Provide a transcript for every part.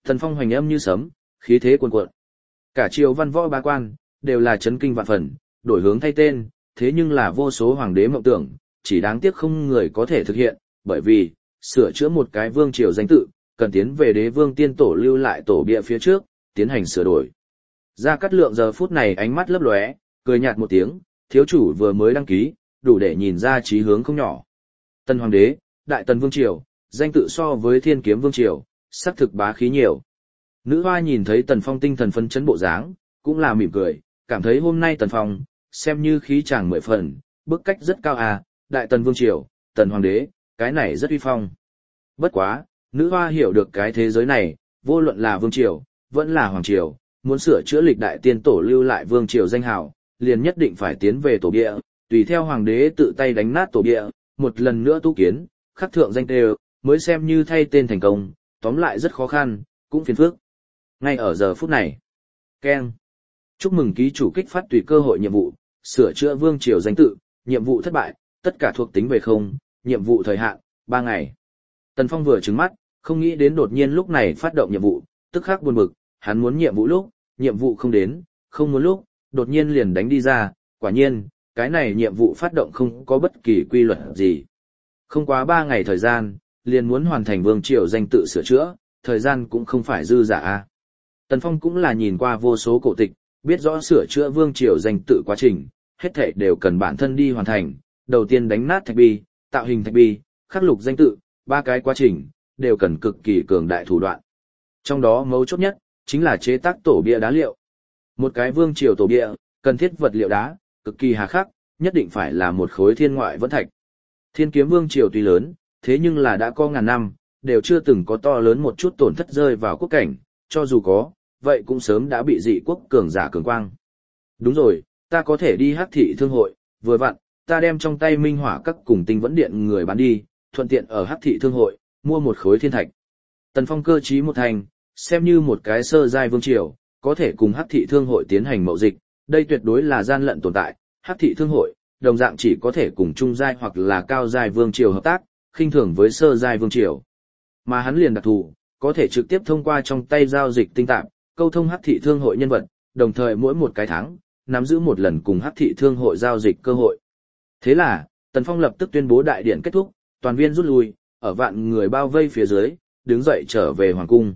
Tần Phong hoành âm như sấm, khí thế cuồn cuộn. Cả triều văn võ bá quan đều là chấn kinh vạn phần, đổi hướng thay tên, thế nhưng là vô số hoàng đế mộng tưởng, chỉ đáng tiếc không người có thể thực hiện, bởi vì sửa chữa một cái vương triều danh tự, cần tiến về đế vương tiên tổ lưu lại tổ bia phía trước, tiến hành sửa đổi. Gia Cát Lượng giờ phút này ánh mắt lấp lóe, cười nhạt một tiếng, thiếu chủ vừa mới đăng ký, đủ để nhìn ra chí hướng không nhỏ. Tân hoàng đế, đại tần vương triều, danh tự so với thiên kiếm vương triều, sắc thực bá khí nhiều. Nữ hoa nhìn thấy Tần Phong tinh thần phấn chấn bộ dáng, cũng là mỉm cười, cảm thấy hôm nay Tần Phong, xem như khí chàng 10 phần, bức cách rất cao à, đại tần vương triều, tần hoàng đế, cái này rất uy phong. Bất quá, nữ hoa hiểu được cái thế giới này, vô luận là vương triều, vẫn là hoàng triều, muốn sửa chữa lịch đại tiên tổ lưu lại vương triều danh hào, liền nhất định phải tiến về tổ địa, tùy theo hoàng đế tự tay đánh nát tổ địa, một lần nữa tu kiến, khắc thượng danh tê, mới xem như thay tên thành công, tóm lại rất khó khăn, cũng phiền phức. Ngay ở giờ phút này, keng, chúc mừng ký chủ kích phát tùy cơ hội nhiệm vụ, sửa chữa vương triều danh tự, nhiệm vụ thất bại, tất cả thuộc tính về không, nhiệm vụ thời hạn 3 ngày. Tần Phong vừa trừng mắt, không nghĩ đến đột nhiên lúc này phát động nhiệm vụ, tức khắc buồn bực, hắn muốn nhiệm vụ lúc, nhiệm vụ không đến, không muốn lúc, đột nhiên liền đánh đi ra, quả nhiên, cái này nhiệm vụ phát động không có bất kỳ quy luật gì. Không quá 3 ngày thời gian, liền muốn hoàn thành vương triều danh tự sửa chữa, thời gian cũng không phải dư giả a. Tần Phong cũng là nhìn qua vô số cổ tịch, biết rõ sửa chữa vương triều danh tự quá trình, hết thảy đều cần bản thân đi hoàn thành, đầu tiên đánh nát thạch bi, tạo hình thạch bi, khắc lục danh tự, 3 cái quá trình, đều cần cực kỳ cường đại thủ đoạn. Trong đó mấu chốt nhất, chính là chế tác tổ bia đá liệu. Một cái vương triều tổ bia, cần thiết vật liệu đá, cực kỳ hà khắc, nhất định phải là một khối thiên ngoại vẫn thạch. Thiên kiếm vương triều tuy lớn, thế nhưng là đã có ngàn năm, đều chưa từng có to lớn một chút tổn thất rơi vào quốc cảnh, cho dù có, vậy cũng sớm đã bị dị quốc cường giả cường quang. Đúng rồi, ta có thể đi Hắc thị thương hội, vừa vặn, ta đem trong tay minh hỏa các cùng tinh vẫn điện người bán đi, thuận tiện ở Hắc thị thương hội, mua một khối thiên thạch. Tần Phong cơ trí một thành, xem như một cái sơ giai vương triều, có thể cùng Hắc thị thương hội tiến hành mậu dịch, đây tuyệt đối là gian lận tồn tại. Hắc thị thương hội, đồng dạng chỉ có thể cùng trung giai hoặc là cao giai vương triều hợp tác, khinh thường với sơ giai vương triều. Mà hắn liền đặc thù, có thể trực tiếp thông qua trong tay giao dịch tinh tạp, câu thông Hắc thị thương hội nhân vật, đồng thời mỗi một cái tháng, nắm giữ một lần cùng Hắc thị thương hội giao dịch cơ hội. Thế là, Tần Phong lập tức tuyên bố đại điện kết thúc, toàn viên rút lui, ở vạn người bao vây phía dưới, đứng dậy trở về hoàng cung.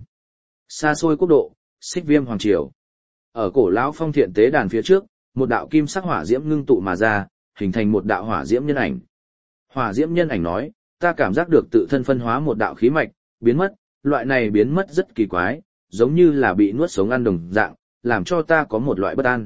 Xa xôi quốc độ, Xích Viêm hoàng triều. Ở cổ lão phong thiện tế đàn phía trước, một đạo kim sắc hỏa diễm ngưng tụ mà ra, hình thành một đạo hỏa diễm nhân ảnh. Hỏa diễm nhân ảnh nói, ta cảm giác được tự thân phân hóa một đạo khí mạch, biến mất, loại này biến mất rất kỳ quái, giống như là bị nuốt sống ăn đồng dạng, làm cho ta có một loại bất an.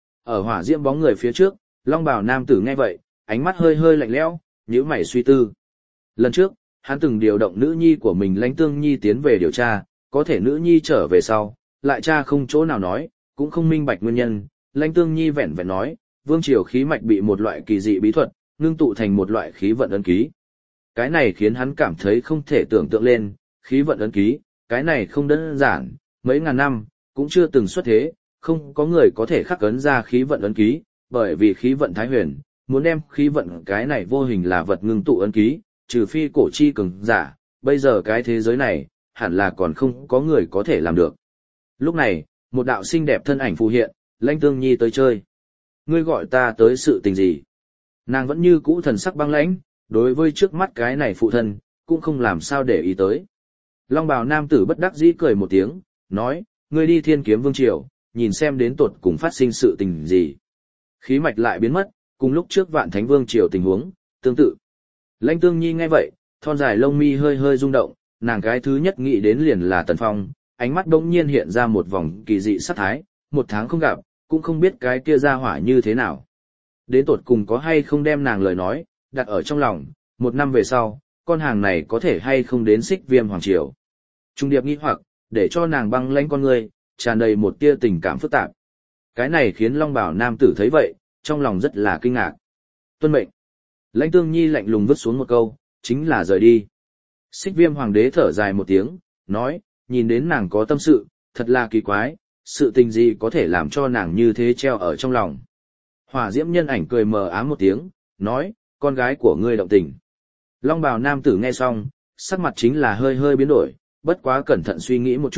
Ở hỏa diễm bóng người phía trước, long bào nam tử nghe vậy, ánh mắt hơi hơi lạnh lẽo, nhíu mày suy tư. Lần trước, hắn từng điều động nữ nhi của mình Lãnh Tương Nhi tiến về điều tra, có thể nữ nhi trở về sau, lại tra không chỗ nào nói, cũng không minh bạch nguyên nhân. Lãnh Tương Nhi vẹn vẹn nói, vương triều khí mạch bị một loại kỳ dị bí thuật, ngưng tụ thành một loại khí vận ấn ký. Cái này khiến hắn cảm thấy không thể tưởng tượng lên, khí vận ấn ký, cái này không đơn giản, mấy ngàn năm, cũng chưa từng xuất thế, không có người có thể khắc ấn ra khí vận ấn ký, bởi vì khí vận thái huyền, muốn đem khí vận cái này vô hình là vật ngưng tụ ấn ký, trừ phi cổ chi cường giả, bây giờ cái thế giới này, hẳn là còn không có người có thể làm được. Lúc này, một đạo xinh đẹp thân ảnh phù hiện, Lãnh Tương Nhi tới chơi. Ngươi gọi ta tới sự tình gì? Nàng vẫn như cũ thần sắc băng lãnh, đối với trước mắt cái này phụ thân, cũng không làm sao để ý tới. Long bào nam tử bất đắc dĩ cười một tiếng, nói, ngươi đi Thiên Kiếm Vương triều, nhìn xem đến tột cùng phát sinh sự tình gì. Khí mạch lại biến mất, cùng lúc trước Vạn Thánh Vương triều tình huống, tương tự. Lãnh Tương Nhi nghe vậy, thon dài lông mi hơi hơi rung động, nàng cái thứ nhất nghĩ đến liền là Tần Phong, ánh mắt đống nhiên hiện ra một vòng kỳ dị sát thái, một tháng không gặp, cũng không biết cái kia ra hỏa như thế nào. Đến tột cùng có hay không đem nàng lời nói, đặt ở trong lòng, 1 năm về sau, con hàng này có thể hay không đến Xích Viêm hoàng triều. Trung điệp nghĩ hoặc, để cho nàng băng lãnh con người, tràn đầy một tia tình cảm phức tạp. Cái này khiến Long Bảo nam tử thấy vậy, trong lòng rất là kinh ngạc. Tuân mệnh. Lãnh Tương Nhi lạnh lùng vứt xuống một câu, chính là rời đi. Xích Viêm hoàng đế thở dài một tiếng, nói, nhìn đến nàng có tâm sự, thật là kỳ quái, sự tình gì có thể làm cho nàng như thế treo ở trong lòng. Hỏa diễm nhân ảnh cười mờ ám một tiếng, nói, con gái của ngươi động tình. Long bào nam tử nghe xong, sắc mặt chính là hơi hơi biến đổi, bất quá cẩn thận suy nghĩ một chút,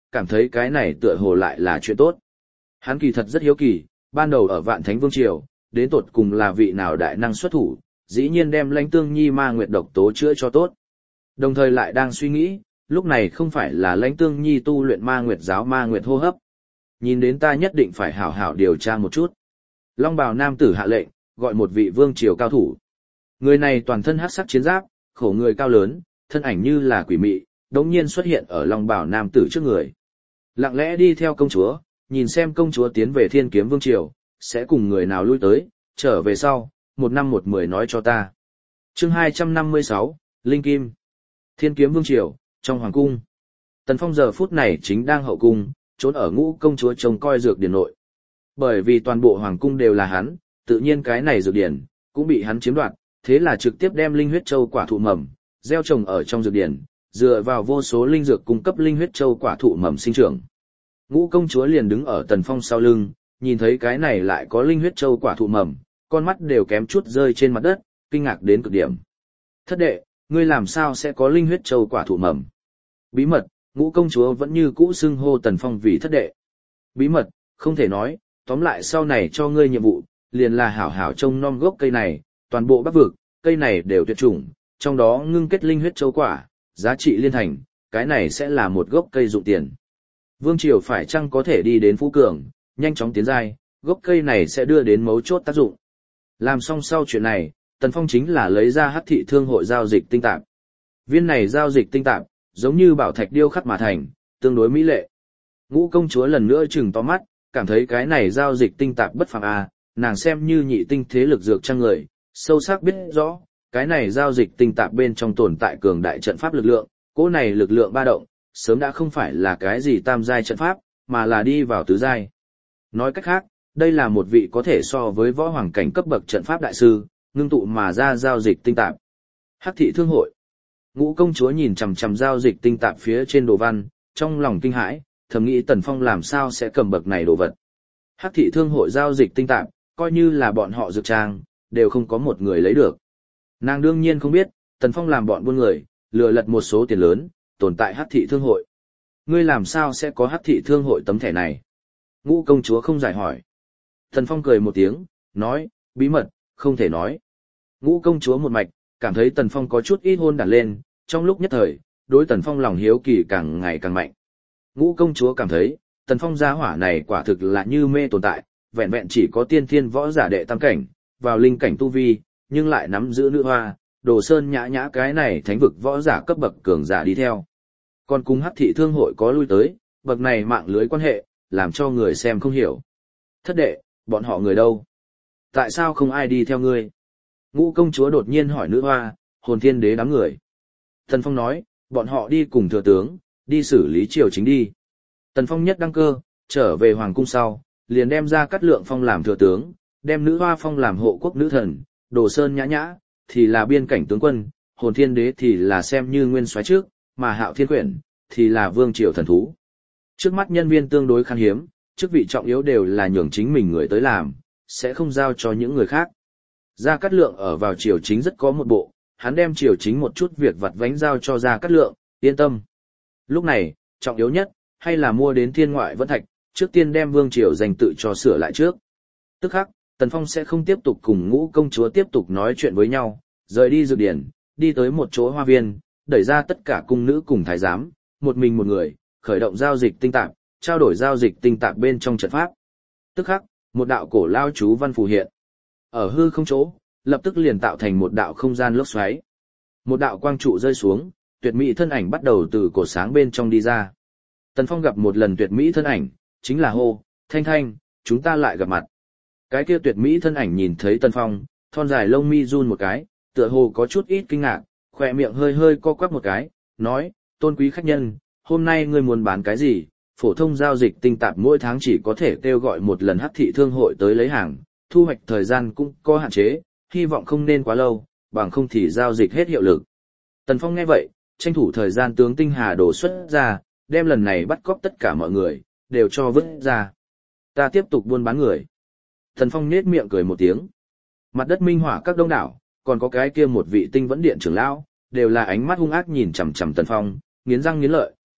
cảm thấy cái này tựa hồ lại là chuyện tốt. Hắn kỳ thật rất hiếu kỳ, ban đầu ở Vạn Thánh Vương Triều, đến tột cùng là vị nào đại năng xuất thủ, dĩ nhiên đem Lãnh Tương Nhi ma nguyệt độc tố chữa cho tốt. Đồng thời lại đang suy nghĩ, lúc này không phải là Lãnh Tương Nhi tu luyện ma nguyệt giáo ma nguyệt hô hấp. Nhìn đến ta nhất định phải hảo hảo điều tra một chút. Long bào nam tử hạ lệnh, gọi một vị vương triều cao thủ. Người này toàn thân hắc sắc chiến giáp, khổ người cao lớn, thân ảnh như là quỷ mị, đống nhiên xuất hiện ở long bào nam tử trước người. Lặng lẽ đi theo công chúa, nhìn xem công chúa tiến về Thiên Kiếm Vương triều, sẽ cùng người nào lui tới, trở về sau, 1 năm 1 10 nói cho ta. Chương 256, Linh Kim. Thiên Kiếm Vương triều, trong hoàng cung. Tần Phong giờ phút này chính đang hậu cung, trốn ở Ngũ công chúa trông coi dược điển nội. Bởi vì toàn bộ hoàng cung đều là hắn, tự nhiên cái này dược điển cũng bị hắn chiếm đoạt, thế là trực tiếp đem linh huyết châu quả thụ mầm gieo trồng ở trong dược điển, dựa vào vô số linh dược cung cấp linh huyết châu quả thụ mầm sinh trưởng. Ngũ công chúa liền đứng ở Tần Phong sau lưng, nhìn thấy cái này lại có linh huyết châu quả thụ mầm, con mắt đều kém chút rơi trên mặt đất, kinh ngạc đến cực điểm. Thất đệ, ngươi làm sao sẽ có linh huyết châu quả thụ mầm? Bí mật, Ngũ công chúa vẫn như cũ xưng hô Tần Phong vì thất đệ. Bí mật, không thể nói, tóm lại sau này cho ngươi nhiệm vụ, liền là hảo hảo trông nom gốc cây này, toàn bộ Bắc vực, cây này đều tuyệt chủng, trong đó ngưng kết linh huyết châu quả, giá trị liên thành, cái này sẽ là một gốc cây dụng tiền. Vương triều phải chăng có thể đi đến phú cường, nhanh chóng tiến giai, gốc cây này sẽ đưa đến mấu chốt tác dụng. Làm xong sau chuyện này, Tần Phong chính là lấy ra Hắc thị thương hội giao dịch tinh tạp. Viên này giao dịch tinh tạp, giống như bảo thạch điêu khắc mà thành, tương đối mỹ lệ. Ngũ công chúa lần nữa trừng to mắt, cảm thấy cái này giao dịch tinh tạp bất phàm à, nàng xem như nhị tinh thế lực dược trang người, sâu sắc biết rõ, cái này giao dịch tinh tạp bên trong tồn tại cường đại trận pháp lực lượng, cỗ này lực lượng ba động, sớm đã không phải là cái gì tam giai trận pháp, mà là đi vào tứ giai. Nói cách khác, đây là một vị có thể so với võ hoàng cảnh cấp bậc trận pháp đại sư, ngưng tụ mà ra giao dịch tinh tạp. Hắc thị thương hội. Ngũ công chúa nhìn chằm chằm giao dịch tinh tạp phía trên đồ văn, trong lòng kinh hãi, thầm nghĩ Tần Phong làm sao sẽ cầm bậc này đồ vật. Hắc thị thương hội giao dịch tinh tạp, coi như là bọn họ dược trang, đều không có một người lấy được. Nàng đương nhiên không biết, Tần Phong làm bọn buôn người, lừa lật một số tiền lớn, tồn tại Hắc thị thương hội. Ngươi làm sao sẽ có Hắc thị thương hội tấm thẻ này? Ngũ công chúa không giải hỏi. Tần Phong cười một tiếng, nói, bí mật, không thể nói. Ngũ công chúa một mạch, cảm thấy Tần Phong có chút ít hôn đản lên, trong lúc nhất thời, đối Tần Phong lòng hiếu kỳ càng ngày càng mạnh. Ngũ công chúa cảm thấy, Tần Phong gia hỏa này quả thực là như mê tồn tại, vẹn vẹn chỉ có tiên thiên võ giả đệ tam cảnh, vào linh cảnh tu vi, nhưng lại nắm giữ nữ hoa, Đồ Sơn Nhã Nhã cái này thánh vực võ giả cấp bậc cường giả đi theo. Còn cùng Hắc thị thương hội có lui tới, bậc này mạng lưới quan hệ, làm cho người xem không hiểu. Thất đệ, bọn họ người đâu? Tại sao không ai đi theo ngươi? Ngũ công chúa đột nhiên hỏi nữ hoa, Hồn Thiên Đế đám người. Tần Phong nói, bọn họ đi cùng thừa tướng, đi xử lý triều chính đi. Tần Phong nhất đăng cơ, trở về hoàng cung sau, liền đem ra Cát Lượng Phong làm thừa tướng, đem nữ hoa phong làm hộ quốc nữ thần, Đồ Sơn Nhã Nhã thì là biên cảnh tướng quân, Hồn Thiên Đế thì là xem như nguyên soái trước, mà Hạo Thiên Quyển thì là vương triều thần thú. Trước mắt nhân viên tương đối khan hiếm, chức vị trọng yếu đều là nhường chính mình người tới làm, sẽ không giao cho những người khác. Gia Cát Lượng ở vào triều chính rất có một bộ, hắn đem triều chính một chút việc vặt vãnh giao cho Gia Cát Lượng, yên tâm. Lúc này, trọng yếu nhất, hay là mua đến thiên ngoại vẫn thạch, trước tiên đem vương triều dành tự cho sửa lại trước. Tức khắc, Tần Phong sẽ không tiếp tục cùng Ngũ công chúa tiếp tục nói chuyện với nhau, rời đi dược điển, đi tới một chỗ hoa viên, đẩy ra tất cả cung nữ cùng thái giám, một mình một người, khởi động giao dịch tinh tạp, trao đổi giao dịch tinh tạp bên trong trận pháp. Tức khắc, một đạo cổ lao chú văn phù hiện. Ở hư không chỗ, lập tức liền tạo thành một đạo không gian lốc xoáy. Một đạo quang trụ rơi xuống, tuyệt mỹ thân ảnh bắt đầu từ cổ sáng bên trong đi ra. Tần Phong gặp một lần tuyệt mỹ thân ảnh, chính là hô, Thanh Thanh, chúng ta lại gặp mặt. Cái kia tuyệt mỹ thân ảnh nhìn thấy Tần Phong, thon dài lông mi run một cái, tựa hồ có chút ít kinh ngạc, khỏe miệng hơi hơi co quắp một cái, nói, tôn quý khách nhân, hôm nay ngươi muốn bán cái gì? Phổ thông giao dịch tinh tạp mỗi tháng chỉ có thể kêu gọi một lần Hắc thị thương hội tới lấy hàng, thu hoạch thời gian cũng có hạn chế, hy vọng không nên quá lâu, bằng không thì giao dịch hết hiệu lực. Tần Phong nghe vậy, tranh thủ thời gian tướng tinh hà đổ xuất ra, đem lần này bắt cóc tất cả mọi người, đều cho vứt ra. Ta tiếp tục buôn bán người. Tần Phong nhếch miệng cười một tiếng. Mặt đất minh hỏa các đông đảo, còn có cái kia một vị tinh vẫn điện trưởng lão, đều là ánh mắt hung ác nhìn chằm chằm Tần Phong, nghiến răng nghiến lợi,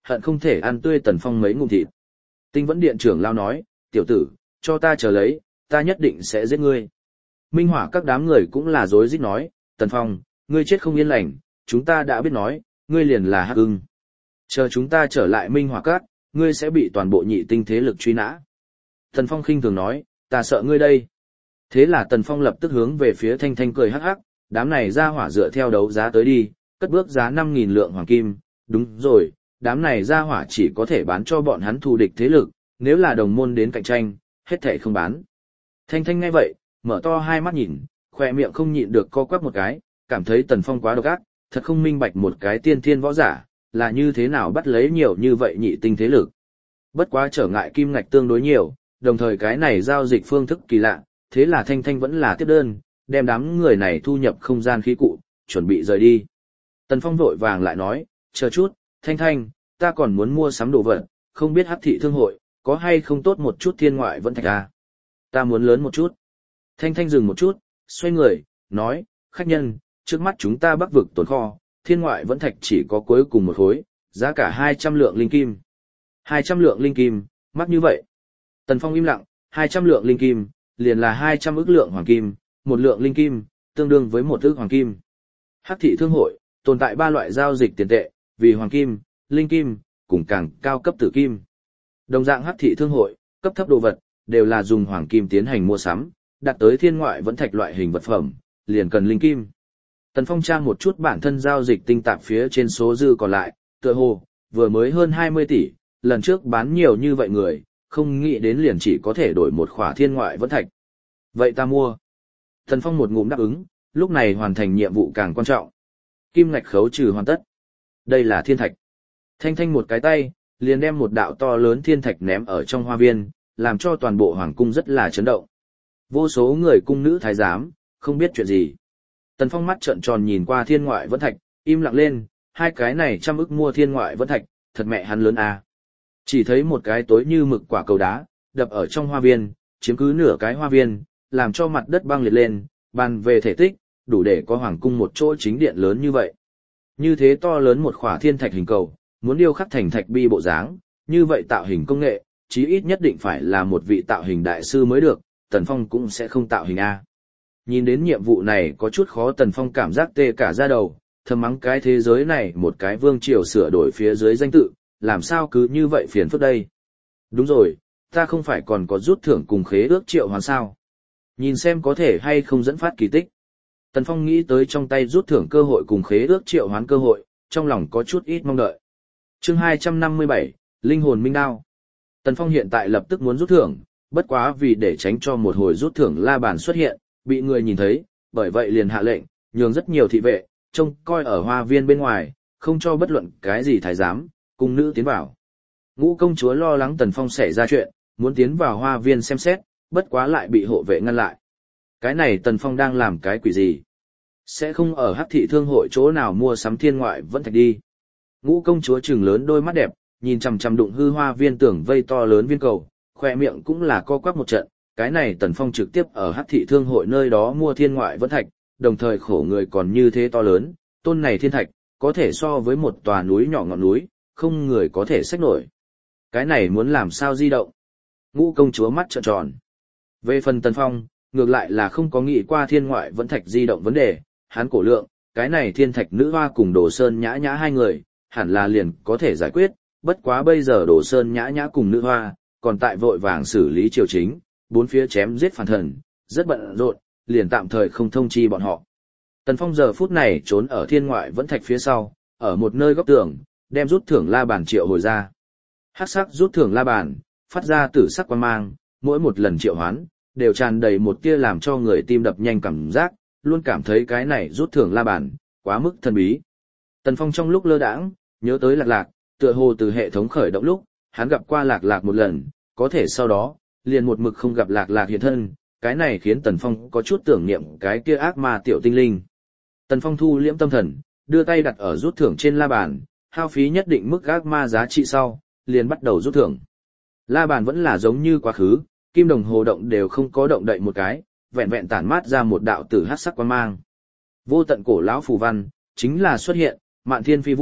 hận không thể ăn tươi Tần Phong mấy ngụm thịt. Tinh Vẫn Điện trưởng lao nói, tiểu tử, cho ta chờ lấy, ta nhất định sẽ giết ngươi. Minh Hỏa các đám người cũng là rối rít nói, Tần Phong, ngươi chết không yên lành, chúng ta đã biết nói, ngươi liền là Hắc Ưng. Chờ chúng ta trở lại Minh Hỏa các, ngươi sẽ bị toàn bộ nhị tinh thế lực truy nã. Tần Phong khinh thường nói, ta sợ ngươi đây. Thế là Tần Phong lập tức hướng về phía Thanh Thanh cười hắc hắc, đám này ra hỏa dựa theo đấu giá tới đi, cất bước giá 5.000 lượng hoàng kim, đúng rồi, đám này ra hỏa chỉ có thể bán cho bọn hắn thù địch thế lực, nếu là đồng môn đến cạnh tranh, hết thể không bán. Thanh Thanh nghe vậy, mở to hai mắt nhìn, khoe miệng không nhịn được co quắp một cái, cảm thấy Tần Phong quá độc ác, thật không minh bạch một cái tiên thiên võ giả, là như thế nào bắt lấy nhiều như vậy nhị tinh thế lực. Bất quá trở ngại kim ngạch tương đối nhiều, đồng thời cái này giao dịch phương thức kỳ lạ, thế là Thanh Thanh vẫn là tiếp đơn, đem đám người này thu nhập không gian khí cụ, chuẩn bị rời đi. Tần Phong vội vàng lại nói, chờ chút, Thanh Thanh, ta còn muốn mua sắm đồ vật, không biết Hắc thị thương hội, có hay không tốt một chút thiên ngoại vẫn thạch à? Ta muốn lớn một chút. Thanh Thanh dừng một chút, xoay người, nói, khách nhân, trước mắt chúng ta bắc vực tồn kho, thiên ngoại vẫn thạch chỉ có cuối cùng một khối, giá cả 200 lượng linh kim. 200 lượng linh kim, mắc như vậy. Tần Phong im lặng, 200 lượng linh kim, liền là 200 ức lượng hoàng kim, một lượng linh kim, tương đương với một ức hoàng kim. Hắc thị thương hội, tồn tại 3 loại giao dịch tiền tệ, vì hoàng kim, linh kim, cùng càng cao cấp tử kim. Đồng dạng Hắc thị thương hội, cấp thấp đồ vật, đều là dùng hoàng kim tiến hành mua sắm, đạt tới thiên ngoại vẫn thạch loại hình vật phẩm, liền cần linh kim. Tần Phong tra một chút bản thân giao dịch tinh tạp phía trên số dư còn lại, tựa hồ, vừa mới hơn 20 tỷ, lần trước bán nhiều như vậy người, không nghĩ đến liền chỉ có thể đổi một khỏa thiên ngoại vẫn thạch. Vậy ta mua. Tần Phong một ngụm đáp ứng, lúc này hoàn thành nhiệm vụ càng quan trọng. Kim ngạch khấu trừ hoàn tất. Đây là thiên thạch. Thanh Thanh một cái tay, liền đem một đạo to lớn thiên thạch ném ở trong hoa viên, làm cho toàn bộ hoàng cung rất là chấn động. Vô số người cung nữ thái giám, không biết chuyện gì. Tần Phong mắt trợn tròn nhìn qua thiên ngoại vẫn thạch, im lặng lên, hai cái này trăm ức mua thiên ngoại vẫn thạch, thật mẹ hắn lớn à. Chỉ thấy một cái tối như mực quả cầu đá, đập ở trong hoa viên, chiếm cứ nửa cái hoa viên, làm cho mặt đất băng liệt lên, bàn về thể tích, đủ để có hoàng cung một chỗ chính điện lớn như vậy. Như thế to lớn một khỏa thiên thạch hình cầu, muốn điêu khắc thành thạch bi bộ dáng, như vậy tạo hình công nghệ, chí ít nhất định phải là một vị tạo hình đại sư mới được, Tần Phong cũng sẽ không tạo hình A. Nhìn đến nhiệm vụ này có chút khó, Tần Phong cảm giác tê cả da đầu, thầm mắng cái thế giới này một cái vương triều sửa đổi phía dưới danh tự, làm sao cứ như vậy phiền phức đây. Đúng rồi, ta không phải còn có rút thưởng cùng khế ước triệu hoán sao. Nhìn xem có thể hay không dẫn phát kỳ tích. Tần Phong nghĩ tới trong tay rút thưởng cơ hội cùng khế ước triệu hoán cơ hội, trong lòng có chút ít mong đợi. Chương 257, Linh hồn minh đao. Tần Phong hiện tại lập tức muốn rút thưởng, bất quá vì để tránh cho một hồi rút thưởng la bàn xuất hiện, bị người nhìn thấy, bởi vậy liền hạ lệnh, nhường rất nhiều thị vệ, trông coi ở hoa viên bên ngoài, không cho bất luận cái gì thái giám, cung nữ tiến vào. Ngũ công chúa lo lắng Tần Phong xảy ra chuyện, muốn tiến vào hoa viên xem xét, bất quá lại bị hộ vệ ngăn lại. Cái này Tần Phong đang làm cái quỷ gì? Sẽ không ở Hắc thị thương hội chỗ nào mua sắm thiên ngoại vẫn thạch đi. Ngũ công chúa trừng lớn đôi mắt đẹp, nhìn chằm chằm đụng hư hoa viên tưởng vây to lớn viên cầu, khoe miệng cũng là co quắp một trận. Cái này Tần Phong trực tiếp ở Hắc thị thương hội nơi đó mua thiên ngoại vẫn thạch, đồng thời khổ người còn như thế to lớn, tôn này thiên thạch, có thể so với một tòa núi nhỏ ngọn núi, không người có thể xách nổi. Cái này muốn làm sao di động? Ngũ công chúa mắt trợn tròn. Về phần Tần Phong, ngược lại là không có nghĩ qua thiên ngoại vẫn thạch di động vấn đề, hắn cổ lượng, cái này thiên thạch nữ hoa cùng Đồ Sơn Nhã Nhã hai người, hẳn là liền có thể giải quyết, bất quá bây giờ Đồ Sơn Nhã Nhã cùng nữ hoa, còn tại vội vàng xử lý triều chính, bốn phía chém giết phản thần, rất bận rộn, liền tạm thời không thông chi bọn họ. Tần Phong giờ phút này trốn ở thiên ngoại vẫn thạch phía sau, ở một nơi góc tường, đem rút thưởng la bàn triệu hồi ra. Hắc sắc rút thưởng la bàn, phát ra tử sắc quang mang, mỗi một lần triệu hoán, đều tràn đầy một tia làm cho người tim đập nhanh cảm giác, luôn cảm thấy cái này rút thưởng la bàn, quá mức thần bí. Tần Phong trong lúc lơ đãng, nhớ tới Lạc Lạc, tựa hồ từ hệ thống khởi động lúc, hắn gặp qua Lạc Lạc một lần, có thể sau đó, liền một mực không gặp Lạc Lạc hiện thân, cái này khiến Tần Phong có chút tưởng niệm cái kia ác ma tiểu tinh linh. Tần Phong thu liễm tâm thần, đưa tay đặt ở rút thưởng trên la bàn, hao phí nhất định mức ác ma giá trị sau, liền bắt đầu rút thưởng. La bàn vẫn là giống như quá khứ, kim đồng hồ động đều không có động đậy một cái, vẹn vẹn tản mát ra một đạo tử hắc sắc quang mang. Vô tận cổ lão phù văn, chính là xuất hiện, mạn thiên phi vũ,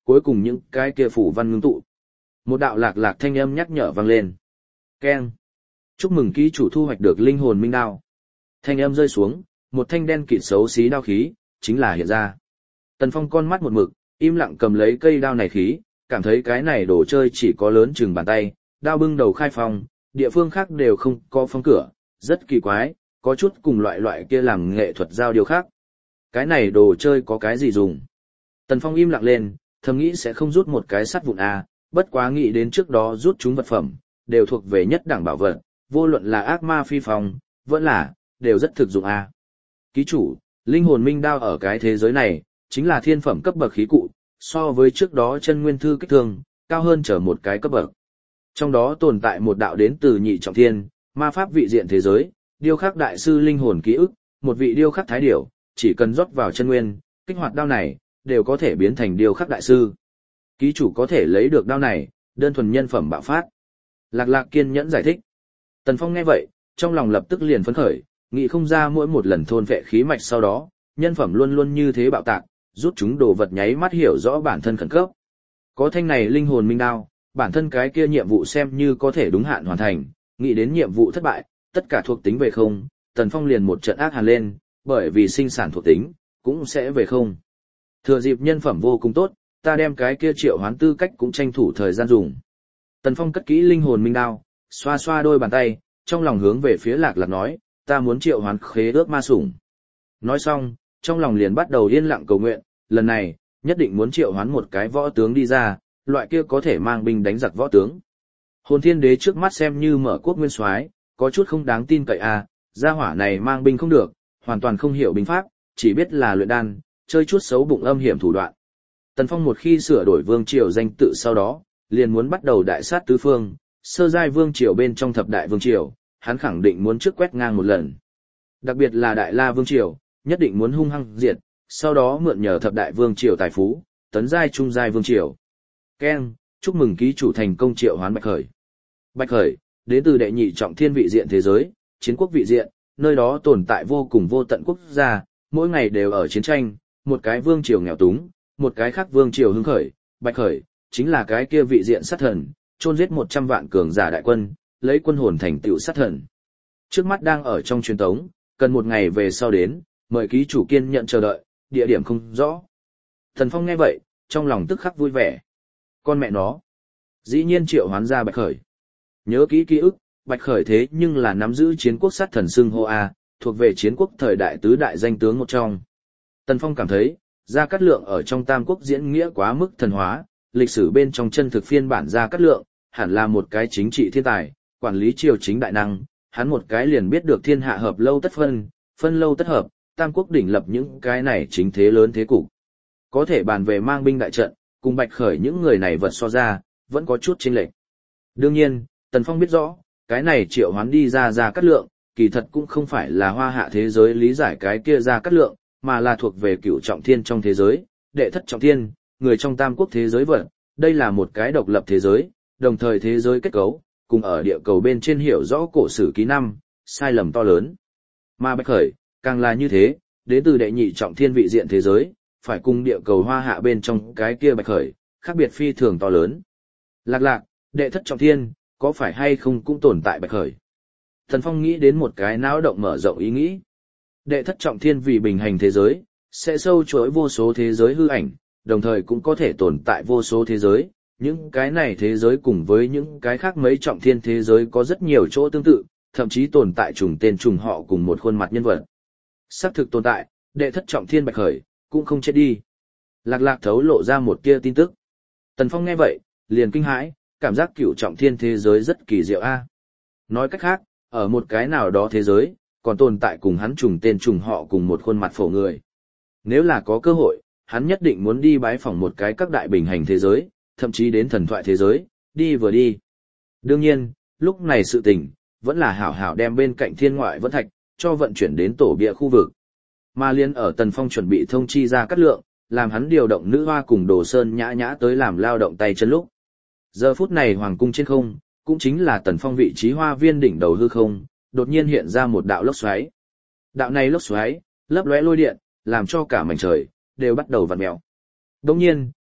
cuối cùng những cái kia phủ văn ngưng tụ. Một đạo lạc lạc thanh âm nhắc nhở vang lên. Keng. Chúc mừng ký chủ thu hoạch được linh hồn minh đao. Thanh âm rơi xuống, một thanh đen kịt xấu xí đao khí, chính là hiện ra. Tần Phong con mắt một mực, im lặng cầm lấy cây đao này khí, cảm thấy cái này đồ chơi chỉ có lớn chừng bàn tay, đao bưng đầu khai phong, địa phương khác đều không có phong cửa, rất kỳ quái, có chút cùng loại kia làm nghệ thuật giao điều khác. Cái này đồ chơi có cái gì dùng? Tần Phong im lặng lên, thầm nghĩ sẽ không rút một cái sắt vụn A, bất quá nghĩ đến trước đó rút chúng vật phẩm, đều thuộc về nhất đẳng bảo vật, vô luận là ác ma phi phong, vẫn là, đều rất thực dụng A. Ký chủ, linh hồn minh đao ở cái thế giới này, chính là thiên phẩm cấp bậc khí cụ, so với trước đó chân nguyên thư kích thương, cao hơn trở một cái cấp bậc. Trong đó tồn tại một đạo đến từ nhị trọng thiên, ma pháp vị diện thế giới, điêu khắc đại sư linh hồn ký ức, một vị điêu khắc thái điểu, chỉ cần rót vào chân nguyên, kích hoạt đao này, đều có thể biến thành điêu khắc đại sư. Ký chủ có thể lấy được đao này, đơn thuần nhân phẩm bạo phát. Lạc Lạc kiên nhẫn giải thích. Tần Phong nghe vậy, trong lòng lập tức liền phấn khởi, nghĩ không ra mỗi một lần thôn vệ khí mạch sau đó, nhân phẩm luôn luôn như thế bạo tạc, rút chúng đồ vật nháy mắt hiểu rõ bản thân khẩn cấp. Có thanh này linh hồn minh đao, bản thân cái kia nhiệm vụ xem như có thể đúng hạn hoàn thành, nghĩ đến nhiệm vụ thất bại, tất cả thuộc tính về không, Tần Phong liền một trận ác hàn lên, bởi vì sinh sản thuộc tính, cũng sẽ về không. Thừa dịp nhân phẩm vô cùng tốt, ta đem cái kia triệu hoán tư cách cũng tranh thủ thời gian dùng. Tần Phong cất kỹ linh hồn minh đao, xoa xoa đôi bàn tay, trong lòng hướng về phía Lạc Lạc nói, ta muốn triệu hoán khế ước ma sủng. Nói xong, trong lòng liền bắt đầu yên lặng cầu nguyện, lần này, nhất định muốn triệu hoán một cái võ tướng đi ra, loại kia có thể mang binh đánh giặc võ tướng. Hồn Thiên Đế trước mắt xem như mở quốc nguyên soái, có chút không đáng tin cậy à, gia hỏa này mang binh không được, hoàn toàn không hiểu binh pháp, chỉ biết là luyện đan, chơi chút xấu bụng âm hiểm thủ đoạn. Tần Phong một khi sửa đổi vương triều danh tự sau đó, liền muốn bắt đầu đại sát tứ phương, sơ giai vương triều bên trong thập đại vương triều, hắn khẳng định muốn trước quét ngang một lần. Đặc biệt là Đại La vương triều, nhất định muốn hung hăng diệt, sau đó mượn nhờ thập đại vương triều tài phú, tấn giai trung giai vương triều. Ken, chúc mừng ký chủ thành công triệu hoán Bạch Khởi. Bạch Khởi, đến từ đệ nhị trọng thiên vị diện thế giới, chiến quốc vị diện, nơi đó tồn tại vô cùng vô tận quốc gia, mỗi ngày đều ở chiến tranh, một cái vương triều nghèo túng, một cái khác vương triều hưng khởi, Bạch Khởi, chính là cái kia vị diện sát thần, chôn giết 100 vạn cường giả đại quân, lấy quân hồn thành tựu sát thần. Trước mắt đang ở trong truyền tống, cần một ngày về sau đến, mời ký chủ kiên nhận chờ đợi, địa điểm không rõ. Thần Phong nghe vậy, trong lòng tức khắc vui vẻ. Con mẹ nó, dĩ nhiên triệu hoán ra Bạch Khởi. Nhớ kỹ ký ức, Bạch Khởi thế nhưng là nắm giữ chiến quốc sát thần xưng hô A, thuộc về chiến quốc thời đại tứ đại danh tướng một trong. Tần Phong cảm thấy, Gia Cát Lượng ở trong Tam Quốc diễn nghĩa quá mức thần hóa, lịch sử bên trong chân thực phiên bản Gia Cát Lượng, hẳn là một cái chính trị thiên tài, quản lý triều chính đại năng, hắn một cái liền biết được thiên hạ hợp lâu tất phân, phân lâu tất hợp, Tam Quốc đỉnh lập những cái này chính thế lớn thế cục. Có thể bàn về mang binh đại trận, cùng Bạch Khởi những người này vật so ra, vẫn có chút chênh lệch. Đương nhiên, Tần Phong biết rõ, cái này triệu hoán đi ra Gia Cát Lượng, kỳ thật cũng không phải là hoa hạ thế giới lý giải cái kia Gia Cát Lượng, mà là thuộc về cựu trọng thiên trong thế giới, đệ thất trọng thiên, người trong Tam Quốc thế giới vật, đây là một cái độc lập thế giới, đồng thời thế giới kết cấu, cùng ở địa cầu bên trên hiểu rõ cổ sử ký năm, sai lầm to lớn. Mà Bạch Khởi, càng là như thế, đến từ đệ nhị trọng thiên vị diện thế giới, phải cùng địa cầu hoa hạ bên trong cái kia Bạch Khởi, khác biệt phi thường to lớn. Lạc Lạc, đệ thất trọng thiên, có phải hay không cũng tồn tại Bạch Khởi? Thần Phong nghĩ đến một cái não động mở rộng ý nghĩ. Đệ thất trọng thiên vì bình hành thế giới, sẽ sâu chuỗi vô số thế giới hư ảnh, đồng thời cũng có thể tồn tại vô số thế giới. Những cái này thế giới cùng với những cái khác mấy trọng thiên thế giới có rất nhiều chỗ tương tự, thậm chí tồn tại trùng tên trùng họ cùng một khuôn mặt nhân vật. Xác thực tồn tại, đệ thất trọng thiên Bạch Khởi, cũng không chết đi. Lạc Lạc thấu lộ ra một kia tin tức. Tần Phong nghe vậy, liền kinh hãi, cảm giác cửu trọng thiên thế giới rất kỳ diệu a. Nói cách khác, ở một cái nào đó thế giới, còn tồn tại cùng hắn trùng tên trùng họ cùng một khuôn mặt phổ người. Nếu là có cơ hội, hắn nhất định muốn đi bái phỏng một cái các đại bình hành thế giới, thậm chí đến thần thoại thế giới, đi vừa đi. Đương nhiên, lúc này sự tình, vẫn là hảo hảo đem bên cạnh thiên ngoại vẫn thạch, cho vận chuyển đến tổ bịa khu vực. Mà liên ở Tần Phong chuẩn bị thông chi Gia Cát Lượng, làm hắn điều động nữ hoa cùng Đồ Sơn nhã nhã tới làm lao động tay chân lúc. Giờ phút này hoàng cung trên không, cũng chính là Tần Phong vị trí hoa viên đỉnh đầu hư không, đột nhiên hiện ra một đạo lốc xoáy. Đạo này lốc xoáy, lấp lóe lôi điện, làm cho cả mảnh trời đều bắt đầu vặn mèo. Đột nhiên,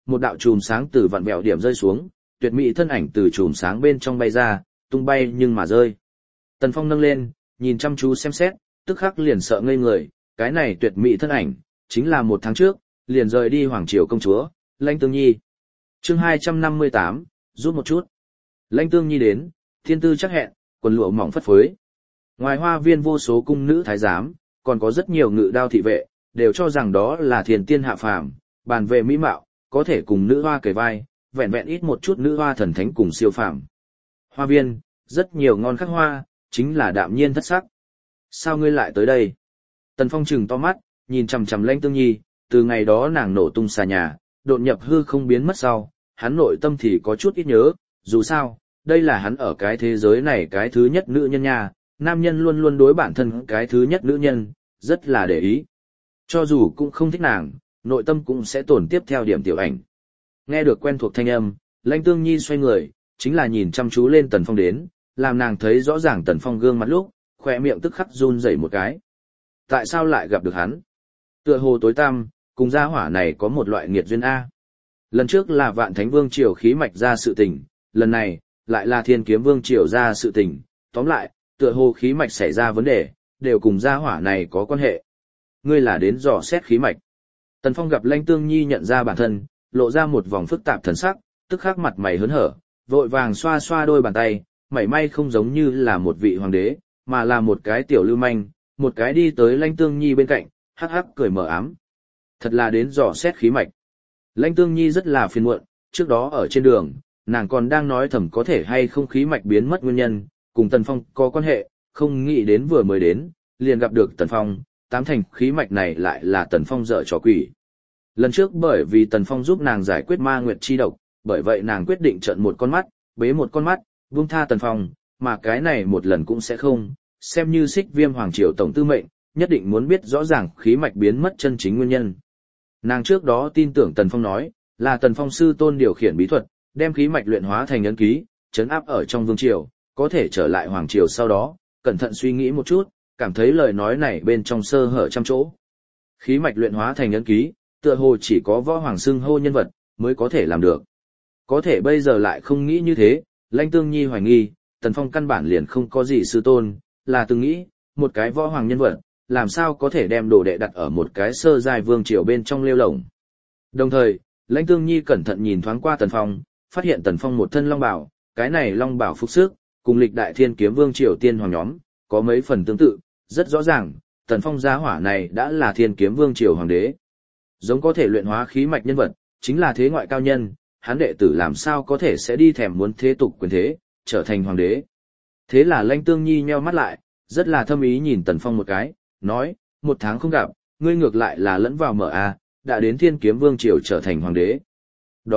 một đạo chùm sáng từ vặn vẹo điểm rơi xuống, tuyệt mỹ thân ảnh từ chùm sáng bên trong bay ra, tung bay nhưng mà rơi. Tần Phong nâng lên, nhìn chăm chú xem xét, tức khắc liền sợ ngây người, cái này tuyệt mỹ thân ảnh, chính là một tháng trước, liền rời đi Hoàng Triều công chúa, Lãnh Tương Nhi. Chương 258, rút một chút. Lãnh Tương Nhi đến, thiên tư chắc hẹn, quần lụa mỏng phất phới. Ngoài hoa viên vô số cung nữ thái giám, còn có rất nhiều ngự đao thị vệ, đều cho rằng đó là thiền tiên hạ phàm, bàn về mỹ mạo, có thể cùng nữ hoa kề vai, vẹn vẹn ít một chút nữ hoa thần thánh cùng siêu phàm. Hoa viên, rất nhiều ngon khắc hoa, chính là đạm nhiên thất sắc. Sao ngươi lại tới đây? Tần Phong trừng to mắt, nhìn chằm chằm Lãnh Tương Nhi, từ ngày đó nàng nổ tung xà nhà, đột nhập hư không biến mất sau, hắn nội tâm thì có chút ít nhớ, dù sao, đây là hắn ở cái thế giới này cái thứ nhất nữ nhân nha, nam nhân luôn luôn đối bản thân cái thứ nhất nữ nhân, rất là để ý. Cho dù cũng không thích nàng, nội tâm cũng sẽ tổn tiếp theo điểm tiểu ảnh. Nghe được quen thuộc thanh âm, Lãnh Tương Nhi xoay người, chính là nhìn chăm chú lên Tần Phong đến, làm nàng thấy rõ ràng Tần Phong gương mặt lúc, khỏe miệng tức khắc run rẩy một cái. Tại sao lại gặp được hắn? Tựa hồ tối tăm, cùng gia hỏa này có một loại nghiệt duyên A. Lần trước là Vạn Thánh Vương Triều khí mạch ra sự tình, lần này, lại là Thiên Kiếm Vương Triều ra sự tình, tóm lại, tựa hồ khí mạch xảy ra vấn đề, đều cùng gia hỏa này có quan hệ. Ngươi là đến dò xét khí mạch. Tần Phong gặp Lãnh Tương Nhi nhận ra bản thân, lộ ra một vòng phức tạp thần sắc, tức khắc mặt mày hớn hở, vội vàng xoa xoa đôi bàn tay, mảy may không giống như là một vị hoàng đế, mà là một cái tiểu lưu manh, một cái đi tới Lãnh Tương Nhi bên cạnh, hắc hắc cười mờ ám. Thật là đến dò xét khí mạch. Lãnh Tương Nhi rất là phiền muộn, trước đó ở trên đường, nàng còn đang nói thầm có thể hay không khí mạch biến mất nguyên nhân, cùng Tần Phong có quan hệ, không nghĩ đến vừa mới đến, liền gặp được Tần Phong, tám thành khí mạch này lại là Tần Phong dở trò quỷ. Lần trước bởi vì Tần Phong giúp nàng giải quyết ma nguyệt chi độc, bởi vậy nàng quyết định trợn một con mắt, bế một con mắt, buông tha Tần Phong, mà cái này một lần cũng sẽ không, xem như Xích Viêm Hoàng Triều tổng tư mệnh, nhất định muốn biết rõ ràng khí mạch biến mất chân chính nguyên nhân. Nàng trước đó tin tưởng Tần Phong nói, là Tần Phong sư tôn điều khiển bí thuật, đem khí mạch luyện hóa thành ấn ký, trấn áp ở trong vương triều, có thể trở lại hoàng triều sau đó, cẩn thận suy nghĩ một chút, cảm thấy lời nói này bên trong sơ hở trăm chỗ. Khí mạch luyện hóa thành ấn ký, tựa hồ chỉ có võ hoàng xưng hô nhân vật mới có thể làm được. Có thể bây giờ lại không nghĩ như thế, Lãnh Tương Nhi hoài nghi, Tần Phong căn bản liền không có gì sư tôn, là từng nghĩ, một cái võ hoàng nhân vật, làm sao có thể đem đồ đệ đặt ở một cái sơ giai vương triều bên trong lêu lổng. Đồng thời, Lãnh Tương Nhi cẩn thận nhìn thoáng qua Tần Phong, phát hiện Tần Phong một thân long bào, cái này long bào phục sức, cùng lịch đại Thiên Kiếm Vương triều tiên hoàng nhóm, có mấy phần tương tự, rất rõ ràng, Tần Phong gia hỏa này đã là Thiên Kiếm Vương triều hoàng đế. Giống có thể luyện hóa khí mạch nhân vật, chính là thế ngoại cao nhân, hắn đệ tử làm sao có thể sẽ đi thèm muốn thế tục quyền thế, trở thành hoàng đế. Thế là Lãnh Tương Nhi nheo mắt lại, rất là thâm ý nhìn Tần Phong một cái, nói, một tháng không gặp, ngươi ngược lại là lẫn vào mở a, đã đến Thiên Kiếm Vương triều trở thành hoàng đế. Đó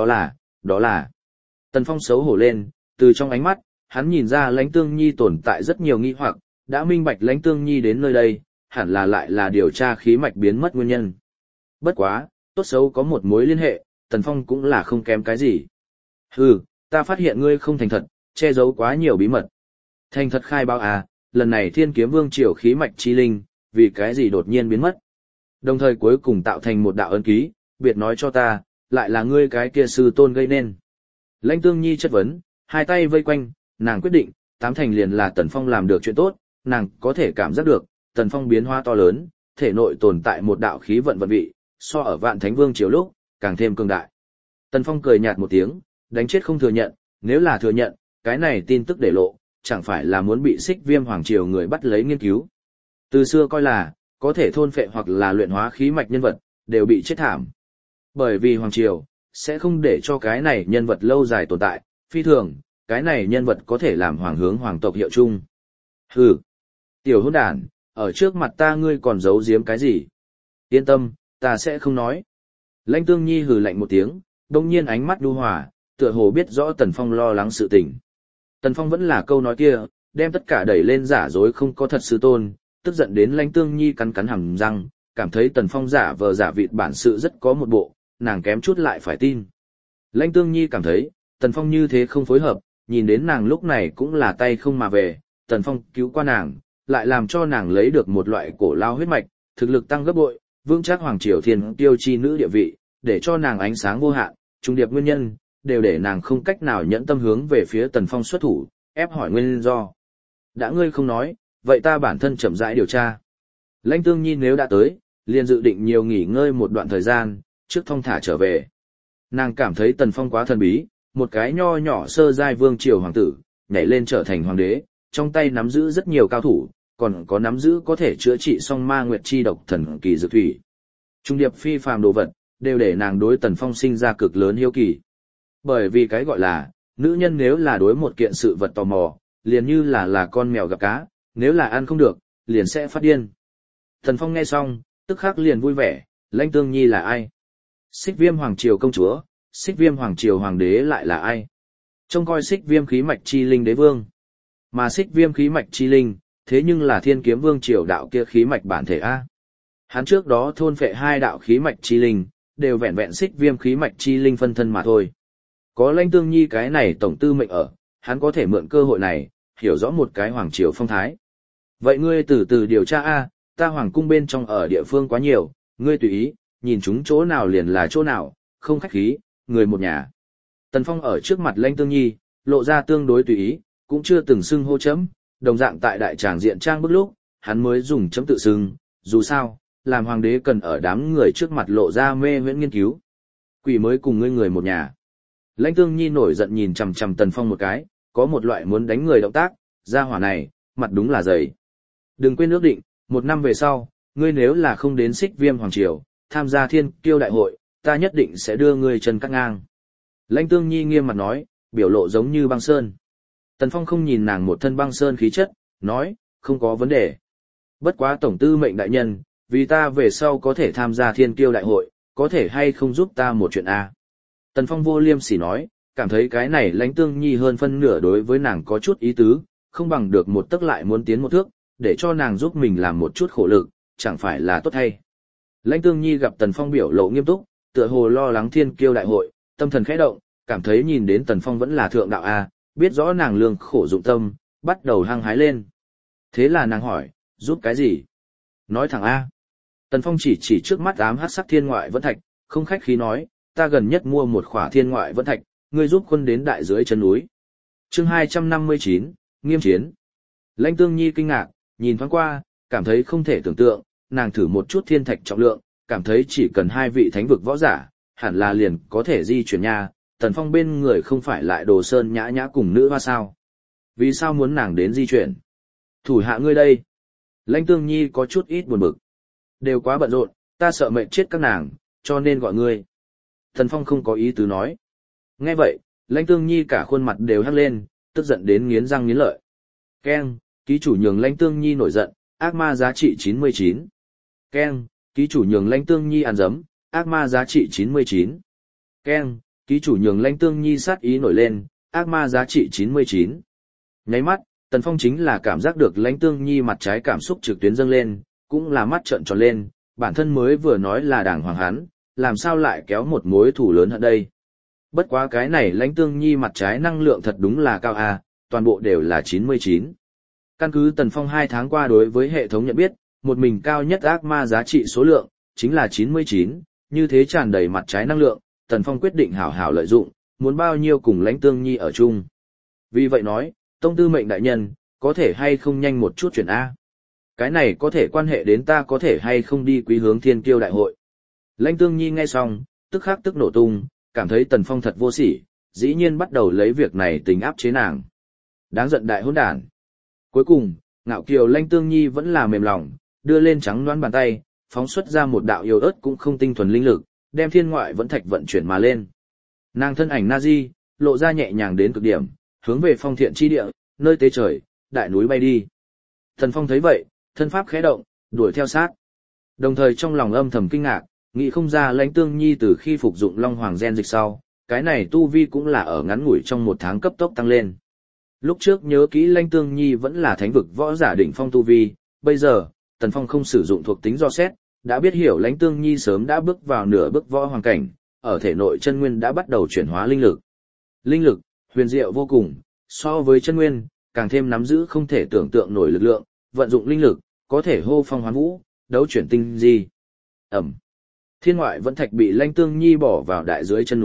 là. Tần Phong xấu hổ lên, từ trong ánh mắt, hắn nhìn ra Lãnh Tương Nhi tồn tại rất nhiều nghi hoặc, đã minh bạch Lãnh Tương Nhi đến nơi đây, hẳn là lại là điều tra khí mạch biến mất nguyên nhân. Bất quá, tốt xấu có một mối liên hệ, Tần Phong cũng là không kém cái gì. Hừ, ta phát hiện ngươi không thành thật, che giấu quá nhiều bí mật. Thành thật khai báo à, lần này Thiên Kiếm Vương triều khí mạch chi linh, vì cái gì đột nhiên biến mất. Đồng thời cuối cùng tạo thành một đạo ấn ký, biệt nói cho ta, lại là ngươi cái kia sư tôn gây nên. Lãnh Tương Nhi chất vấn, hai tay vây quanh, nàng quyết định, tám thành liền là Tần Phong làm được chuyện tốt, nàng có thể cảm giác được, Tần Phong biến hóa to lớn, thể nội tồn tại một đạo khí vận vận vị, so ở Vạn Thánh Vương triều lúc, càng thêm cường đại. Tần Phong cười nhạt một tiếng, đánh chết không thừa nhận, nếu là thừa nhận, cái này tin tức để lộ, chẳng phải là muốn bị Xích Viêm Hoàng triều người bắt lấy nghiên cứu. Từ xưa coi là, có thể thôn phệ hoặc là luyện hóa khí mạch nhân vật, đều bị chết thảm. Bởi vì Hoàng triều, sẽ không để cho cái này nhân vật lâu dài tồn tại, phi thường, cái này nhân vật có thể làm hoàng hướng hoàng tộc hiệu chung. Hừ, tiểu hỗn đản, ở trước mặt ta ngươi còn giấu giếm cái gì? Yên tâm, ta sẽ không nói. Lãnh Tương Nhi hừ lạnh một tiếng, đông nhiên ánh mắt nhu hòa, tựa hồ biết rõ Tần Phong lo lắng sự tình. Tần Phong vẫn là câu nói kia, đem tất cả đẩy lên giả dối không có thật sư tôn, tức giận đến Lãnh Tương Nhi cắn cắn hàm răng, cảm thấy Tần Phong giả vờ giả vịt bản sự rất có một bộ, nàng kém chút lại phải tin. Lãnh Tương Nhi cảm thấy, Tần Phong như thế không phối hợp, nhìn đến nàng lúc này cũng là tay không mà về, Tần Phong cứu qua nàng, lại làm cho nàng lấy được một loại cổ lao huyết mạch, thực lực tăng gấp bội, vững chắc hoàng triều thiên tiêu chi nữ địa vị, để cho nàng ánh sáng vô hạn, trùng điệp nguyên nhân, đều để nàng không cách nào nhẫn tâm hướng về phía Tần Phong xuất thủ, ép hỏi nguyên do. Đã ngươi không nói, vậy ta bản thân chậm rãi điều tra. Lãnh Tương Nhi nếu đã tới, liền dự định nhiều nghỉ ngơi một đoạn thời gian, trước thong thả trở về. Nàng cảm thấy Tần Phong quá thần bí, một cái nho nhỏ sơ giai vương triều hoàng tử, nhảy lên trở thành hoàng đế, trong tay nắm giữ rất nhiều cao thủ, còn có nắm giữ có thể chữa trị song ma nguyệt chi độc thần kỳ dược thủy. Trung điệp phi phàm đồ vật, đều để nàng đối Tần Phong sinh ra cực lớn hiếu kỳ. Bởi vì cái gọi là, nữ nhân nếu là đối một kiện sự vật tò mò, liền như là con mèo gặp cá, nếu là ăn không được, liền sẽ phát điên. Tần Phong nghe xong, tức khắc liền vui vẻ, Lãnh Tương Nhi là ai? Xích Viêm hoàng triều công chúa, Xích Viêm hoàng triều hoàng đế lại là ai? Trông coi Xích Viêm khí mạch chi linh đế vương. Mà Xích Viêm khí mạch chi linh, thế nhưng là Thiên Kiếm vương triều đạo kia khí mạch bản thể a. Hắn trước đó thôn phệ hai đạo khí mạch chi linh, đều vẹn vẹn Xích Viêm khí mạch chi linh phân thân mà thôi. Có Lãnh Tương Nhi cái này tổng tư mệnh ở, hắn có thể mượn cơ hội này, hiểu rõ một cái hoàng triều phong thái. Vậy ngươi từ từ điều tra a, ta hoàng cung bên trong ở địa phương quá nhiều, ngươi tùy ý, nhìn chúng chỗ nào liền là chỗ nào, không khách khí, người một nhà. Tần Phong ở trước mặt Lãnh Tương Nhi, lộ ra tương đối tùy ý, cũng chưa từng xưng hô chấm, đồng dạng tại đại tràng diện trang bức lúc, hắn mới dùng chấm tự xưng, dù sao, làm hoàng đế cần ở đám người trước mặt lộ ra mê huyễn nghiên cứu. Quỷ mới cùng ngươi người một nhà. Lãnh Tương Nhi nổi giận nhìn chằm chằm Tần Phong một cái, có một loại muốn đánh người động tác, ra hỏa này, mặt đúng là dày. Đừng quên ước định, 1 năm về sau, ngươi nếu là không đến Xích Viêm hoàng triều, tham gia Thiên Kiêu đại hội, ta nhất định sẽ đưa ngươi chân cắt ngang. Lãnh Tương Nhi nghiêm mặt nói, biểu lộ giống như băng sơn. Tần Phong không nhìn nàng một thân băng sơn khí chất, nói, không có vấn đề. Bất quá tổng tư mệnh đại nhân, vì ta về sau có thể tham gia Thiên Kiêu đại hội, có thể hay không giúp ta một chuyện a? Tần Phong vô liêm sỉ nói, cảm thấy cái này Lãnh Tương Nhi hơn phân nửa đối với nàng có chút ý tứ, không bằng được một tấc lại muốn tiến một thước, để cho nàng giúp mình làm một chút khổ lực, chẳng phải là tốt hay. Lãnh Tương Nhi gặp Tần Phong biểu lộ nghiêm túc, tựa hồ lo lắng Thiên Kiêu đại hội, tâm thần khẽ động, cảm thấy nhìn đến Tần Phong vẫn là thượng đạo a, biết rõ nàng lương khổ dụng tâm, bắt đầu hăng hái lên. Thế là nàng hỏi, giúp cái gì? Nói thẳng a. Tần Phong chỉ trước mắt ám hắc sắc thiên ngoại vẫn thạch, không khách khí nói, ta gần nhất mua một khỏa thiên ngoại vẫn thạch, ngươi giúp quân đến đại dưới chân núi. Chương 259, nghiêm chiến. Lãnh Tương Nhi kinh ngạc, nhìn thoáng qua, cảm thấy không thể tưởng tượng, nàng thử một chút thiên thạch trọng lượng, cảm thấy chỉ cần 2 vị thánh vực võ giả, hẳn là liền có thể di chuyển nha. Tần Phong bên người không phải lại Đồ Sơn Nhã Nhã cùng nữ hoa sao? Vì sao muốn nàng đến di chuyển? Thủ hạ ngươi đây. Lãnh Tương Nhi có chút ít buồn bực. Đều quá bận rộn, ta sợ mệt chết các nàng, cho nên gọi ngươi. Tần Phong không có ý tứ nói. Nghe vậy, Lãnh Tương Nhi cả khuôn mặt đều hắc lên, tức giận đến nghiến răng nghiến lợi. Keng, ký chủ nhường Lãnh Tương Nhi nổi giận, ác ma giá trị 99. Keng, ký chủ nhường Lãnh Tương Nhi ăn dấm, ác ma giá trị 99. Keng, ký chủ nhường Lãnh Tương Nhi sát ý nổi lên, ác ma giá trị 99. Nháy mắt, Tần Phong chính là cảm giác được Lãnh Tương Nhi mặt trái cảm xúc trực tuyến dâng lên, cũng là mắt trợn tròn lên, bản thân mới vừa nói là đàng hoàng hắn, làm sao lại kéo một mối thù lớn ở đây. Bất quá cái này Lãnh Tương Nhi mặt trái năng lượng thật đúng là cao a, toàn bộ đều là 99. Căn cứ Tần Phong 2 tháng qua đối với hệ thống nhận biết, một mình cao nhất ác ma giá trị số lượng, chính là 99, như thế tràn đầy mặt trái năng lượng, Tần Phong quyết định hảo hảo lợi dụng, muốn bao nhiêu cùng Lãnh Tương Nhi ở chung. Vì vậy nói, Tông Tư Mệnh đại nhân, có thể hay không nhanh một chút chuyển A. Cái này có thể quan hệ đến ta có thể hay không đi quý hướng Thiên Kiêu đại hội. Lãnh Tương Nhi nghe xong, tức khắc tức nổ tung, cảm thấy Tần Phong thật vô sỉ, dĩ nhiên bắt đầu lấy việc này tính áp chế nàng. Đáng giận đại hỗn đản. Cuối cùng, ngạo kiều Lãnh Tương Nhi vẫn là mềm lòng, đưa lên trắng nõn bàn tay, phóng xuất ra một đạo yêu ớt cũng không tinh thuần linh lực, đem thiên ngoại vẫn thạch vận chuyển mà lên. Nàng thân ảnh Nazi, lộ ra nhẹ nhàng đến cực điểm, hướng về phong thiện chi địa, nơi tế trời, đại núi bay đi. Tần Phong thấy vậy, thân pháp khẽ động, đuổi theo sát. Đồng thời trong lòng âm thầm kinh ngạc, nghĩ không ra Lãnh Tương Nhi từ khi phục dụng Long Hoàng gen dịch sau, cái này tu vi cũng là ở ngắn ngủi trong 1 tháng cấp tốc tăng lên. Lúc trước nhớ kỹ Lãnh Tương Nhi vẫn là thánh vực võ giả đỉnh phong tu vi, bây giờ, Tần Phong không sử dụng thuộc tính do xét, đã biết hiểu Lãnh Tương Nhi sớm đã bước vào nửa bước võ hoàng cảnh, ở thể nội chân nguyên đã bắt đầu chuyển hóa linh lực. Linh lực, huyền diệu vô cùng, so với chân nguyên, càng thêm nắm giữ không thể tưởng tượng nổi lực lượng, vận dụng linh lực, có thể hô phong hoán vũ, đấu chuyển tinh di. Ẩm. Thiên ngoại vẫn thạch bị Lãnh Tương Nhi bỏ vào đại dưới chân núi,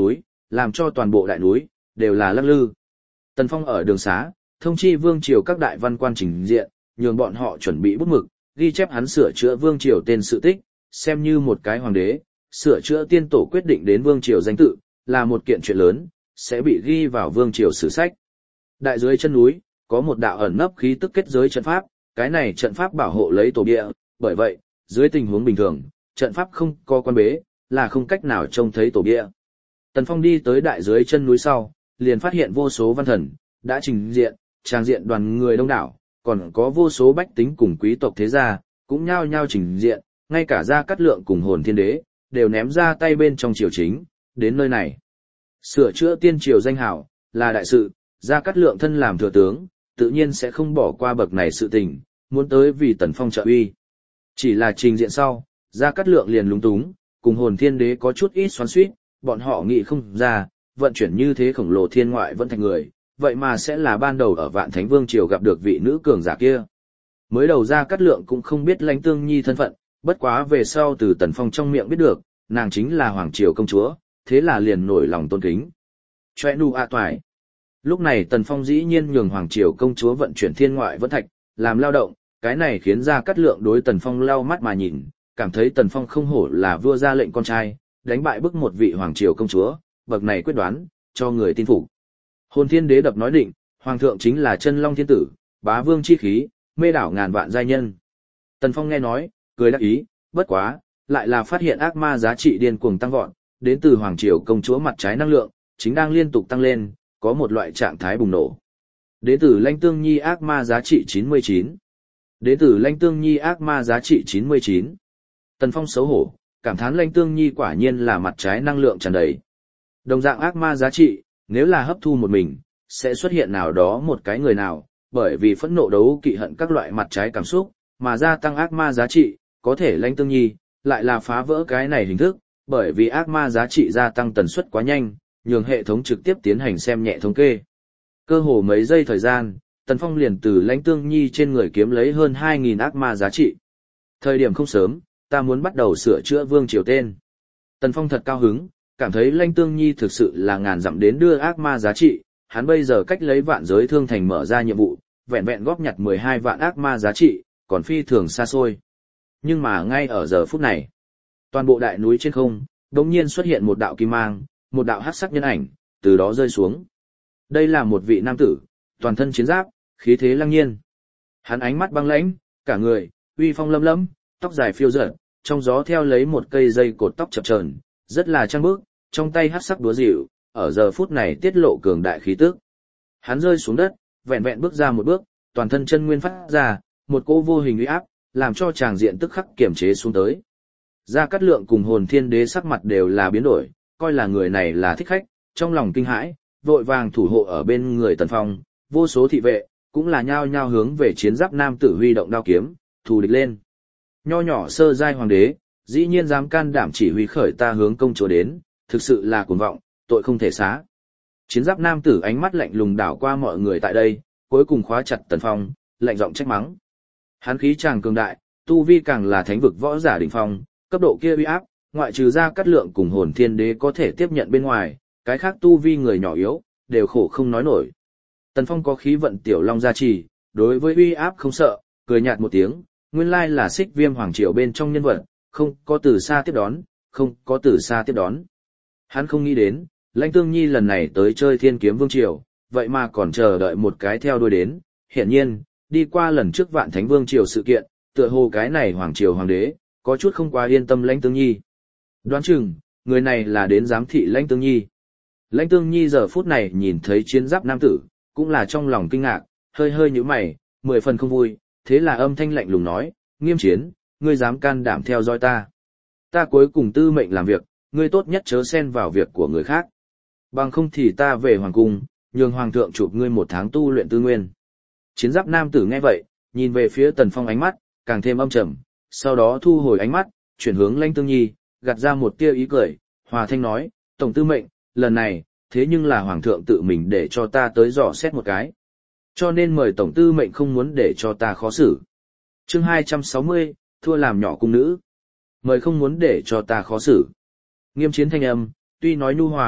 làm cho toàn bộ đại núi đều là lắc lư. Tần Phong ở đường xá, thông chi vương triều các đại văn quan trình diện, nhường bọn họ chuẩn bị bút mực, ghi chép hắn sửa chữa vương triều tên sự tích, xem như một cái hoàng đế, sửa chữa tiên tổ quyết định đến vương triều danh tự, là một kiện chuyện lớn, sẽ bị ghi vào vương triều sử sách. Đại dưới chân núi, có một đạo ẩn nấp khí tức kết giới trận pháp, cái này trận pháp bảo hộ lấy tổ địa, bởi vậy, dưới tình huống bình thường, trận pháp không có quan bế, là không cách nào trông thấy tổ địa. Tần Phong đi tới đại dưới chân núi sau, liền phát hiện vô số văn thần, đã trình diện, trang diện đoàn người đông đảo, còn có vô số bách tính cùng quý tộc thế gia, cũng nhao nhao trình diện, ngay cả Gia Cát Lượng cùng Hồn Thiên Đế, đều ném ra tay bên trong triều chính, đến nơi này. Sửa chữa tiên triều danh hào, là đại sự, Gia Cát Lượng thân làm thừa tướng, tự nhiên sẽ không bỏ qua bậc này sự tình, muốn tới vì Tần Phong trợ uy. Chỉ là trình diện sau, Gia Cát Lượng liền lúng túng, cùng Hồn Thiên Đế có chút ít xoắn xuýt, bọn họ nghĩ không ra, vận chuyển như thế khổng lồ thiên ngoại vẫn thành người, vậy mà sẽ là ban đầu ở Vạn Thánh Vương triều gặp được vị nữ cường giả kia. Mới đầu Gia Cát Lượng cũng không biết Lãnh Tương Nhi thân phận, bất quá về sau từ Tần Phong trong miệng biết được, nàng chính là hoàng triều công chúa, thế là liền nổi lòng tôn kính. Choe nu a toại. Lúc này Tần Phong dĩ nhiên nhường hoàng triều công chúa vận chuyển thiên ngoại vẫn thạch, làm lao động, cái này khiến Gia Cát Lượng đối Tần Phong lau mắt mà nhìn, cảm thấy Tần Phong không hổ là vua ra lệnh con trai, đánh bại bức một vị hoàng triều công chúa, bậc này quyết đoán, cho người tin phục. Hồn Thiên Đế đập nói định, hoàng thượng chính là chân long thiên tử, bá vương chi khí, mê đảo ngàn vạn giai nhân. Tần Phong nghe nói, cười đắc ý, bất quá, lại là phát hiện ác ma giá trị điên cuồng tăng vọt, đến từ hoàng triều công chúa mặt trái năng lượng, chính đang liên tục tăng lên, có một loại trạng thái bùng nổ. Đến từ Lãnh Tương Nhi ác ma giá trị 99. Đến từ Lãnh Tương Nhi ác ma giá trị 99. Tần Phong xấu hổ, cảm thán Lãnh Tương Nhi quả nhiên là mặt trái năng lượng tràn đầy. Đồng dạng ác ma giá trị, nếu là hấp thu một mình, sẽ xuất hiện nào đó một cái người nào, bởi vì phẫn nộ đấu kỵ hận các loại mặt trái cảm xúc, mà gia tăng ác ma giá trị, có thể Lãnh Tương Nhi, lại là phá vỡ cái này hình thức, bởi vì ác ma giá trị gia tăng tần suất quá nhanh, nhường hệ thống trực tiếp tiến hành xem nhẹ thống kê. Cơ hồ mấy giây thời gian, Tần Phong liền từ Lãnh Tương Nhi trên người kiếm lấy hơn 2.000 ác ma giá trị. Thời điểm không sớm, ta muốn bắt đầu sửa chữa vương triều tên. Tần Phong thật cao hứng, cảm thấy Lãnh Tương Nhi thực sự là ngàn dặm đến đưa ác ma giá trị, hắn bây giờ cách lấy vạn giới thương thành mở ra nhiệm vụ, vẹn vẹn góp nhặt 12 vạn ác ma giá trị, còn phi thường xa xôi. Nhưng mà ngay ở giờ phút này, toàn bộ đại núi trên không, đột nhiên xuất hiện một đạo kim mang, một đạo hắc sắc nhân ảnh, từ đó rơi xuống. Đây là một vị nam tử, toàn thân chiến giáp, khí thế lăng nhiên. Hắn ánh mắt băng lãnh, cả người, uy phong lấm lấm, tóc dài phiêu dật, trong gió theo lấy một cây dây cột tóc chập chờn, rất là trang bức, trong tay hắc sắc đúa dịu, ở giờ phút này tiết lộ cường đại khí tức. Hắn rơi xuống đất, vẹn vẹn bước ra một bước, toàn thân chân nguyên phát ra, một cỗ vô hình uy áp, làm cho tràng diện tức khắc kiềm chế xuống tới. Gia Cát Lượng cùng Hồn Thiên Đế sắc mặt đều là biến đổi, coi là người này là thích khách, trong lòng kinh hãi, vội vàng thủ hộ ở bên người Tần Phong, vô số thị vệ, cũng là nhao nhao hướng về chiến giáp nam tử huy động đao kiếm, thù địch lên. Nho nhỏ sơ giai hoàng đế, dĩ nhiên dám can đảm chỉ huy khởi ta hướng công chúa đến, thực sự là cuồng vọng, tội không thể xá. Chiến giáp nam tử ánh mắt lạnh lùng đảo qua mọi người tại đây, cuối cùng khóa chặt Tần Phong, lạnh giọng trách mắng. Hắn khí chàng cường đại, tu vi càng là thánh vực võ giả đỉnh phong, cấp độ kia uy áp, ngoại trừ Gia Cát Lượng cùng Hồn Thiên Đế có thể tiếp nhận bên ngoài, cái khác tu vi người nhỏ yếu, đều khổ không nói nổi. Tần Phong có khí vận tiểu long gia trì, đối với uy áp không sợ, cười nhạt một tiếng, nguyên lai là Xích Viêm hoàng triều bên trong nhân vật, không có từ xa tiếp đón, không có từ xa tiếp đón. Hắn không nghĩ đến, Lãnh Tương Nhi lần này tới chơi Thiên Kiếm Vương triều, vậy mà còn chờ đợi một cái theo đuôi đến, hiển nhiên, đi qua lần trước Vạn Thánh Vương triều sự kiện, tựa hồ cái này hoàng triều hoàng đế, có chút không quá yên tâm Lãnh Tương Nhi. Đoán chừng, người này là đến giám thị Lãnh Tương Nhi. Lãnh Tương Nhi giờ phút này nhìn thấy chiến giáp nam tử, cũng là trong lòng kinh ngạc, hơi hơi nhíu mày, 10 phần không vui, thế là âm thanh lạnh lùng nói, Nghiêm Chiến, ngươi dám can đảm theo dõi ta. Ta cuối cùng tư mệnh làm việc, ngươi tốt nhất chớ xen vào việc của người khác. Bằng không thì ta về hoàng cung, nhường hoàng thượng chụp ngươi 1 tháng tu luyện tư nguyên. Chiến giáp nam tử nghe vậy, nhìn về phía Tần Phong ánh mắt, càng thêm âm trầm, sau đó thu hồi ánh mắt, chuyển hướng Lãnh Tương Nhi, gạt ra một tia ý cười, hòa thanh nói, tổng tư mệnh, lần này, thế nhưng là hoàng thượng tự mình để cho ta tới dò xét một cái. Cho nên mời tổng tư mệnh không muốn để cho ta khó xử. Chương 260, thua làm nhỏ cung nữ. Mời không muốn để cho ta khó xử. Nghiêm Chiến thanh âm, tuy nói nhu hòa,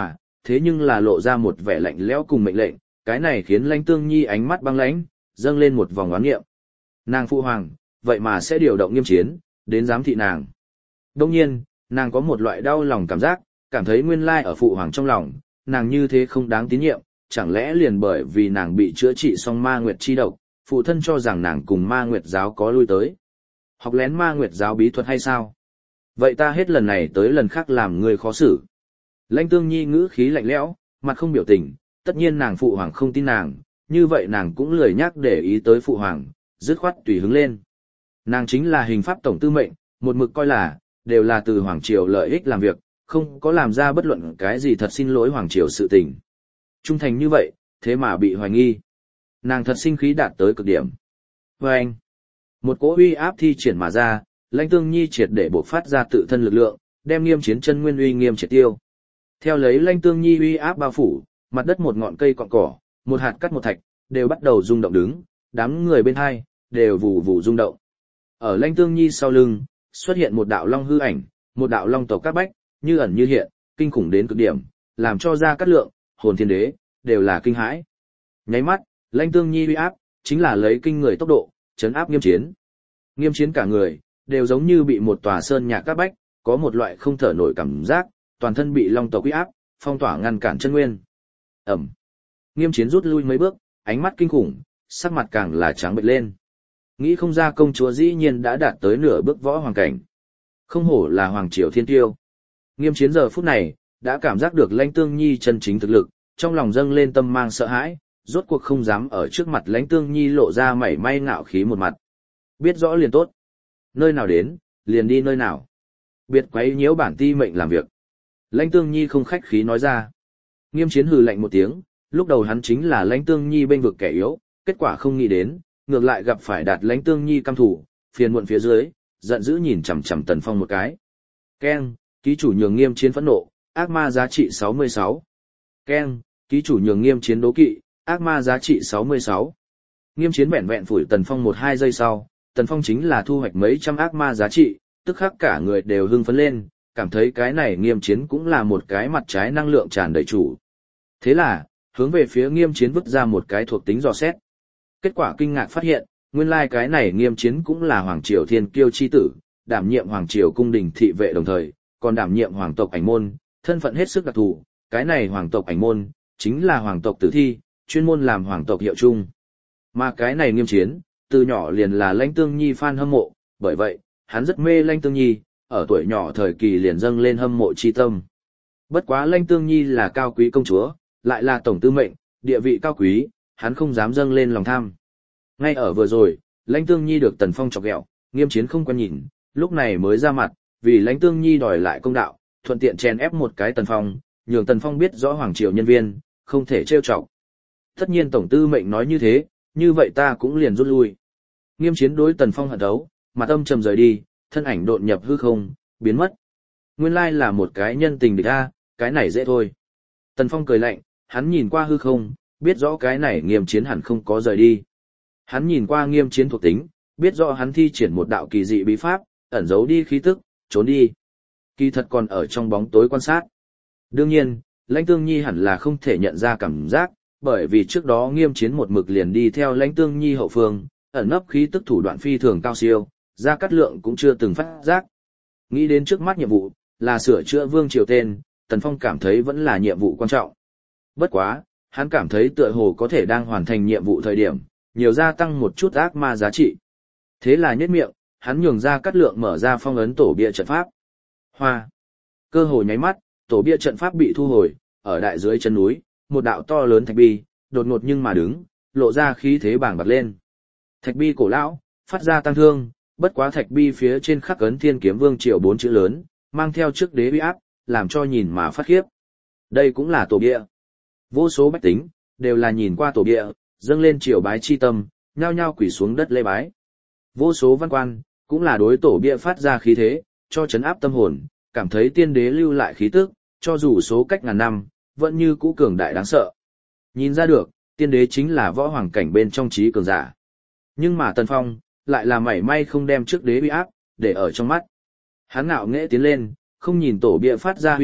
thế nhưng là lộ ra một vẻ lạnh lẽo cùng mệnh lệnh, cái này khiến Lãnh Tương Nhi ánh mắt băng lãnh, dâng lên một vòng oán nghiệm. Nàng phụ hoàng, vậy mà sẽ điều động Nghiêm Chiến, đến giám thị nàng. Đông nhiên, nàng có một loại đau lòng cảm giác, cảm thấy nguyên lai ở phụ hoàng trong lòng, nàng như thế không đáng tín nhiệm, chẳng lẽ liền bởi vì nàng bị chữa trị xong ma nguyệt chi độc, phụ thân cho rằng nàng cùng ma nguyệt giáo có lui tới. Học lén ma nguyệt giáo bí thuật hay sao? Vậy ta hết lần này tới lần khác làm người khó xử. Lãnh Tương Nhi ngữ khí lạnh lẽo, mặt không biểu tình, tất nhiên nàng phụ hoàng không tin nàng, như vậy nàng cũng lười nhắc để ý tới phụ hoàng, dứt khoát tùy hứng lên. Nàng chính là hình pháp tổng tư mệnh, một mực coi là, đều là từ hoàng triều lợi ích làm việc, không có làm ra bất luận cái gì thật xin lỗi hoàng triều sự tình. Trung thành như vậy, thế mà bị hoài nghi. Nàng thật sinh khí đạt tới cực điểm. Và anh, một cỗ uy áp thi triển mà ra, Lãnh Tương Nhi triệt để bộc phát ra tự thân lực lượng, đem Nghiêm Chiến chân nguyên uy nghiêm triệt tiêu. Theo lấy Lãnh Tương Nhi uy áp bao phủ, mặt đất một ngọn cây cọn cỏ, một hạt cắt một thạch, đều bắt đầu rung động đứng, đám người bên hai đều vù vù rung động. Ở Lãnh Tương Nhi sau lưng, xuất hiện một đạo long hư ảnh, một đạo long tộc các bách, như ẩn như hiện, kinh khủng đến cực điểm, làm cho Gia Cát Lượng, Hồn Thiên Đế đều là kinh hãi. Nháy mắt, Lãnh Tương Nhi uy áp chính là lấy kinh người tốc độ chấn áp Nghiêm Chiến. Nghiêm Chiến cả người đều giống như bị một tòa sơn nhạc các bách, có một loại không thở nổi cảm giác, toàn thân bị long tộc uy áp phong tỏa ngăn cản chân nguyên. Ẩm. Nghiêm Chiến rút lui mấy bước, ánh mắt kinh khủng, sắc mặt càng là trắng bệch lên. Nghĩ không ra công chúa dĩ nhiên đã đạt tới nửa bước võ hoàng cảnh. Không hổ là hoàng triều thiên tiêu. Nghiêm Chiến giờ phút này đã cảm giác được Lãnh Tương Nhi chân chính thực lực, trong lòng dâng lên tâm mang sợ hãi, rốt cuộc không dám ở trước mặt Lãnh Tương Nhi lộ ra mảy may ngạo khí một mặt. Biết rõ liền tốt. Nơi nào đến, liền đi nơi nào. Biệt quấy nhiễu bản ti mệnh làm việc. Lãnh Tương Nhi không khách khí nói ra. Nghiêm Chiến hừ lạnh một tiếng, lúc đầu hắn chính là Lãnh Tương Nhi bên vực kẻ yếu, kết quả không nghĩ đến, ngược lại gặp phải Đạt Lãnh Tương Nhi căm thủ, phiền muộn phía dưới, giận dữ nhìn chằm chằm Tần Phong một cái. Keng, ký chủ nhường Nghiêm Chiến phẫn nộ, ác ma giá trị 66. Keng, ký chủ nhường Nghiêm Chiến đố kỵ, ác ma giá trị 66. Nghiêm Chiến vẹn vẹn phủi Tần Phong 1-2 giây sau, Tần Phong chính là thu hoạch mấy trăm ác ma giá trị, tức khắc cả người đều hưng phấn lên, cảm thấy cái này Nghiêm Chiến cũng là một cái mặt trái năng lượng tràn đầy chủ. Thế là, hướng về phía Nghiêm Chiến vứt ra một cái thuộc tính dò xét. Kết quả kinh ngạc phát hiện, nguyên lai cái này Nghiêm Chiến cũng là hoàng triều thiên kiêu chi tử, đảm nhiệm hoàng triều cung đình thị vệ đồng thời, còn đảm nhiệm hoàng tộc ảnh môn, thân phận hết sức đặc thù, cái này hoàng tộc ảnh môn chính là hoàng tộc tử thi, chuyên môn làm hoàng tộc hiệu chung. Mà cái này Nghiêm Chiến, từ nhỏ liền là Lãnh Tương Nhi fan hâm mộ, bởi vậy, hắn rất mê Lãnh Tương Nhi, ở tuổi nhỏ thời kỳ liền dâng lên hâm mộ chi tâm. Bất quá Lãnh Tương Nhi là cao quý công chúa, lại là tổng tư mệnh, địa vị cao quý, hắn không dám dâng lên lòng tham. Ngay ở vừa rồi, Lãnh Tương Nhi được Tần Phong chọc ghẹo, Nghiêm Chiến không quen nhìn, lúc này mới ra mặt, vì Lãnh Tương Nhi đòi lại công đạo, thuận tiện chèn ép một cái Tần Phong, nhường Tần Phong biết rõ hoàng triều nhân viên, không thể trêu chọc. Tất nhiên tổng tư mệnh nói như thế, như vậy ta cũng liền rút lui. Nghiêm Chiến đối Tần Phong hận thấu, mặt âm trầm rời đi, thân ảnh độn nhập hư không, biến mất. Nguyên lai là một cái nhân tình địch a, cái này dễ thôi. Tần Phong cười lạnh, hắn nhìn qua hư không, biết rõ cái này Nghiêm Chiến hẳn không có rời đi. Hắn nhìn qua Nghiêm Chiến thuộc tính, biết rõ hắn thi triển một đạo kỳ dị bí pháp, ẩn giấu đi khí tức, trốn đi. Kỳ thật còn ở trong bóng tối quan sát. Đương nhiên, Lãnh Tương Nhi hẳn là không thể nhận ra cảm giác, bởi vì trước đó Nghiêm Chiến một mực liền đi theo Lãnh Tương Nhi hậu phương, ẩn nấp khí tức thủ đoạn phi thường cao siêu, Gia Cát Lượng cũng chưa từng phát giác. Nghĩ đến trước mắt nhiệm vụ, là sửa chữa vương triều tên, Tần Phong cảm thấy vẫn là nhiệm vụ quan trọng. Bất quá, hắn cảm thấy tựa hồ có thể đang hoàn thành nhiệm vụ thời điểm, nhiều gia tăng một chút ác ma giá trị. Thế là nhếch miệng, hắn nhường Gia Cát Lượng mở ra phong ấn tổ bia trận pháp. Hoa. Cơ hồ nháy mắt, tổ bia trận pháp bị thu hồi, ở đại dưới chân núi, một đạo to lớn thạch bi, đột ngột nhưng mà đứng, lộ ra khí thế bàng bạc lên. Thạch bi cổ lão, phát ra tăng thương, bất quá thạch bi phía trên khắc ấn Thiên Kiếm Vương triều 4 chữ lớn, mang theo trước đế uy áp, làm cho nhìn mà phát khiếp. Đây cũng là tổ bia. Vô số bách tính đều là nhìn qua tổ bia, dâng lên triều bái chi tâm, nhao nhao quỳ xuống đất lễ bái. Vô số văn quan cũng là đối tổ bia phát ra khí thế, cho trấn áp tâm hồn, cảm thấy tiên đế lưu lại khí tức, cho dù số cách ngàn năm, vẫn như cũ cường đại đáng sợ. Nhìn ra được, tiên đế chính là võ hoàng cảnh bên trong trí cường giả. Nhưng mà Tần Phong lại là mảy may không đem trước đế uy áp để ở trong mắt. Hắn ngạo nghễ tiến lên, không nhìn tổ bia phát ra uy áp,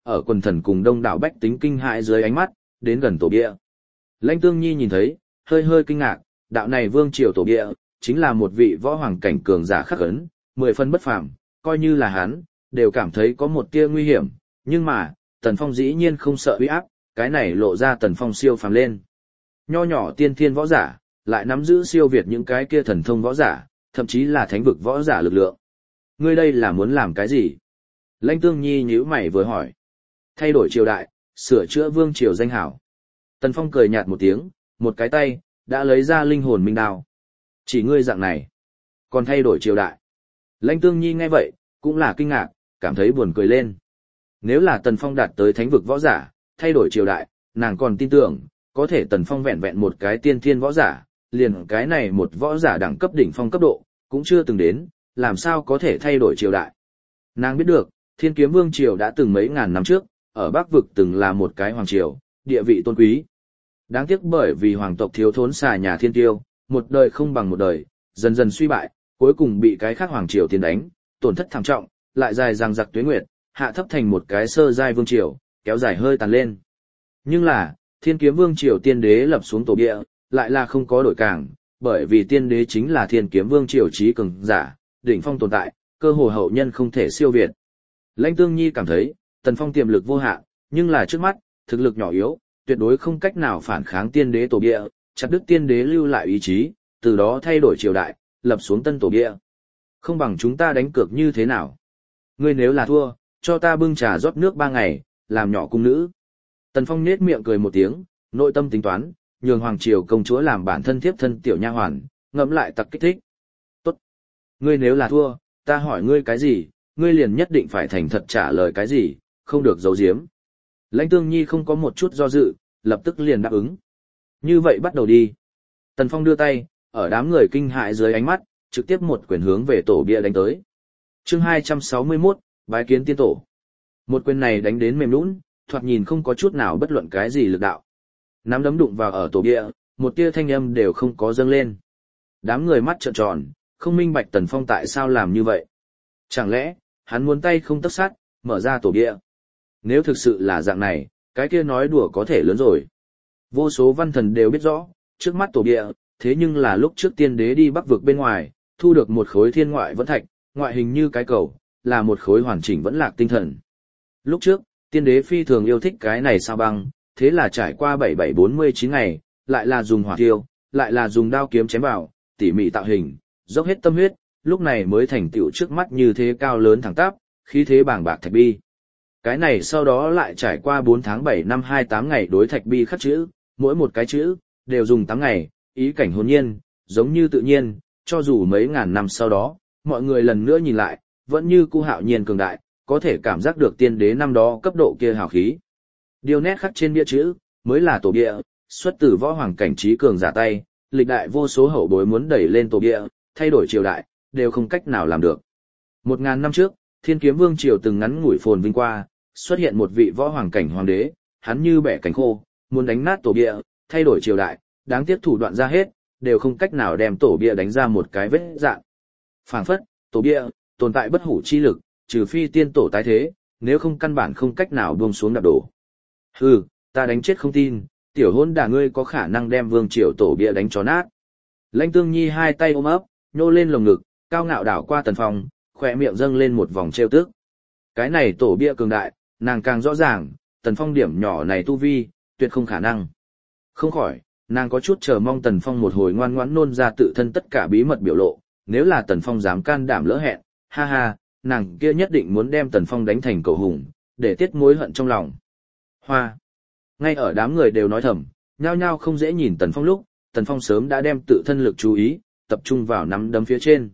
ở quần thần cùng đông đảo bách tính kinh hãi dưới ánh mắt, đến gần tổ bia. Lãnh Tương Nhi nhìn thấy, hơi hơi kinh ngạc, đạo này vương triều tổ bia, chính là một vị võ hoàng cảnh cường giả khắc ấn, 10 phân bất phàm, coi như là hắn, đều cảm thấy có một tia nguy hiểm, nhưng mà, Tần Phong dĩ nhiên không sợ uy áp, cái này lộ ra Tần Phong siêu phàm lên. Nho nhỏ tiên thiên võ giả, lại nắm giữ siêu việt những cái kia thần thông võ giả, thậm chí là thánh vực võ giả lực lượng. Ngươi đây là muốn làm cái gì? Lãnh Tương Nhi nhíu mày vừa hỏi. Thay đổi triều đại, sửa chữa vương triều danh hảo. Tần Phong cười nhạt một tiếng, một cái tay, đã lấy ra linh hồn minh đao. Chỉ ngươi dạng này, còn thay đổi triều đại. Lãnh Tương Nhi nghe vậy, cũng là kinh ngạc, cảm thấy buồn cười lên. Nếu là Tần Phong đạt tới thánh vực võ giả, thay đổi triều đại, nàng còn tin tưởng, có thể Tần Phong vẹn vẹn một cái tiên thiên võ giả, liền cái này một võ giả đẳng cấp đỉnh phong cấp độ, cũng chưa từng đến, làm sao có thể thay đổi triều đại. Nàng biết được, Thiên Kiếm Vương triều đã từng mấy ngàn năm trước, ở Bắc vực từng là một cái hoàng triều, địa vị tôn quý. Đáng tiếc bởi vì hoàng tộc thiếu thốn xà nhà thiên tiêu, một đời không bằng một đời, dần dần suy bại, cuối cùng bị cái khác hoàng triều tiến đánh, tổn thất thảm trọng, lại dài dằng dặc tuế nguyệt, hạ thấp thành một cái sơ giai vương triều, kéo dài hơi tàn lên. Nhưng là, Thiên Kiếm Vương triều tiên đế lập xuống tổ địa, lại là không có đổi cảng, bởi vì tiên đế chính là Thiên Kiếm Vương triều chí cường giả, đỉnh phong tồn tại, cơ hồ hậu nhân không thể siêu việt. Lãnh Tương Nhi cảm thấy, Tần Phong tiềm lực vô hạn, nhưng là trước mắt, thực lực nhỏ yếu, tuyệt đối không cách nào phản kháng tiên đế tổ địa, chặt đứt tiên đế lưu lại ý chí, từ đó thay đổi triều đại, lập xuống tân tổ địa. Không bằng chúng ta đánh cược như thế nào? Ngươi nếu là thua, cho ta bưng trà rót nước 3 ngày, làm nhỏ cung nữ. Tần Phong nết miệng cười một tiếng, nội tâm tính toán, nhường hoàng triều công chúa làm bản thân thiếp thân tiểu nha hoàn, ngẫm lại tặc kích thích. Tốt. Ngươi nếu là thua, ta hỏi ngươi cái gì, ngươi liền nhất định phải thành thật trả lời cái gì, không được giấu giếm. Lãnh Tương Nhi không có một chút do dự, lập tức liền đáp ứng. Như vậy bắt đầu đi. Tần Phong đưa tay, ở đám người kinh hãi dưới ánh mắt, trực tiếp một quyền hướng về tổ bia đánh tới. Chương 261, bái kiến tiên tổ. Một quyền này đánh đến mềm nhũn, thoạt nhìn không có chút nào bất luận cái gì lực đạo. Nắm đấm đụng vào ở tổ bia, một tia thanh âm đều không có dâng lên. Đám người mắt trợn tròn, không minh bạch Tần Phong tại sao làm như vậy. Chẳng lẽ, hắn muốn tay không tấc sắt, mở ra tổ bia. Nếu thực sự là dạng này, cái kia nói đùa có thể lớn rồi. Vô số văn thần đều biết rõ, trước mắt tổ bia, thế nhưng là lúc trước tiên đế đi bắc vực bên ngoài, thu được một khối thiên ngoại vẫn thạch, ngoại hình như cái cầu, là một khối hoàn chỉnh vẫn lạc tinh thần. Lúc trước, tiên đế phi thường yêu thích cái này sao băng, thế là trải qua 7749 ngày, lại là dùng hỏa thiêu, lại là dùng đao kiếm chém vào, tỉ mỉ tạo hình, dốc hết tâm huyết, lúc này mới thành tựu trước mắt như thế cao lớn thẳng tắp, khí thế bàng bạc thạch bi. Cái này sau đó lại trải qua 4 tháng 7 năm 28 ngày đối thạch bi khắc chữ, mỗi một cái chữ, đều dùng 8 ngày, ý cảnh hồn nhiên, giống như tự nhiên, cho dù mấy ngàn năm sau đó, mọi người lần nữa nhìn lại, vẫn như cũ hạo nhiên cường đại, có thể cảm giác được tiên đế năm đó cấp độ kia hào khí. Điều nét khắc trên bia chữ, mới là tổ bia, xuất từ võ hoàng cảnh trí cường giả tay, lịch đại vô số hậu bối muốn đẩy lên tổ bia, thay đổi triều đại, đều không cách nào làm được. 1000 năm trước, Thiên Kiếm Vương triều từng ngắn ngủi phồn vinh qua, xuất hiện một vị võ hoàng cảnh hoàng đế, hắn như bẻ cánh khô, muốn đánh nát tổ bia, thay đổi triều đại, đáng tiếc thủ đoạn ra hết, đều không cách nào đem tổ bia đánh ra một cái vết dạn. Phảng phất, tổ bia tồn tại bất hủ chi lực, trừ phi tiên tổ tái thế, nếu không căn bản không cách nào buông xuống đạp đổ. Hừ, ta đánh chết không tin, tiểu hôn đả ngươi có khả năng đem vương triều tổ bia đánh cho nát. Lãnh Tương Nhi hai tay ôm ấp, nhô lên lồng ngực, cao ngạo đảo qua Tần Phong, khỏe miệng dâng lên một vòng trêu tức. Cái này tổ bia cường đại, nàng càng rõ ràng, Tần Phong điểm nhỏ này tu vi, tuyệt không khả năng. Không khỏi, nàng có chút chờ mong Tần Phong một hồi ngoan ngoãn nôn ra tự thân tất cả bí mật biểu lộ, nếu là Tần Phong dám can đảm lỡ hẹn, ha ha, nàng kia nhất định muốn đem Tần Phong đánh thành cầu hùng, để tiết mối hận trong lòng. Hoa. Ngay ở đám người đều nói thầm, nhao nhao không dễ nhìn Tần Phong lúc, Tần Phong sớm đã đem tự thân lực chú ý, tập trung vào nắm đấm phía trên.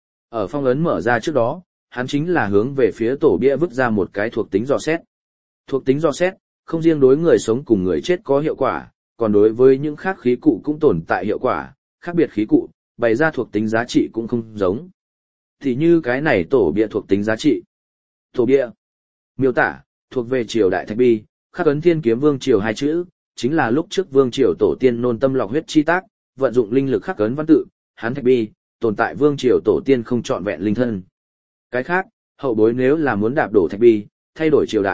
Ở phong ấn mở ra trước đó, hắn chính là hướng về phía tổ bia vứt ra một cái thuộc tính dò xét. Thuộc tính dò xét, không riêng đối người sống cùng người chết có hiệu quả, còn đối với những khác khí cụ cũng tồn tại hiệu quả, khác biệt khí cụ, bày ra thuộc tính giá trị cũng không giống. Thì như cái này tổ bia thuộc tính giá trị. Tổ bia, miêu tả, thuộc về triều đại thạch bi, khắc ấn Thiên Kiếm Vương triều hai chữ, chính là lúc trước vương triều tổ tiên nôn tâm lọc huyết chi tác, vận dụng linh lực khắc ấn văn tự, hắn thạch bi, tồn tại vương triều tổ tiên không trọn vẹn linh thân. Cái khác, hậu bối nếu là muốn đạp đổ thạch bi, thay đổi triều đại,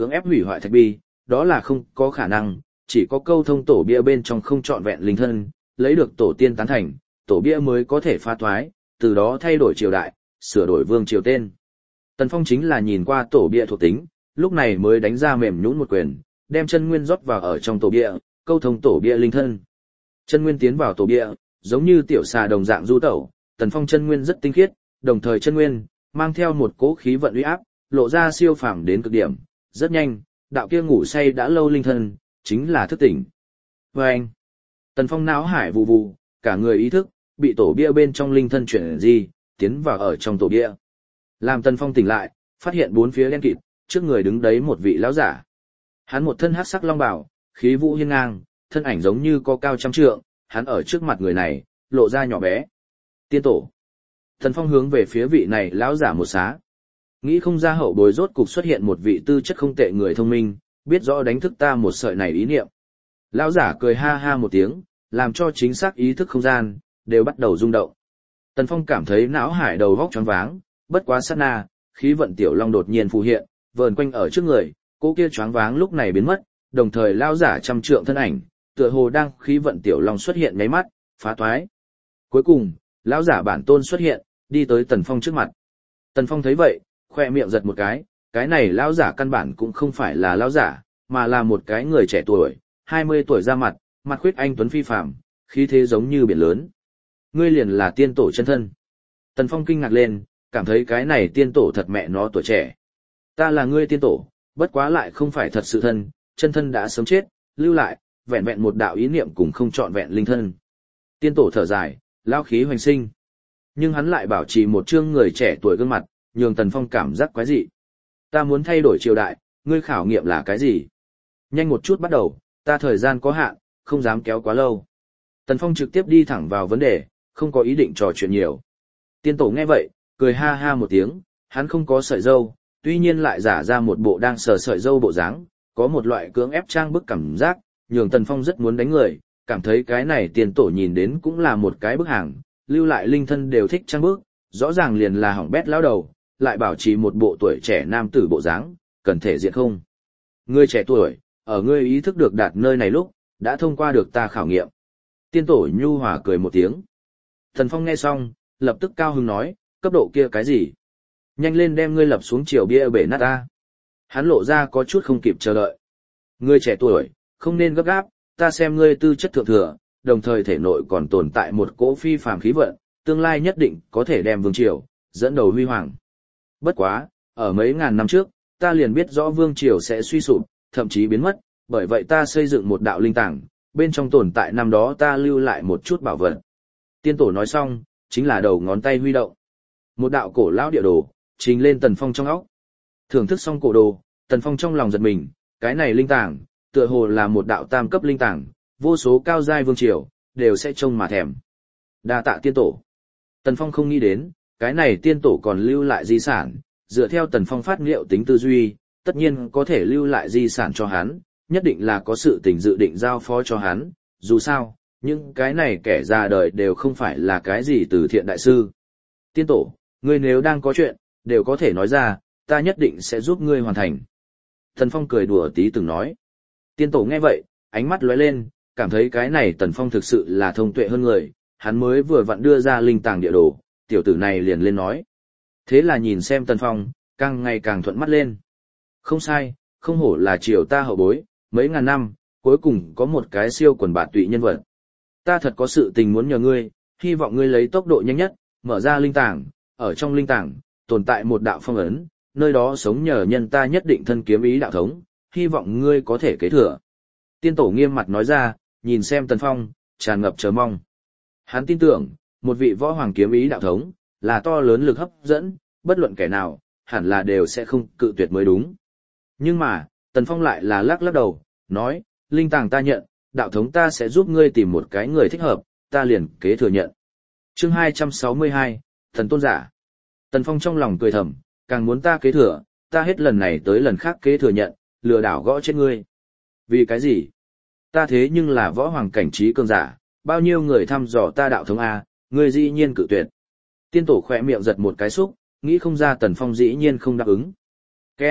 cưỡng ép hủy hoại thạch bi, đó là không có khả năng, chỉ có câu thông tổ bia bên trong không trọn vẹn linh thân, lấy được tổ tiên tán thành, tổ bia mới có thể phá thoái, từ đó thay đổi triều đại, sửa đổi vương triều tên. Tần Phong chính là nhìn qua tổ bia thuộc tính, lúc này mới đánh ra mềm nhũn một quyền, đem chân nguyên rót vào ở trong tổ bia, câu thông tổ bia linh thân. Chân nguyên tiến vào tổ bia, giống như tiểu xà đồng dạng du tẩu, Tần Phong chân nguyên rất tinh khiết, đồng thời chân nguyên mang theo một cỗ khí vận uy áp, lộ ra siêu phàm đến cực điểm, rất nhanh, đạo kia ngủ say đã lâu linh thân, chính là thức tỉnh. Và anh, Tần Phong não hải vụ vụ, cả người ý thức, bị tổ bia bên trong linh thân chuyển di, tiến vào ở trong tổ bia. Làm Tần Phong tỉnh lại, phát hiện bốn phía đen kịt, trước người đứng đấy một vị lão giả. Hắn một thân hắc sắc long bào, khí vũ hiên ngang, thân ảnh giống như có cao trăm trượng, hắn ở trước mặt người này, lộ ra nhỏ bé. Tiên tổ. Tần Phong hướng về phía vị này lão giả một xá. Nghĩ không ra hậu bối rốt cục xuất hiện một vị tư chất không tệ người thông minh, biết rõ đánh thức ta một sợi này ý niệm. Lão giả cười ha ha một tiếng, làm cho chính xác ý thức không gian, đều bắt đầu rung động. Tần Phong cảm thấy não hải đầu vóc choáng váng, bất quá sát na, khí vận tiểu long đột nhiên phù hiện, vờn quanh ở trước người, cô kia choáng váng lúc này biến mất, đồng thời lão giả trăm trượng thân ảnh, tựa hồ đang khí vận tiểu long xuất hiện nháy mắt, phá toái. Cuối cùng, lão giả bản tôn xuất hiện, đi tới Tần Phong trước mặt. Tần Phong thấy vậy, khoe miệng giật một cái này lão giả căn bản cũng không phải là lão giả, mà là một cái người trẻ tuổi, 20 tuổi ra mặt, mặt khuyết anh tuấn phi phàm, khí thế giống như biển lớn. Ngươi liền là tiên tổ chân thân. Tần Phong kinh ngạc lên, cảm thấy cái này tiên tổ thật mẹ nó tuổi trẻ. Ta là ngươi tiên tổ, bất quá lại không phải thật sự thân, chân thân đã sớm chết, lưu lại, vẹn vẹn một đạo ý niệm cùng không trọn vẹn linh thân. Tiên tổ thở dài, lao khí hoành sinh. Nhưng hắn lại bảo trì một trương người trẻ tuổi gương mặt, nhường Tần Phong cảm giác quái dị. Ta muốn thay đổi triều đại, ngươi khảo nghiệm là cái gì? Nhanh một chút bắt đầu, ta thời gian có hạn, không dám kéo quá lâu. Tần Phong trực tiếp đi thẳng vào vấn đề, không có ý định trò chuyện nhiều. Tiên tổ nghe vậy, cười ha ha một tiếng, hắn không có sợi râu, tuy nhiên lại giả ra một bộ đang sờ sợi râu bộ dáng, có một loại cưỡng ép trang bức cảm giác, nhường Tần Phong rất muốn đánh người, cảm thấy cái này tiên tổ nhìn đến cũng là một cái bức hàng, lưu lại linh thân đều thích trang bức, rõ ràng liền là hỏng bét lão đầu, lại bảo trì một bộ tuổi trẻ nam tử bộ dáng, cần thể diện không? Ngươi trẻ tuổi, ở ngươi ý thức được đạt nơi này lúc, đã thông qua được ta khảo nghiệm. Tiên tổ nhu hòa cười một tiếng. Tần Phong nghe xong, lập tức cao hứng nói, cấp độ kia cái gì? Nhanh lên đem ngươi lập xuống chiều bia bể nát ta. Hắn lộ ra có chút không kịp chờ đợi. Ngươi trẻ tuổi, không nên gấp gáp, ta xem ngươi tư chất thượng thừa, đồng thời thể nội còn tồn tại một cỗ phi phàm khí vận, tương lai nhất định có thể đem vương triều dẫn đầu huy hoàng. Bất quá, ở mấy ngàn năm trước, ta liền biết rõ vương triều sẽ suy sụp, thậm chí biến mất, bởi vậy ta xây dựng một đạo linh tàng, bên trong tồn tại năm đó ta lưu lại một chút bảo vật. Tiên tổ nói xong, chính là đầu ngón tay huy động. Một đạo cổ lão địa đồ, trình lên Tần Phong trong óc. Thưởng thức xong cổ đồ, Tần Phong trong lòng giật mình, cái này linh tàng, tựa hồ là một đạo tam cấp linh tàng, vô số cao giai vương triều, đều sẽ trông mà thèm. Đa tạ tiên tổ. Tần Phong không nghĩ đến, cái này tiên tổ còn lưu lại di sản, dựa theo Tần Phong phát liệu tính tư duy, tất nhiên có thể lưu lại di sản cho hắn, nhất định là có sự tình dự định giao phó cho hắn, dù sao, những cái này kẻ già đời đều không phải là cái gì từ thiện đại sư. Tiên tổ, ngươi nếu đang có chuyện, đều có thể nói ra, ta nhất định sẽ giúp ngươi hoàn thành. Tần Phong cười đùa tí từng nói. Tiên tổ nghe vậy, ánh mắt lóe lên, cảm thấy cái này Tần Phong thực sự là thông tuệ hơn người, hắn mới vừa vặn đưa ra linh tàng địa đồ, tiểu tử này liền lên nói. Thế là nhìn xem Tần Phong, càng ngày càng thuận mắt lên. Không sai, không hổ là triều ta hậu bối, mấy ngàn năm, cuối cùng có một cái siêu quần bạt tụy nhân vật. Ta thật có sự tình muốn nhờ ngươi, hy vọng ngươi lấy tốc độ nhanh nhất, mở ra linh tàng, ở trong linh tàng, tồn tại một đạo phong ấn, nơi đó sống nhờ nhân ta nhất định thân kiếm ý đạo thống, hy vọng ngươi có thể kế thừa. Tiên tổ nghiêm mặt nói ra, nhìn xem Tần Phong, tràn ngập chờ mong. Hắn tin tưởng, một vị võ hoàng kiếm ý đạo thống, là to lớn lực hấp dẫn, bất luận kẻ nào, hẳn là đều sẽ không cự tuyệt mới đúng. Nhưng mà, Tần Phong lại là lắc lắc đầu, nói, linh tàng ta nhận, đạo thống ta sẽ giúp ngươi tìm một cái người thích hợp, ta liền kế thừa nhận. Chương 262, Thần Tôn Giả. Tần Phong trong lòng cười thầm, càng muốn ta kế thừa, ta hết lần này tới lần khác kế thừa nhận, lừa đảo gõ chết ngươi. Vì cái gì? Ta thế nhưng là võ hoàng cảnh trí cường giả, bao nhiêu người thăm dò ta đạo thống A, ngươi dĩ nhiên cự tuyệt. Tiên tổ khỏe miệng giật một cái xúc, nghĩ không ra Tần Phong dĩ nhiên không đáp ứng. Ken,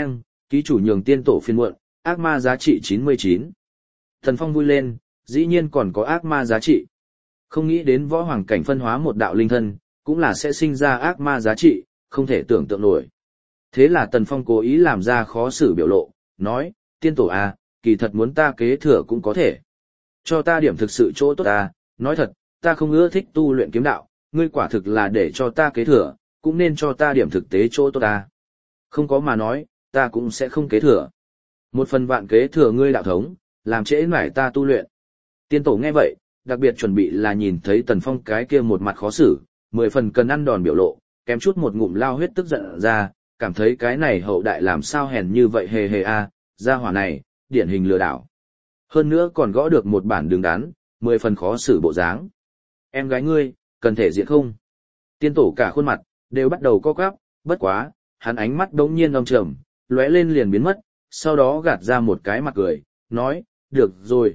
Ký chủ nhường tiên tổ phiên muộn, ác ma giá trị 99. Tần Phong vui lên, dĩ nhiên còn có ác ma giá trị. Không nghĩ đến võ hoàng cảnh phân hóa một đạo linh thân, cũng là sẽ sinh ra ác ma giá trị, không thể tưởng tượng nổi. Thế là Tần Phong cố ý làm ra khó xử biểu lộ, nói, tiên tổ à, kỳ thật muốn ta kế thừa cũng có thể. Cho ta điểm thực sự chỗ tốt à, nói thật, ta không ưa thích tu luyện kiếm đạo, ngươi quả thực là để cho ta kế thừa, cũng nên cho ta điểm thực tế chỗ tốt à. Không có mà nói, ta cũng sẽ không kế thừa. Một phần vạn kế thừa ngươi đạo thống, làm trễ nải ta tu luyện. Tiên tổ nghe vậy, đặc biệt chuẩn bị là nhìn thấy Tần Phong cái kia một mặt khó xử, 10 phần cần ăn đòn biểu lộ, kém chút một ngụm lao huyết tức giận ra, cảm thấy cái này hậu đại làm sao hèn như vậy hề hề a, gia hỏa này, điển hình lừa đảo. Hơn nữa còn gõ được một bản đường đắn, 10 phần khó xử bộ dáng. Em gái ngươi, cần thể diện không? Tiên tổ cả khuôn mặt, đều bắt đầu co quắp, bất quá, hắn ánh mắt đống nhiên âm trầm, lóe lên liền biến mất, sau đó gạt ra một cái mặt cười, nói, được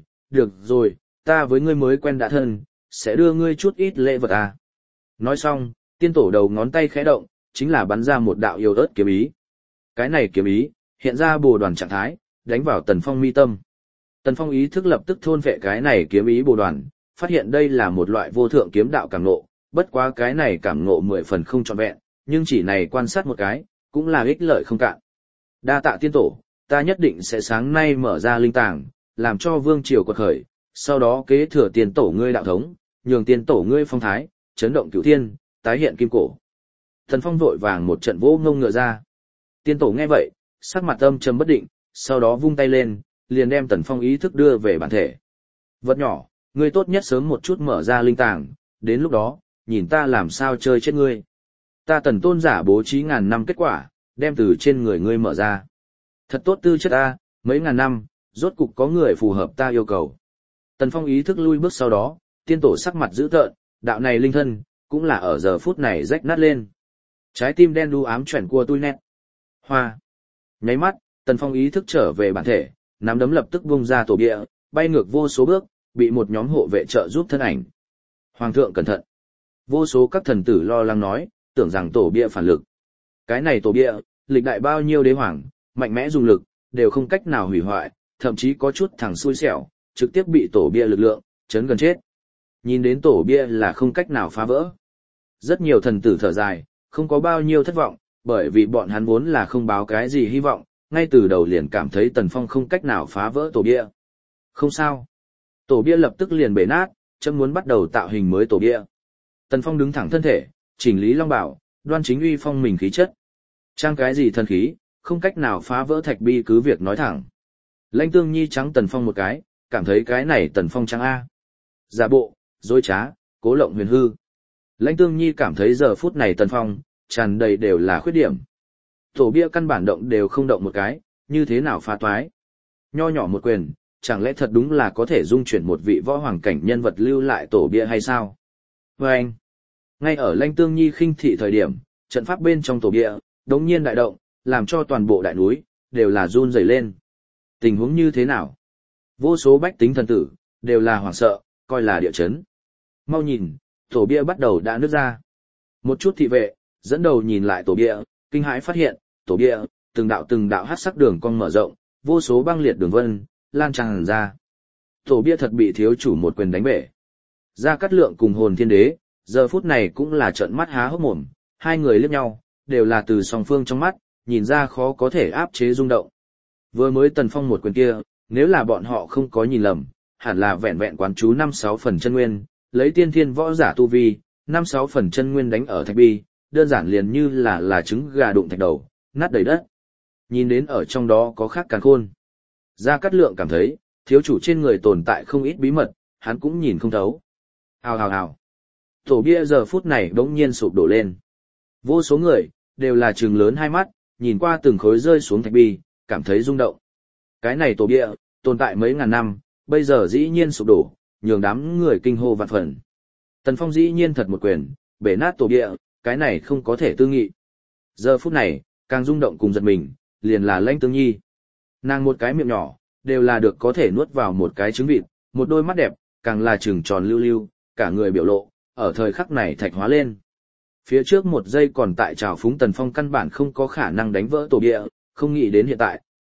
rồi, ta với ngươi mới quen đã thân, sẽ đưa ngươi chút ít lễ vật à. Nói xong, tiên tổ đầu ngón tay khẽ động, chính là bắn ra một đạo yêu ớt kiếm ý. Cái này kiếm ý, hiện ra bồ đoàn trạng thái, đánh vào Tần Phong mi tâm. Tần Phong ý thức lập tức thôn vệ cái này kiếm ý bồ đoàn, phát hiện đây là một loại vô thượng kiếm đạo cảm ngộ, bất quá cái này cảm ngộ 10 phần không trọn vẹn, nhưng chỉ này quan sát một cái, cũng là ích lợi không cạn. Đa tạ tiên tổ, ta nhất định sẽ sáng nay mở ra linh tàng, làm cho vương triều quật khởi, sau đó kế thừa tiên tổ ngươi đạo thống, nhường tiên tổ ngươi phong thái, chấn động cửu thiên, tái hiện kim cổ. Tần Phong vội vàng một trận vỗ ngông ngựa ra. Tiên tổ nghe vậy, sắc mặt âm trầm bất định, sau đó vung tay lên, liền đem Tần Phong ý thức đưa về bản thể. Vật nhỏ, ngươi tốt nhất sớm một chút mở ra linh tàng, đến lúc đó, nhìn ta làm sao chơi chết ngươi. Ta Tần tôn giả bố trí ngàn năm kết quả, đem từ trên người ngươi mở ra. Thật tốt tư chất ta, mấy ngàn năm, rốt cục có người phù hợp ta yêu cầu. Tần Phong ý thức lui bước sau đó, tiên tổ sắc mặt dữ tợn, đạo này linh thân, cũng là ở giờ phút này rách nát lên. Trái tim đen đu ám chuyển cua tui nét. Hoa. Nháy mắt, Tần Phong ý thức trở về bản thể, nắm đấm lập tức vung ra tổ bia, bay ngược vô số bước, bị một nhóm hộ vệ trợ giúp thân ảnh. Hoàng thượng cẩn thận. Vô số các thần tử lo lắng nói, tưởng rằng tổ bia phản lực. Cái này tổ bia, lịch đại bao nhiêu đế hoàng, mạnh mẽ dùng lực, đều không cách nào hủy hoại, thậm chí có chút thằng xui xẻo, trực tiếp bị tổ bia lực lượng, chấn gần chết. Nhìn đến tổ bia là không cách nào phá vỡ. Rất nhiều thần tử thở dài, không có bao nhiêu thất vọng, bởi vì bọn hắn vốn là không báo cái gì hy vọng, ngay từ đầu liền cảm thấy Tần Phong không cách nào phá vỡ tổ bia. Không sao. Tổ bia lập tức liền bể nát, chấm muốn bắt đầu tạo hình mới tổ bia. Tần Phong đứng thẳng thân thể, chỉnh lý long bảo, đoan chính uy phong mình khí chất. Trang cái gì thần khí, không cách nào phá vỡ thạch bi cứ việc nói thẳng. Lãnh Tương Nhi trắng Tần Phong một cái, cảm thấy cái này Tần Phong trắng A. Giả bộ, dối trá, cố lộng huyền hư. Lãnh Tương Nhi cảm thấy giờ phút này Tần Phong, tràn đầy đều là khuyết điểm. Tổ bia căn bản động đều không động một cái, như thế nào phá toái. Nho nhỏ một quyền, chẳng lẽ thật đúng là có thể dung chuyển một vị võ hoàng cảnh nhân vật lưu lại tổ bia hay sao? Và anh, ngay ở Lãnh Tương Nhi khinh thị thời điểm, trận pháp bên trong tổ bia, đống nhiên đại động, làm cho toàn bộ đại núi, đều là run rẩy lên. Tình huống như thế nào? Vô số bách tính thần tử, đều là hoảng sợ, coi là địa chấn. Mau nhìn, tổ bia bắt đầu đã nứt ra. Một chút thị vệ, dẫn đầu nhìn lại tổ bia, kinh hãi phát hiện, tổ bia, từng đạo hắc sắc đường cong mở rộng, vô số băng liệt đường vân, lan tràn ra. Tổ bia thật bị thiếu chủ một quyền đánh bể. Gia Cát Lượng cùng Hồn Thiên Đế, giờ phút này cũng là trợn mắt há hốc mồm, hai người liếc nhau, đều là từ song phương trong mắt, nhìn ra khó có thể áp chế rung động. Vừa mới Tần Phong một quyền kia, nếu là bọn họ không có nhìn lầm, hẳn là vẹn vẹn quán chú 5-6 phần chân nguyên, lấy tiên thiên võ giả tu vi, 5-6 phần chân nguyên đánh ở thạch bi, đơn giản liền như là trứng gà đụng thạch đầu, nát đầy đất. Nhìn đến ở trong đó có khác càn khôn. Gia Cát Lượng cảm thấy, thiếu chủ trên người tồn tại không ít bí mật, hắn cũng nhìn không thấu. Hào hào hào. Tổ bia giờ phút này bỗng nhiên sụp đổ lên. Vô số người, đều là trừng lớn hai mắt, nhìn qua từng khối rơi xuống thạch bi, cảm thấy rung động. Cái này tổ bia, tồn tại mấy ngàn năm, bây giờ dĩ nhiên sụp đổ, nhường đám người kinh hô vạn phần. Tần Phong dĩ nhiên thật một quyền, bể nát tổ bia, cái này không có thể tư nghị. Giờ phút này, càng rung động cùng giật mình, liền là Lãnh Tương Nhi. Nàng một cái miệng nhỏ, đều là được có thể nuốt vào một cái trứng vịt, một đôi mắt đẹp, càng là trừng tròn lưu lưu, cả người biểu lộ, ở thời khắc này thạch hóa lên. Phía trước một giây còn tại trào phúng Tần Phong căn bản không có khả năng đánh vỡ tổ bia, không nghĩ đến hiện tại,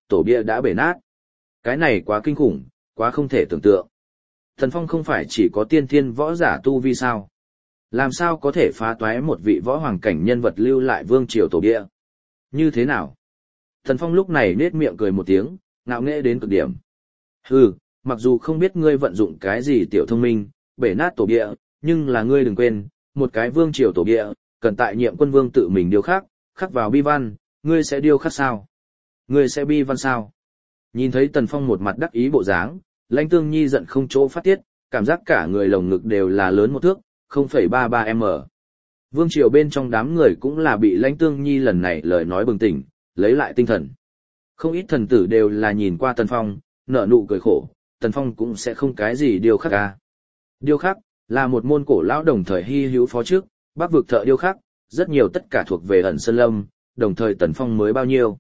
tổ bia đã bể nát. Cái này quá kinh khủng, quá không thể tưởng tượng. Tần Phong không phải chỉ có tiên thiên võ giả tu vi sao? Làm sao có thể phá toái một vị võ hoàng cảnh nhân vật lưu lại vương triều tổ bia? Như thế nào? Tần Phong lúc này nết miệng cười một tiếng, ngạo nghễ đến cực điểm. Hừ, mặc dù không biết ngươi vận dụng cái gì tiểu thông minh, bể nát tổ bia, nhưng là ngươi đừng quên, một cái vương triều tổ bia, cần tại nhiệm quân vương tự mình điêu khắc vào bi văn, ngươi sẽ điêu khắc sao? Ngươi sẽ bi văn sao? Nhìn thấy Tần Phong một mặt đắc ý bộ dáng, Lãnh Tương Nhi giận không chỗ phát tiết, cảm giác cả người lồng ngực đều là lớn một thước, 0,33m. Vương triều bên trong đám người cũng là bị Lãnh Tương Nhi lần này lời nói bừng tỉnh, lấy lại tinh thần. Không ít thần tử đều là nhìn qua Tần Phong, nở nụ cười khổ, Tần Phong cũng sẽ không cái gì điêu khắc à. Điêu khắc là một môn cổ lão đồng thời hy hữu phó trước, Bắc vực thợ điêu khắc, rất nhiều tất cả thuộc về ẩn sơn lâm, đồng thời Tần Phong mới bao nhiêu?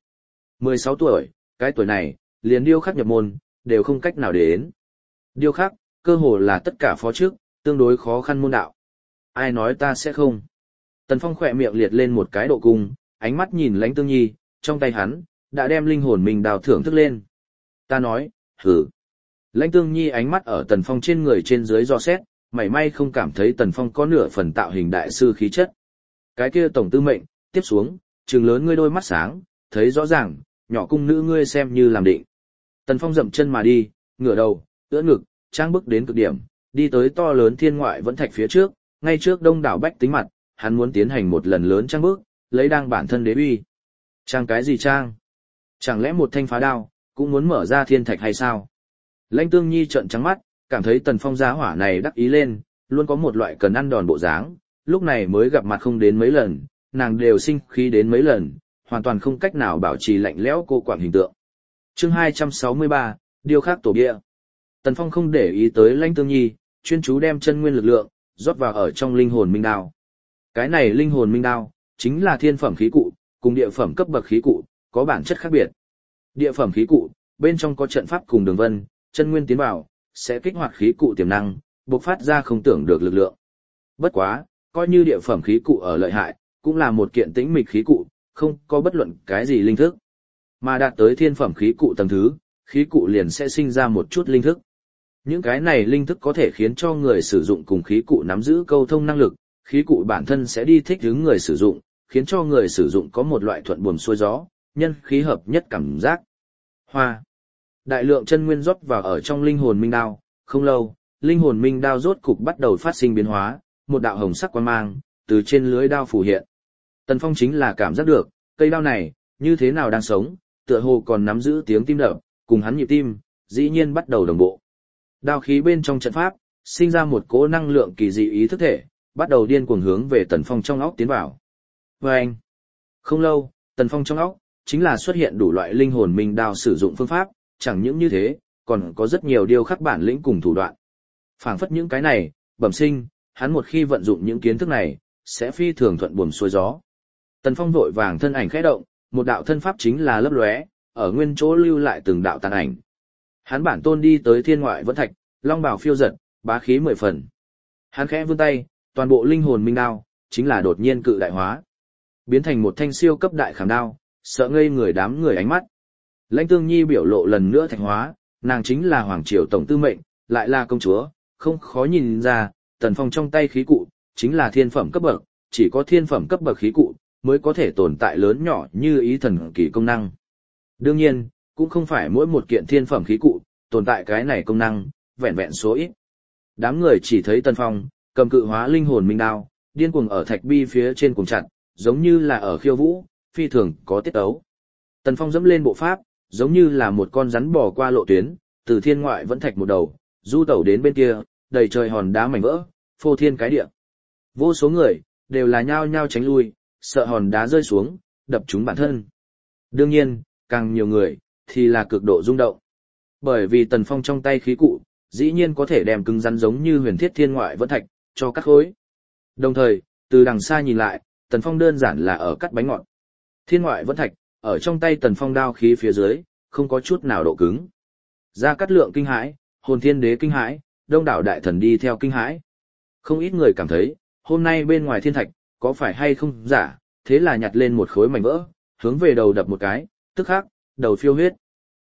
16 tuổi, cái tuổi này, liền điêu khắc nhập môn, đều không cách nào để đến. Điêu khắc, cơ hồ là tất cả phó trước, tương đối khó khăn môn đạo. Ai nói ta sẽ không? Tần Phong khỏe miệng liệt lên một cái độ cung, ánh mắt nhìn Lãnh Tương Nhi, trong tay hắn, đã đem linh hồn mình đào thưởng thức lên. Ta nói, hử. Lãnh Tương Nhi ánh mắt ở Tần Phong trên người trên dưới do xét, mảy may không cảm thấy Tần Phong có nửa phần tạo hình đại sư khí chất. Cái kia tổng tư mệnh, tiếp xuống, trừng lớn ngươi đôi mắt sáng, thấy rõ ràng, nhỏ cung nữ ngươi xem như làm định. Tần Phong dậm chân mà đi, ngửa đầu, ưỡn ngực, trang bức đến cực điểm, đi tới to lớn thiên ngoại vẫn thạch phía trước, ngay trước đông đảo bách tính mặt, hắn muốn tiến hành một lần lớn trang bức, lấy đang bản thân đế uy. Trang cái gì trang? Chẳng lẽ một thanh phá đao, cũng muốn mở ra thiên thạch hay sao? Lãnh Tương Nhi trợn trắng mắt, cảm thấy Tần Phong giá hỏa này đắc ý lên, luôn có một loại cần ăn đòn bộ dáng, lúc này mới gặp mặt không đến mấy lần, nàng đều sinh khí đến mấy lần, hoàn toàn không cách nào bảo trì lạnh lẽo cô quạng hình tượng. Chương 263, điêu khắc tổ bia. Tần Phong không để ý tới Lãnh Tương Nhi, chuyên chú đem chân nguyên lực lượng rót vào ở trong linh hồn minh đao. Cái này linh hồn minh đao chính là thiên phẩm khí cụ, cùng địa phẩm cấp bậc khí cụ có bản chất khác biệt. Địa phẩm khí cụ bên trong có trận pháp cùng đường vân, chân nguyên tiến vào sẽ kích hoạt khí cụ tiềm năng, bộc phát ra không tưởng được lực lượng. Bất quá, coi như địa phẩm khí cụ ở lợi hại, cũng là một kiện tĩnh mịch khí cụ, không có bất luận cái gì linh thức. Mà đạt tới thiên phẩm khí cụ tầng thứ, khí cụ liền sẽ sinh ra một chút linh thức. Những cái này linh thức có thể khiến cho người sử dụng cùng khí cụ nắm giữ câu thông năng lực, khí cụ bản thân sẽ đi thích ứng người sử dụng, khiến cho người sử dụng có một loại thuận buồm xuôi gió, nhân khí hợp nhất cảm giác. Hoa. Đại lượng chân nguyên rót vào ở trong linh hồn minh đao, không lâu, linh hồn minh đao rốt cục bắt đầu phát sinh biến hóa, một đạo hồng sắc quang mang từ trên lưới đao phù hiện. Tần Phong chính là cảm giác được, cây đao này như thế nào đang sống, tựa hồ còn nắm giữ tiếng tim đập, cùng hắn nhịp tim, dĩ nhiên bắt đầu đồng bộ. Đao khí bên trong trận pháp sinh ra một cỗ năng lượng kỳ dị ý thức thể, bắt đầu điên cuồng hướng về Tần Phong trong óc tiến vào. Và anh, không lâu, Tần Phong trong óc chính là xuất hiện đủ loại linh hồn minh đao sử dụng phương pháp, chẳng những như thế, còn có rất nhiều điêu khắc bản lĩnh cùng thủ đoạn. Phảng phất những cái này, bẩm sinh, hắn một khi vận dụng những kiến thức này, sẽ phi thường thuận buồm xuôi gió. Tần Phong vội vàng thân ảnh khẽ động, một đạo thân pháp chính là lấp lóe, ở nguyên chỗ lưu lại từng đạo tàn ảnh. Hắn bản tôn đi tới thiên ngoại vẫn thạch, long bào phiêu giật, bá khí 10 phần. Hắn khẽ vươn tay, toàn bộ linh hồn minh đao chính là đột nhiên cự đại hóa, biến thành một thanh siêu cấp đại khảm đao, sợ ngây người đám người ánh mắt. Lãnh Tương Nhi biểu lộ lần nữa thạch hóa, nàng chính là hoàng triều tổng tư mệnh, lại là công chúa, không khó nhìn ra, Tần Phong trong tay khí cụ chính là thiên phẩm cấp bậc, chỉ có thiên phẩm cấp bậc khí cụ mới có thể tồn tại lớn nhỏ như ý thần kỳ công năng. Đương nhiên, cũng không phải mỗi một kiện thiên phẩm khí cụ tồn tại cái này công năng, vẹn vẹn số ít. Đám người chỉ thấy Tần Phong cầm cự hóa linh hồn minh đao, điên cuồng ở thạch bi phía trên cuồng chặt, giống như là ở khiêu vũ, phi thường có tiết tấu. Tần Phong dẫm lên bộ pháp, giống như là một con rắn bò qua lộ tuyến, từ thiên ngoại vẫn thạch một đầu, du tẩu đến bên kia, đầy trời hòn đá mảnh vỡ, phô thiên cái địa. Vô số người đều là nhao nhao tránh lui, sợ hòn đá rơi xuống, đập trúng bản thân. Đương nhiên, càng nhiều người thì là cực độ rung động. Bởi vì Tần Phong trong tay khí cụ, dĩ nhiên có thể đem cứng rắn giống như huyền thiết thiên ngoại vẫn thạch cho cắt khối. Đồng thời, từ đằng xa nhìn lại, Tần Phong đơn giản là ở cắt bánh ngọt. Thiên ngoại vẫn thạch, ở trong tay Tần Phong đao khí phía dưới, không có chút nào độ cứng. Gia Cát Lượng kinh hãi, Hồn Thiên Đế kinh hãi, đông đảo đại thần đi theo kinh hãi. Không ít người cảm thấy, hôm nay bên ngoài thiên thạch, có phải hay không giả, thế là nhặt lên một khối mảnh vỡ, hướng về đầu đập một cái, tức khắc, đầu phiêu huyết.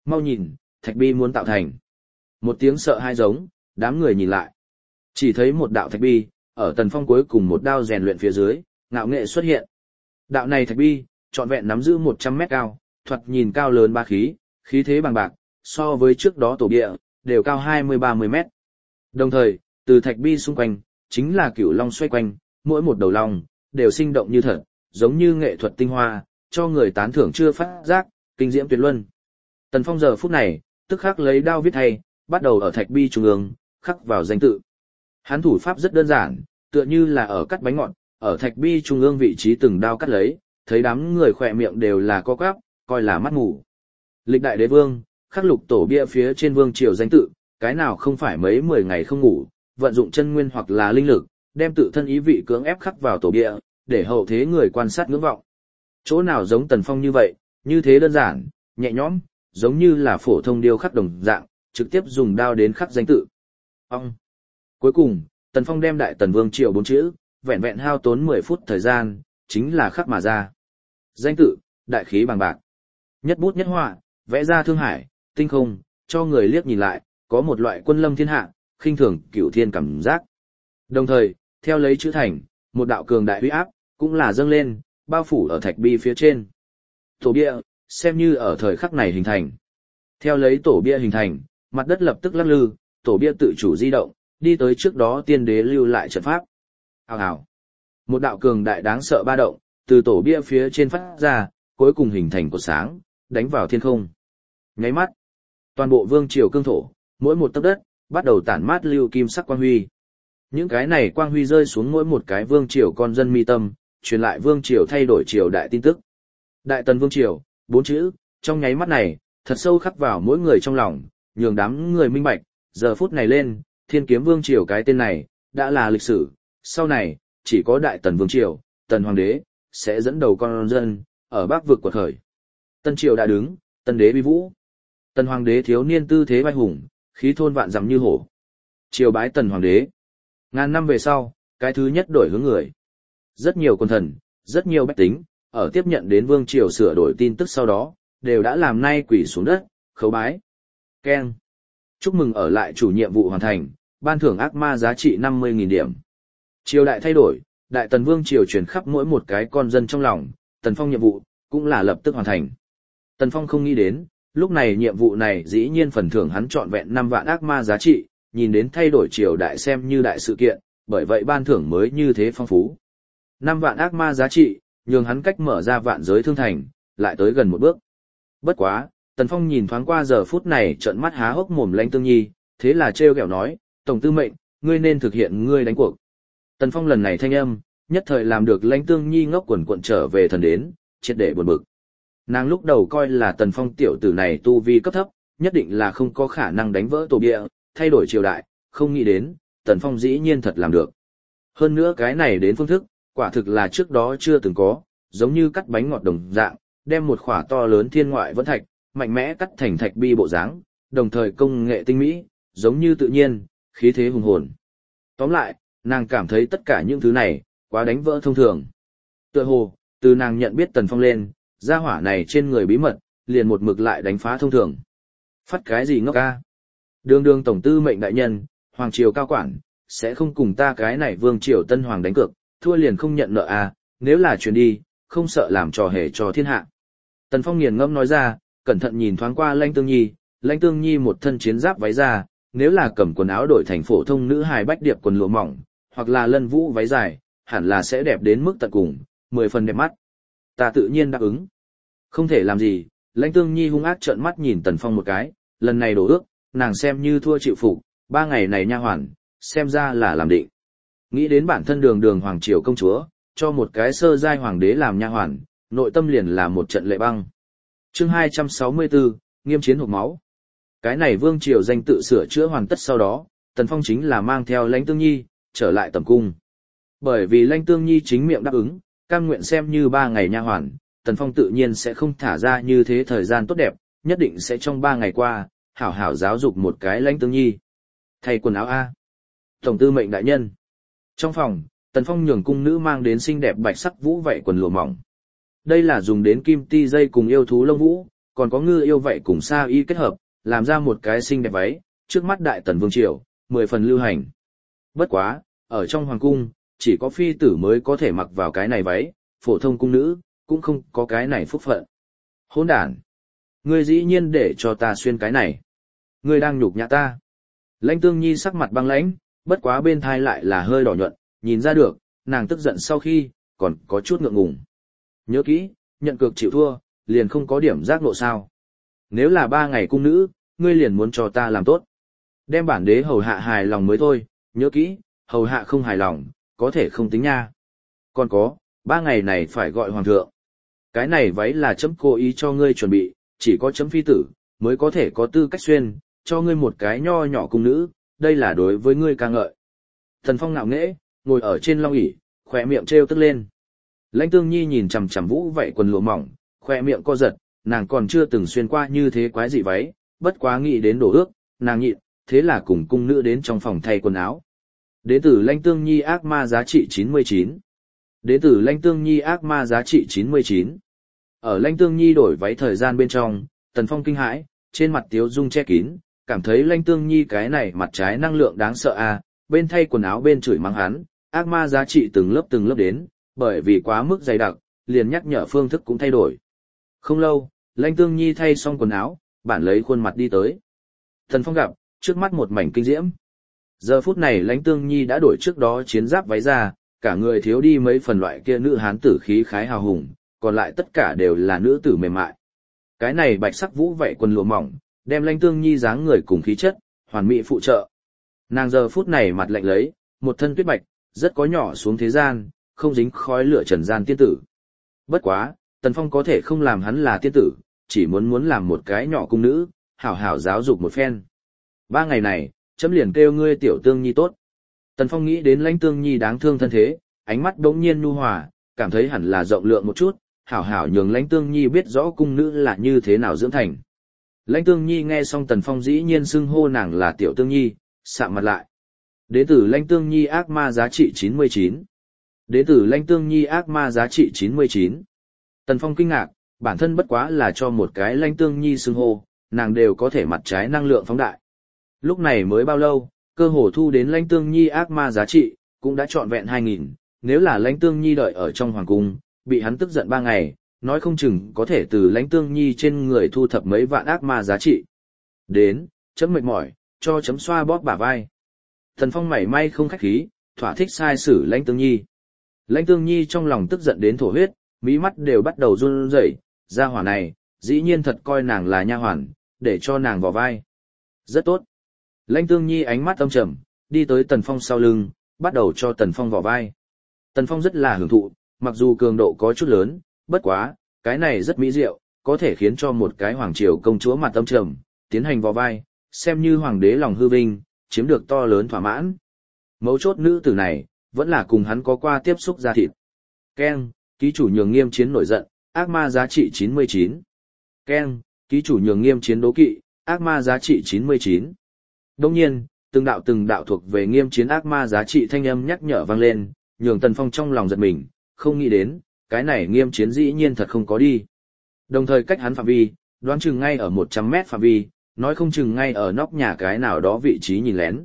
Mau nhìn, thạch bi muốn tạo thành. Một tiếng sợ hai giống, đám người nhìn lại. Chỉ thấy một đạo thạch bi, ở Tần Phong cuối cùng một đao rèn luyện phía dưới, ngạo nghệ xuất hiện. Đạo này thạch bi, trọn vẹn nắm giữ 100 mét cao, thoạt nhìn cao lớn ba khí, khí thế bằng bạc, so với trước đó tổ địa, đều cao 20-30 mét. Đồng thời, từ thạch bi xung quanh, chính là cửu long xoay quanh, mỗi một đầu long, đều sinh động như thật, giống như nghệ thuật tinh hoa, cho người tán thưởng chưa phát giác, kinh diễm tuyệt luân. Tần Phong giờ phút này, tức khắc lấy đao viết thay, bắt đầu ở thạch bi trung ương, khắc vào danh tự. Hắn thủ pháp rất đơn giản, tựa như là ở cắt bánh ngọt, ở thạch bi trung ương vị trí từng đao cắt lấy, thấy đám người khỏe miệng đều là co quắp, coi là mắt ngủ. Lịch đại đế vương, khắc lục tổ bia phía trên vương triều danh tự, cái nào không phải mấy 10 ngày không ngủ, vận dụng chân nguyên hoặc là linh lực, đem tự thân ý vị cưỡng ép khắc vào tổ bia, để hậu thế người quan sát ngưỡng vọng. Chỗ nào giống Tần Phong như vậy, như thế đơn giản, nhẹ nhõm, giống như là phổ thông điêu khắc đồng dạng, trực tiếp dùng đao đến khắc danh tự. Ông. Cuối cùng, Tần Phong đem Đại Tần Vương Triều 4 chữ, vẹn vẹn hao tốn 10 phút thời gian, chính là khắc mà ra. Danh tự, đại khí bằng bạc. Nhất bút nhất họa, vẽ ra thương hải, tinh không, cho người liếc nhìn lại, có một loại quân lâm thiên hạ, khinh thường cửu thiên cảm giác. Đồng thời, theo lấy chữ thành, một đạo cường đại uy áp, cũng là dâng lên, bao phủ ở thạch bi phía trên. Tổ bia, xem như ở thời khắc này hình thành. Theo lấy tổ bia hình thành, mặt đất lập tức lắc lư, tổ bia tự chủ di động, đi tới trước đó tiên đế lưu lại trận pháp. Hào hào. Một đạo cường đại đáng sợ ba động, từ tổ bia phía trên phát ra, cuối cùng hình thành cột sáng, đánh vào thiên không. Nháy mắt, toàn bộ vương triều cương thổ, mỗi một tấc đất, bắt đầu tản mát lưu kim sắc quang huy. Những cái này quang huy rơi xuống mỗi một cái vương triều con dân mi tâm, truyền lại vương triều thay đổi triều đại tin tức. Đại Tần Vương Triều, 4 chữ, trong nháy mắt này, thật sâu khắc vào mỗi người trong lòng, nhường đám người minh bạch, giờ phút này lên, Thiên Kiếm Vương Triều cái tên này, đã là lịch sử, sau này, chỉ có Đại Tần Vương Triều, Tần Hoàng đế, sẽ dẫn đầu con dân, ở Bắc vực quật khởi. Tân Triều đã đứng, Tân đế uy vũ. Tần Hoàng đế thiếu niên tư thế vai hùng, khí thôn vạn dặm như hổ. Triều bái Tần Hoàng đế. Ngàn năm về sau, cái thứ nhất đổi hướng người. Rất nhiều quân thần, rất nhiều bách tính, ở tiếp nhận đến vương triều sửa đổi tin tức sau đó, đều đã làm nay quỳ xuống đất, khấu bái. Keng. Chúc mừng ở lại chủ nhiệm vụ hoàn thành, ban thưởng ác ma giá trị 50.000 điểm. Triều đại thay đổi, Đại Tần Vương triều truyền khắp mỗi một cái con dân trong lòng, Tần Phong nhiệm vụ, cũng là lập tức hoàn thành. Tần Phong không nghĩ đến, lúc này nhiệm vụ này dĩ nhiên phần thưởng hắn trọn vẹn 5 vạn ác ma giá trị, nhìn đến thay đổi triều đại xem như đại sự kiện, bởi vậy ban thưởng mới như thế phong phú. 5 vạn ác ma giá trị, nhường hắn cách mở ra vạn giới thương thành, lại tới gần một bước. Bất quá, Tần Phong nhìn thoáng qua giờ phút này trợn mắt há hốc mồm Lãnh Tương Nhi, thế là trêu ghẹo nói, tổng tư mệnh, ngươi nên thực hiện ngươi đánh cuộc. Tần Phong lần này thanh âm, nhất thời làm được Lãnh Tương Nhi ngốc quần quận trở về thần đến, triệt để buồn bực. Nàng lúc đầu coi là Tần Phong tiểu tử này tu vi cấp thấp, nhất định là không có khả năng đánh vỡ tổ địa, thay đổi triều đại, không nghĩ đến, Tần Phong dĩ nhiên thật làm được. Hơn nữa cái này đến phương thức, quả thực là trước đó chưa từng có, giống như cắt bánh ngọt đồng dạng, đem một khỏa to lớn thiên ngoại vẫn thạch, mạnh mẽ cắt thành thạch bi bộ dáng, đồng thời công nghệ tinh mỹ, giống như tự nhiên, khí thế hùng hồn. Tóm lại, nàng cảm thấy tất cả những thứ này, quá đánh vỡ thông thường. Tựa hồ, từ nàng nhận biết Tần Phong lên, gia hỏa này trên người bí mật, liền một mực lại đánh phá thông thường. Phát cái gì ngốc ca? Đường tổng tư mệnh đại nhân, hoàng triều cao quản, sẽ không cùng ta cái này vương triều tân hoàng đánh cược, thua liền không nhận nợ à, nếu là chuyển đi, không sợ làm trò hề cho thiên hạ. Tần Phong nghiền ngẫm nói ra, cẩn thận nhìn thoáng qua Lãnh Tương Nhi một thân chiến giáp váy ra, nếu là cầm quần áo đổi thành phổ thông nữ hài bách điệp quần lụa mỏng, hoặc là lân vũ váy dài, hẳn là sẽ đẹp đến mức tận cùng, 10 phần đẹp mắt. Ta tự nhiên đáp ứng. Không thể làm gì, Lãnh Tương Nhi hung ác trợn mắt nhìn Tần Phong một cái, lần này đổ ước, nàng xem như thua chịu phục, 3 ngày này nha hoàn, xem ra là làm định. Nghĩ đến bản thân đường hoàng triều công chúa, cho một cái sơ giai hoàng đế làm nha hoàn, nội tâm liền là một trận lệ băng. Chương 264, nghiêm chiến hộc máu. Cái này vương triều danh tự sửa chữa hoàn tất sau đó, Tần Phong chính là mang theo Lãnh Tương Nhi, trở lại tầm cung. Bởi vì Lãnh Tương Nhi chính miệng đáp ứng, cam nguyện xem như 3 ngày nha hoàn, Tần Phong tự nhiên sẽ không thả ra như thế thời gian tốt đẹp, nhất định sẽ trong 3 ngày qua, hảo hảo giáo dục một cái Lãnh Tương Nhi. Thay quần áo A. Tổng tư mệnh đại nhân. Trong phòng, Tần Phong nhường cung nữ mang đến xinh đẹp bạch sắc vũ vậy quần lụa mỏng. Đây là dùng đến kim ti dây cùng yêu thú lông vũ, còn có ngư yêu vậy cùng sa y kết hợp, làm ra một cái xinh đẹp váy, trước mắt đại tần vương triều, 10 phần lưu hành. Bất quá, ở trong hoàng cung, chỉ có phi tử mới có thể mặc vào cái này váy, phổ thông cung nữ, cũng không có cái này phúc phận. Hỗn đản! Ngươi dĩ nhiên để cho ta xuyên cái này. Ngươi đang nhục nhã ta. Lãnh Tương Nhi sắc mặt băng lãnh, bất quá bên thai lại là hơi đỏ nhuận, nhìn ra được, nàng tức giận sau khi, còn có chút ngượng ngùng. Nhớ kỹ, nhận cược chịu thua, liền không có điểm giác ngộ sao. Nếu là 3 ngày cung nữ, ngươi liền muốn cho ta làm tốt. Đem bản đế hầu hạ hài lòng mới thôi, nhớ kỹ, hầu hạ không hài lòng, có thể không tính nha. Còn có, 3 ngày này phải gọi hoàng thượng. Cái này váy là chấm cố ý cho ngươi chuẩn bị, chỉ có chấm phi tử, mới có thể có tư cách xuyên, cho ngươi một cái nho nhỏ cung nữ, đây là đối với ngươi ca ngợi. Thần Phong ngạo nghễ, ngồi ở trên long ỷ, khỏe miệng trêu tức lên. Lãnh Tương Nhi nhìn chằm chằm Vũ vậy quần lụa mỏng, khỏe miệng co giật, nàng còn chưa từng xuyên qua như thế quái dị váy, bất quá nghĩ đến đổ ước, nàng nhịn, thế là cùng cung nữ đến trong phòng thay quần áo. Đến từ Lãnh Tương Nhi ác ma giá trị 99. Đến từ Lãnh Tương Nhi ác ma giá trị 99. Ở Lãnh Tương Nhi đổi váy thời gian bên trong, Tần Phong kinh hãi, trên mặt tiếu dung che kín, cảm thấy Lãnh Tương Nhi cái này mặt trái năng lượng đáng sợ à, bên thay quần áo bên chửi mắng hắn, ác ma giá trị từng lớp đến, bởi vì quá mức dày đặc, liền nhắc nhở phương thức cũng thay đổi. Không lâu, Lãnh Tương Nhi thay xong quần áo, bản lấy khuôn mặt đi tới. Tần Phong gặp, trước mắt một mảnh kinh diễm. Giờ phút này Lãnh Tương Nhi đã đổi trước đó chiến giáp váy ra, cả người thiếu đi mấy phần loại kia nữ hán tử khí khái hào hùng, còn lại tất cả đều là nữ tử mềm mại. Cái này bạch sắc vũ vậy quần lụa mỏng, đem Lãnh Tương Nhi dáng người cùng khí chất, hoàn mỹ phụ trợ. Nàng giờ phút này mặt lạnh lấy, một thân tuyết bạch, rất có nhỏ xuống thế gian, không dính khói lửa trần gian tiên tử. Bất quá, Tần Phong có thể không làm hắn là tiên tử, chỉ muốn làm một cái nhỏ cung nữ, hảo hảo giáo dục một phen. 3 ngày này, chấm liền kêu ngươi tiểu Tương Nhi tốt. Tần Phong nghĩ đến Lãnh Tương Nhi đáng thương thân thế, ánh mắt đống nhiên nhu hòa, cảm thấy hẳn là rộng lượng một chút, hảo hảo nhường Lãnh Tương Nhi biết rõ cung nữ là như thế nào dưỡng thành. Lãnh Tương Nhi nghe xong Tần Phong dĩ nhiên xưng hô nàng là tiểu Tương Nhi, sạm mặt lại. Đế tử Lãnh Tương Nhi ác ma giá trị 99. Đế tử Lãnh Tương Nhi ác ma giá trị 99. Tần Phong kinh ngạc, bản thân bất quá là cho một cái Lãnh Tương Nhi xưng hô, nàng đều có thể mặt trái năng lượng phóng đại. Lúc này mới bao lâu, cơ hồ thu đến Lãnh Tương Nhi ác ma giá trị, cũng đã trọn vẹn 2000, nếu là Lãnh Tương Nhi đợi ở trong hoàng cung, bị hắn tức giận 3 ngày, nói không chừng có thể từ Lãnh Tương Nhi trên người thu thập mấy vạn ác ma giá trị. Đến, chấm mệt mỏi, cho chấm xoa bóp bả vai. Tần Phong mảy may không khách khí, thỏa thích sai xử Lãnh Tương Nhi. Lãnh Tương Nhi trong lòng tức giận đến thổ huyết, mí mắt đều bắt đầu run rẩy, gia hỏa này, dĩ nhiên thật coi nàng là nha hoàn, để cho nàng vào vai. Rất tốt. Lãnh Tương Nhi ánh mắt âm trầm, đi tới Tần Phong sau lưng, bắt đầu cho Tần Phong vào vai. Tần Phong rất là hưởng thụ, mặc dù cường độ có chút lớn, bất quá, cái này rất mỹ diệu, có thể khiến cho một cái hoàng triều công chúa mặt âm trầm, tiến hành vào vai, xem như hoàng đế lòng hư vinh, chiếm được to lớn thỏa mãn. Mấu chốt nữ tử này, vẫn là cùng hắn có qua tiếp xúc da thịt. Keng, ký chủ nhường nghiêm chiến nổi giận, ác ma giá trị 99. Keng, ký chủ nhường nghiêm chiến đố kỵ, ác ma giá trị 99. Đồng nhiên, từng đạo thuộc về nghiêm chiến ác ma giá trị thanh âm nhắc nhở vang lên, nhường Tần Phong trong lòng giật mình, không nghĩ đến, cái này nghiêm chiến dĩ nhiên thật không có đi. Đồng thời cách hắn phạm vi, đoán chừng ngay ở 100 mét phạm vi, nói không chừng ngay ở nóc nhà cái nào đó vị trí nhìn lén.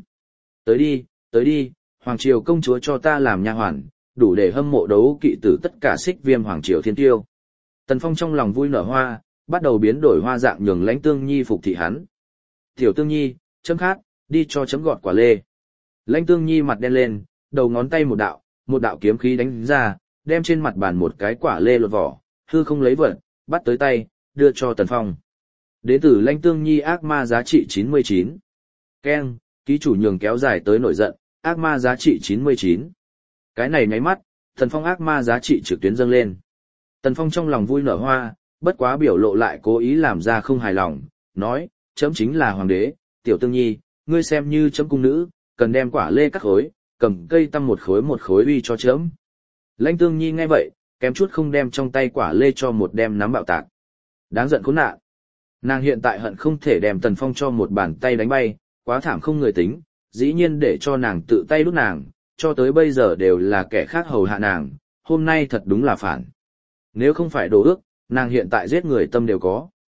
Tới đi, hoàng triều công chúa cho ta làm nha hoàn, đủ để hâm mộ đấu kỵ tử tất cả xích viêm hoàng triều thiên tiêu. Tần Phong trong lòng vui nở hoa, bắt đầu biến đổi hoa dạng nhường Lãnh Tương Nhi phục thị hắn. Tiểu Tương Nhi, chấm khát, đi cho chấm gọt quả lê. Lãnh Tương Nhi mặt đen lên, đầu ngón tay một đạo kiếm khí đánh ra, đem trên mặt bàn một cái quả lê lột vỏ, hư không lấy vật, bắt tới tay, đưa cho Tần Phong. Đến từ Lãnh Tương Nhi ác ma giá trị 99. Keng, ký chủ nhường kéo dài tới nổi giận, ác ma giá trị 99. Cái này nháy mắt, Tần Phong ác ma giá trị trực tuyến dâng lên. Tần Phong trong lòng vui nở hoa, bất quá biểu lộ lại cố ý làm ra không hài lòng, nói, chấm chính là hoàng đế, tiểu Tương Nhi, ngươi xem như chấm cung nữ, cần đem quả lê cắt khối, cầm cây tăm một khối uy cho chấm. Lãnh Tương Nhi nghe vậy, kém chút không đem trong tay quả lê cho một đem nắm bạo tạc. Đáng giận khốn nạn. Nàng hiện tại hận không thể đem Tần Phong cho một bàn tay đánh bay, quá thảm không người tính, dĩ nhiên để cho nàng tự tay đút nàng, cho tới bây giờ đều là kẻ khác hầu hạ nàng, hôm nay thật đúng là phản. Nếu không phải đồ ước, nàng hiện tại giết người tâm đều có.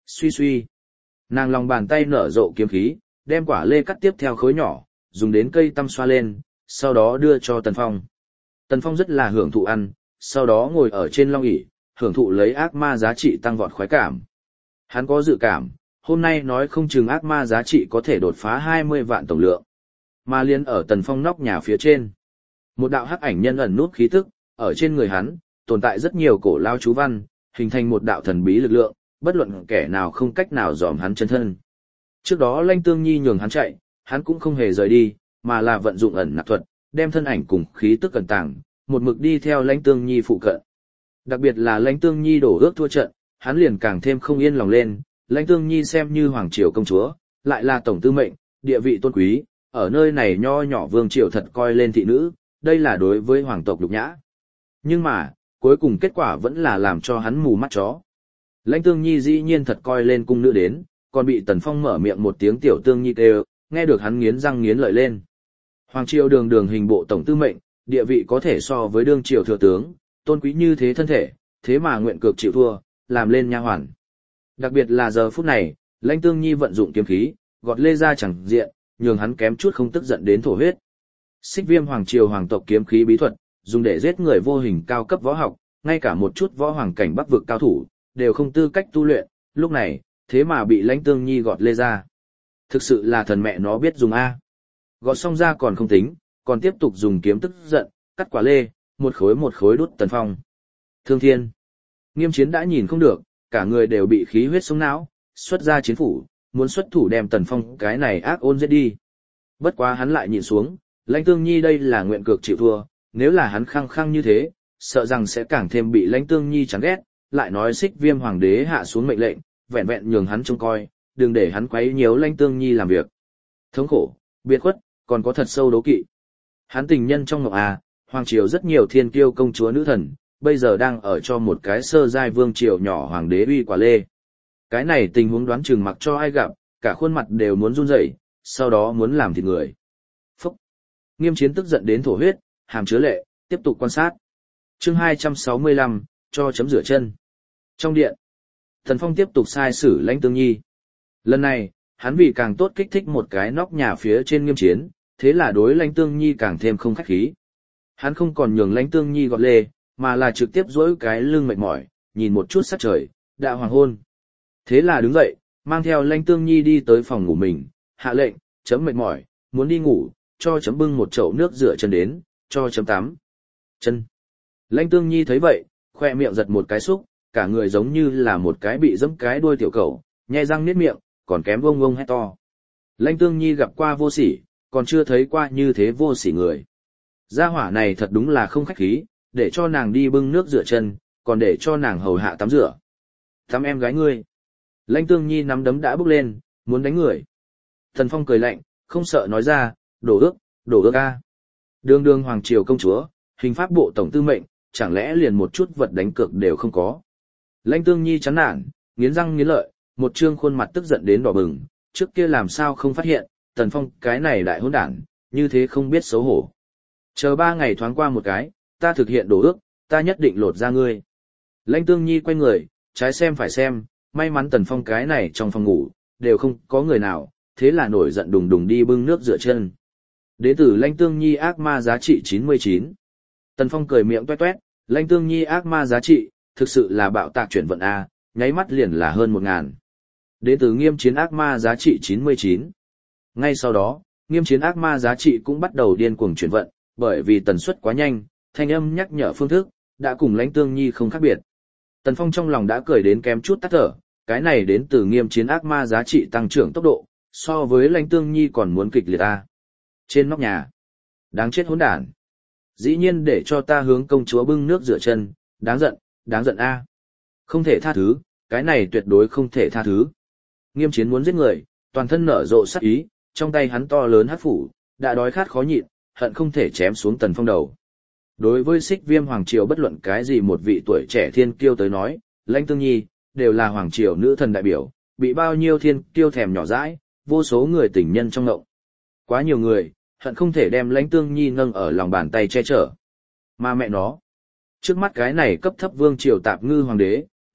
Suy suy. Nàng lòng bàn tay nở rộ kiếm khí, đem quả lê cắt tiếp theo khối nhỏ, dùng đến cây tăm xoa lên, sau đó đưa cho Tần Phong. Tần Phong rất là hưởng thụ ăn, sau đó ngồi ở trên long ỷ, hưởng thụ lấy ác ma giá trị tăng vọt khoái cảm. Hắn có dự cảm, hôm nay nói không chừng ác ma giá trị có thể đột phá 20 vạn tổng lượng. Mà liên ở Tần Phong nóc nhà phía trên. Một đạo hắc ảnh nhân ẩn nút khí tức, ở trên người hắn, tồn tại rất nhiều cổ lao chú văn, hình thành một đạo thần bí lực lượng, bất luận kẻ nào không cách nào dòm hắn chân thân. Trước đó Lãnh Tương Nhi nhường hắn chạy, hắn cũng không hề rời đi, mà là vận dụng ẩn nặc thuật, đem thân ảnh cùng khí tức cẩn tàng, một mực đi theo Lãnh Tương Nhi phụ cận. Đặc biệt là Lãnh Tương Nhi đổ ước thua trận, hắn liền càng thêm không yên lòng lên, Lãnh Tương Nhi xem như hoàng triều công chúa, lại là tổng tư mệnh, địa vị tôn quý, ở nơi này nho nhỏ vương triều thật coi lên thị nữ, đây là đối với hoàng tộc nhục nhã. Nhưng mà, cuối cùng kết quả vẫn là làm cho hắn mù mắt chó. Lãnh Tương Nhi dĩ nhiên thật coi lên cung nữ đến, còn bị Tần Phong mở miệng một tiếng tiểu Tương Nhi kêu, nghe được hắn nghiến răng nghiến lợi lên. Hoàng triều đường đường hình bộ tổng tư mệnh, địa vị có thể so với đương triều thừa tướng, tôn quý như thế thân thể, thế mà nguyện cược chịu thua, làm lên nha hoàn. Đặc biệt là giờ phút này, Lãnh Tương Nhi vận dụng kiếm khí, gọt lê ra chẳng diện, nhường hắn kém chút không tức giận đến thổ huyết. Xích Viêm hoàng triều hoàng tộc kiếm khí bí thuật, dùng để giết người vô hình cao cấp võ học, ngay cả một chút võ hoàng cảnh Bắc vực cao thủ, đều không tư cách tu luyện, lúc này, thế mà bị Lãnh Tương Nhi gọt lê ra. Thực sự là thần mẹ nó biết dùng A. Gọt xong ra còn không tính, còn tiếp tục dùng kiếm tức giận, cắt quả lê, một khối đút Tần Phong. Thương Thiên. Nghiêm Chiến đã nhìn không được, cả người đều bị khí huyết sông não, xuất ra chiến phủ, muốn xuất thủ đem Tần Phong cái này ác ôn giết đi. Bất quá hắn lại nhìn xuống, Lãnh Tương Nhi đây là nguyện cược chịu thua, nếu là hắn khăng khăng như thế, sợ rằng sẽ càng thêm bị Lãnh Tương Nhi chán ghét, lại nói Xích Viêm hoàng đế hạ xuống mệnh lệnh, vẹn vẹn nhường hắn trông coi, đừng để hắn quấy nhiễu Lãnh Tương Nhi làm việc. Thống khổ, biệt khuất, còn có thật sâu đố kỵ. Hắn tình nhân trong ngọc hoàng triều rất nhiều thiên kiêu công chúa nữ thần, bây giờ đang ở cho một cái sơ giai vương triều nhỏ hoàng đế uy quả lê. Cái này tình huống đoán chừng mặc cho ai gặp, cả khuôn mặt đều muốn run rẩy, sau đó muốn làm thịt người. Phúc! Nghiêm Chiến tức giận đến thổ huyết, hàm chứa lệ, tiếp tục quan sát. Chương 265, cho chấm rửa chân. Trong điện, Tần Phong tiếp tục sai xử Lãnh Tương Nhi. Lần này, hắn vì càng tốt kích thích một cái nóc nhà phía trên Nghiêm Chiến, thế là đối Lãnh Tương Nhi càng thêm không khách khí. Hắn không còn nhường Lãnh Tương Nhi gọt lê, mà là trực tiếp duỗi cái lưng mệt mỏi, nhìn một chút sắc trời, đã hoàng hôn. Thế là đứng dậy, mang theo Lãnh Tương Nhi đi tới phòng ngủ mình, hạ lệnh, chấm mệt mỏi, muốn đi ngủ, cho chấm bưng một chậu nước rửa chân đến, cho chấm tắm. Chân. Lãnh Tương Nhi thấy vậy, khoe miệng giật một cái xúc, cả người giống như là một cái bị giẫm cái đuôi tiểu cẩu, nhe răng niết miệng, còn kém vông vông hét to. Lãnh Tương Nhi gặp qua vô sỉ, còn chưa thấy qua như thế vô sỉ người. Gia hỏa này thật đúng là không khách khí, để cho nàng đi bưng nước rửa chân, còn để cho nàng hầu hạ tắm rửa. Tắm em gái ngươi. Lãnh Tương Nhi nắm đấm đã bước lên, muốn đánh người. Tần Phong cười lạnh, không sợ nói ra, đổ ước a. Đường đường hoàng triều công chúa, hình pháp bộ tổng tư mệnh, chẳng lẽ liền một chút vật đánh cược đều không có. Lãnh Tương Nhi chán nản, nghiến răng nghiến lợi, một trương khuôn mặt tức giận đến đỏ bừng, trước kia làm sao không phát hiện, Tần Phong cái này đại hỗn đản, như thế không biết xấu hổ. Chờ 3 ngày thoáng qua một cái, ta thực hiện đổ ước, ta nhất định lột ra ngươi. Lãnh Tương Nhi quay người, trái xem phải xem, may mắn Tần Phong cái này trong phòng ngủ, đều không có người nào, thế là nổi giận đùng đùng đi bưng nước rửa chân. Đến từ Lãnh Tương Nhi ác ma giá trị 99. Tần Phong cười miệng toét toét, Lãnh Tương Nhi ác ma giá trị, thực sự là bạo tạc chuyển vận A, nháy mắt liền là hơn 1000. Đến từ Nghiêm Chiến ác ma giá trị 99. Ngay sau đó, Nghiêm Chiến ác ma giá trị cũng bắt đầu điên cuồng chuyển vận, bởi vì tần suất quá nhanh, thanh âm nhắc nhở phương thức, đã cùng Lãnh Tương Nhi không khác biệt. Tần Phong trong lòng đã cười đến kém chút tắt thở, cái này đến từ Nghiêm Chiến ác ma giá trị tăng trưởng tốc độ, so với Lãnh Tương Nhi còn muốn kịch liệt a. Trên nóc nhà, đáng chết hỗn đản. Dĩ nhiên để cho ta hướng công chúa bưng nước rửa chân, đáng giận a. Không thể tha thứ, cái này tuyệt đối không thể tha thứ. Nghiêm Chiến muốn giết người, toàn thân nở rộ sát ý, trong tay hắn to lớn hắc phủ, đã đói khát khó nhịn, hận không thể chém xuống Tần Phong đầu. Đối với Xích Viêm hoàng triều bất luận cái gì một vị tuổi trẻ thiên kiêu tới nói, Lãnh Tương Nhi đều là hoàng triều nữ thần đại biểu, bị bao nhiêu thiên kiêu thèm nhỏ dãi, vô số người tình nhân trong ngộng. Quá nhiều người, hận không thể đem Lãnh Tương Nhi nâng ở lòng bàn tay che chở. Mà mẹ nó, trước mắt cái này cấp thấp vương triều tạp ngư hoàng đế,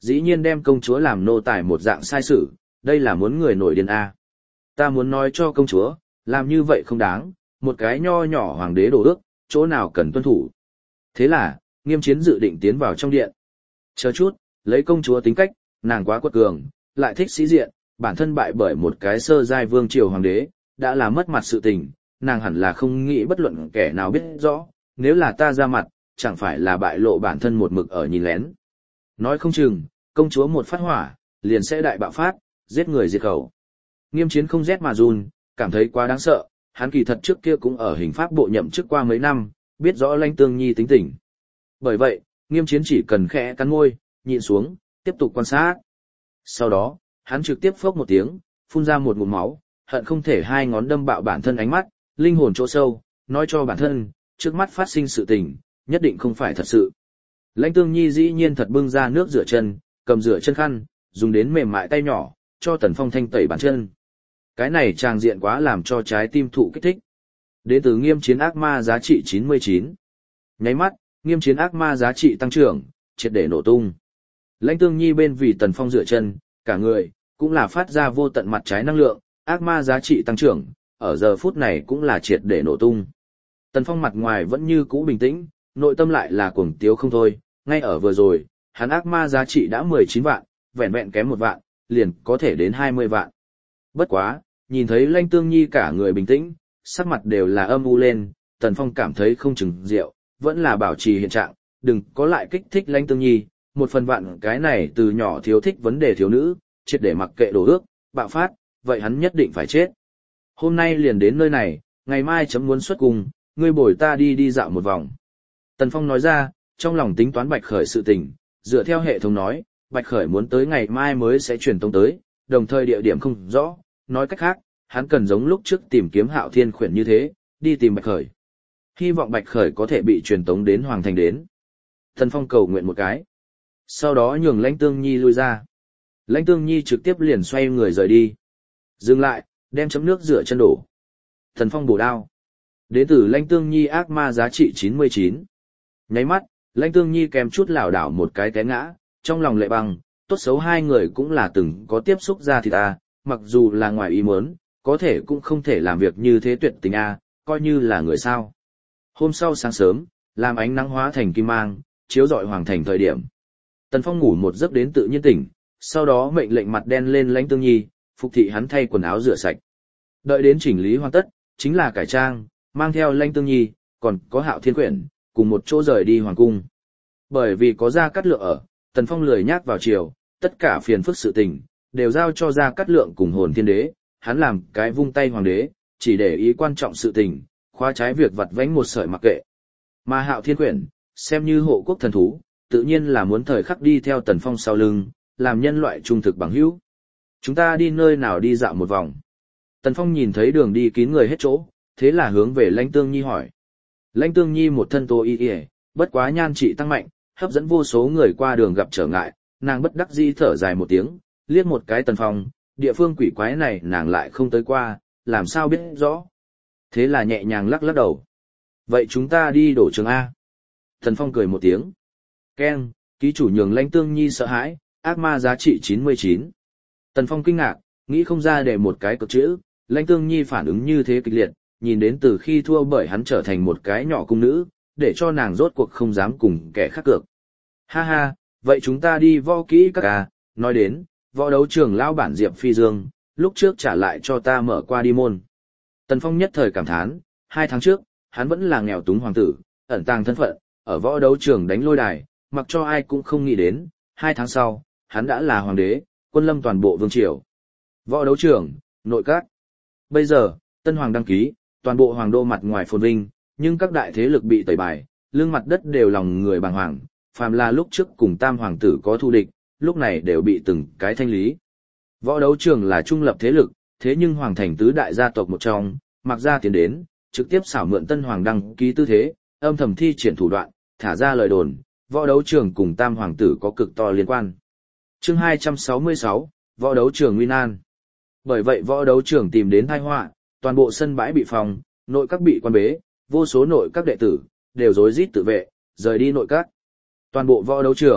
dĩ nhiên đem công chúa làm nô tài một dạng sai sử, đây là muốn người nổi điên a. Ta muốn nói cho công chúa, làm như vậy không đáng, một cái nho nhỏ hoàng đế đổ ước, chỗ nào cần tuân thủ. Thế là, Nghiêm Chiến dự định tiến vào trong điện. Chờ chút, lấy công chúa tính cách, nàng quá quật cường, lại thích sĩ diện, bản thân bại bởi một cái sơ giai vương triều hoàng đế, đã là mất mặt sự tình, nàng hẳn là không nghĩ bất luận kẻ nào biết rõ, nếu là ta ra mặt, chẳng phải là bại lộ bản thân một mực ở nhìn lén. Nói không chừng, công chúa một phát hỏa, liền sẽ đại bạo phát, giết người diệt khẩu. Nghiêm Chiến không rét mà run, cảm thấy quá đáng sợ, hắn kỳ thật trước kia cũng ở hình pháp bộ nhậm chức qua mấy năm, biết rõ Lãnh Tương Nhi tính tình. Bởi vậy, Nghiêm Chiến chỉ cần khẽ cắn môi, nhịn xuống, tiếp tục quan sát. Sau đó, hắn trực tiếp phốc một tiếng, phun ra một ngụm máu, hận không thể hai ngón đâm bạo bản thân ánh mắt, linh hồn chỗ sâu, nói cho bản thân, trước mắt phát sinh sự tình, nhất định không phải thật sự. Lãnh Tương Nhi dĩ nhiên thật bưng ra nước rửa chân, cầm rửa chân khăn, dùng đến mềm mại tay nhỏ, cho Tần Phong thanh tẩy bàn chân. Cái này tràng diện quá làm cho trái tim thụ kích thích. Đến từ Nghiêm Chiến ác ma giá trị 99. Nháy mắt, Nghiêm Chiến ác ma giá trị tăng trưởng, triệt để nổ tung. Lãnh Tương Nhi bên vì Tần Phong rửa chân, cả người, cũng là phát ra vô tận mặt trái năng lượng, ác ma giá trị tăng trưởng, ở giờ phút này cũng là triệt để nổ tung. Tần Phong mặt ngoài vẫn như cũ bình tĩnh, nội tâm lại là cuồng tiếu không thôi, ngay ở vừa rồi, hắn ác ma giá trị đã 19 vạn, vẹn vẹn kém 1 vạn, liền có thể đến 20 vạn. Bất quá, nhìn thấy Lãnh Tương Nhi cả người bình tĩnh, sắc mặt đều là âm u lên, Tần Phong cảm thấy không chừng rượu, vẫn là bảo trì hiện trạng, đừng có lại kích thích Lãnh Tương Nhi, một phần vạn cái này từ nhỏ thiếu thích vấn đề thiếu nữ, triệt để mặc kệ đổ ước, bạo phát, vậy hắn nhất định phải chết. Hôm nay liền đến nơi này, ngày mai chấm muốn xuất cung, ngươi bồi ta đi dạo một vòng. Tần Phong nói ra, trong lòng tính toán Bạch Khởi sự tình, dựa theo hệ thống nói, Bạch Khởi muốn tới ngày mai mới sẽ truyền tống tới, đồng thời địa điểm không rõ, nói cách khác, hắn cần giống lúc trước tìm kiếm Hạo Thiên khuyển như thế, đi tìm Bạch Khởi. Hy vọng Bạch Khởi có thể bị truyền tống đến Hoàng Thành đến. Tần Phong cầu nguyện một cái. Sau đó nhường Lãnh Tương Nhi lui ra. Lãnh Tương Nhi trực tiếp liền xoay người rời đi. Dừng lại, đem chấm nước rửa chân đổ. Tần Phong bổ đao. Đến từ Lãnh Tương Nhi ác ma giá trị 99. Nháy mắt, Lãnh Tương Nhi kèm chút lảo đảo một cái té ngã, trong lòng lệ băng, tốt xấu hai người cũng là từng có tiếp xúc ra thì ta, mặc dù là ngoài ý muốn, có thể cũng không thể làm việc như thế tuyệt tình a, coi như là người sao. Hôm sau sáng sớm, làm ánh nắng hóa thành kim mang, chiếu rọi Hoàng Thành thời điểm. Tần Phong ngủ một giấc đến tự nhiên tỉnh, sau đó mệnh lệnh mặt đen lên Lãnh Tương Nhi, phục thị hắn thay quần áo rửa sạch. Đợi đến chỉnh lý hoàn tất, chính là cải trang, mang theo Lãnh Tương Nhi, còn có Hạo Thiên Quyển, cùng một chỗ rời đi hoàng cung. Bởi vì có Gia Cát Lượng ở, Tần Phong lười nhác vào chiều, tất cả phiền phức sự tình, đều giao cho Gia Cát Lượng cùng Hồn Thiên Đế, hắn làm cái vung tay hoàng đế, chỉ để ý quan trọng sự tình, khóa trái việc vặt vãnh một sợi mặc kệ. Mà Hạo Thiên Quyển, xem như hộ quốc thần thú, tự nhiên là muốn thời khắc đi theo Tần Phong sau lưng, làm nhân loại trung thực bằng hữu. Chúng ta đi nơi nào đi dạo một vòng. Tần Phong nhìn thấy đường đi kín người hết chỗ, thế là hướng về Lãnh Tương Nhi hỏi. Lãnh Tương Nhi một thân tô y y, bất quá nhan trị tăng mạnh, hấp dẫn vô số người qua đường gặp trở ngại, nàng bất đắc dĩ thở dài một tiếng, liếc một cái Tần Phong, địa phương quỷ quái này nàng lại không tới qua, làm sao biết rõ. Thế là nhẹ nhàng lắc lắc đầu. Vậy chúng ta đi đổ trường A. Tần Phong cười một tiếng. Keng, ký chủ nhường Lãnh Tương Nhi sợ hãi, ác ma giá trị 99. Tần Phong kinh ngạc, nghĩ không ra để một cái cực chữ, Lãnh Tương Nhi phản ứng như thế kịch liệt, nhìn đến từ khi thua bởi hắn trở thành một cái nhỏ cung nữ, để cho nàng rốt cuộc không dám cùng kẻ khác cược. Ha ha, vậy chúng ta đi võ kỹ các ca, nói đến, võ đấu trường lão bản Diệp Phi Dương, lúc trước trả lại cho ta mở qua đi môn. Tần Phong nhất thời cảm thán, 2 tháng trước, hắn vẫn là nghèo túng hoàng tử, ẩn tàng thân phận, ở võ đấu trường đánh lôi đài, mặc cho ai cũng không nghĩ đến, 2 tháng sau, hắn đã là hoàng đế, quân lâm toàn bộ vương triều. Võ đấu trường, nội các. Bây giờ, tân hoàng đăng ký, toàn bộ hoàng đô mặt ngoài phồn vinh, nhưng các đại thế lực bị tẩy bài, lưng mặt đất đều lòng người bàng hoàng, phàm là lúc trước cùng tam hoàng tử có thù địch, lúc này đều bị từng cái thanh lý. Võ đấu trường là trung lập thế lực, thế nhưng hoàng thành tứ đại gia tộc một trong, mặc ra tiến đến, trực tiếp xảo mượn tân hoàng đăng ký tư thế, âm thầm thi triển thủ đoạn, thả ra lời đồn, võ đấu trường cùng tam hoàng tử có cực to liên quan. Chương 266, võ đấu trường nguy nan. Bởi vậy võ đấu trường tìm đến tai họa, toàn bộ sân bãi bị phòng, nội các bị quan bế, vô số nội các đệ tử đều rối rít tự vệ, rời đi nội các. Toàn bộ võ đấu trường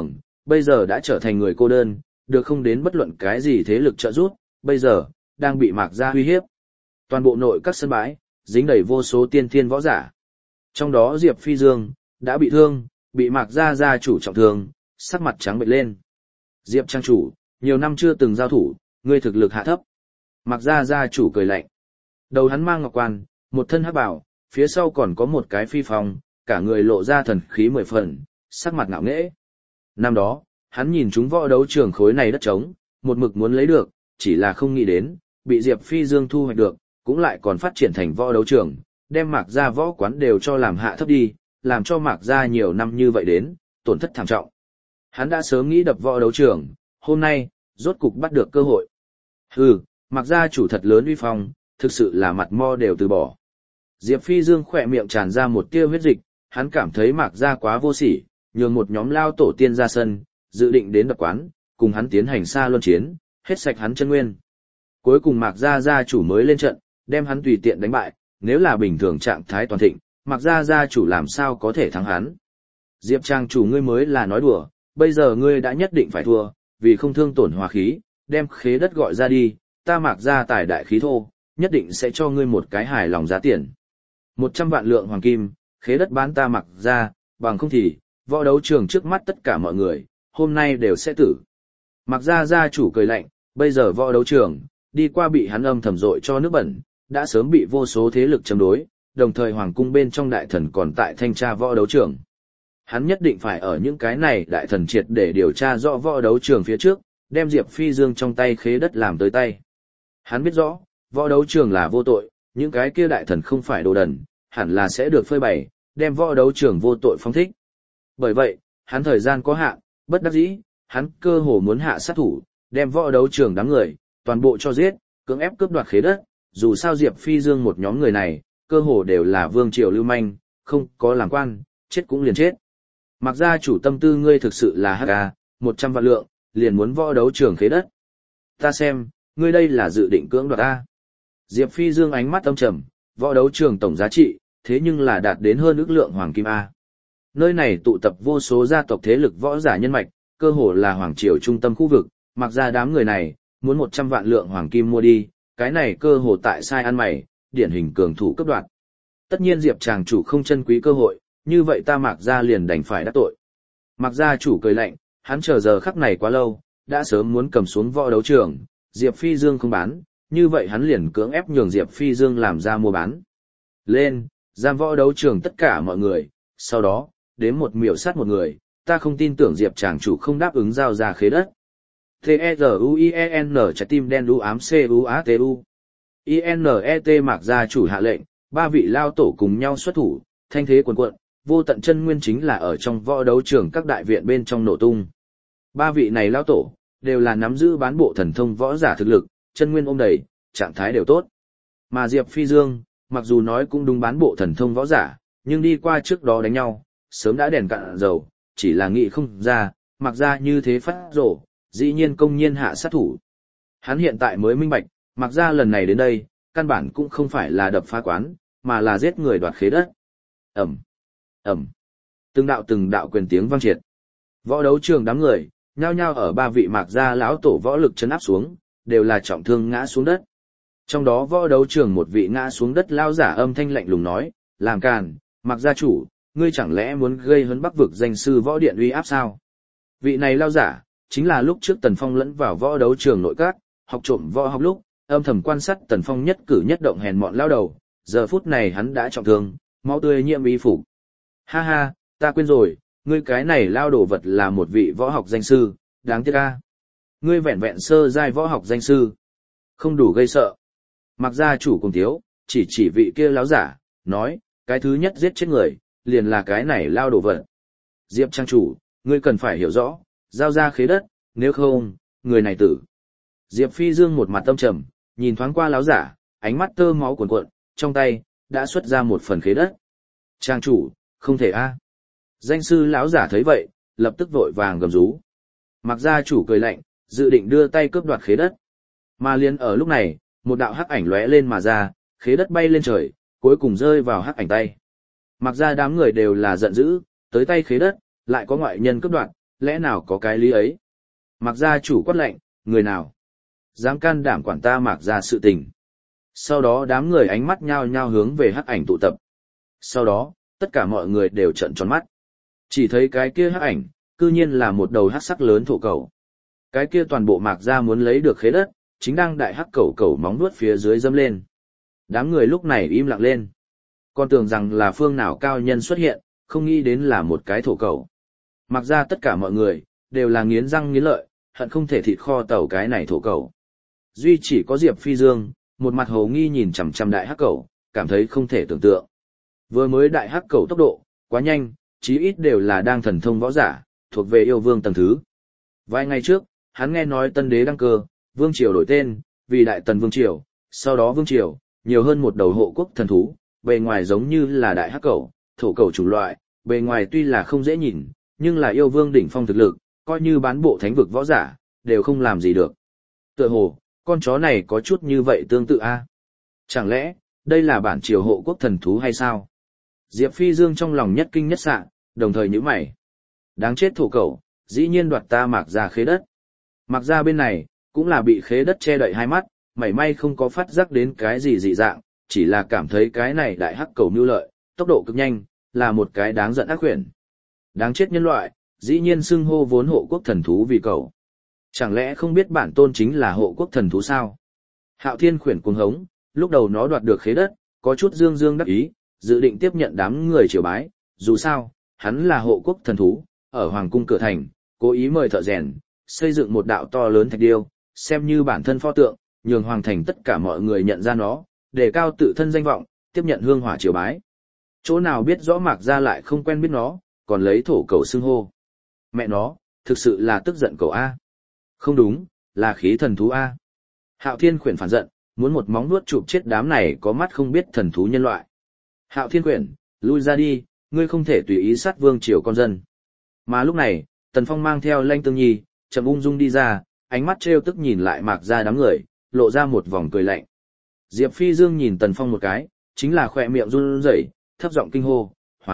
bây giờ đã trở thành người cô đơn, được không đến bất luận cái gì thế lực trợ giúp, bây giờ, đang bị Mạc Gia uy hiếp. Toàn bộ nội các sân bãi, dính đầy vô số tiên thiên võ giả. Trong đó Diệp Phi Dương, đã bị thương, bị Mạc Gia gia chủ trọng thương, sắc mặt trắng bệch lên. Diệp trang chủ, nhiều năm chưa từng giao thủ, ngươi thực lực hạ thấp. Mạc Gia gia chủ cười lạnh. Đầu hắn mang ngọc quan, một thân hắc bào, phía sau còn có một cái phi phong, cả người lộ ra thần khí 10 phần, sắc mặt ngạo nghễ. Năm đó, hắn nhìn chúng võ đấu trường khối này đất trống, một mực muốn lấy được, chỉ là không nghĩ đến, bị Diệp Phi Dương thu hoạch được, cũng lại còn phát triển thành võ đấu trường, đem Mạc Gia võ quán đều cho làm hạ thấp đi, làm cho Mạc Gia nhiều năm như vậy đến, tổn thất thảm trọng. Hắn đã sớm nghĩ đập võ đấu trường, hôm nay, rốt cục bắt được cơ hội. Hừ, Mạc Gia chủ thật lớn uy phong, thực sự là mặt mo đều từ bỏ. Diệp Phi Dương khỏe miệng tràn ra một tia huyết dịch, hắn cảm thấy Mạc Gia quá vô sỉ, nhường một nhóm lao tổ tiên ra sân, dự định đến đập quán, cùng hắn tiến hành xa luân chiến, hết sạch hắn chân nguyên. Cuối cùng Mạc Gia gia chủ mới lên trận, đem hắn tùy tiện đánh bại, nếu là bình thường trạng thái toàn thịnh, Mạc Gia gia chủ làm sao có thể thắng hắn. Diệp trang chủ ngươi mới là nói đùa, bây giờ ngươi đã nhất định phải thua, vì không thương tổn hòa khí, đem khế đất gọi ra đi, ta Mạc Gia tài đại khí thô, nhất định sẽ cho ngươi một cái hài lòng giá tiền. 100 vạn lượng hoàng kim, khế đất bán ta Mạc Gia, bằng không thì, võ đấu trường trước mắt tất cả mọi người, hôm nay đều sẽ tử. Mạc Gia gia chủ cười lạnh, bây giờ võ đấu trường, đi qua bị hắn âm thầm dội cho nước bẩn, đã sớm bị vô số thế lực chống đối, đồng thời hoàng cung bên trong đại thần còn tại thanh tra võ đấu trường. Hắn nhất định phải ở những cái này đại thần triệt để điều tra rõ võ đấu trường phía trước, đem Diệp Phi Dương trong tay khế đất làm tới tay. Hắn biết rõ, võ đấu trường là vô tội, những cái kia đại thần không phải đồ đần, hẳn là sẽ được phơi bày, đem võ đấu trường vô tội phóng thích. Bởi vậy, hắn thời gian có hạn, bất đắc dĩ, hắn cơ hồ muốn hạ sát thủ, đem võ đấu trường đám người, toàn bộ cho giết, cưỡng ép cướp đoạt khế đất, dù sao Diệp Phi Dương một nhóm người này, cơ hồ đều là vương triều lưu manh, không có làm quan, chết cũng liền chết. Mặc ra chủ tâm tư ngươi thực sự là hắc à, 100 vạn lượng, liền muốn võ đấu trường khế đất. Ta xem, ngươi đây là dự định cưỡng đoạt ta. Diệp Phi Dương ánh mắt âm trầm, võ đấu trường tổng giá trị, thế nhưng là đạt đến hơn ước lượng hoàng kim A. Nơi này tụ tập vô số gia tộc thế lực võ giả nhân mạch, cơ hồ là hoàng triều trung tâm khu vực, mặc ra đám người này, muốn 100 vạn lượng hoàng kim mua đi, cái này cơ hồ tại sai ăn mày, điển hình cường thủ cấp đoạt. Tất nhiên Diệp chàng chủ không trân quý cơ hội, như vậy ta Mạc gia liền đành phải đắc tội. Mạc gia chủ cười lạnh, hắn chờ giờ khắc này quá lâu, đã sớm muốn cầm xuống võ đấu trường, Diệp Phi Dương không bán, như vậy hắn liền cưỡng ép nhường Diệp Phi Dương làm ra mua bán. Lên, giam võ đấu trường tất cả mọi người, sau đó, đến một miểu sát một người, ta không tin tưởng Diệp chàng chủ không đáp ứng giao ra khế đất. T-E-Z-U-I-E-N trái tim đen đu ám C-U-A-T-U. I-N-E-T Mạc gia chủ hạ lệnh, ba vị lao tổ cùng nhau xuất thủ, thanh thế cuồn cuộn, vô tận chân nguyên chính là ở trong võ đấu trường các đại viện bên trong nổ tung. Ba vị này lao tổ, đều là nắm giữ bán bộ thần thông võ giả thực lực, chân nguyên ôm đầy, trạng thái đều tốt. Mà Diệp Phi Dương, mặc dù nói cũng đúng bán bộ thần thông võ giả, nhưng đi qua trước đó đánh nhau, sớm đã đèn cạn dầu, chỉ là nghĩ không ra, mặc ra như thế phát rổ, dĩ nhiên công nhiên hạ sát thủ. Hắn hiện tại mới minh bạch, mặc ra lần này đến đây, căn bản cũng không phải là đập phá quán, mà là giết người đoạt khế đất. Ẩm, Ẩm, từng đạo quyền tiếng vang triệt. Võ đấu trường đám người, nhao nhao ở ba vị mạc gia lão tổ võ lực chấn áp xuống, đều là trọng thương ngã xuống đất. Trong đó võ đấu trường một vị ngã xuống đất lao giả âm thanh lạnh lùng nói, làm càn, Mạc gia chủ, ngươi chẳng lẽ muốn gây hấn Bắc vực danh sư võ điện uy áp sao? Vị này lao giả, chính là lúc trước Tần Phong lẫn vào võ đấu trường nội các, học trộm võ học lúc, âm thầm quan sát Tần Phong nhất cử nhất động hèn mọn lao đầu, giờ phút này hắn đã trọng thương, máu tươi nhiễm y phục. Ha ha, ta quên rồi, ngươi cái này lao đồ vật là một vị võ học danh sư, đáng tiếc a. Ngươi vẹn vẹn sơ giai võ học danh sư, không đủ gây sợ. Mặc gia chủ cùng thiếu, chỉ vị kia láo giả, nói, cái thứ nhất giết chết người, liền là cái này lao đồ vật. Diệp trang chủ, ngươi cần phải hiểu rõ, giao ra khế đất, nếu không, người này tử. Diệp Phi Dương một mặt tâm trầm, nhìn thoáng qua láo giả, ánh mắt tơ máu cuồn cuộn, trong tay, đã xuất ra một phần khế đất. Trang chủ, không thể a. Danh sư lão giả thấy vậy, lập tức vội vàng gầm rú. Mặc gia chủ cười lạnh, dự định đưa tay cướp đoạt khế đất. Mà liền ở lúc này, một đạo hắc ảnh lóe lên mà ra, khế đất bay lên trời, cuối cùng rơi vào hắc ảnh tay. Mặc gia đám người đều là giận dữ, tới tay khế đất, lại có ngoại nhân cướp đoạt, lẽ nào có cái lý ấy? Mạc gia chủ quát lệnh, người nào? Dám can đảm quản ta Mạc gia sự tình. Sau đó đám người ánh mắt nhao nhao hướng về hắc ảnh tụ tập. Sau đó, tất cả mọi người đều trợn tròn mắt. Chỉ thấy cái kia hắc ảnh, cư nhiên là một đầu hắc sắc lớn thổ cầu. Cái kia toàn bộ Mạc gia muốn lấy được khế đất, chính đang đại hắc cẩu cẩu móng vuốt phía dưới dâm lên. Đám người lúc này im lặng lên. Còn tưởng rằng là phương nào cao nhân xuất hiện, không nghĩ đến là một cái thổ cẩu. Mạc gia tất cả mọi người, đều là nghiến răng nghiến lợi, hận không thể thịt kho tàu cái này thổ cẩu. Duy chỉ có Diệp Phi Dương, một mặt hồ nghi nhìn chằm chằm đại hắc cẩu, cảm thấy không thể tưởng tượng. Vừa mới đại hắc cẩu tốc độ, quá nhanh, chí ít đều là đang thần thông võ giả, thuộc về yêu vương tầng thứ. Vài ngày trước, hắn nghe nói tân đế đăng cơ, vương triều đổi tên, vì đại tần vương triều, sau đó vương triều, nhiều hơn một đầu hộ quốc thần thú, bề ngoài giống như là đại hắc cẩu, thổ cẩu chủng loại, bề ngoài tuy là không dễ nhìn, nhưng là yêu vương đỉnh phong thực lực, coi như bán bộ thánh vực võ giả, đều không làm gì được. Tựa hồ, con chó này có chút như vậy tương tự a. Chẳng lẽ, đây là bản triều hộ quốc thần thú hay sao? Diệp Phi Dương trong lòng nhất kinh nhất sạng, đồng thời nhíu mày. Đáng chết thổ cẩu, dĩ nhiên đoạt ta Mạc gia khế đất. Mạc gia bên này, cũng là bị khế đất che đậy hai mắt, mảy may không có phát giác đến cái gì dị dạng, chỉ là cảm thấy cái này đại hắc cẩu mưu lợi, tốc độ cực nhanh, là một cái đáng giận ác quyển. Đáng chết nhân loại, dĩ nhiên xưng hô vốn hộ quốc thần thú vì cẩu. Chẳng lẽ không biết bản tôn chính là hộ quốc thần thú sao? Hạo Thiên khuyển cuồng hống, lúc đầu nó đoạt được khế đất, có chút dương dương đắc ý, dự định tiếp nhận đám người triều bái, dù sao, hắn là hộ quốc thần thú, ở hoàng cung cửa thành, cố ý mời thợ rèn, xây dựng một đạo to lớn thạch điêu, xem như bản thân pho tượng, nhường hoàng thành tất cả mọi người nhận ra nó, để cao tự thân danh vọng, tiếp nhận hương hỏa triều bái. Chỗ nào biết rõ Mạc gia lại không quen biết nó, còn lấy thổ cẩu xưng hô. Mẹ nó, thực sự là tức giận cậu A. Không đúng, là khí thần thú A. Hạo Thiên khuyển phản giận, muốn một móng vuốt chụp chết đám này có mắt không biết thần thú nhân loại. Hạo Thiên khuyển, lui ra đi, ngươi không thể tùy ý sát vương triều con dân. Mà lúc này, Tần Phong mang theo Lanh Tương Nhi, chậm ung dung đi ra, ánh mắt trêu tức nhìn lại Mạc gia đám người, lộ ra một vòng cười lạnh. Diệp Phi Dương nhìn Tần Phong một cái, chính là khỏe miệng run rẩy, thấp giọng kinh hô,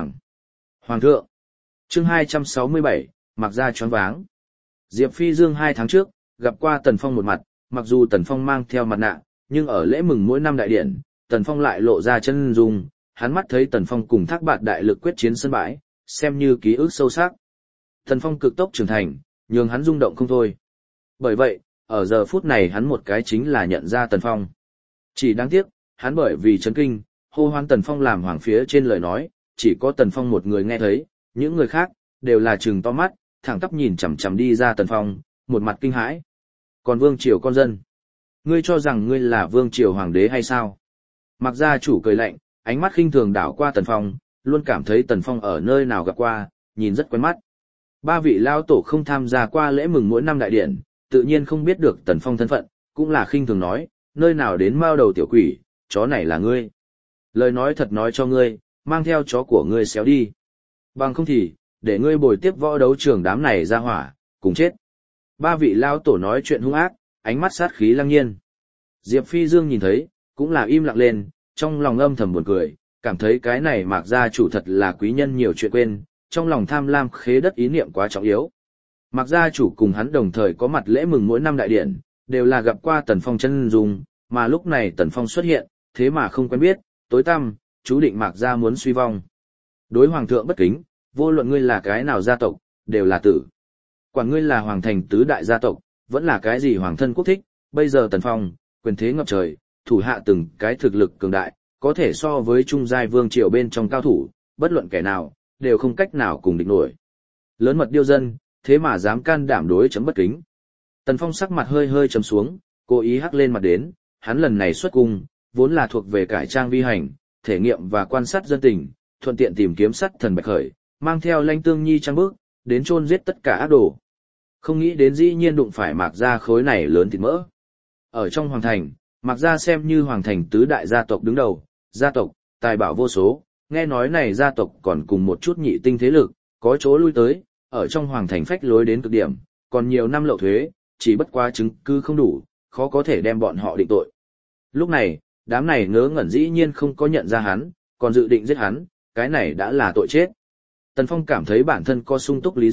Hoàng thượng. Chương 267, Mạc gia choáng váng. Diệp Phi Dương 2 tháng trước, gặp qua Tần Phong một mặt, mặc dù Tần Phong mang theo mặt nạ, nhưng ở lễ mừng mỗi năm đại điện, Tần Phong lại lộ ra chân dung, hắn mắt thấy Tần Phong cùng Thác Bạt đại lực quyết chiến sân bãi, xem như ký ức sâu sắc. Tần Phong cực tốc trưởng thành, nhường hắn rung động không thôi. Bởi vậy, ở giờ phút này hắn một cái chính là nhận ra Tần Phong. Chỉ đáng tiếc, hắn bởi vì chấn kinh, hô hoán Tần Phong làm hoàng phía trên lời nói, chỉ có Tần Phong một người nghe thấy, những người khác, đều là trừng to mắt, thẳng tắp nhìn chằm chằm đi ra Tần Phong, một mặt kinh hãi. Còn vương triều con dân, ngươi cho rằng ngươi là vương triều hoàng đế hay sao? Mạc gia chủ cười lạnh, ánh mắt khinh thường đảo qua Tần Phong, luôn cảm thấy Tần Phong ở nơi nào gặp qua, nhìn rất quen mắt. Ba vị lao tổ không tham gia qua lễ mừng mỗi năm đại điện, tự nhiên không biết được Tần Phong thân phận, cũng là khinh thường nói, nơi nào đến mao đầu tiểu quỷ, chó này là ngươi. Lời nói thật nói cho ngươi, mang theo chó của ngươi xéo đi. Bằng không thì, để ngươi bồi tiếp võ đấu trường đám này ra hỏa, cùng chết. Ba vị lao tổ nói chuyện hung ác, ánh mắt sát khí lăng nhiên. Diệp Phi Dương nhìn thấy, cũng là im lặng lên, trong lòng âm thầm buồn cười, cảm thấy cái này Mạc gia chủ thật là quý nhân nhiều chuyện quên, trong lòng tham lam khế đất ý niệm quá trọng yếu. Mạc gia chủ cùng hắn đồng thời có mặt lễ mừng mỗi năm đại điện, đều là gặp qua Tần Phong chân dung, mà lúc này Tần Phong xuất hiện, thế mà không quen biết, tối tăm, chú định Mạc gia muốn suy vong. Đối hoàng thượng bất kính, vô luận ngươi là cái nào gia tộc, đều là tử. Quản ngươi là hoàng thành tứ đại gia tộc, vẫn là cái gì hoàng thân quốc thích, bây giờ Tần Phong, quyền thế ngập trời, thủ hạ từng cái thực lực cường đại, có thể so với trung giai vương triều bên trong cao thủ, bất luận kẻ nào, đều không cách nào cùng địch nổi. Lớn mật điêu dân, thế mà dám can đảm đối chấm bất kính. Tần Phong sắc mặt hơi hơi trầm xuống, cố ý hắc lên mặt đến, hắn lần này xuất cung, vốn là thuộc về cải trang vi hành, thể nghiệm và quan sát dân tình, thuận tiện tìm kiếm sắt thần Bạch Khởi, mang theo Lanh Tương Nhi trang bước, đến chôn giết tất cả ác đồ. Không nghĩ đến dĩ nhiên đụng phải Mạc gia khối này lớn thịt mỡ. Ở trong hoàng thành, Mạc gia xem như hoàng thành tứ đại gia tộc đứng đầu, gia tộc, tài bảo vô số, nghe nói này gia tộc còn cùng một chút nhị tinh thế lực, có chỗ lui tới, ở trong hoàng thành phách lối đến cực điểm, còn nhiều năm lậu thuế, chỉ bất quá chứng cứ không đủ, khó có thể đem bọn họ định tội. Lúc này, đám này ngớ ngẩn dĩ nhiên không có nhận ra hắn, còn dự định giết hắn, cái này đã là tội chết. Tần Phong cảm thấy bản thân có sung túc lý do,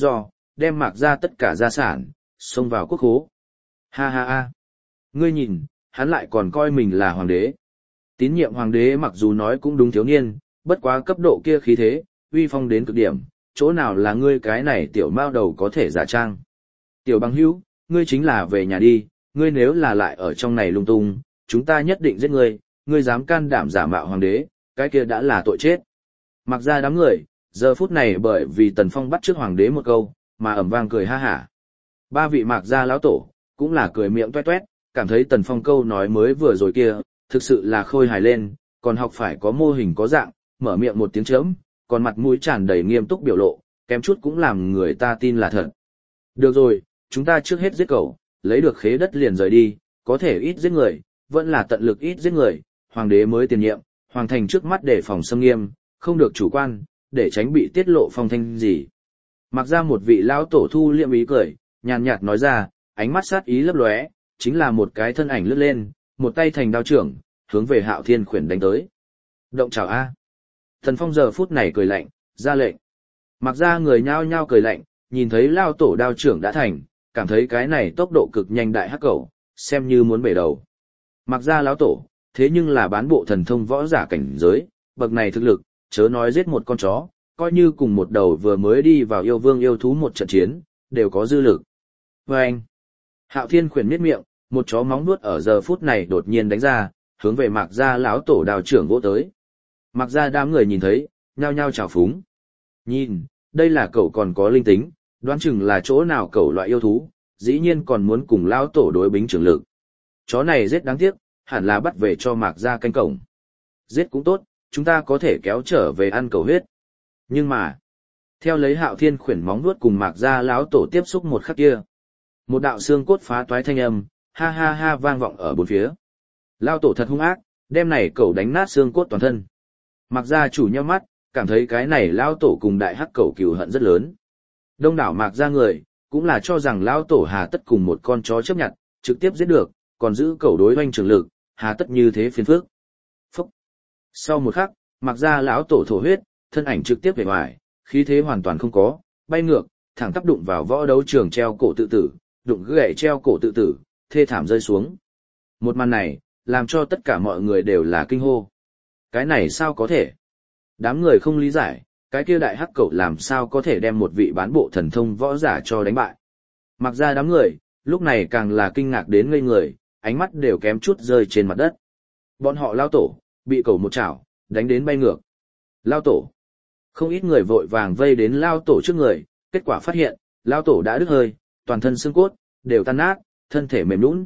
đem Mạc gia tất cả gia sản, xông vào quốc khố. Ha ha ha. Ngươi nhìn, hắn lại còn coi mình là hoàng đế. Tín nhiệm hoàng đế mặc dù nói cũng đúng thiếu niên, bất quá cấp độ kia khí thế, uy phong đến cực điểm, chỗ nào là ngươi cái này tiểu mao đầu có thể giả trang. Tiểu bằng hữu, ngươi chính là về nhà đi, ngươi nếu là lại ở trong này lung tung, chúng ta nhất định giết ngươi, ngươi dám can đảm giả mạo hoàng đế, cái kia đã là tội chết. Mặc ra đám người, giờ phút này bởi vì Tần Phong bắt trước hoàng đế một câu, mà ầm vang cười ha hả. Ba vị Mạc gia lão tổ, cũng là cười miệng toét toét, cảm thấy Tần Phong câu nói mới vừa rồi kia, thực sự là khôi hài lên, còn học phải có mô hình có dạng, mở miệng một tiếng chớm, còn mặt mũi tràn đầy nghiêm túc biểu lộ, kém chút cũng làm người ta tin là thật. Được rồi, chúng ta trước hết giết cậu, lấy được khế đất liền rời đi, có thể ít giết người, vẫn là tận lực ít giết người, hoàng đế mới tiền nhiệm, hoàng thành trước mắt để phòng xâm nghiêm, không được chủ quan, để tránh bị tiết lộ phong thanh gì. Mặc ra một vị lão tổ thu liệm ý cười, nhàn nhạt nói ra, ánh mắt sát ý lấp lóe, chính là một cái thân ảnh lướt lên, một tay thành đao trưởng, hướng về Hạo Thiên Khuyển đánh tới. Động chào A. Thần Phong giờ phút này cười lạnh, ra lệnh. Mặc ra người nhao nhao cười lạnh, nhìn thấy lao tổ đao trưởng đã thành, cảm thấy cái này tốc độ cực nhanh đại hắc cẩu, xem như muốn bể đầu. Mặc ra lão tổ, thế nhưng là bán bộ thần thông võ giả cảnh giới, bậc này thực lực, chớ nói giết một con chó, coi như cùng một đầu vừa mới đi vào yêu vương yêu thú một trận chiến, đều có dư lực. Và anh, Hạo Thiên Khuyển miết miệng, một chó móng vuốt ở giờ phút này đột nhiên đánh ra, hướng về Mạc gia lão tổ đào trưởng vỗ tới. Mạc gia đám người nhìn thấy, nhao nhao chào phúng. Nhìn, đây là cậu còn có linh tính, đoán chừng là chỗ nào cậu loại yêu thú, dĩ nhiên còn muốn cùng lão tổ đối bính trưởng lực. Chó này giết đáng tiếc, hẳn là bắt về cho Mạc gia canh cổng. Giết cũng tốt, chúng ta có thể kéo trở về ăn cầu huyết. Nhưng mà, theo lấy Hạo Thiên Khuyển móng vuốt cùng Mạc gia lão tổ tiếp xúc một khắc kia, một đạo xương cốt phá toái thanh âm, ha ha ha vang vọng ở bốn phía. Lão tổ thật hung ác, đem này cẩu đánh nát xương cốt toàn thân. Mạc gia chủ nhíu mắt, cảm thấy cái này lão tổ cùng đại hắc cẩu cừu hận rất lớn. Đông đảo Mạc gia người, cũng là cho rằng lão tổ hà tất cùng một con chó chấp nhận, trực tiếp giết được, còn giữ cẩu đối oanh trường lực, hà tất như thế phiền phức. Phúc. Sau một khắc, Mạc gia lão tổ thổ huyết, thân ảnh trực tiếp về ngoài, khí thế hoàn toàn không có, bay ngược, thẳng tắp đụng vào võ đấu trường treo cổ tự tử, đụng gãy treo cổ tự tử, thê thảm rơi xuống. Một màn này, làm cho tất cả mọi người đều là kinh hô. Cái này sao có thể? Đám người không lý giải, cái kia đại hắc cẩu làm sao có thể đem một vị bán bộ thần thông võ giả cho đánh bại. Mặc ra đám người, lúc này càng là kinh ngạc đến ngây người, ánh mắt đều kém chút rơi trên mặt đất. Bọn họ lao tổ, bị cẩu một chảo, đánh đến bay ngược. Lao tổ. Không ít người vội vàng vây đến lao tổ trước người, kết quả phát hiện, lao tổ đã đứt hơi, toàn thân xương cốt, đều tan nát, thân thể mềm nhũn.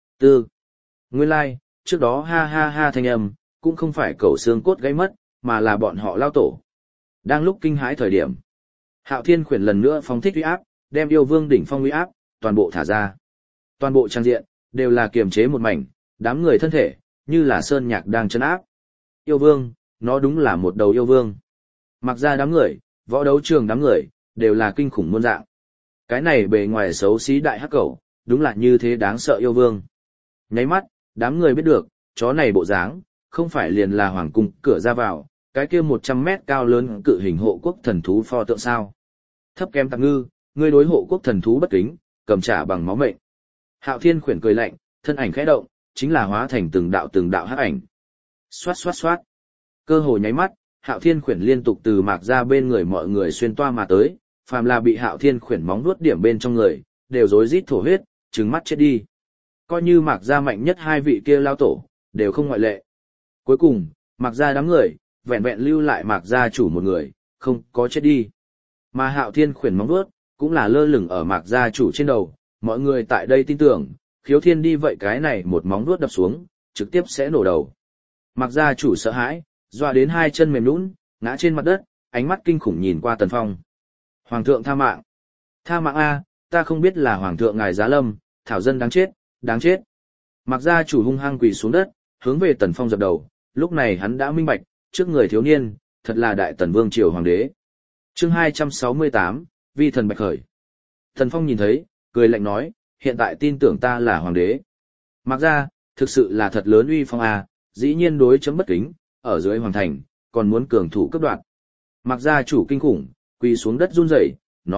Nguyên lai, trước đó ha ha ha thanh âm, cũng không phải cẩu xương cốt gãy mất, mà là bọn họ lao tổ. Đang lúc kinh hãi thời điểm, Hạo Thiên Khuyển lần nữa phóng thích uy áp, đem yêu vương đỉnh phong uy áp, toàn bộ thả ra. Toàn bộ trang diện, đều là kiềm chế một mảnh, đám người thân thể, như là sơn nhạc đang trấn áp. Yêu vương, nó đúng là một đầu yêu vương. Mặc ra đám người, võ đấu trường đám người, đều là kinh khủng muôn dạng. Cái này bề ngoài xấu xí đại hắc cẩu, đúng là như thế đáng sợ yêu vương. Nháy mắt, đám người biết được, chó này bộ dáng, không phải liền là hoàng cung cửa ra vào, cái kia 100 mét cao lớn cự hình hộ quốc thần thú pho tượng sao. Thấp kém tạp ngư, ngươi đối hộ quốc thần thú bất kính, cầm trả bằng máu mệnh. Hạo Thiên Khuyển cười lạnh, thân ảnh khẽ động, chính là hóa thành từng đạo hắc ảnh. Xoát xoát xoát. Cơ hồ nháy mắt, Hạo Thiên Khuyển liên tục từ Mạc ra bên người mọi người xuyên toa mà tới, phàm là bị Hạo Thiên Khuyển móng vuốt điểm bên trong người, đều rối rít thổ huyết, trừng mắt chết đi. Coi như Mạc gia mạnh nhất hai vị kia lao tổ, đều không ngoại lệ. Cuối cùng, Mạc gia đám người, vẹn vẹn lưu lại Mạc gia chủ một người, không có chết đi. Mà Hạo Thiên Khuyển móng vuốt, cũng là lơ lửng ở Mạc gia chủ trên đầu, mọi người tại đây tin tưởng, Khiếu Thiên đi vậy cái này một móng vuốt đập xuống, trực tiếp sẽ nổ đầu. Mạc gia chủ sợ hãi, dọa đến hai chân mềm nhũn, ngã trên mặt đất, ánh mắt kinh khủng nhìn qua Tần Phong. Hoàng thượng tha mạng. Tha mạng a, ta không biết là hoàng thượng ngài giá lâm, thảo dân đáng chết, đáng chết. Mạc gia chủ hung hăng quỳ xuống đất, hướng về Tần Phong dập đầu, lúc này hắn đã minh bạch, trước người thiếu niên, thật là đại tần vương triều hoàng đế. Chương 268, Vi thần bạch khởi. Tần Phong nhìn thấy, cười lạnh nói, hiện tại tin tưởng ta là hoàng đế. Mạc gia, thực sự là thật lớn uy phong a, dĩ nhiên đối chấm bất kính, ở dưới hoàng thành, còn muốn cường thủ cấp đoạt. Mạc gia chủ kinh khủng, quỳ xuống đất run rẩy, nói,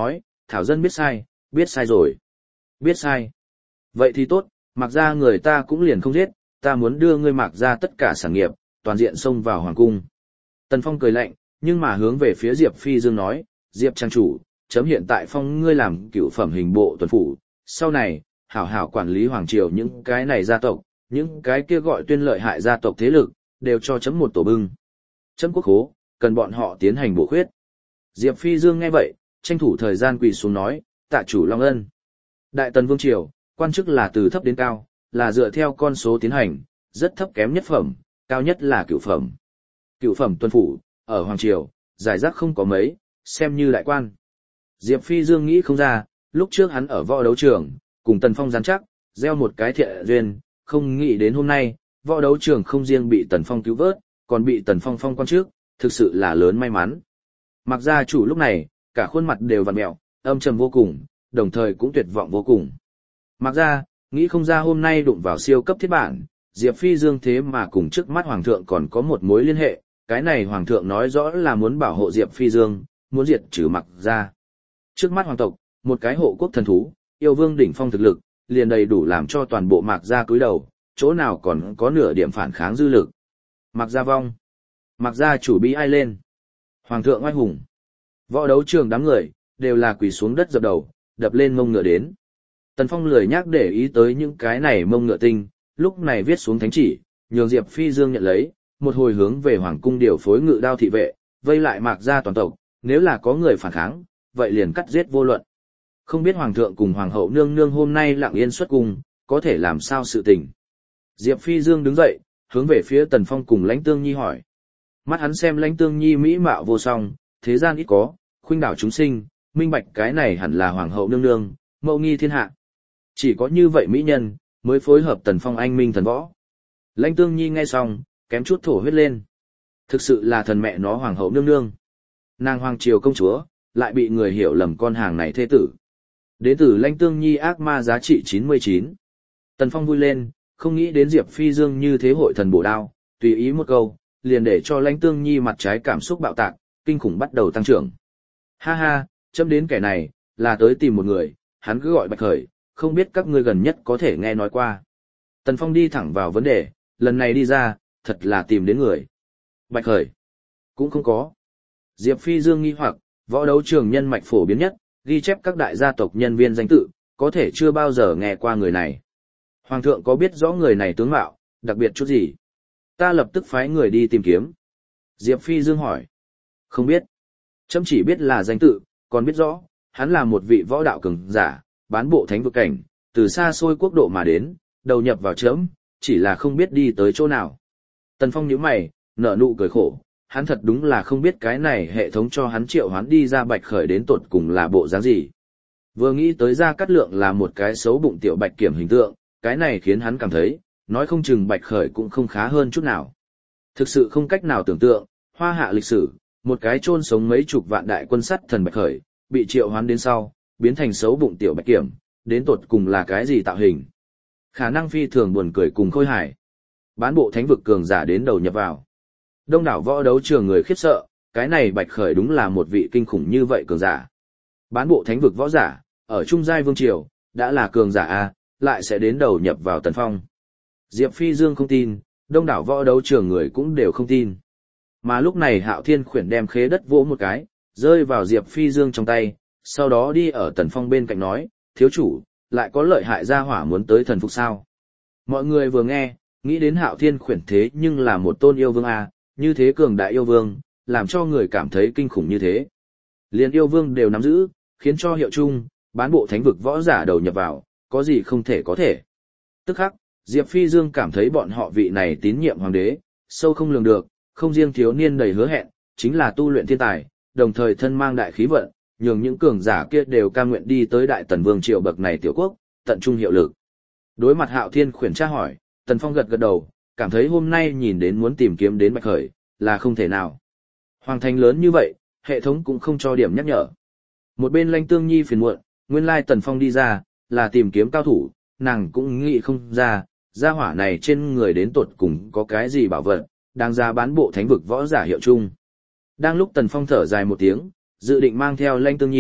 thảo dân biết sai rồi. Biết sai. Vậy thì tốt, Mạc gia người ta cũng liền không giết, ta muốn đưa ngươi Mạc gia tất cả sản nghiệp, toàn diện xông vào hoàng cung. Tần Phong cười lạnh, nhưng mà hướng về phía Diệp Phi Dương nói, Diệp trang chủ, chấm hiện tại phong ngươi làm cựu phẩm hình bộ tuần phủ, sau này, hảo hảo quản lý hoàng triều những cái này gia tộc, những cái kia gọi tuyên lợi hại gia tộc thế lực, đều cho chấm một tổ bưng. Chấm quốc khố, cần bọn họ tiến hành bổ khuyết. Diệp Phi Dương nghe vậy, tranh thủ thời gian quỳ xuống nói, tạ chủ long ân. Đại tần vương triều, quan chức là từ thấp đến cao, là dựa theo con số tiến hành, rất thấp kém nhất phẩm, cao nhất là cửu phẩm. Cửu phẩm tuân phủ, ở hoàng triều, giải rác không có mấy, xem như đại quan. Diệp Phi Dương nghĩ không ra, lúc trước hắn ở võ đấu trường, cùng Tần Phong rắn chắc, gieo một cái thiện duyên, không nghĩ đến hôm nay, võ đấu trường không riêng bị Tần Phong cứu vớt, còn bị Tần Phong phong quan trước, thực sự là lớn may mắn. Mặc gia chủ lúc này, cả khuôn mặt đều vặn mẹo, âm trầm vô cùng, đồng thời cũng tuyệt vọng vô cùng. Mặc gia, nghĩ không ra hôm nay đụng vào siêu cấp thiết bản, Diệp Phi Dương thế mà cùng trước mắt Hoàng thượng còn có một mối liên hệ, cái này Hoàng thượng nói rõ là muốn bảo hộ Diệp Phi Dương, muốn diệt trừ Mặc gia. Trước mắt Hoàng tộc, một cái hộ quốc thần thú, yêu vương đỉnh phong thực lực, liền đầy đủ làm cho toàn bộ Mạc gia cúi đầu, chỗ nào còn có nửa điểm phản kháng dư lực. Mạc gia vong. Mạc gia chủ bi ai lên. Hoàng thượng oai hùng. Võ đấu trường đám người, đều là quỳ xuống đất dập đầu, đập lên mông ngựa đến. Tần Phong lười nhắc để ý tới những cái này mông ngựa tinh, lúc này viết xuống thánh chỉ, nhường Diệp Phi Dương nhận lấy, một hồi hướng về Hoàng cung điều phối ngự đao thị vệ, vây lại Mạc gia toàn tộc, nếu là có người phản kháng, vậy liền cắt giết vô luận. Không biết Hoàng thượng cùng Hoàng hậu nương nương hôm nay lặng yên xuất cung, có thể làm sao sự tình. Diệp Phi Dương đứng dậy, hướng về phía Tần Phong cùng Lãnh Tương Nhi hỏi. Mắt hắn xem Lãnh Tương Nhi mỹ mạo vô song, thế gian ít có, khuynh đảo chúng sinh, minh bạch cái này hẳn là Hoàng hậu nương nương, mẫu nghi thiên hạ. Chỉ có như vậy mỹ nhân, mới phối hợp Tần Phong anh minh thần võ. Lãnh Tương Nhi nghe xong, kém chút thổ huyết lên. Thực sự là thần mẹ nó Hoàng hậu nương nương. Nàng Hoàng triều công chúa, lại bị người hiểu lầm con hàng này thế tử. Đến từ Lãnh Tương Nhi ác ma giá trị 99. Tần Phong vui lên, không nghĩ đến Diệp Phi Dương như thế hội thần bổ đao, tùy ý một câu, liền để cho Lãnh Tương Nhi mặt trái cảm xúc bạo tạc, kinh khủng bắt đầu tăng trưởng. Ha ha, chấm đến kẻ này, là tới tìm một người, hắn cứ gọi Bạch Khởi, không biết các ngươi gần nhất có thể nghe nói qua. Tần Phong đi thẳng vào vấn đề, lần này đi ra, thật là tìm đến người. Bạch Khởi, cũng không có. Diệp Phi Dương nghi hoặc, võ đấu trường nhân mạch phổ biến nhất, ghi chép các đại gia tộc nhân viên danh tự, có thể chưa bao giờ nghe qua người này. Hoàng thượng có biết rõ người này tướng mạo, đặc biệt chút gì? Ta lập tức phái người đi tìm kiếm. Diệp Phi Dương hỏi. Không biết. Chấm chỉ biết là danh tự, còn biết rõ, hắn là một vị võ đạo cường giả, bán bộ thánh vực cảnh, từ xa xôi quốc độ mà đến, đầu nhập vào chấm, chỉ là không biết đi tới chỗ nào. Tần Phong nhíu mày, nở nụ cười khổ, hắn thật đúng là không biết cái này hệ thống cho hắn triệu hoán đi ra Bạch Khởi đến tột cùng là bộ dáng gì. Vừa nghĩ tới Gia Cát Lượng là một cái xấu bụng tiểu bạch kiểm hình tượng, cái này khiến hắn cảm thấy, nói không chừng Bạch Khởi cũng không khá hơn chút nào. Thực sự không cách nào tưởng tượng, hoa hạ lịch sử, một cái chôn sống mấy chục vạn đại quân sắt thần Bạch Khởi, bị triệu hoán đến sau, biến thành xấu bụng tiểu bạch kiểm, đến tột cùng là cái gì tạo hình. Khả năng phi thường buồn cười cùng khôi hài. Bán bộ thánh vực cường giả đến đầu nhập vào. Đông đảo võ đấu trường người khiếp sợ, cái này Bạch Khởi đúng là một vị kinh khủng như vậy cường giả. Bán bộ thánh vực võ giả, ở trung giai vương triều, đã là cường giả A, lại sẽ đến đầu nhập vào Tần Phong. Diệp Phi Dương không tin, đông đảo võ đấu trường người cũng đều không tin. Mà lúc này Hạo Thiên khuyển đem khế đất vỗ một cái, rơi vào Diệp Phi Dương trong tay, sau đó đi ở Tần Phong bên cạnh nói, thiếu chủ, lại có lợi hại gia hỏa muốn tới thần phục sao. Mọi người vừa nghe, nghĩ đến Hạo Thiên khuyển thế nhưng là một tôn yêu vương A, như thế cường đại yêu vương, làm cho người cảm thấy kinh khủng như thế. Liên yêu vương đều nắm giữ, khiến cho hiệu chung, bán bộ thánh vực võ giả đầu nhập vào, có gì không thể có thể. Tức khắc, Diệp Phi Dương cảm thấy bọn họ vị này tín nhiệm hoàng đế, sâu không lường được, không riêng thiếu niên đầy hứa hẹn, chính là tu luyện thiên tài, đồng thời thân mang đại khí vận, nhường những cường giả kia đều cam nguyện đi tới đại tần vương triều bậc này tiểu quốc, tận trung hiệu lực. Đối mặt Hạo Thiên khuyển tra hỏi, Tần Phong gật gật đầu, cảm thấy hôm nay nhìn đến muốn tìm kiếm đến Bạch Khởi, là không thể nào. Hoàng thành lớn như vậy, hệ thống cũng không cho điểm nhắc nhở. Một bên Lãnh Tương Nhi phiền muộn, nguyên lai Tần Phong đi ra, là tìm kiếm cao thủ, nàng cũng nghĩ không ra, gia hỏa này trên người đến tột cùng có cái gì bảo vật, đang ra bán bộ thánh vực võ giả hiệu chung. Đang lúc Tần Phong thở dài một tiếng, dự định mang theo Lãnh Tương Nhi,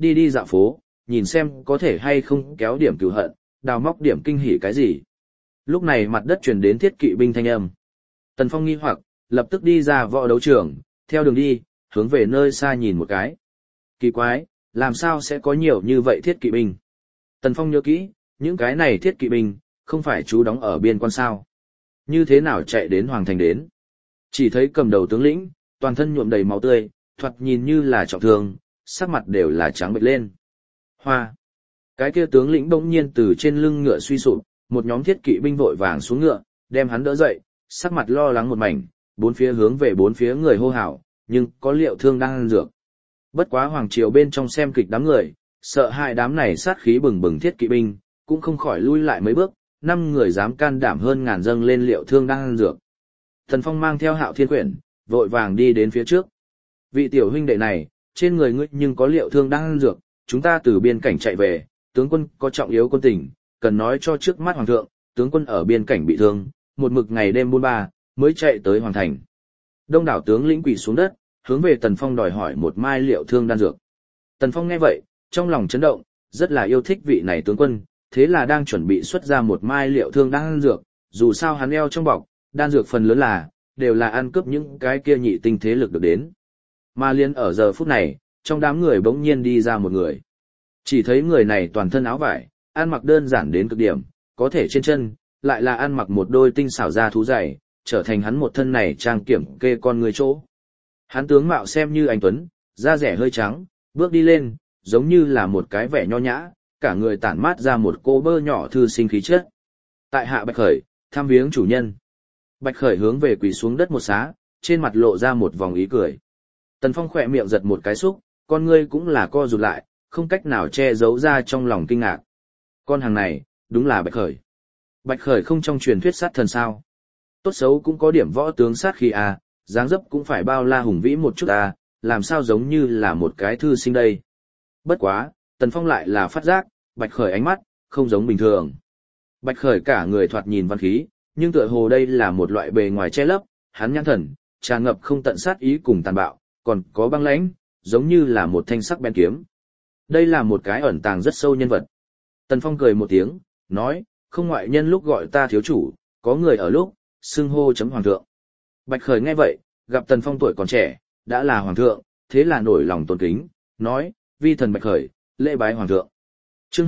đi đi dạo phố, nhìn xem có thể hay không kéo điểm cửu hận, đào móc điểm kinh hỉ cái gì. Lúc này mặt đất truyền đến thiết kỵ binh thanh âm. Tần Phong nghi hoặc, lập tức đi ra võ đấu trường, theo đường đi, hướng về nơi xa nhìn một cái. Kỳ quái, làm sao sẽ có nhiều như vậy thiết kỵ binh? Tần Phong nhớ kỹ, những cái này thiết kỵ binh, không phải chú đóng ở biên quan sao. Như thế nào chạy đến Hoàng Thành đến? Chỉ thấy cầm đầu tướng lĩnh, toàn thân nhuộm đầy máu tươi, thoạt nhìn như là trọng thương, sắc mặt đều là trắng bệch lên. Hoa! Cái kia tướng lĩnh bỗng nhiên từ trên lưng ngựa suy sụp, một nhóm thiết kỵ binh vội vàng xuống ngựa, đem hắn đỡ dậy, sắc mặt lo lắng một mảnh, bốn phía hướng về bốn phía người hô hào, nhưng có liệu thương đang ăn dược. Bất quá hoàng triều bên trong xem kịch đám người, sợ hai đám này sát khí bừng bừng thiết kỵ binh, cũng không khỏi lui lại mấy bước, 5 người dám can đảm hơn ngàn dâng lên liệu thương đang ăn dược. Thần Phong mang theo Hạo Thiên Quyển, vội vàng đi đến phía trước. Vị tiểu huynh đệ này, trên người ngươi nhưng có liệu thương đang ăn dược, chúng ta từ biên cảnh chạy về, tướng quân có trọng yếu quân tình, cần nói cho trước mắt hoàng thượng, tướng quân ở biên cảnh bị thương, một mực ngày đêm buôn ba, mới chạy tới hoàng thành. Đông đảo tướng lĩnh quỳ xuống đất, hướng về Tần Phong đòi hỏi một mai liệu thương đan dược. Tần Phong nghe vậy, trong lòng chấn động, rất là yêu thích vị này tướng quân, thế là đang chuẩn bị xuất ra một mai liệu thương đan dược, dù sao hắn eo trong bọc, đan dược phần lớn đều là ăn cướp những cái kia nhị tinh thế lực được đến. Mà liên ở giờ phút này, trong đám người bỗng nhiên đi ra một người. Chỉ thấy người này toàn thân áo vải, ăn mặc đơn giản đến cực điểm, có thể trên chân, lại là ăn mặc một đôi tinh xảo da thú dày, trở thành hắn một thân này trang kiểm kê con người chỗ. Hắn tướng mạo xem như anh tuấn, da rẻ hơi trắng, bước đi lên, giống như là một cái vẻ nho nhã, cả người tản mát ra một cô bơ nhỏ thư sinh khí chất. Tại hạ Bạch Khởi, thăm viếng chủ nhân. Bạch Khởi hướng về quỳ xuống đất một xá, trên mặt lộ ra một vòng ý cười. Tần Phong khỏe miệng giật một cái xúc, con ngươi cũng là co rụt lại, không cách nào che giấu ra trong lòng kinh ngạc. Con hàng này, đúng là Bạch Khởi. Bạch Khởi không trong truyền thuyết sát thần sao. Tốt xấu cũng có điểm võ tướng sát khí à, dáng dấp cũng phải bao la hùng vĩ một chút à, làm sao giống như là một cái thư sinh đây. Bất quá, Tần Phong lại là phát giác, Bạch Khởi ánh mắt, không giống bình thường. Bạch Khởi cả người thoạt nhìn văn khí, nhưng tựa hồ đây là một loại bề ngoài che lấp, hắn nhãn thần, tràn ngập không tận sát ý cùng tàn bạo, còn có băng lãnh, giống như là một thanh sắc bén kiếm. Đây là một cái ẩn tàng rất sâu nhân vật. Tần Phong cười một tiếng, nói, không ngoại nhân lúc gọi ta thiếu chủ, có người ở lúc, xưng hô chấm hoàng thượng. Bạch Khởi nghe vậy, gặp Tần Phong tuổi còn trẻ, đã là hoàng thượng, thế là nổi lòng tôn kính, nói, vi thần Bạch Khởi, lễ bái hoàng thượng. Chương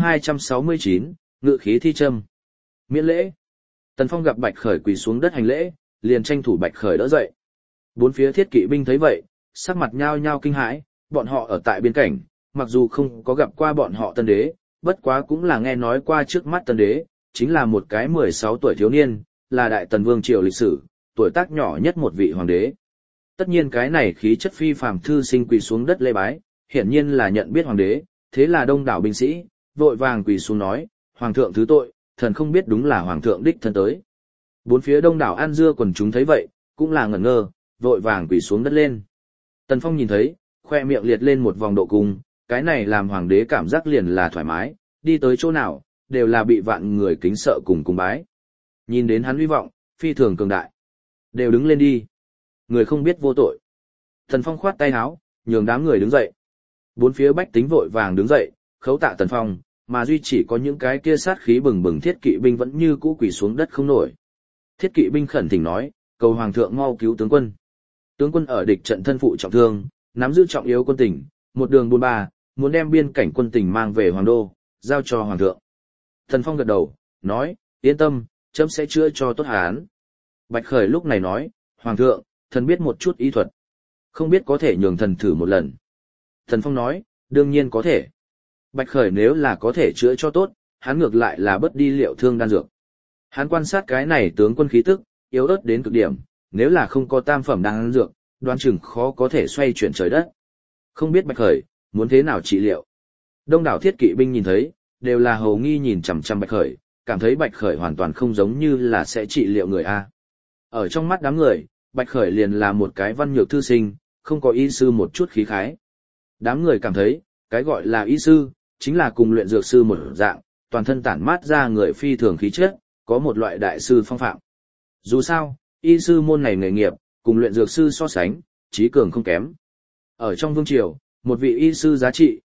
269, ngự khí thi châm. Miễn lễ. Tần Phong gặp Bạch Khởi quỳ xuống đất hành lễ, liền tranh thủ Bạch Khởi đỡ dậy. Bốn phía thiết kỵ binh thấy vậy, sắc mặt nhao nhao kinh hãi, bọn họ ở tại biên cảnh, mặc dù không có gặp qua bọn họ tân đế, bất quá cũng là nghe nói qua trước mắt tân đế, chính là một cái 16 tuổi thiếu niên, là đại tần vương triều lịch sử, tuổi tác nhỏ nhất một vị hoàng đế. Tất nhiên cái này khí chất phi phàm thư sinh quỳ xuống đất lễ bái, hiển nhiên là nhận biết hoàng đế, thế là đông đảo binh sĩ, vội vàng quỳ xuống nói, hoàng thượng thứ tội, thần không biết đúng là hoàng thượng đích thân tới. Bốn phía đông đảo ăn dưa quần chúng thấy vậy, cũng là ngẩn ngơ, vội vàng quỳ xuống đất lên. Tần Phong nhìn thấy, khoe miệng liệt lên một vòng độ cung, cái này làm hoàng đế cảm giác liền là thoải mái, đi tới chỗ nào, đều là bị vạn người kính sợ cùng cung bái. Nhìn đến hắn uy vọng, phi thường cường đại. Đều đứng lên đi. Người không biết vô tội. Tần Phong khoát tay áo, nhường đám người đứng dậy. Bốn phía bách tính vội vàng đứng dậy, khấu tạ Tần Phong, mà duy chỉ có những cái kia sát khí bừng bừng thiết kỵ binh vẫn như cũ quỳ xuống đất không nổi. Thiết kỵ binh khẩn thỉnh nói, cầu hoàng thượng mau cứu tướng quân. Tướng quân ở địch trận thân phụ trọng thương, nắm giữ trọng yếu quân tình, một đường buôn ba, muốn đem biên cảnh quân tình mang về hoàng đô, giao cho hoàng thượng. Tần Phong gật đầu, nói, yên tâm, chấm sẽ chữa cho tốt hán. Bạch Khởi lúc này nói, hoàng thượng, thần biết một chút y thuật, không biết có thể nhường thần thử một lần. Tần Phong nói, đương nhiên có thể. Bạch Khởi nếu là có thể chữa cho tốt, hắn ngược lại là bất đi liệu thương đan dược. Hắn quan sát cái này tướng quân khí tức, yếu ớt đến cực điểm, nếu là không có tam phẩm đan dược, đoán chừng khó có thể xoay chuyển trời đất. Không biết Bạch Khởi, muốn thế nào trị liệu. Đông đảo thiết kỵ binh nhìn thấy, đều là hầu nghi nhìn chằm chằm Bạch Khởi, cảm thấy Bạch Khởi hoàn toàn không giống như là sẽ trị liệu người A. Ở trong mắt đám người, Bạch Khởi liền là một cái văn nhược thư sinh, không có y sư một chút khí khái. Đám người cảm thấy, cái gọi là y sư, chính là cùng luyện dược sư một dạng, toàn thân tản mát ra người phi thường khí chất, có một loại đại sư phong phạm. Dù sao, y sư môn này nghề nghiệp, cùng luyện dược sư so sánh, trí cường không kém. Ở trong vương triều, một vị y sư giá trị,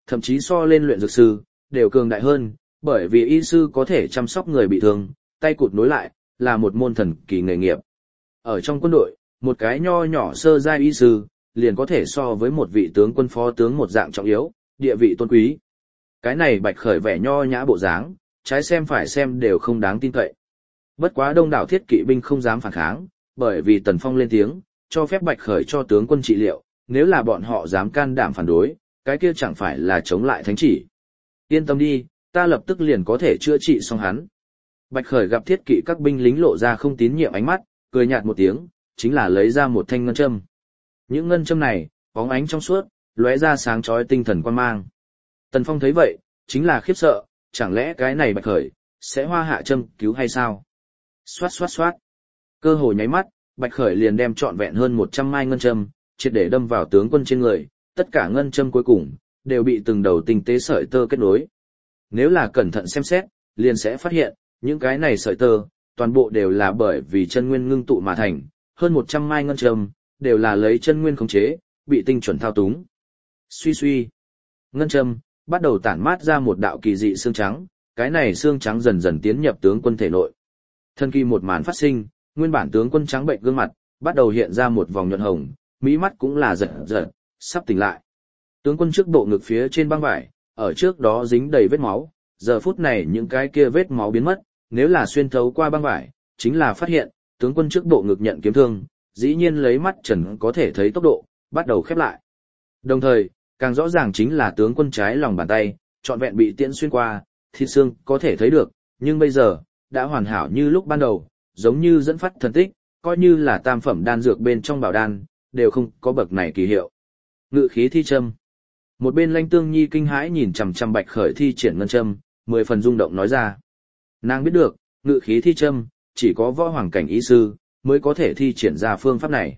thậm chí so lên luyện dược sư, đều cường đại hơn, bởi vì y sư có thể chăm sóc người bị thương, tay cụt nối lại, là một môn thần kỳ nghề nghiệp. Ở trong quân đội, một cái nho nhỏ sơ giai y sư, liền có thể so với một vị tướng quân phó tướng một dạng trọng yếu, địa vị tôn quý. Cái này Bạch Khởi vẻ nho nhã bộ dáng, trái xem phải xem đều không đáng tin cậy. Bất quá đông đảo thiết kỵ binh không dám phản kháng, bởi vì Tần Phong lên tiếng, cho phép Bạch Khởi cho tướng quân trị liệu, nếu là bọn họ dám can đảm phản đối, cái kia chẳng phải là chống lại thánh chỉ. Yên tâm đi, ta lập tức liền có thể chữa trị xong hắn. Bạch Khởi gặp thiết kỵ các binh lính lộ ra không tín nhiệm ánh mắt, cười nhạt một tiếng, chính là lấy ra một thanh ngân châm. Những ngân châm này, bóng ánh trong suốt, lóe ra sáng chói tinh thần quan mang. Tần Phong thấy vậy, chính là khiếp sợ, chẳng lẽ cái này Bạch Khởi, sẽ hoa hạ châm cứu hay sao? Xoát xoát xoát. Cơ hồ nháy mắt, Bạch Khởi liền đem trọn vẹn hơn 100 mai ngân châm, triệt để đâm vào tướng quân trên người, tất cả ngân châm cuối cùng, đều bị từng đầu tinh tế sợi tơ kết nối. Nếu là cẩn thận xem xét, liền sẽ phát hiện, những cái này sợi tơ, toàn bộ đều là bởi vì chân nguyên ngưng tụ mà thành, hơn 100 mai ngân châm, đều là lấy chân nguyên khống chế, bị tinh chuẩn thao túng. Suy suy, ngân châm, bắt đầu tản mát ra một đạo kỳ dị xương trắng, cái này xương trắng dần dần tiến nhập tướng quân thể nội. Thần kỳ một màn phát sinh, nguyên bản tướng quân trắng bệnh gương mặt, bắt đầu hiện ra một vòng nhuận hồng, mí mắt cũng là giật giật, sắp tỉnh lại. Tướng quân trước bộ ngực phía trên băng vải, ở trước đó dính đầy vết máu, giờ phút này những cái kia vết máu biến mất, nếu là xuyên thấu qua băng vải, chính là phát hiện, tướng quân trước bộ ngực nhận kiếm thương, dĩ nhiên lấy mắt trần có thể thấy tốc độ, bắt đầu khép lại. Đồng thời, càng rõ ràng chính là tướng quân trái lòng bàn tay, trọn vẹn bị tiễn xuyên qua, thịt xương có thể thấy được, nhưng bây giờ, đã hoàn hảo như lúc ban đầu, giống như dẫn phát thần tích, coi như là tam phẩm đan dược bên trong bảo đan, đều không có bậc này kỳ hiệu. Ngự khí thi châm. Một bên Lãnh Tương Nhi kinh hãi nhìn chằm chằm Bạch Khởi thi triển ngân châm, 10 phần rung động nói ra. Nàng biết được, ngự khí thi châm, chỉ có võ hoàng cảnh y sư, mới có thể thi triển ra phương pháp này.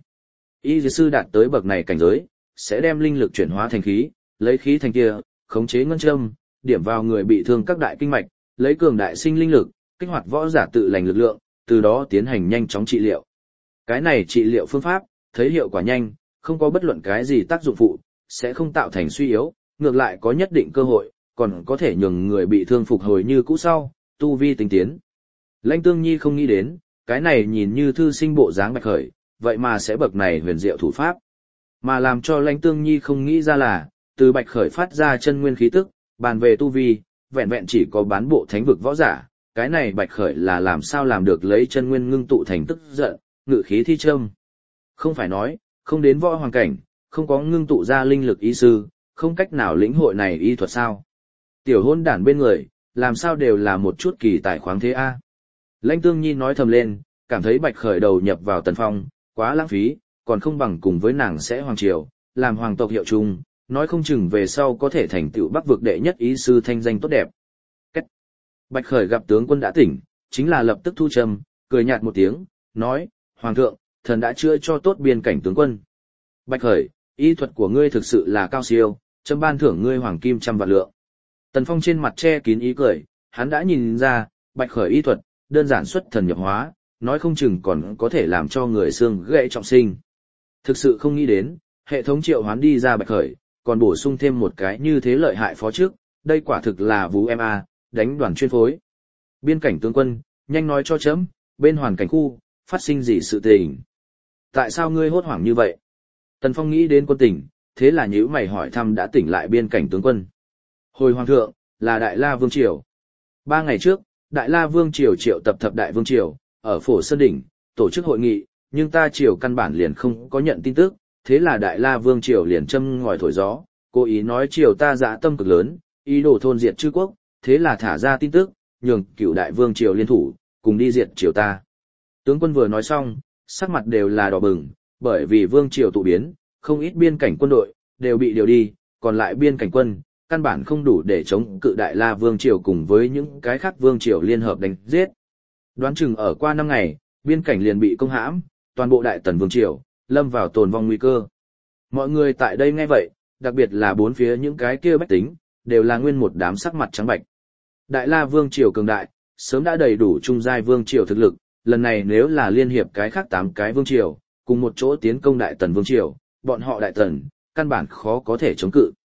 Y sư đạt tới bậc này cảnh giới, sẽ đem linh lực chuyển hóa thành khí, lấy khí thành kia, khống chế ngân châm, điểm vào người bị thương các đại kinh mạch, lấy cường đại sinh linh lực, kích hoạt võ giả tự lành lực lượng, từ đó tiến hành nhanh chóng trị liệu. Cái này trị liệu phương pháp, thấy hiệu quả nhanh, không có bất luận cái gì tác dụng phụ, sẽ không tạo thành suy yếu, ngược lại có nhất định cơ hội, còn có thể nhường người bị thương phục hồi như cũ sau, tu vi tinh tiến. Lãnh Tương Nhi không nghĩ đến, cái này nhìn như thư sinh bộ dáng Bạch Khởi, vậy mà sẽ bậc này huyền diệu thủ pháp. Mà làm cho Lãnh Tương Nhi không nghĩ ra là, từ Bạch Khởi phát ra chân nguyên khí tức, bàn về tu vi, vẹn vẹn chỉ có bán bộ thánh vực võ giả, cái này Bạch Khởi là làm sao làm được lấy chân nguyên ngưng tụ thành tức giận, ngự khí thi châm. Không phải nói, không đến võ hoàng cảnh, không có ngưng tụ ra linh lực y sư, không cách nào lĩnh hội này y thuật sao. Tiểu hôn đản bên người, làm sao đều là một chút kỳ tài khoáng thế a. Lãnh Tương Nhi nói thầm lên, cảm thấy Bạch Khởi đầu nhập vào Tần Phong, quá lãng phí, còn không bằng cùng với nàng sẽ hoàng triều, làm hoàng tộc hiệu chung, nói không chừng về sau có thể thành tựu Bắc vực đệ nhất ý sư thanh danh tốt đẹp. Cách. Bạch Khởi gặp tướng quân đã tỉnh, chính là lập tức thu trầm, cười nhạt một tiếng, nói, Hoàng thượng, thần đã chữa cho tốt biên cảnh tướng quân. Bạch Khởi, y thuật của ngươi thực sự là cao siêu, chấm ban thưởng ngươi hoàng kim 100 vạn lượng. Tần Phong trên mặt che kín ý cười, hắn đã nhìn ra, Bạch Khởi y thuật, đơn giản xuất thần nhập hóa, nói không chừng còn có thể làm cho người xương gãy trọng sinh. Thực sự không nghĩ đến, hệ thống triệu hoán đi ra Bạch Khởi, còn bổ sung thêm một cái như thế lợi hại phó trước, đây quả thực là vú em a, đánh đoàn chuyên phối. Biên cảnh tướng quân, nhanh nói cho chấm, bên hoàn cảnh khu, phát sinh gì sự tình. Tại sao ngươi hốt hoảng như vậy? Tần Phong nghĩ đến quân tình, thế là nhíu mày hỏi thăm đã tỉnh lại biên cảnh tướng quân. Hồi hoàng thượng, là Đại La Vương Triều. 3 ngày trước, Đại La Vương Triều triệu tập thập đại vương triều, ở Phổ Sơn Đỉnh, tổ chức hội nghị, nhưng ta triều căn bản liền không có nhận tin tức, thế là Đại La Vương Triều liền châm ngòi thổi gió, cố ý nói triều ta dã tâm cực lớn, ý đồ thôn diệt chư quốc, thế là thả ra tin tức, nhường cựu đại vương triều liên thủ, cùng đi diệt triều ta. Tướng quân vừa nói xong, sắc mặt đều là đỏ bừng, bởi vì vương triều tụ biến, không ít biên cảnh quân đội, đều bị điều đi, còn lại biên cảnh quân, căn bản không đủ để chống cự Đại La Vương Triều cùng với những cái khác Vương Triều liên hợp đánh giết. Đoán chừng ở qua 5 ngày, biên cảnh liền bị công hãm, toàn bộ Đại Tần Vương Triều, lâm vào tồn vong nguy cơ. Mọi người tại đây nghe vậy, đặc biệt là bốn phía những cái kia bách tính, đều là nguyên một đám sắc mặt trắng bạch. Đại La Vương Triều cường đại, sớm đã đầy đủ trung giai Vương Triều thực lực, lần này nếu là liên hiệp cái khác 8 cái Vương Triều, cùng một chỗ tiến công Đại Tần Vương Triều, bọn họ Đại Tần, căn bản khó có thể chống cự.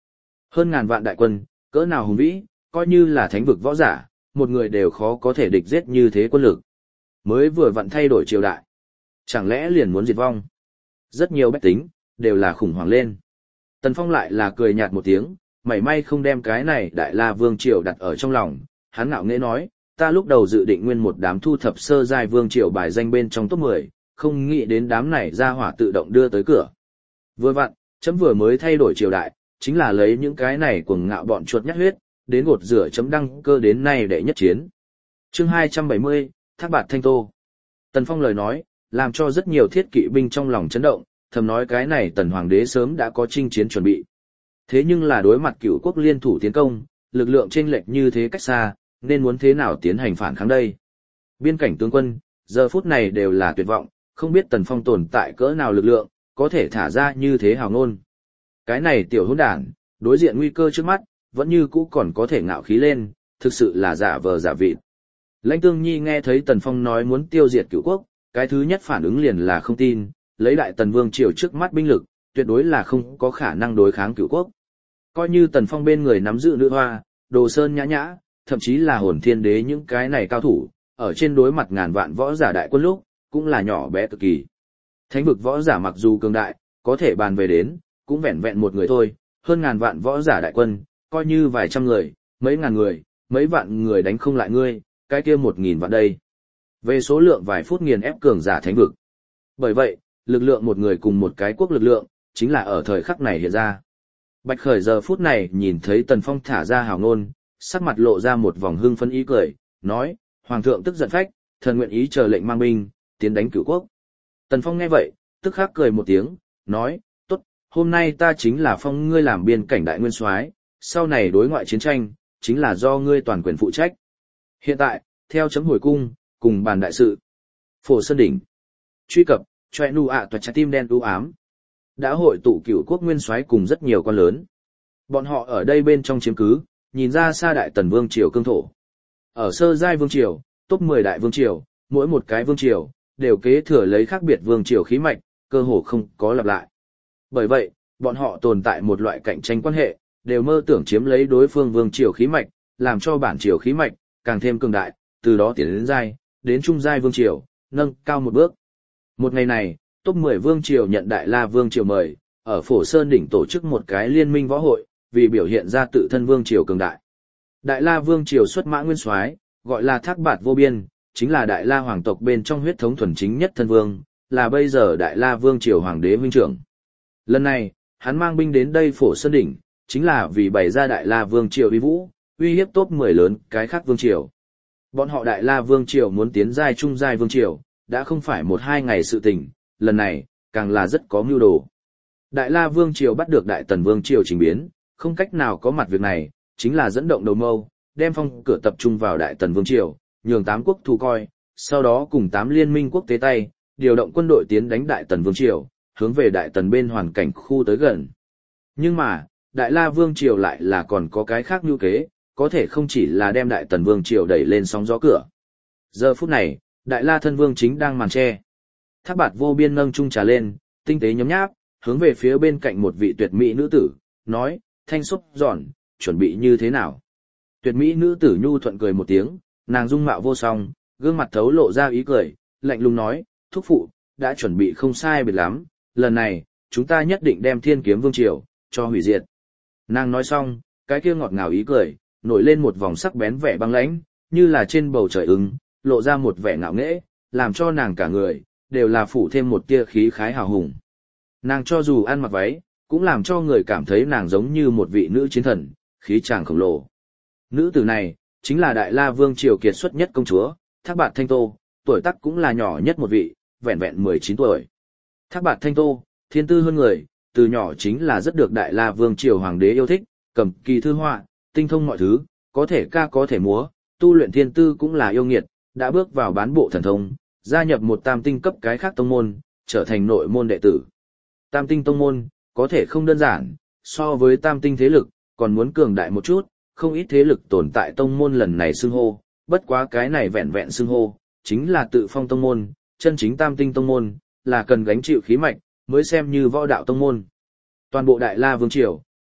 Hơn ngàn vạn đại quân, cỡ nào hùng vĩ, coi như là thánh vực võ giả, một người đều khó có thể địch giết như thế quân lực. Mới vừa vặn thay đổi triều đại. Chẳng lẽ liền muốn diệt vong? Rất nhiều bách tính, đều là khủng hoảng lên. Tần Phong lại là cười nhạt một tiếng, mảy may không đem cái này Đại La Vương Triều đặt ở trong lòng, hắn ngạo nghễ nói, ta lúc đầu dự định nguyên một đám thu thập sơ giai Vương Triều bài danh bên trong top 10, không nghĩ đến đám này ra hỏa tự động đưa tới cửa. Vừa vặn, chấm vừa mới thay đổi triều đại, chính là lấy những cái này cuồng ngạo bọn chuột nhắt huyết, đến gột rửa chấm đăng cơ đến nay để nhất chiến. Chương 270, Thác Bạt Thanh Tô. Tần Phong lời nói, làm cho rất nhiều thiết kỵ binh trong lòng chấn động, thầm nói cái này Tần Hoàng đế sớm đã có chinh chiến chuẩn bị. Thế nhưng là đối mặt cựu quốc liên thủ tiến công, lực lượng chênh lệch như thế cách xa, nên muốn thế nào tiến hành phản kháng đây? Biên cảnh tướng quân, giờ phút này đều là tuyệt vọng, không biết Tần Phong tồn tại cỡ nào lực lượng, có thể thả ra như thế hào ngôn. Cái này tiểu hỗn đản, đối diện nguy cơ trước mắt, vẫn như cũ còn có thể ngạo khí lên, thực sự là giả vờ giả vịt. Lãnh Tương Nhi nghe thấy Tần Phong nói muốn tiêu diệt cựu quốc, cái thứ nhất phản ứng liền là không tin, lấy đại Tần Vương triều trước mắt binh lực, tuyệt đối là không có khả năng đối kháng cựu quốc. Coi như Tần Phong bên người nắm giữ nữ hoa, Đồ Sơn nhã nhã, thậm chí là Hồn Thiên Đế những cái này cao thủ, ở trên đối mặt ngàn vạn võ giả đại quân lúc, cũng là nhỏ bé cực kỳ. Thánh vực võ giả mặc dù cường đại, có thể bàn về đến, cũng vẹn vẹn một người thôi, hơn ngàn vạn võ giả đại quân, coi như vài trăm người, mấy ngàn người, mấy vạn người đánh không lại ngươi, cái kia 1.000 vạn đây. Về số lượng vài phút nghiền ép cường giả thánh vực. Bởi vậy, lực lượng một người cùng một cái quốc lực lượng, chính là ở thời khắc này hiện ra. Bạch Khởi giờ phút này nhìn thấy Tần Phong thả ra hào ngôn, sắc mặt lộ ra một vòng hưng phấn ý cười, nói, Hoàng thượng tức giận phách, thần nguyện ý chờ lệnh mang binh, tiến đánh cửu quốc. Tần Phong nghe vậy, tức khắc cười một tiếng, nói, tốt, hôm nay ta chính là phong ngươi làm biên cảnh đại nguyên soái, sau này đối ngoại chiến tranh, chính là do ngươi toàn quyền phụ trách. Hiện tại, theo chấm hồi cung, cùng bàn đại sự. Phổ Sơn Đỉnh. Truy cập, choe nu ạ toạch trái tim đen u ám. Đã hội tụ cửu quốc nguyên soái cùng rất nhiều con lớn. Bọn họ ở đây bên trong chiếm cứ, nhìn ra xa đại Tần Vương triều cương thổ. Ở sơ giai vương triều, top 10 đại vương triều, mỗi một cái vương triều đều kế thừa lấy khác biệt vương triều khí mạch, cơ hồ không có lặp lại. Bởi vậy, bọn họ tồn tại một loại cạnh tranh quan hệ, đều mơ tưởng chiếm lấy đối phương vương triều khí mạch, làm cho bản triều khí mạch càng thêm cường đại, từ đó tiến đến giai, đến trung giai vương triều, nâng cao một bước. Một ngày này, top 10 vương triều nhận Đại La Vương triều mời, ở Phổ Sơn đỉnh tổ chức một cái liên minh võ hội, vì biểu hiện ra tự thân vương triều cường đại. Đại La Vương triều xuất mã nguyên soái, gọi là Thác Bạt Vô Biên, chính là Đại La hoàng tộc bên trong huyết thống thuần chính nhất thân vương, là bây giờ Đại La Vương triều hoàng đế huynh trưởng. Lần này, hắn mang binh đến đây Phổ Sơn đỉnh, chính là vì bày ra Đại La Vương triều uy vũ, uy hiếp top 10 lớn cái khác vương triều. Bọn họ Đại La Vương triều muốn tiến giai trung giai vương triều, đã không phải một hai ngày sự tình, lần này, càng là rất có mưu đồ. Đại La Vương triều bắt được Đại Tần Vương triều trình biến, không cách nào có mặt việc này, chính là dẫn động đầu mâu, đem phong cửa tập trung vào Đại Tần Vương triều, nhường 8 quốc thu coi, sau đó cùng 8 liên minh quốc tế tay, điều động quân đội tiến đánh Đại Tần Vương triều, hướng về Đại Tần bên hoàn cảnh khu tới gần. Nhưng mà, Đại La Vương triều lại là còn có cái khác mưu kế, có thể không chỉ là đem Đại Tần Vương triều đẩy lên sóng gió cửa. Giờ phút này, Đại La thân vương chính đang màn che. Thác Bạt Vô Biên nâng chung trà lên, tinh tế nhấm nháp, hướng về phía bên cạnh một vị tuyệt mỹ nữ tử, nói, thanh xúc giòn, chuẩn bị như thế nào? Tuyệt mỹ nữ tử nhu thuận cười một tiếng, nàng dung mạo vô song, gương mặt thấu lộ ra ý cười, lạnh lùng nói, thúc phụ, đã chuẩn bị không sai biệt lắm, lần này, chúng ta nhất định đem Thiên Kiếm Vương triều cho hủy diệt. Nàng nói xong, cái kia ngọt ngào ý cười, nổi lên một vòng sắc bén vẻ băng lãnh, như là trên bầu trời ứng, lộ ra một vẻ ngạo nghễ, làm cho nàng cả người đều là phủ thêm một tia khí khái hào hùng. Nàng cho dù ăn mặc váy, cũng làm cho người cảm thấy nàng giống như một vị nữ chiến thần, khí tràng khổng lồ. Nữ tử này, chính là Đại La Vương triều kiệt xuất nhất công chúa, Thác Bạt Thanh Tô, tuổi tác cũng là nhỏ nhất một vị, vẹn vẹn 19 tuổi. Thác Bạt Thanh Tô, thiên tư hơn người, từ nhỏ chính là rất được Đại La Vương triều hoàng đế yêu thích, cầm kỳ thư họa, tinh thông mọi thứ, có thể ca có thể múa, tu luyện thiên tư cũng là yêu nghiệt, đã bước vào bán bộ thần thông, gia nhập một tam tinh cấp cái khác tông môn, trở thành nội môn đệ tử. Tam tinh tông môn, có thể không đơn giản, so với tam tinh thế lực, còn muốn cường đại một chút, không ít thế lực tồn tại tông môn lần này xưng hô, bất quá cái này vẹn vẹn xưng hô, chính là tự phong tông môn, chân chính tam tinh tông môn, là cần gánh chịu khí mạch, mới xem như võ đạo tông môn. Toàn bộ Đại La Vương triều,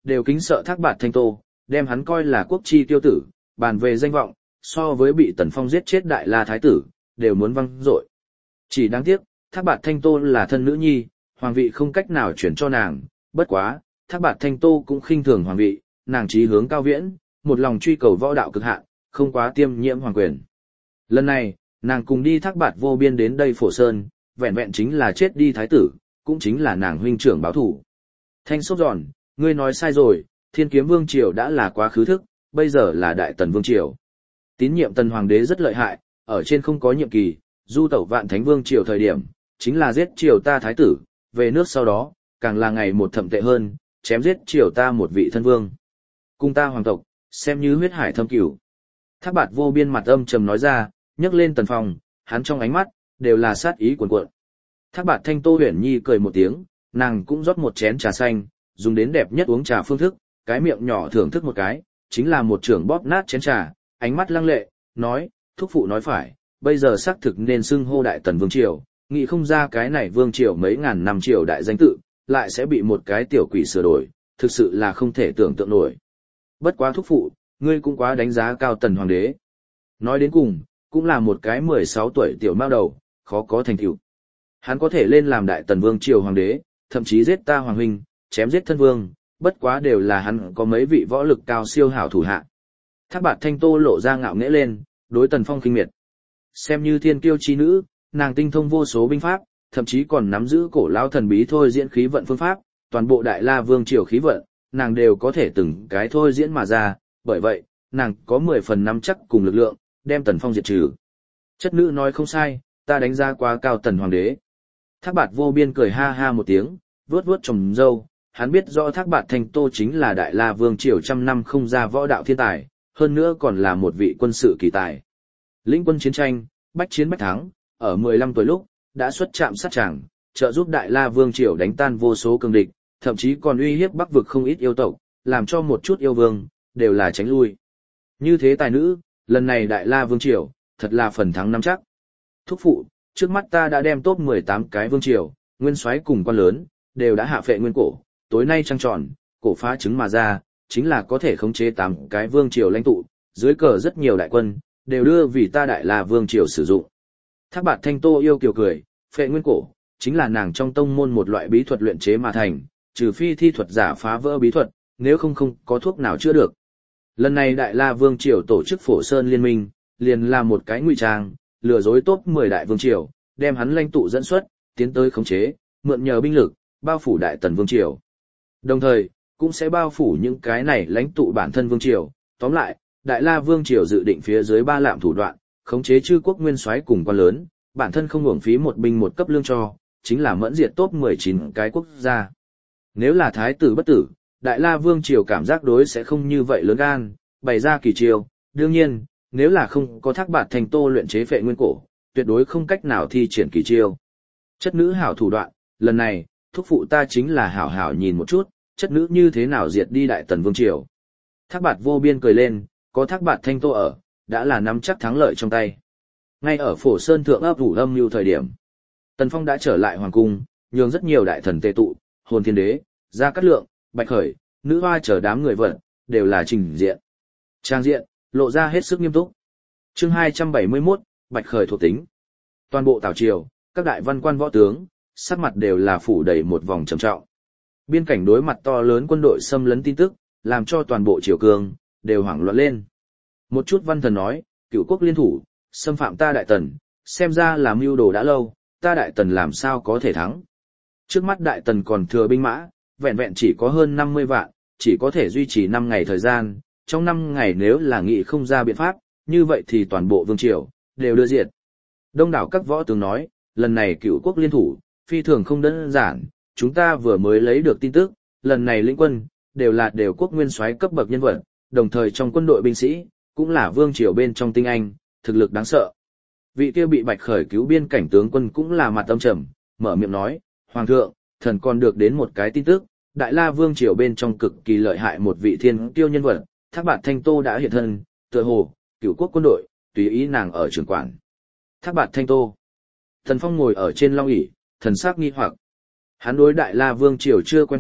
đều kính sợ Thác Bạt Thanh Tô, đem hắn coi là quốc chi tiêu tử, bàn về danh vọng, so với bị Tần Phong giết chết Đại La Thái tử, đều muốn văng dội. Chỉ đáng tiếc, Thác Bạt Thanh Tô là thân nữ nhi, hoàng vị không cách nào chuyển cho nàng, bất quá, Thác Bạt Thanh Tô cũng khinh thường hoàng vị, nàng chí hướng cao viễn, một lòng truy cầu võ đạo cực hạn, không quá tiêm nhiễm hoàng quyền. Lần này, nàng cùng đi Thác Bạt Vô Biên đến đây Phổ Sơn, vẹn vẹn chính là chết đi thái tử, cũng chính là nàng huynh trưởng báo thủ. Thanh sốt giòn, ngươi nói sai rồi, Thiên Kiếm Vương Triều đã là quá khứ thức, bây giờ là Đại Tần Vương Triều. Tín nhiệm Tần Hoàng đế rất lợi hại, ở trên không có nhiệm kỳ, du tẩu Vạn Thánh Vương Triều thời điểm, chính là giết triều ta thái tử, về nước sau đó, càng là ngày một thậm tệ hơn, chém giết triều ta một vị thân vương. Cùng ta hoàng tộc, xem như huyết hải thâm cửu. Thác Bạt Vô Biên mặt âm trầm nói ra, nhấc lên Tần Phong, hắn trong ánh mắt, đều là sát ý cuồn cuộn. Thác Bạt Thanh Tô Huyền Nhi cười một tiếng, nàng cũng rót một chén trà xanh, dùng đến đẹp nhất uống trà phương thức, cái miệng nhỏ thưởng thức một cái, chính là một trưởng bóp nát chén trà, ánh mắt lăng lệ, nói, thúc phụ nói phải, bây giờ xác thực nên xưng hô Đại Tần Vương Triều, nghĩ không ra cái này Vương Triều mấy ngàn năm triều đại danh tự, lại sẽ bị một cái tiểu quỷ sửa đổi, thực sự là không thể tưởng tượng nổi. Bất quá thúc phụ, ngươi cũng quá đánh giá cao Tần Hoàng đế. Nói đến cùng, cũng là một cái 16 tuổi tiểu mao đầu, khó có thành tựu. Hắn có thể lên làm Đại Tần Vương Triều Hoàng đế, thậm chí giết ta Hoàng huynh, chém giết thân vương, bất quá đều là hắn có mấy vị võ lực cao siêu hảo thủ hạ. Thác Bạt Thanh Tô lộ ra ngạo nghễ lên, đối Tần Phong khinh miệt. Xem như thiên kiêu chi nữ, nàng tinh thông vô số binh pháp, thậm chí còn nắm giữ cổ lão thần bí thôi diễn khí vận phương pháp, toàn bộ Đại La Vương Triều khí vận, nàng đều có thể từng cái thôi diễn mà ra, bởi vậy, nàng có 10 phần nắm chắc cùng lực lượng, đem Tần Phong diệt trừ. Chất nữ nói không sai, ta đánh giá quá cao Tần Hoàng đế. Thác Bạt Vô Biên cười ha ha một tiếng, vuốt vuốt tròm râu, hắn biết rõ Thác Bạt Thanh Tô chính là Đại La Vương Triều trăm năm không ra võ đạo thiên tài, hơn nữa còn là một vị quân sự kỳ tài. Lĩnh quân chiến tranh, bách chiến bách thắng, ở 15 tuổi lúc, đã xuất trạm sát tràng, trợ giúp Đại La Vương Triều đánh tan vô số cường địch, thậm chí còn uy hiếp Bắc vực không ít yêu tộc, làm cho một chút yêu vương, đều là tránh lui. Như thế tài nữ, lần này Đại La Vương Triều, thật là phần thắng nắm chắc. Thúc phụ, trước mắt ta đã đem top 18 cái vương triều, nguyên soái cùng quan lớn, đều đã hạ phệ nguyên cổ, tối nay trăng tròn, cổ phá trứng mà ra, chính là có thể khống chế 8 cái vương triều lãnh tụ, dưới cờ rất nhiều đại quân, đều đưa vì ta Đại La Vương Triều sử dụng. Thác Bạt Thanh Tô yêu kiều cười, phệ nguyên cổ, chính là nàng trong tông môn một loại bí thuật luyện chế mà thành, trừ phi thi thuật giả phá vỡ bí thuật, nếu không có thuốc nào chữa được. Lần này Đại La Vương Triều tổ chức Phổ Sơn Liên minh, liền là một cái ngụy trang, lừa dối top 10 đại vương triều, đem hắn lãnh tụ dẫn xuất, tiến tới khống chế, mượn nhờ binh lực, bao phủ Đại Tần Vương Triều. Đồng thời, cũng sẽ bao phủ những cái này lãnh tụ bản thân vương triều. Tóm lại, Đại La Vương Triều dự định phía dưới 3 lạm thủ đoạn, khống chế chư quốc nguyên soái cùng quan lớn, bản thân không uổng phí một binh một cấp lương cho, chính là mẫn diệt top 19 cái quốc gia. Nếu là thái tử bất tử, Đại La Vương Triều cảm giác đối sẽ không như vậy lớn gan, bày ra kỳ chiêu. Đương nhiên, nếu là không có Thác Bạt Thanh Tô luyện chế phệ nguyên cổ, tuyệt đối không cách nào thi triển kỳ chiêu. Chất nữ hảo thủ đoạn, lần này, thúc phụ ta chính là hảo hảo nhìn một chút, chất nữ như thế nào diệt đi Đại Tần Vương Triều. Thác Bạt Vô Biên cười lên, có Thác Bạt Thanh Tô ở, đã là nắm chắc thắng lợi trong tay. Ngay ở Phổ Sơn thượng ấp ủ âm mưu thời điểm, Tần Phong đã trở lại hoàng cung, nhường rất nhiều đại thần tề tụ, Hồn Thiên Đế, Gia Cát Lượng, Bạch Khởi, Nữ Hoa chờ đám người vận, đều là trình diện. Trang diện, lộ ra hết sức nghiêm túc. Chương 271, Bạch Khởi thuộc tính. Toàn bộ Tào triều, các đại văn quan võ tướng, sắc mặt đều là phủ đầy một vòng trầm trọng. Biên cảnh đối mặt to lớn quân đội xâm lấn tin tức, làm cho toàn bộ triều cường đều hoảng loạn lên. Một chút văn thần nói, cựu quốc liên thủ, xâm phạm ta Đại Tần, xem ra là mưu đồ đã lâu, ta Đại Tần làm sao có thể thắng. Trước mắt Đại Tần còn thừa binh mã, vẹn vẹn chỉ có hơn 50 vạn, chỉ có thể duy trì 5 ngày thời gian, trong 5 ngày nếu là nghị không ra biện pháp, như vậy thì toàn bộ vương triều đều đưa diệt. Đông đảo các võ tướng nói, lần này cựu quốc liên thủ, phi thường không đơn giản, chúng ta vừa mới lấy được tin tức, lần này lĩnh quân, đều quốc nguyên soái cấp bậc nhân vật, đồng thời trong quân đội binh sĩ, cũng là vương triều bên trong tinh anh, thực lực đáng sợ. Vị kia bị Bạch Khởi cứu biên cảnh tướng quân cũng là mặt âm trầm, mở miệng nói, Hoàng thượng, thần còn được đến một cái tin tức, Đại La Vương triều bên trong cực kỳ lợi hại một vị thiên kiêu nhân vật, Thác Bạt Thanh Tô đã hiện thân, tựa hồ, cựu quốc quân đội, tùy ý nàng ở trường quản. Thác Bạt Thanh Tô. Thần Phong ngồi ở trên long ỷ, thần sắc nghi hoặc. Hắn đối Đại La Vương triều chưa quen thuộc,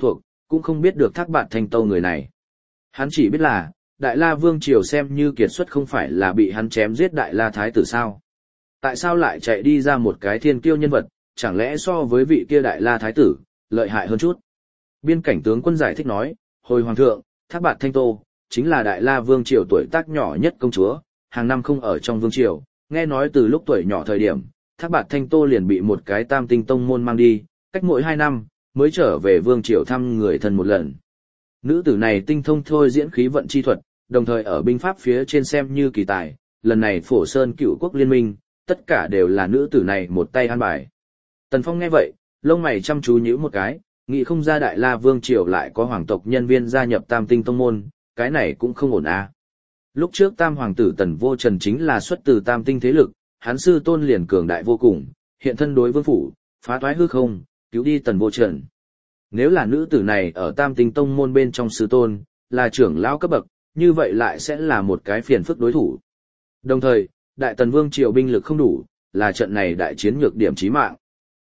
cũng không biết được Thác Bạt Thanh Tâu người này. Hắn chỉ biết là, Đại La Vương Triều xem như kiệt xuất không phải là bị hắn chém giết Đại La Thái tử sao. Tại sao lại chạy đi ra một cái thiên kiêu nhân vật, chẳng lẽ so với vị kia Đại La Thái tử, lợi hại hơn chút. Biên cảnh tướng quân giải thích nói, hồi hoàng thượng, Thác Bạt Thanh Tô, chính là Đại La Vương Triều tuổi tác nhỏ nhất công chúa, hàng năm không ở trong Vương Triều, nghe nói từ lúc tuổi nhỏ thời điểm, Thác Bạt Thanh Tô liền bị một cái Tam Tinh Tông môn mang đi, cách mỗi 2 năm, mới trở về Vương Triều thăm người thân một lần. Nữ tử này tinh thông thôi diễn khí vận chi thuật, đồng thời ở binh pháp phía trên xem như kỳ tài, lần này Phổ Sơn Cựu Quốc Liên minh, tất cả đều là nữ tử này một tay an bài. Tần Phong nghe vậy, lông mày chăm chú nhíu một cái, nghĩ không ra Đại La Vương Triều lại có hoàng tộc nhân viên gia nhập Tam Tinh Tông môn, cái này cũng không ổn à. Lúc trước Tam Hoàng tử Tần Vô Trần chính là xuất từ Tam Tinh thế lực, hắn sư tôn liền cường đại vô cùng, hiện thân đối vương phủ, phá toái hư không, cứu đi Tần Vô Trần. Nếu là nữ tử này ở Tam Tinh Tông môn bên trong sư tôn, là trưởng lão cấp bậc, như vậy lại sẽ là một cái phiền phức đối thủ. Đồng thời, Đại Tần Vương Triều binh lực không đủ, là trận này đại chiến nhược điểm chí mạng.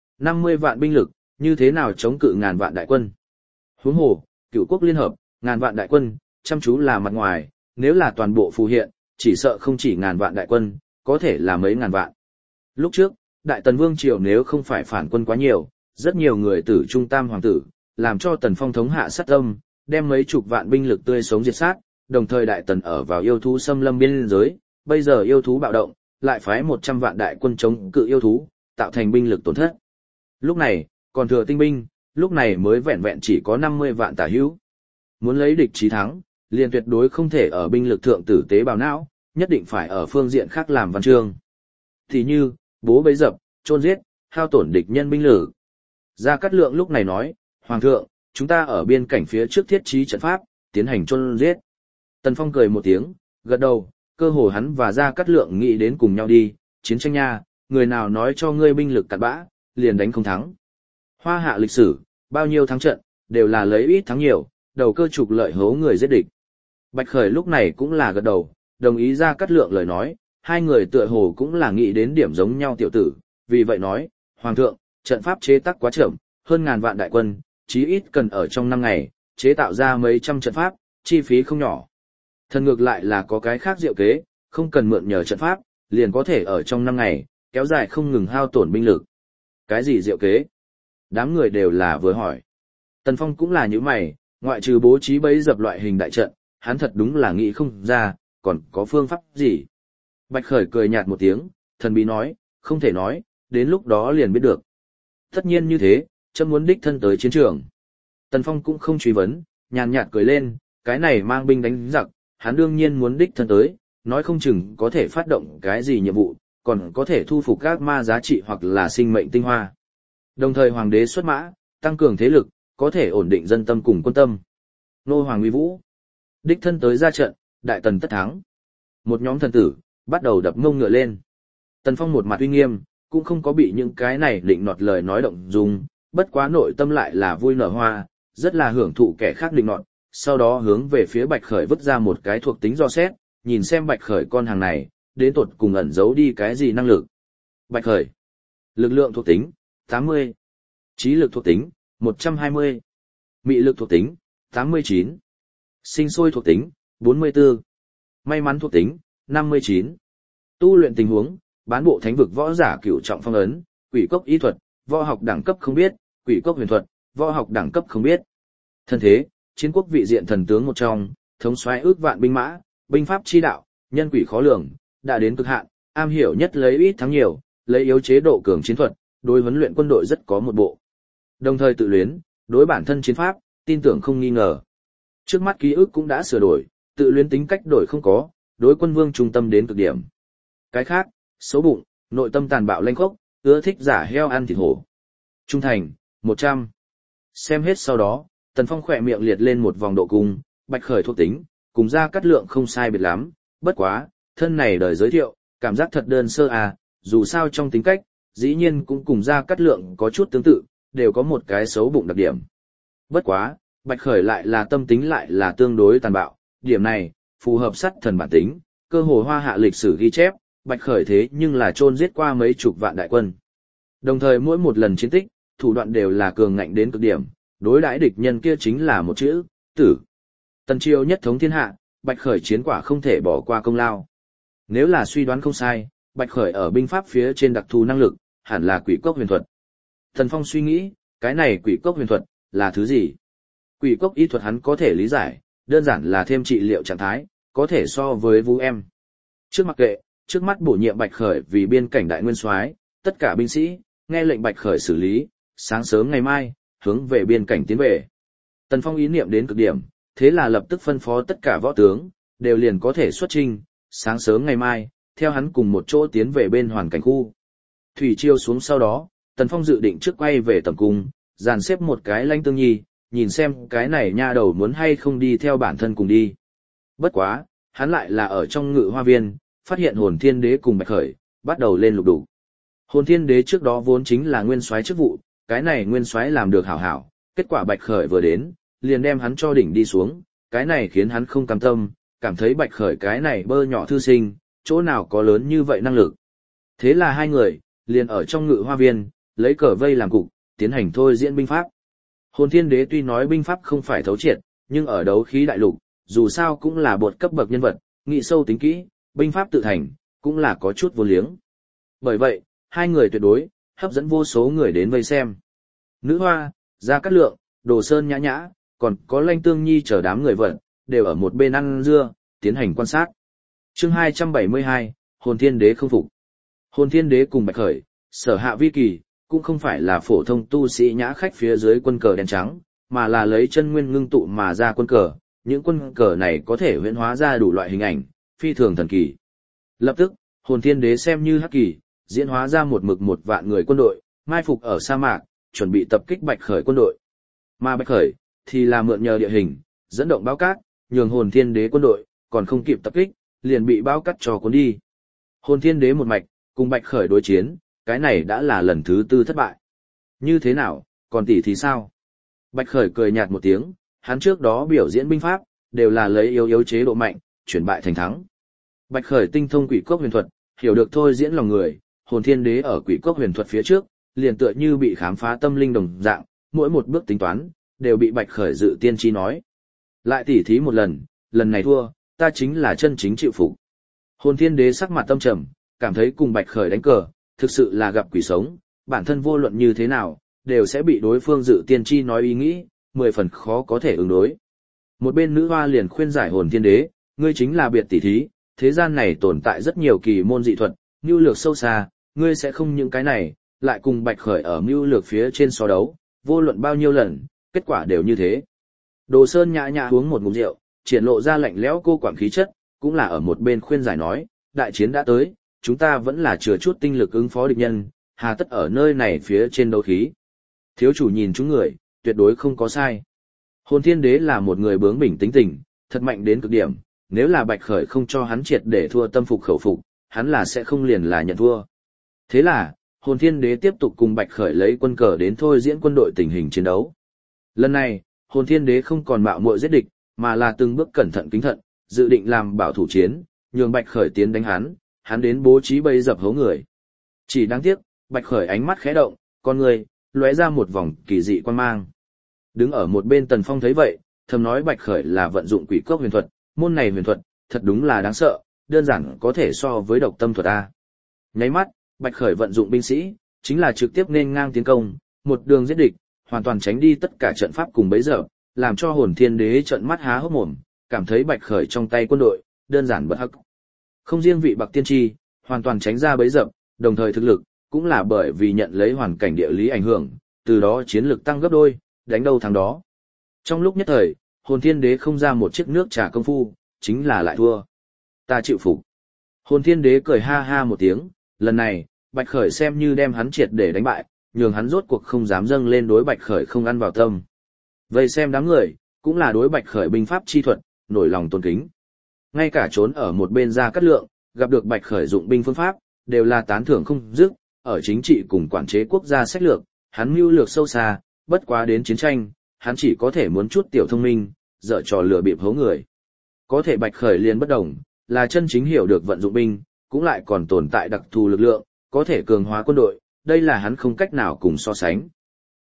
50 vạn binh lực, như thế nào chống cự ngàn vạn đại quân? Huống hồ, Cựu Quốc liên hợp, ngàn vạn đại quân, chăm chú là mặt ngoài, nếu là toàn bộ phù hiện, chỉ sợ không chỉ ngàn vạn đại quân, có thể là mấy ngàn vạn. Lúc trước, Đại Tần Vương Triều nếu không phải phản quân quá nhiều, rất nhiều người tử trung tam hoàng tử, làm cho Tần Phong thống hạ sát tâm, đem mấy chục vạn binh lực tươi sống diệt sát, đồng thời Đại Tần ở vào yêu thú xâm lâm biên giới, bây giờ yêu thú bạo động, lại phái 100 vạn đại quân chống cự yêu thú, tạo thành binh lực tổn thất. Lúc này, còn thừa tinh binh, lúc này mới vẹn vẹn chỉ có 50 vạn tả hữu. Muốn lấy địch chí thắng, liền tuyệt đối không thể ở binh lực thượng tử tế bào não, nhất định phải ở phương diện khác làm văn chương. Thì như, bố bấy dập, chôn giết, hao tổn địch nhân binh lực. Gia Cát Lượng lúc này nói, Hoàng thượng, chúng ta ở biên cảnh phía trước thiết trí trận pháp, tiến hành chôn giết. Tần Phong cười một tiếng, gật đầu, cơ hồ hắn và Gia Cát Lượng nghĩ đến cùng nhau đi, chiến tranh nha, người nào nói cho ngươi binh lực cặn bã, liền đánh không thắng. Hoa hạ lịch sử, bao nhiêu thắng trận, đều là lấy ít thắng nhiều, đầu cơ trục lợi hố người giết địch. Bạch Khởi lúc này cũng là gật đầu, đồng ý Gia Cát Lượng lời nói, hai người tựa hồ cũng là nghĩ đến điểm giống nhau tiểu tử, vì vậy nói, Hoàng thượng, trận pháp chế tác quá chậm, hơn ngàn vạn đại quân, chí ít cần ở trong 5 ngày, chế tạo ra mấy trăm trận pháp, chi phí không nhỏ. Thần ngược lại là có cái khác diệu kế, không cần mượn nhờ trận pháp, liền có thể ở trong 5 ngày, kéo dài không ngừng hao tổn binh lực. Cái gì diệu kế? Đám người đều là vừa hỏi. Tần Phong cũng là như mày, ngoại trừ bố trí bẫy dập loại hình đại trận, hắn thật đúng là nghĩ không ra, còn có phương pháp gì. Bạch Khởi cười nhạt một tiếng, thần bí nói, không thể nói, đến lúc đó liền biết được. Tất nhiên như thế, chấm muốn đích thân tới chiến trường. Tần Phong cũng không truy vấn, nhàn nhạt cười lên, cái này mang binh đánh giặc, hắn đương nhiên muốn đích thân tới, nói không chừng có thể phát động cái gì nhiệm vụ, còn có thể thu phục các ma giá trị hoặc là sinh mệnh tinh hoa. Đồng thời hoàng đế xuất mã, tăng cường thế lực, có thể ổn định dân tâm cùng quân tâm. Nô hoàng uy vũ, đích thân tới ra trận, Đại Tần tất thắng. Một nhóm thần tử bắt đầu đập mông ngựa lên. Tần Phong một mặt uy nghiêm, cũng không có bị những cái này định nọt lời nói động dung, bất quá nội tâm lại là vui nở hoa, rất là hưởng thụ kẻ khác định nọt, sau đó hướng về phía Bạch Khởi vứt ra một cái thuộc tính do xét, nhìn xem Bạch Khởi con hàng này, đến tột cùng ẩn giấu đi cái gì năng lực. Bạch Khởi, lực lượng thuộc tính, 80. Trí lực thuộc tính, 120. Mị lực thuộc tính, 89. Sinh sôi thuộc tính, 44. May mắn thuộc tính, 59. Tu luyện tình huống, bán bộ thánh vực võ giả cửu trọng phong ấn, quỷ cốc y thuật, võ học đẳng cấp không biết, quỷ cốc huyền thuật, võ học đẳng cấp không biết. Thân thế, chiến quốc vị diện thần tướng một trong, thống soái ước vạn binh mã, binh pháp chi đạo, nhân quỷ khó lường, đã đến cực hạn, am hiểu nhất lấy ít thắng nhiều, lấy yếu chế độ cường chiến thuật, đối huấn luyện quân đội rất có một bộ. Đồng thời tự luyến, đối bản thân chiến pháp, tin tưởng không nghi ngờ. Trước mắt ký ức cũng đã sửa đổi, tự luyến tính cách đổi không có, đối quân vương trung tâm đến cực điểm. Cái khác, xấu bụng, nội tâm tàn bạo lanh khốc, ưa thích giả heo ăn thịt hổ. Trung thành, 100. Xem hết sau đó, Tần Phong khỏe miệng liệt lên một vòng độ cung, Bạch Khởi thuộc tính, cùng Gia Cát Lượng không sai biệt lắm, bất quá, thân này đời giới thiệu, cảm giác thật đơn sơ à, dù sao trong tính cách, dĩ nhiên cũng cùng Gia Cát Lượng có chút tương tự, đều có một cái xấu bụng đặc điểm. Bất quá, Bạch Khởi lại là tâm tính lại là tương đối tàn bạo, điểm này, phù hợp sắt thần bản tính, cơ hồ hoa hạ lịch sử ghi chép, Bạch Khởi thế nhưng là chôn giết qua mấy chục vạn đại quân. Đồng thời mỗi một lần chiến tích, thủ đoạn đều là cường ngạnh đến cực điểm, đối đãi địch nhân kia chính là một chữ, tử. Tần Triều nhất thống thiên hạ, Bạch Khởi chiến quả không thể bỏ qua công lao. Nếu là suy đoán không sai, Bạch Khởi ở binh pháp phía trên đặc thù năng lực, hẳn là quỷ cốc huyền thuật. Thần Phong suy nghĩ, cái này quỷ cốc huyền thuật, là thứ gì? Quỷ cốc y thuật hắn có thể lý giải, đơn giản là thêm trị liệu trạng thái, có thể so với vũ em. Trước mặc kệ, trước mắt bổ nhiệm Bạch Khởi vì biên cảnh đại nguyên soái, tất cả binh sĩ, nghe lệnh Bạch Khởi xử lý, sáng sớm ngày mai, hướng về biên cảnh tiến về. Tần Phong ý niệm đến cực điểm, thế là lập tức phân phó tất cả võ tướng, đều liền có thể xuất chinh, sáng sớm ngày mai, theo hắn cùng một chỗ tiến về bên hoàn cảnh khu. Thủy triều xuống sau đó, Tần Phong dự định trước quay về tầm cung, dàn xếp một cái Lãnh Tương Nhi, nhìn xem cái này nha đầu muốn hay không đi theo bản thân cùng đi. Bất quá, hắn lại là ở trong Ngự Hoa Viên, phát hiện Hồn Thiên Đế cùng Bạch Khởi, bắt đầu lên lục đục. Hồn Thiên Đế trước đó vốn chính là nguyên soái chức vụ, cái này nguyên soái làm được hảo hảo, kết quả Bạch Khởi vừa đến, liền đem hắn cho đỉnh đi xuống, cái này khiến hắn không cam tâm, cảm thấy Bạch Khởi cái này bơ nhỏ thư sinh, chỗ nào có lớn như vậy năng lực. Thế là hai người, liền ở trong Ngự Hoa Viên, lấy cờ vây làm cục, tiến hành thôi diễn binh pháp. Hồn Thiên Đế tuy nói binh pháp không phải thấu triệt, nhưng ở đấu khí đại lục, dù sao cũng là bột cấp bậc nhân vật, nghị sâu tính kỹ, binh pháp tự thành, cũng là có chút vô liếng. Bởi vậy, hai người tuyệt đối, hấp dẫn vô số người đến vây xem. Nữ Hoa, Gia Cát Lượng, Đồ Sơn Nhã Nhã, còn có Lãnh Tương Nhi chờ đám người vận, đều ở một bên ăn dưa, tiến hành quan sát. Chương 272, Hồn Thiên Đế không phục. Hồn Thiên Đế cùng Bạch Khởi, sở hạ vi kỳ, cũng không phải là phổ thông tu sĩ nhã khách phía dưới quân cờ đen trắng, mà là lấy chân nguyên ngưng tụ mà ra quân cờ, những quân cờ này có thể huyễn hóa ra đủ loại hình ảnh, phi thường thần kỳ. Lập tức, Hồn Thiên Đế xem như hắc kỳ, diễn hóa ra một vạn người quân đội, mai phục ở sa mạc, chuẩn bị tập kích Bạch Khởi quân đội. Mà Bạch Khởi thì là mượn nhờ địa hình, dẫn động bão cát, nhường Hồn Thiên Đế quân đội còn không kịp tập kích, liền bị bão cát cho cuốn đi. Hồn Thiên Đế một mạch cùng Bạch Khởi đối chiến, cái này đã là lần thứ 4 thất bại. Như thế nào, còn tỷ thì sao? Bạch Khởi cười nhạt một tiếng, hắn trước đó biểu diễn binh pháp, đều là lấy yếu chế độ mạnh, chuyển bại thành thắng. Bạch Khởi tinh thông quỷ cốc huyền thuật, hiểu được thôi diễn lòng người, Hồn Thiên Đế ở quỷ cốc huyền thuật phía trước, liền tựa như bị khám phá tâm linh đồng dạng, mỗi một bước tính toán, đều bị Bạch Khởi dự tiên tri nói. Lại tỉ thí một lần này thua, ta chính là chân chính chịu phục. Hồn Thiên Đế sắc mặt tâm trầm, cảm thấy cùng Bạch Khởi đánh cờ, thực sự là gặp quỷ sống, bản thân vô luận như thế nào, đều sẽ bị đối phương dự tiên tri nói ý nghĩ, 10 phần khó có thể ứng đối. Một bên Nữ Hoa liền khuyên giải Hồn Thiên Đế, ngươi chính là biệt tỷ thí, thế gian này tồn tại rất nhiều kỳ môn dị thuật, mưu lược sâu xa, ngươi sẽ không những cái này, lại cùng Bạch Khởi ở mưu lược phía trên so đấu, vô luận bao nhiêu lần, kết quả đều như thế. Đồ Sơn Nhã Nhã uống một ngụm rượu, triển lộ ra lạnh lẽo cô quản khí chất, cũng là ở một bên khuyên giải nói, đại chiến đã tới, chúng ta vẫn là chừa chút tinh lực ứng phó địch nhân, hà tất ở nơi này phía trên đấu khí. Thiếu chủ nhìn chúng người, tuyệt đối không có sai. Hồn Thiên Đế là một người bướng bỉnh tính tình, thật mạnh đến cực điểm, nếu là Bạch Khởi không cho hắn triệt để thua tâm phục khẩu phục, hắn là sẽ không liền là nhận thua. Thế là, Hồn Thiên Đế tiếp tục cùng Bạch Khởi lấy quân cờ đến thôi diễn quân đội tình hình chiến đấu. Lần này, Hồn Thiên Đế không còn mạo muội giết địch, mà là từng bước cẩn thận kính thận, dự định làm bảo thủ chiến, nhường Bạch Khởi tiến đánh hắn đến bố trí bẫy dập hố người. Chỉ đáng tiếc, Bạch Khởi ánh mắt khẽ động, con người lóe ra một vòng kỳ dị quan mang. Đứng ở một bên Tần Phong thấy vậy, thầm nói Bạch Khởi là vận dụng quỷ cốc huyền thuật, môn này huyền thuật, thật đúng là đáng sợ, đơn giản có thể so với độc tâm thuật a. Nháy mắt, Bạch Khởi vận dụng binh sĩ, chính là trực tiếp nên ngang tiến công, một đường giết địch, hoàn toàn tránh đi tất cả trận pháp cùng bẫy dập, làm cho Hồn Thiên Đế trợn mắt há hốc mồm, cảm thấy Bạch Khởi trong tay quân đội, đơn giản bất hắc. Không riêng vị bậc tiên tri, hoàn toàn tránh ra bẫy dập, đồng thời thực lực, cũng là bởi vì nhận lấy hoàn cảnh địa lý ảnh hưởng, từ đó chiến lực tăng gấp đôi, đánh đâu thắng đó. Trong lúc nhất thời, Hồn Thiên Đế không ra một chiếc nước trà công phu, chính là lại thua. Ta chịu phục. Hồn Thiên Đế cười ha ha một tiếng, lần này, Bạch Khởi xem như đem hắn triệt để đánh bại, nhường hắn rốt cuộc không dám dâng lên đối Bạch Khởi không ăn vào tâm. Vậy xem đám người, cũng là đối Bạch Khởi binh pháp chi thuật, nổi lòng tôn kính. Ngay cả trốn ở một bên Gia Cát Lượng, gặp được Bạch Khởi dụng binh phương pháp, đều là tán thưởng không dứt, ở chính trị cùng quản chế quốc gia sách lược, hắn mưu lược sâu xa, bất quá đến chiến tranh, hắn chỉ có thể muốn chút tiểu thông minh, dở trò lừa bịp hố người. Có thể Bạch Khởi liền bất đồng, là chân chính hiểu được vận dụng binh, cũng lại còn tồn tại đặc thù lực lượng, có thể cường hóa quân đội, đây là hắn không cách nào cùng so sánh.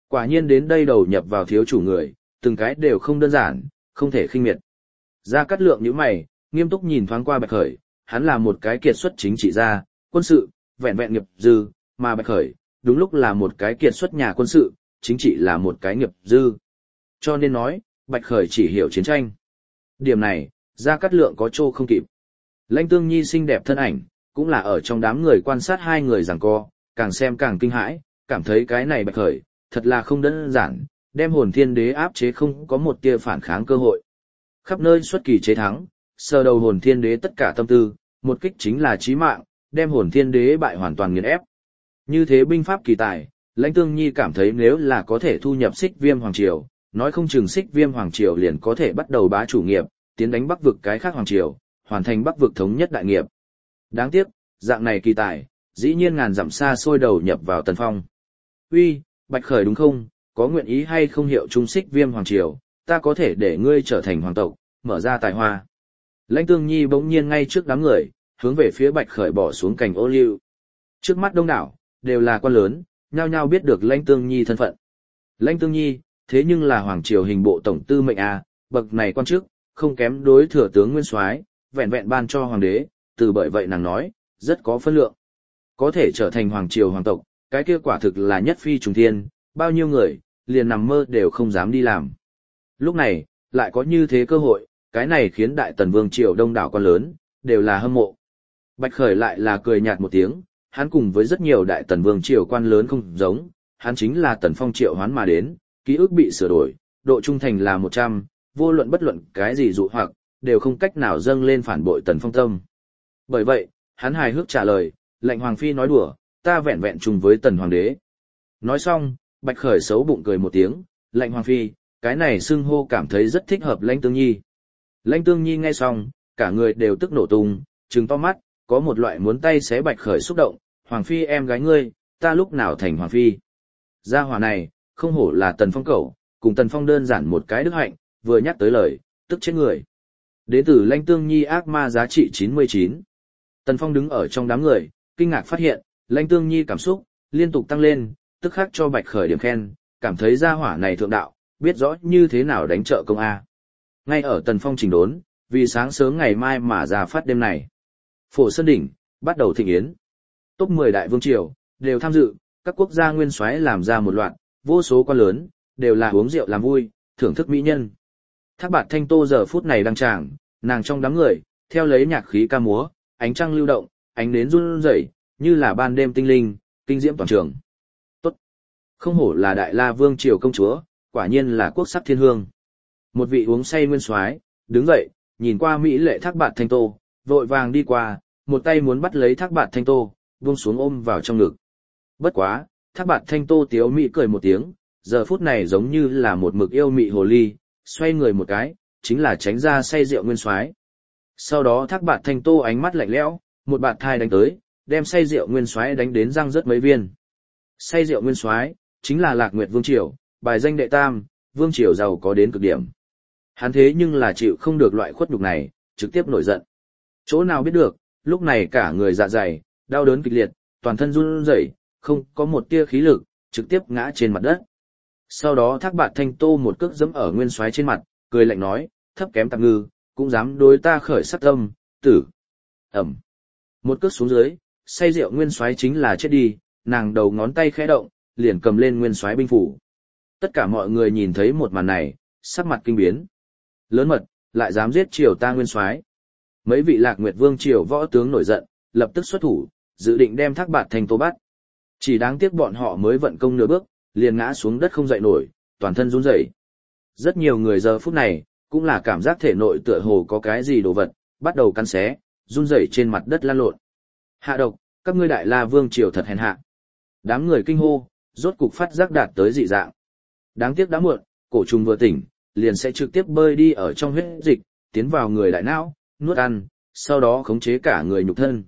Quả nhiên đến đây đầu nhập vào thiếu chủ người, từng cái đều không đơn giản, không thể khinh miệt. Gia Cát Lượng nhíu mày, nghiêm túc nhìn thoáng qua Bạch Khởi, hắn là một cái kiệt xuất chính trị gia, quân sự, vẹn vẹn nghiệp dư, mà Bạch Khởi, đúng lúc là một cái kiệt xuất nhà quân sự, chính trị là một cái nghiệp dư. Cho nên nói, Bạch Khởi chỉ hiểu chiến tranh. Điểm này, Gia Cát Lượng có trô không kịp. Lãnh Tương Nhi xinh đẹp thân ảnh, cũng là ở trong đám người quan sát hai người giằng co, càng xem càng kinh hãi, cảm thấy cái này Bạch Khởi, thật là không đơn giản, đem hồn thiên đế áp chế không có một tia phản kháng cơ hội. Khắp nơi xuất kỳ chế thắng, sờ đầu hồn thiên đế tất cả tâm tư, một kích chính là chí mạng, đem hồn thiên đế bại hoàn toàn nghiền ép. Như thế binh pháp kỳ tài, Lãnh Tương Nhi cảm thấy nếu là có thể thu nhập Xích Viêm Hoàng Triều, nói không chừng Xích Viêm Hoàng Triều liền có thể bắt đầu bá chủ nghiệp, tiến đánh Bắc vực cái khác Hoàng Triều, hoàn thành Bắc vực thống nhất đại nghiệp. Đáng tiếc, dạng này kỳ tài, dĩ nhiên ngàn dặm xa xôi đầu nhập vào Tần Phong. Uy, Bạch Khởi đúng không, có nguyện ý hay không hiệu trung Xích Viêm Hoàng Triều, ta có thể để ngươi trở thành hoàng tộc, mở ra tài hoa. Lãnh Tương Nhi bỗng nhiên ngay trước đám người, hướng về phía Bạch Khởi bỏ xuống cành ô liu. Trước mắt đông đảo, đều là quan lớn, nhao nhao biết được Lãnh Tương Nhi thân phận. Lãnh Tương Nhi, thế nhưng là hoàng triều hình bộ tổng tư mệnh a, bậc này quan chức, không kém đối thừa tướng Nguyên Soái, vẹn vẹn ban cho hoàng đế, từ bởi vậy nàng nói, rất có phân lượng. Có thể trở thành hoàng triều hoàng tộc, cái kia quả thực là nhất phi trùng thiên, bao nhiêu người, liền nằm mơ đều không dám đi làm. Lúc này, lại có như thế cơ hội, cái này khiến Đại Tần Vương triều đông đảo quan lớn, đều là hâm mộ. Bạch Khởi lại là cười nhạt một tiếng, hắn cùng với rất nhiều Đại Tần Vương triều quan lớn không giống, hắn chính là Tần Phong triệu hoán mà đến, ký ức bị sửa đổi, độ trung thành là 100, vô luận bất luận cái gì dụ hoặc, đều không cách nào dâng lên phản bội Tần Phong tâm. Bởi vậy, hắn hài hước trả lời, lệnh Hoàng Phi nói đùa, ta vẹn vẹn chung với Tần Hoàng đế. Nói xong, Bạch Khởi xấu bụng cười một tiếng, lệnh Hoàng Phi, cái này xưng hô cảm thấy rất thích hợp Lãnh Tương Nhi. Lãnh Tương Nhi nghe xong, cả người đều tức nổ tung, trừng to mắt, có một loại muốn tay xé Bạch Khởi xúc động, Hoàng Phi em gái ngươi, ta lúc nào thành Hoàng Phi. Gia hỏa này, không hổ là Tần Phong cẩu, cùng Tần Phong đơn giản một cái đức hạnh, vừa nhắc tới lời, tức chết người. Đến từ Lãnh Tương Nhi ác ma giá trị 99. Tần Phong đứng ở trong đám người, kinh ngạc phát hiện, Lãnh Tương Nhi cảm xúc, liên tục tăng lên, tức khắc cho Bạch Khởi điểm khen, cảm thấy gia hỏa này thượng đạo, biết rõ như thế nào đánh trợ công A. Ngay ở Tần Phong chỉnh đốn, vì sáng sớm ngày mai mà ra phát đêm này. Phổ Sơn Đỉnh, bắt đầu thịnh yến. Top 10 đại vương triều, đều tham dự, các quốc gia nguyên soái làm ra một loạt, vô số quan lớn, đều là uống rượu làm vui, thưởng thức mỹ nhân. Thác Bạt Thanh Tô giờ phút này đang tràng, nàng trong đám người, theo lấy nhạc khí ca múa, ánh trăng lưu động, ánh nến run rẩy, như là ban đêm tinh linh, kinh diễm toàn trường. Tốt. Không hổ là Đại La Vương triều công chúa, quả nhiên là quốc sắc thiên hương. Một vị uống say nguyên soái, đứng dậy, nhìn qua mỹ lệ Thác Bạt Thanh Tô, vội vàng đi qua, một tay muốn bắt lấy Thác Bạt Thanh Tô, buông xuống ôm vào trong ngực. Bất quá, Thác Bạt Thanh Tô tiếu mỹ cười một tiếng, giờ phút này giống như là một mực yêu mị hồ ly, xoay người một cái, chính là tránh ra say rượu nguyên soái. Sau đó Thác Bạt Thanh Tô ánh mắt lạnh lẽo, một bạt thai đánh tới, đem say rượu nguyên soái đánh đến răng rớt mấy viên. Say rượu nguyên soái chính là Lạc Nguyệt Vương triều, bài danh đệ tam, vương triều giàu có đến cực điểm. Hắn thế nhưng là chịu không được loại khuất nhục này, trực tiếp nổi giận. Chỗ nào biết được, lúc này cả người dạ dày, đau đớn kịch liệt, toàn thân run rẩy, không có một tia khí lực, trực tiếp ngã trên mặt đất. Sau đó Thác Bạt Thanh Tô một cước giẫm ở nguyên soái trên mặt, cười lạnh nói, thấp kém tạp ngư, cũng dám đối ta khởi sát tâm, tử. Ẩm. Một cước xuống dưới, say rượu nguyên soái chính là chết đi, nàng đầu ngón tay khẽ động, liền cầm lên nguyên soái binh phủ. Tất cả mọi người nhìn thấy một màn này, sắc mặt kinh biến. Lớn mật, lại dám giết triều ta nguyên soái. Mấy vị Lạc Nguyệt Vương triều võ tướng nổi giận, lập tức xuất thủ, dự định đem Thác Bạt Thanh Tô bắt. Chỉ đáng tiếc bọn họ mới vận công nửa bước, liền ngã xuống đất không dậy nổi, toàn thân run rẩy. Rất nhiều người giờ phút này, cũng là cảm giác thể nội tựa hồ có cái gì đồ vật, bắt đầu cắn xé, run rẩy trên mặt đất lăn lộn. Hạ độc, các ngươi Đại La Vương triều thật hèn hạ. Đám người kinh hô, rốt cục phát giác đạt tới dị dạng. Đáng tiếc đã muộn, cổ trùng vừa tỉnh, liền sẽ trực tiếp bơi đi ở trong huyết dịch, tiến vào người đại não, nuốt ăn, sau đó khống chế cả người nhục thân.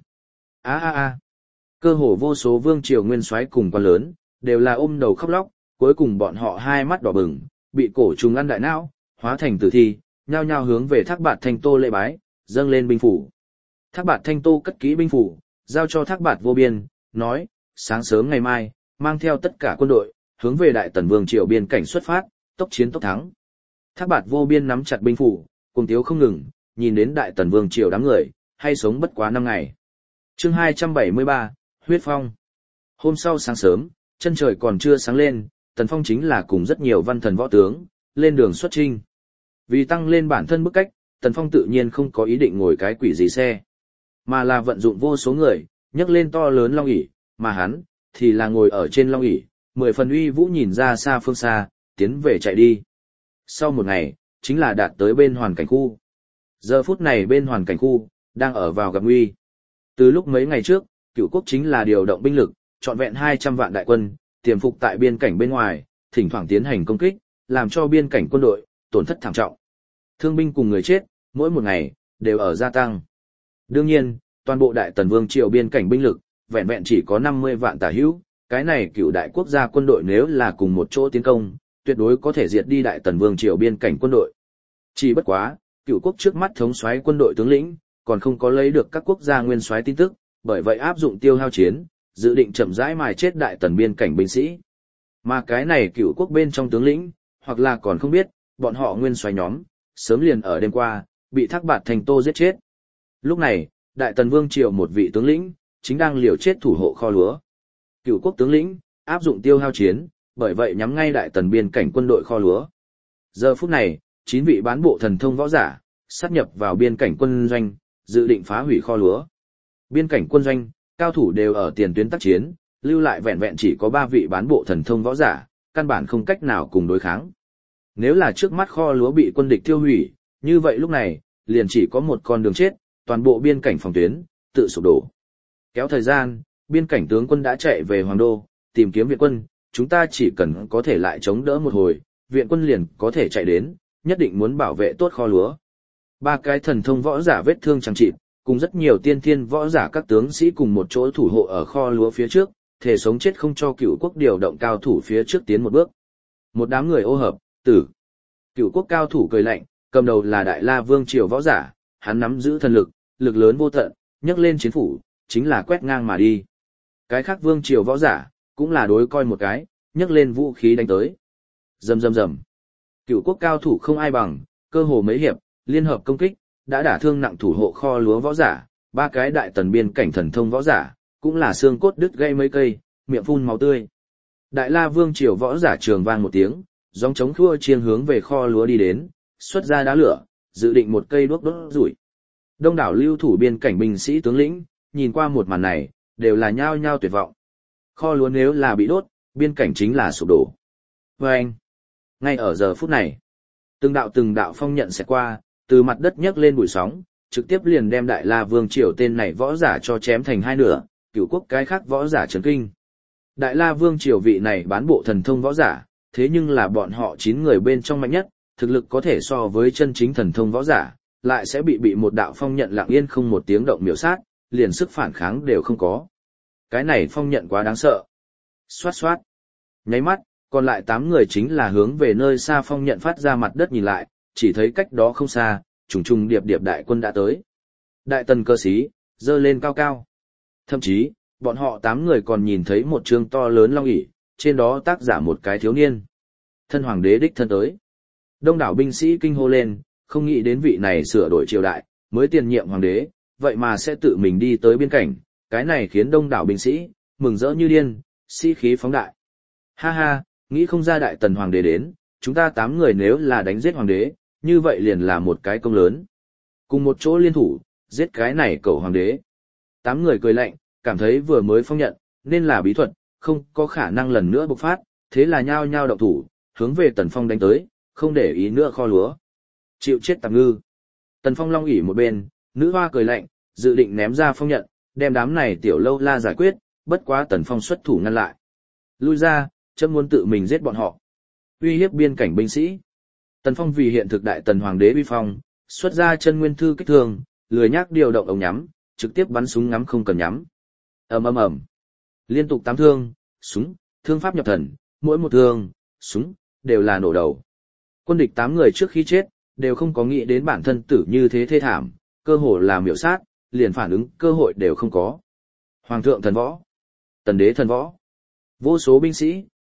Cơ hồ vô số vương triều nguyên soái cùng quan lớn, đều là ôm đầu khóc lóc, cuối cùng bọn họ hai mắt đỏ bừng, bị cổ trùng ăn đại não, hóa thành tử thi, nhao nhao hướng về Thác Bạt Thanh Tô lễ bái, dâng lên binh phủ. Thác Bạt Thanh Tô cất kỹ binh phủ, giao cho Thác Bạt Vô Biên, nói, sáng sớm ngày mai, mang theo tất cả quân đội, hướng về Đại Tần Vương triều biên cảnh xuất phát, tốc chiến tốc thắng. Thác Bạt Vô Biên nắm chặt binh phủ, cùng tiếu không ngừng, nhìn đến Đại Tần Vương triều đám người, hay sống bất quá 5 ngày. Chương 273, Huyết Phong. Hôm sau sáng sớm, chân trời còn chưa sáng lên, Tần Phong chính là cùng rất nhiều văn thần võ tướng, lên đường xuất chinh. Vì tăng lên bản thân bức cách, Tần Phong tự nhiên không có ý định ngồi cái quỷ gì xe, mà là vận dụng vô số người, nhấc lên to lớn long ỷ, mà hắn thì là ngồi ở trên long ỷ, 10 phần uy vũ nhìn ra xa phương xa, tiến về chạy đi. Sau một ngày, chính là đạt tới bên hoàn cảnh khu. Giờ phút này bên hoàn cảnh khu đang ở vào gặp nguy. Từ lúc mấy ngày trước, Cửu quốc chính là điều động binh lực, trọn vẹn 200 vạn đại quân, tiềm phục tại biên cảnh bên ngoài, thỉnh thoảng tiến hành công kích, làm cho biên cảnh quân đội tổn thất thảm trọng. Thương binh cùng người chết, mỗi một ngày đều ở gia tăng. Đương nhiên, toàn bộ Đại Tần Vương triều biên cảnh binh lực, vẹn vẹn chỉ có 50 vạn tả hữu, cái này Cửu đại quốc gia quân đội nếu là cùng một chỗ tiến công, tuyệt đối có thể diệt đi Đại Tần Vương triều biên cảnh quân đội. Chỉ bất quá, Cửu quốc trước mắt thống soái quân đội tướng lĩnh, còn không có lấy được các quốc gia nguyên soái tin tức, bởi vậy áp dụng tiêu hao chiến, dự định chậm rãi mài chết Đại Tần biên cảnh binh sĩ. Mà cái này Cửu quốc bên trong tướng lĩnh, hoặc là còn không biết, bọn họ nguyên soái nhóm, sớm liền ở đêm qua, bị Thác Bạt Thành Tô giết chết. Lúc này, Đại Tần Vương triều một vị tướng lĩnh, chính đang liều chết thủ hộ kho lúa. Cửu quốc tướng lĩnh, áp dụng tiêu hao chiến, bởi vậy nhắm ngay Đại Tần biên cảnh quân đội kho lúa. Giờ phút này, 9 vị bán bộ thần thông võ giả, sát nhập vào biên cảnh quân doanh, dự định phá hủy kho lúa. Biên cảnh quân doanh, cao thủ đều ở tiền tuyến tác chiến, lưu lại vẹn vẹn chỉ có 3 vị bán bộ thần thông võ giả, căn bản không cách nào cùng đối kháng. Nếu là trước mắt kho lúa bị quân địch tiêu hủy, như vậy lúc này, liền chỉ có một con đường chết, toàn bộ biên cảnh phòng tuyến, tự sụp đổ. Kéo thời gian, biên cảnh tướng quân đã chạy về Hoàng Đô, tìm kiếm viện quân, chúng ta chỉ cần có thể lại chống đỡ một hồi, viện quân liền có thể chạy đến, nhất định muốn bảo vệ tốt kho lúa. 3 cái thần thông võ giả vết thương chẳng chịt, cùng rất nhiều tiên thiên võ giả các tướng sĩ cùng một chỗ thủ hộ ở kho lúa phía trước, thể sống chết không cho Cửu quốc điều động cao thủ phía trước tiến một bước. Một đám người ô hợp, tử. Cửu quốc cao thủ cười lạnh, cầm đầu là Đại La Vương triều võ giả, hắn nắm giữ thần lực, lực lớn vô tận, nhấc lên chiến phủ, chính là quét ngang mà đi. Cái khác vương triều võ giả, cũng là đối coi một cái, nhấc lên vũ khí đánh tới. Rầm rầm rầm. Cửu quốc cao thủ không ai bằng, cơ hồ mấy hiệp, liên hợp công kích, đã đả thương nặng thủ hộ kho lúa võ giả, 3 cái Đại Tần biên cảnh thần thông võ giả, cũng là xương cốt đứt gãy mấy cây, miệng phun máu tươi. Đại La Vương triều võ giả trường vang một tiếng, gióng trống khua chiêng hướng về kho lúa đi đến, xuất ra đá lửa, dự định một cây đuốc đốt rủi. Đông đảo lưu thủ biên cảnh binh sĩ tướng lĩnh, nhìn qua một màn này, đều là nhao nhao tuyệt vọng. Kho lúa nếu là bị đốt, biên cảnh chính là sụp đổ. Vâng! Ngay ở giờ phút này, từng đạo phong nhận sẽ qua, từ mặt đất nhấc lên bụi sóng, trực tiếp liền đem Đại La Vương triều tên này võ giả cho chém thành hai nửa, Cửu quốc cái khác võ giả chấn kinh. Đại La Vương triều vị này bán bộ thần thông võ giả, thế nhưng là bọn họ 9 người bên trong mạnh nhất, thực lực có thể so với chân chính thần thông võ giả, lại sẽ bị một đạo phong nhận lặng yên không một tiếng động miểu sát, liền sức phản kháng đều không có. Cái này phong nhận quá đáng sợ. Xoát xoát. Nháy mắt, còn lại 8 người chính là hướng về nơi xa phong nhận phát ra mặt đất nhìn lại, chỉ thấy cách đó không xa, trùng trùng điệp điệp đại quân đã tới. Đại Tần cơ sĩ, dơ lên cao cao. Thậm chí, bọn họ 8 người còn nhìn thấy một trương to lớn long ỷ, trên đó tác giả một cái thiếu niên. Thân hoàng đế đích thân tới. Đông đảo binh sĩ kinh hô lên, không nghĩ đến vị này sửa đổi triều đại, mới tiền nhiệm hoàng đế, vậy mà sẽ tự mình đi tới biên cảnh, cái này khiến đông đảo binh sĩ mừng rỡ như điên, sĩ khí phóng đại. Ha ha, nghĩ không ra Đại Tần hoàng đế đến, chúng ta 8 người nếu là đánh giết hoàng đế, như vậy liền là một cái công lớn. Cùng một chỗ liên thủ, giết cái này cẩu hoàng đế. 8 người cười lạnh, cảm thấy vừa mới phong nhận, nên là bí thuật, không có khả năng lần nữa bộc phát, thế là nhao nhao động thủ, hướng về Tần Phong đánh tới, không để ý nữa kho lúa. Chịu chết tạp ngư. Tần Phong long ỉ một bên, nữ hoa cười lạnh, dự định ném ra phong nhận, đem đám này tiểu lâu la giải quyết, bất quá Tần Phong xuất thủ ngăn lại. Lui ra, chấm muốn tự mình giết bọn họ. Uy hiếp biên cảnh binh sĩ. Tần Phong vì hiện thực Đại Tần hoàng đế uy phong, xuất ra chân nguyên thư kích thương, lười nhác điều động ống nhắm, trực tiếp bắn súng ngắm không cần nhắm. Ầm ầm ầm. Liên tục 8 thương, súng, thương pháp nhập thần, mỗi một thương, súng đều là nổ đầu. Quân địch 8 người trước khi chết, đều không có nghĩ đến bản thân tử như thế thê thảm, cơ hội là miểu sát, liền phản ứng cơ hội đều không có. Hoàng thượng thần võ, Tần đế thần võ. Vô số binh sĩ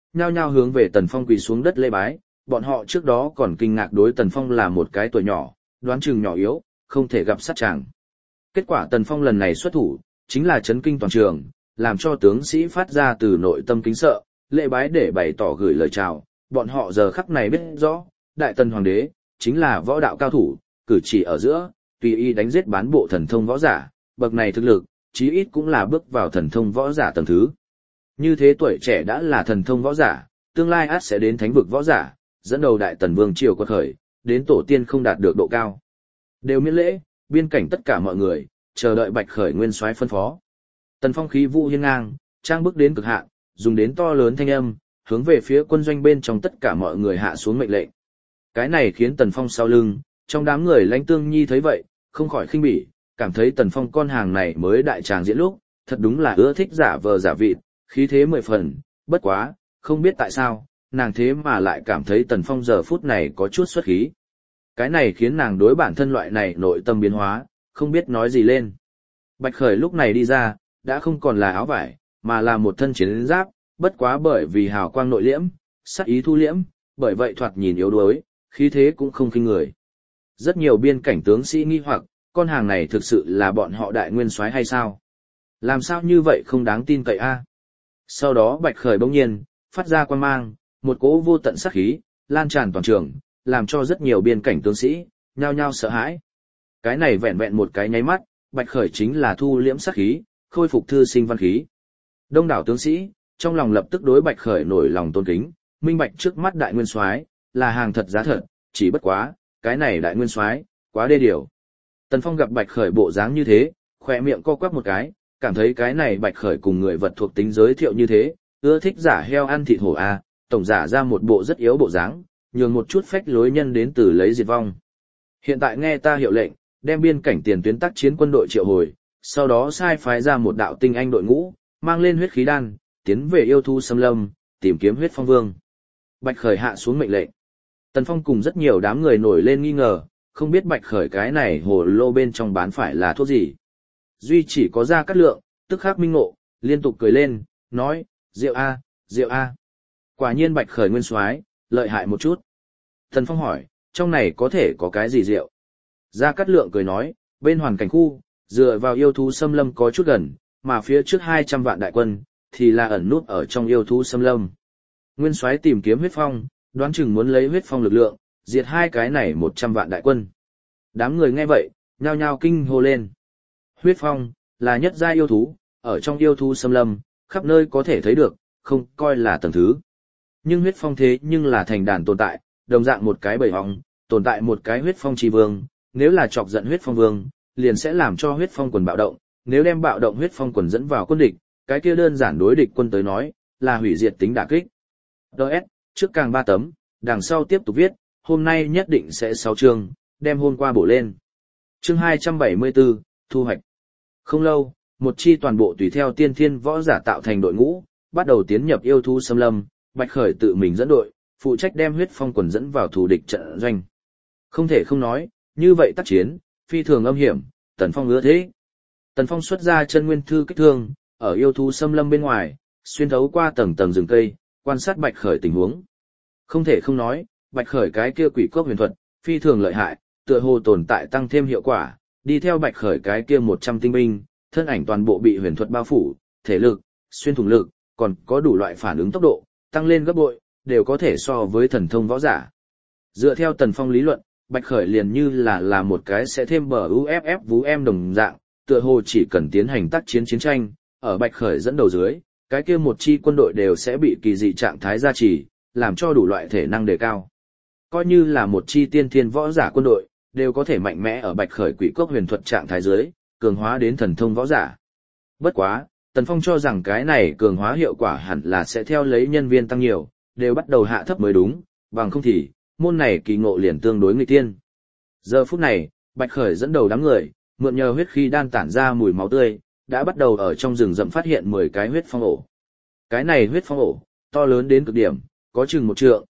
nhao nhao hướng về Tần Phong quỳ xuống đất lễ bái, bọn họ trước đó còn kinh ngạc đối Tần Phong là một cái tuổi nhỏ, đoán chừng nhỏ yếu, không thể gặp sát chàng. Kết quả Tần Phong lần này xuất thủ, chính là chấn kinh toàn trường, làm cho tướng sĩ phát ra từ nội tâm kính sợ, lễ bái để bày tỏ gửi lời chào, bọn họ giờ khắc này biết rõ, Đại Tần Hoàng đế, chính là võ đạo cao thủ, cử chỉ ở giữa, tùy ý đánh giết bán bộ thần thông võ giả, bậc này thực lực, chí ít cũng là bước vào thần thông võ giả tầng thứ. Như thế tuổi trẻ đã là thần thông võ giả, tương lai ắt sẽ đến thánh vực võ giả, dẫn đầu Đại Tần Vương triều quật khởi, đến tổ tiên không đạt được độ cao. Đều miễn lễ, biên cảnh tất cả mọi người, chờ đợi Bạch Khởi nguyên soái phân phó. Tần Phong khí vũ hiên ngang, trang bức đến cực hạn, dùng đến to lớn thanh âm, hướng về phía quân doanh bên trong tất cả mọi người hạ xuống mệnh lệnh. Cái này khiến Tần Phong sau lưng, trong đám người Lãnh Tương Nhi thấy vậy, không khỏi khinh bỉ, cảm thấy Tần Phong con hàng này mới đại tràng diễn lúc, thật đúng là ưa thích giả vờ giả vịt, khí thế 10 phần, bất quá, không biết tại sao, nàng thế mà lại cảm thấy Tần Phong giờ phút này có chút xuất khí. Cái này khiến nàng đối bản thân loại này nội tâm biến hóa, không biết nói gì lên. Bạch Khởi lúc này đi ra, đã không còn là áo vải, mà là một thân chiến giáp, bất quá bởi vì hào quang nội liễm, sắc ý thu liễm, bởi vậy thoạt nhìn yếu đuối, khí thế cũng không khinh người. Rất nhiều biên cảnh tướng sĩ nghi hoặc, con hàng này thực sự là bọn họ đại nguyên soái hay sao? Làm sao như vậy không đáng tin cậy a? Sau đó Bạch Khởi bỗng nhiên, phát ra quang mang, một cỗ vô tận sát khí, lan tràn toàn trường, làm cho rất nhiều biên cảnh tướng sĩ, nhao nhao sợ hãi. Cái này vẹn vẹn một cái nháy mắt, Bạch Khởi chính là thu liễm sát khí, khôi phục thư sinh văn khí. Đông đảo tướng sĩ, trong lòng lập tức đối Bạch Khởi nổi lòng tôn kính, minh bạch trước mắt đại nguyên soái là hàng thật giá thật, chỉ bất quá, cái này đại nguyên soái quá đê điều. Tần Phong gặp Bạch Khởi bộ dáng như thế, khỏe miệng co quắp một cái, cảm thấy cái này Bạch Khởi cùng người vật thuộc tính giới thiệu như thế, ưa thích giả heo ăn thịt hổ a, tổng giả ra một bộ rất yếu bộ dáng, nhường một chút phách lối nhân đến từ lấy diệt vong. Hiện tại nghe ta hiệu lệnh, đem biên cảnh tiền tuyến tác chiến quân đội triệu hồi, sau đó sai phái ra một đạo tinh anh đội ngũ, mang lên huyết khí đan, tiến về yêu thú xâm lâm, tìm kiếm huyết phong vương. Bạch Khởi hạ xuống mệnh lệnh. Tần Phong cùng rất nhiều đám người nổi lên nghi ngờ, không biết Bạch Khởi cái này hồ lô bên trong bán phải là thuốc gì. Duy chỉ có Gia Cát Lượng, tức khắc minh ngộ, liên tục cười lên, nói, rượu a, rượu a. Quả nhiên Bạch Khởi nguyên soái lợi hại một chút. Tần Phong hỏi, trong này có thể có cái gì rượu? Gia Cát Lượng cười nói, bên hoàn cảnh khu, dựa vào yêu thú xâm lâm có chút gần, mà phía trước 200 vạn đại quân, thì là ẩn nút ở trong yêu thú xâm lâm. Nguyên soái tìm kiếm huyết phong, đoán chừng muốn lấy huyết phong lực lượng, diệt hai cái này 100 vạn đại quân. Đám người nghe vậy, nhao nhao kinh hô lên. Huyết phong, là nhất gia yêu thú, ở trong yêu thú xâm lâm, khắp nơi có thể thấy được, không coi là tầng thứ. Nhưng huyết phong thế nhưng là thành đàn tồn tại, đồng dạng một cái bầy hóng, tồn tại một cái huyết phong chi vương, nếu là chọc giận huyết phong vương, liền sẽ làm cho huyết phong quần bạo động, nếu đem bạo động huyết phong quần dẫn vào quân địch, cái kia đơn giản đối địch quân tới nói, là hủy diệt tính đả kích. DS, trước càng 3 tấm, đằng sau tiếp tục viết, hôm nay nhất định sẽ 6 chương, đem hôm qua bổ lên. Chương 274, thu hoạch. Không lâu, một chi toàn bộ tùy theo tiên thiên võ giả tạo thành đội ngũ, bắt đầu tiến nhập yêu thú xâm lâm, Bạch Khởi tự mình dẫn đội, phụ trách đem huyết phong quần dẫn vào thù địch trận doanh. Không thể không nói, như vậy tác chiến, phi thường âm hiểm, Tần Phong ưa thế. Tần Phong xuất ra chân nguyên thư kích thương, ở yêu thú xâm lâm bên ngoài, xuyên thấu qua tầng tầng rừng cây, quan sát Bạch Khởi tình huống. Không thể không nói, Bạch Khởi cái kia quỷ cốc huyền thuật, phi thường lợi hại, tựa hồ tồn tại tăng thêm hiệu quả, đi theo Bạch Khởi cái kia 100 tinh binh, thân ảnh toàn bộ bị huyền thuật bao phủ, thể lực, xuyên thủng lực, còn có đủ loại phản ứng tốc độ, tăng lên gấp bội, đều có thể so với thần thông võ giả. Dựa theo Tần Phong lý luận, Bạch Khởi liền như là một cái sẽ thêm bờ UFF vú em đồng dạng, tựa hồ chỉ cần tiến hành tác chiến chiến tranh, ở Bạch Khởi dẫn đầu dưới, cái kia một chi quân đội đều sẽ bị kỳ dị trạng thái gia trì, làm cho đủ loại thể năng đề cao. Coi như là một chi tiên thiên võ giả quân đội, đều có thể mạnh mẽ ở Bạch Khởi quỷ cốc huyền thuật trạng thái dưới, cường hóa đến thần thông võ giả. Bất quá, Tần Phong cho rằng cái này cường hóa hiệu quả hẳn là sẽ theo lấy nhân viên tăng nhiều, đều bắt đầu hạ thấp mới đúng, bằng không thì, môn này kỳ ngộ liền tương đối nghịch tiên. Giờ phút này, Bạch Khởi dẫn đầu đám người, mượn nhờ huyết khí đan tản ra mùi máu tươi, đã bắt đầu ở trong rừng rậm phát hiện 10 cái huyết phong ổ. Cái này huyết phong ổ, to lớn đến cực điểm, có chừng 1 trượng,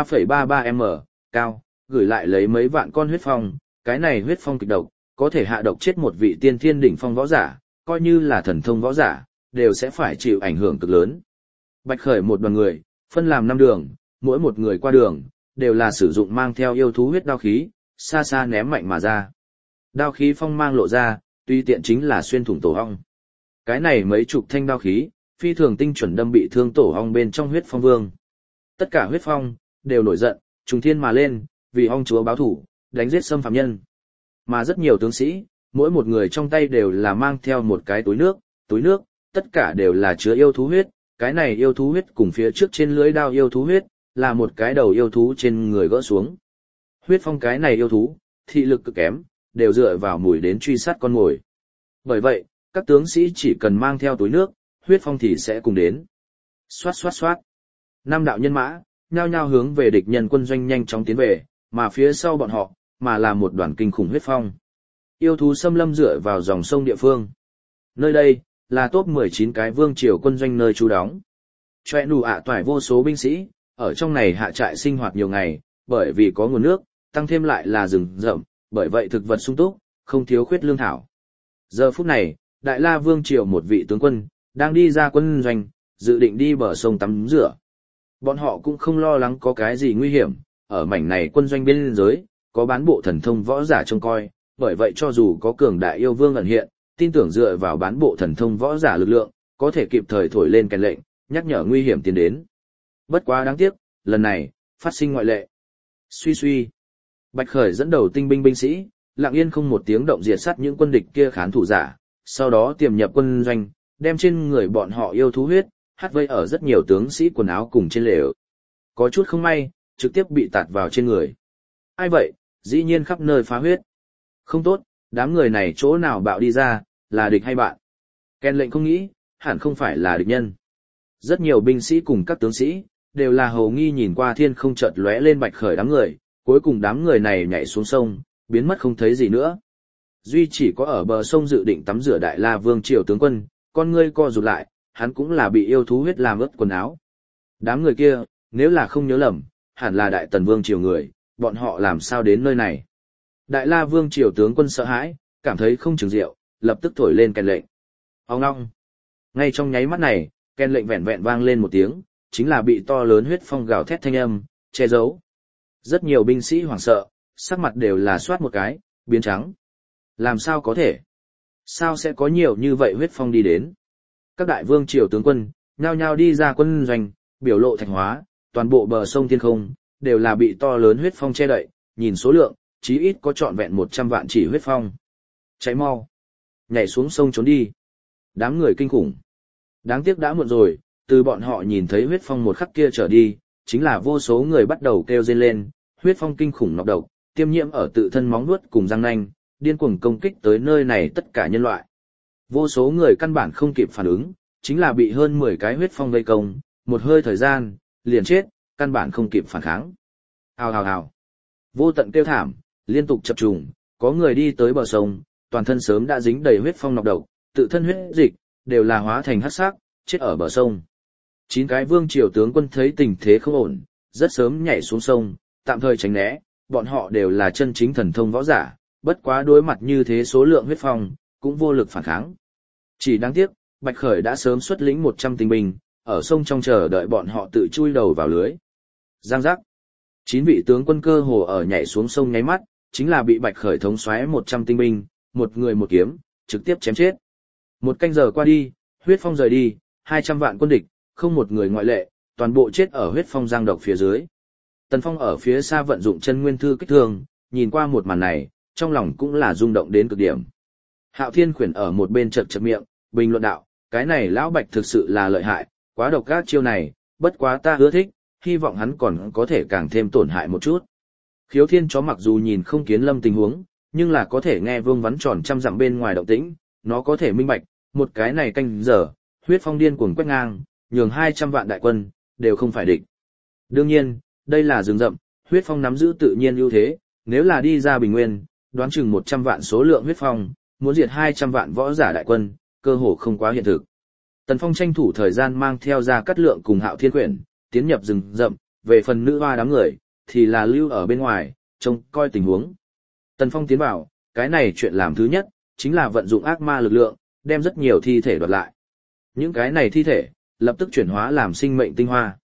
3,33m, cao, gửi lại lấy mấy vạn con huyết phong, cái này huyết phong kịch độc, có thể hạ độc chết một vị tiên thiên đỉnh phong võ giả, coi như là thần thông võ giả, đều sẽ phải chịu ảnh hưởng cực lớn. Bạch Khởi một đoàn người, Phân làm 5 đường, mỗi một người qua đường, đều là sử dụng mang theo yêu thú huyết đao khí, xa xa ném mạnh mà ra. Đao khí phong mang lộ ra, tuy tiện chính là xuyên thủng tổ ong. Cái này mấy chục thanh đao khí, phi thường tinh chuẩn đâm bị thương tổ ong bên trong huyết phong vương. Tất cả huyết phong, đều nổi giận, trùng thiên mà lên, vì ong chúa báo thủ, đánh giết xâm phạm nhân. Mà rất nhiều tướng sĩ, mỗi một người trong tay đều là mang theo một cái túi nước, tất cả đều là chứa yêu thú huyết, cái này yêu thú huyết cùng phía trước trên lưỡi đao yêu thú huyết, là một cái đầu yêu thú trên người gỡ xuống. Huyết phong cái này yêu thú, thị lực cực kém, đều dựa vào mùi đến truy sát con mồi. Bởi vậy, các tướng sĩ chỉ cần mang theo túi nước, huyết phong thì sẽ cùng đến. Xoát xoát xoát. 5 đạo nhân mã, nhao nhao hướng về địch nhân quân doanh nhanh chóng tiến về, mà phía sau bọn họ, mà là một đoàn kinh khủng huyết phong. Yêu thú xâm lâm dựa vào dòng sông địa phương. Nơi đây, là top 19 cái vương triều quân doanh nơi trú đóng. Choe nụ ạ toải vô số binh sĩ, ở trong này hạ trại sinh hoạt nhiều ngày, bởi vì có nguồn nước, tăng thêm lại là rừng rậm, bởi vậy thực vật sung túc, không thiếu khuyết lương thảo. Giờ phút này, Đại La Vương triều một vị tướng quân, đang đi ra quân doanh, dự định đi bờ sông tắm rửa. Bọn họ cũng không lo lắng có cái gì nguy hiểm, ở mảnh này quân doanh biên giới, có bán bộ thần thông võ giả trông coi, bởi vậy cho dù có cường đại yêu vương ẩn hiện, tin tưởng dựa vào bán bộ thần thông võ giả lực lượng, có thể kịp thời thổi lên kèn lệnh, nhắc nhở nguy hiểm tiến đến. Bất quá đáng tiếc, lần này, phát sinh ngoại lệ. Suy suy. Bạch Khởi dẫn đầu tinh binh binh sĩ, lặng yên không một tiếng động diệt sát những quân địch kia khán thủ giả, sau đó tiềm nhập quân doanh, đem trên người bọn họ yêu thú huyết, hắt vây ở rất nhiều tướng sĩ quần áo cùng trên lều. Có chút không may, trực tiếp bị tạt vào trên người. Ai vậy, dĩ nhiên khắp nơi phá huyết. Không tốt, đám người này chỗ nào bạo đi ra, là địch hay bạn. Ken lệnh không nghĩ, hẳn không phải là địch nhân. Rất nhiều binh sĩ cùng các tướng sĩ, đều là hầu nghi nhìn qua thiên không chợt lóe lên Bạch Khởi đám người, cuối cùng đám người này nhảy xuống sông, biến mất không thấy gì nữa. Duy chỉ có ở bờ sông dự định tắm rửa Đại La Vương triều tướng quân, con ngươi co rụt lại, hắn cũng là bị yêu thú huyết làm ướt quần áo. Đám người kia, nếu là không nhớ lầm, hẳn là Đại Tần Vương triều người, bọn họ làm sao đến nơi này. Đại La Vương triều tướng quân sợ hãi, cảm thấy không chừng rượu, lập tức thổi lên kèn lệnh. Ong ong. Ngay trong nháy mắt này, kèn lệnh vẹn vẹn vang lên một tiếng, chính là bị to lớn huyết phong gào thét thanh âm che giấu. Rất nhiều binh sĩ hoảng sợ, sắc mặt đều là soát một cái, biến trắng. Làm sao có thể? Sao sẽ có nhiều như vậy huyết phong đi đến? Các đại vương triều tướng quân, nhao nhao đi ra quân doanh, biểu lộ thạch hóa, toàn bộ bờ sông thiên không, đều là bị to lớn huyết phong che đậy, nhìn số lượng, chí ít có trọn vẹn 100 vạn chỉ huyết phong. Cháy mau! Nhảy xuống sông trốn đi! Đám người kinh khủng. Đáng tiếc đã muộn rồi, từ bọn họ nhìn thấy huyết phong một khắc kia trở đi, chính là vô số người bắt đầu kêu rên lên, huyết phong kinh khủng nọc độc, tiêm nhiễm ở tự thân móng vuốt cùng răng nanh, điên cuồng công kích tới nơi này tất cả nhân loại. Vô số người căn bản không kịp phản ứng, chính là bị hơn 10 cái huyết phong vây công, một hơi thời gian, liền chết, căn bản không kịp phản kháng. Hào hào hào. Vô tận kêu thảm, liên tục chập trùng, có người đi tới bờ sông, toàn thân sớm đã dính đầy huyết phong nọc độc, tự thân huyết dịch, đều là hóa thành hắc sắc, chết ở bờ sông. 9 cái vương triều tướng quân thấy tình thế không ổn, rất sớm nhảy xuống sông, tạm thời tránh né, bọn họ đều là chân chính thần thông võ giả, bất quá đối mặt như thế số lượng huyết phong, cũng vô lực phản kháng. Chỉ đáng tiếc, Bạch Khởi đã sớm xuất lĩnh 100 tinh binh, ở sông trong chờ đợi bọn họ tự chui đầu vào lưới. Giang giác. 9 vị tướng quân cơ hồ ở nhảy xuống sông nháy mắt, chính là bị Bạch Khởi thống soái 100 tinh binh, một người một kiếm, trực tiếp chém chết. Một canh giờ qua đi, huyết phong rời đi, 200 vạn quân địch, không một người ngoại lệ, toàn bộ chết ở huyết phong giang độc phía dưới. Tần Phong ở phía xa vận dụng chân nguyên thư kích thương, nhìn qua một màn này, trong lòng cũng là rung động đến cực điểm. Hạo Thiên Khuyển ở một bên chật chật miệng, bình luận đạo, cái này lão Bạch thực sự là lợi hại, quá độc các chiêu này, bất quá ta ưa thích, hy vọng hắn còn có thể càng thêm tổn hại một chút. Khiếu Thiên chó mặc dù nhìn không kiến lâm tình huống, nhưng là có thể nghe vương vắn tròn trăm dặm bên ngoài động tĩnh, nó có thể minh bạch, một cái này canh giờ, huyết phong điên cuồng quét ngang, nhường 200 vạn đại quân, đều không phải địch. Đương nhiên, đây là rừng rậm, huyết phong nắm giữ tự nhiên ưu thế, nếu là đi ra bình nguyên, đoán chừng 100 vạn số lượng huyết phong, muốn diệt 200 vạn võ giả đại quân, cơ hồ không quá hiện thực. Tần Phong tranh thủ thời gian mang theo ra Cát Lượng cùng Hạo Thiên Quyển, tiến nhập rừng rậm, về phần nữ hoa đám người, thì là lưu ở bên ngoài, trông coi tình huống. Tần Phong tiến vào, cái này chuyện làm thứ nhất, chính là vận dụng ác ma lực lượng, đem rất nhiều thi thể đoạt lại. Những cái này thi thể, lập tức chuyển hóa làm sinh mệnh tinh hoa.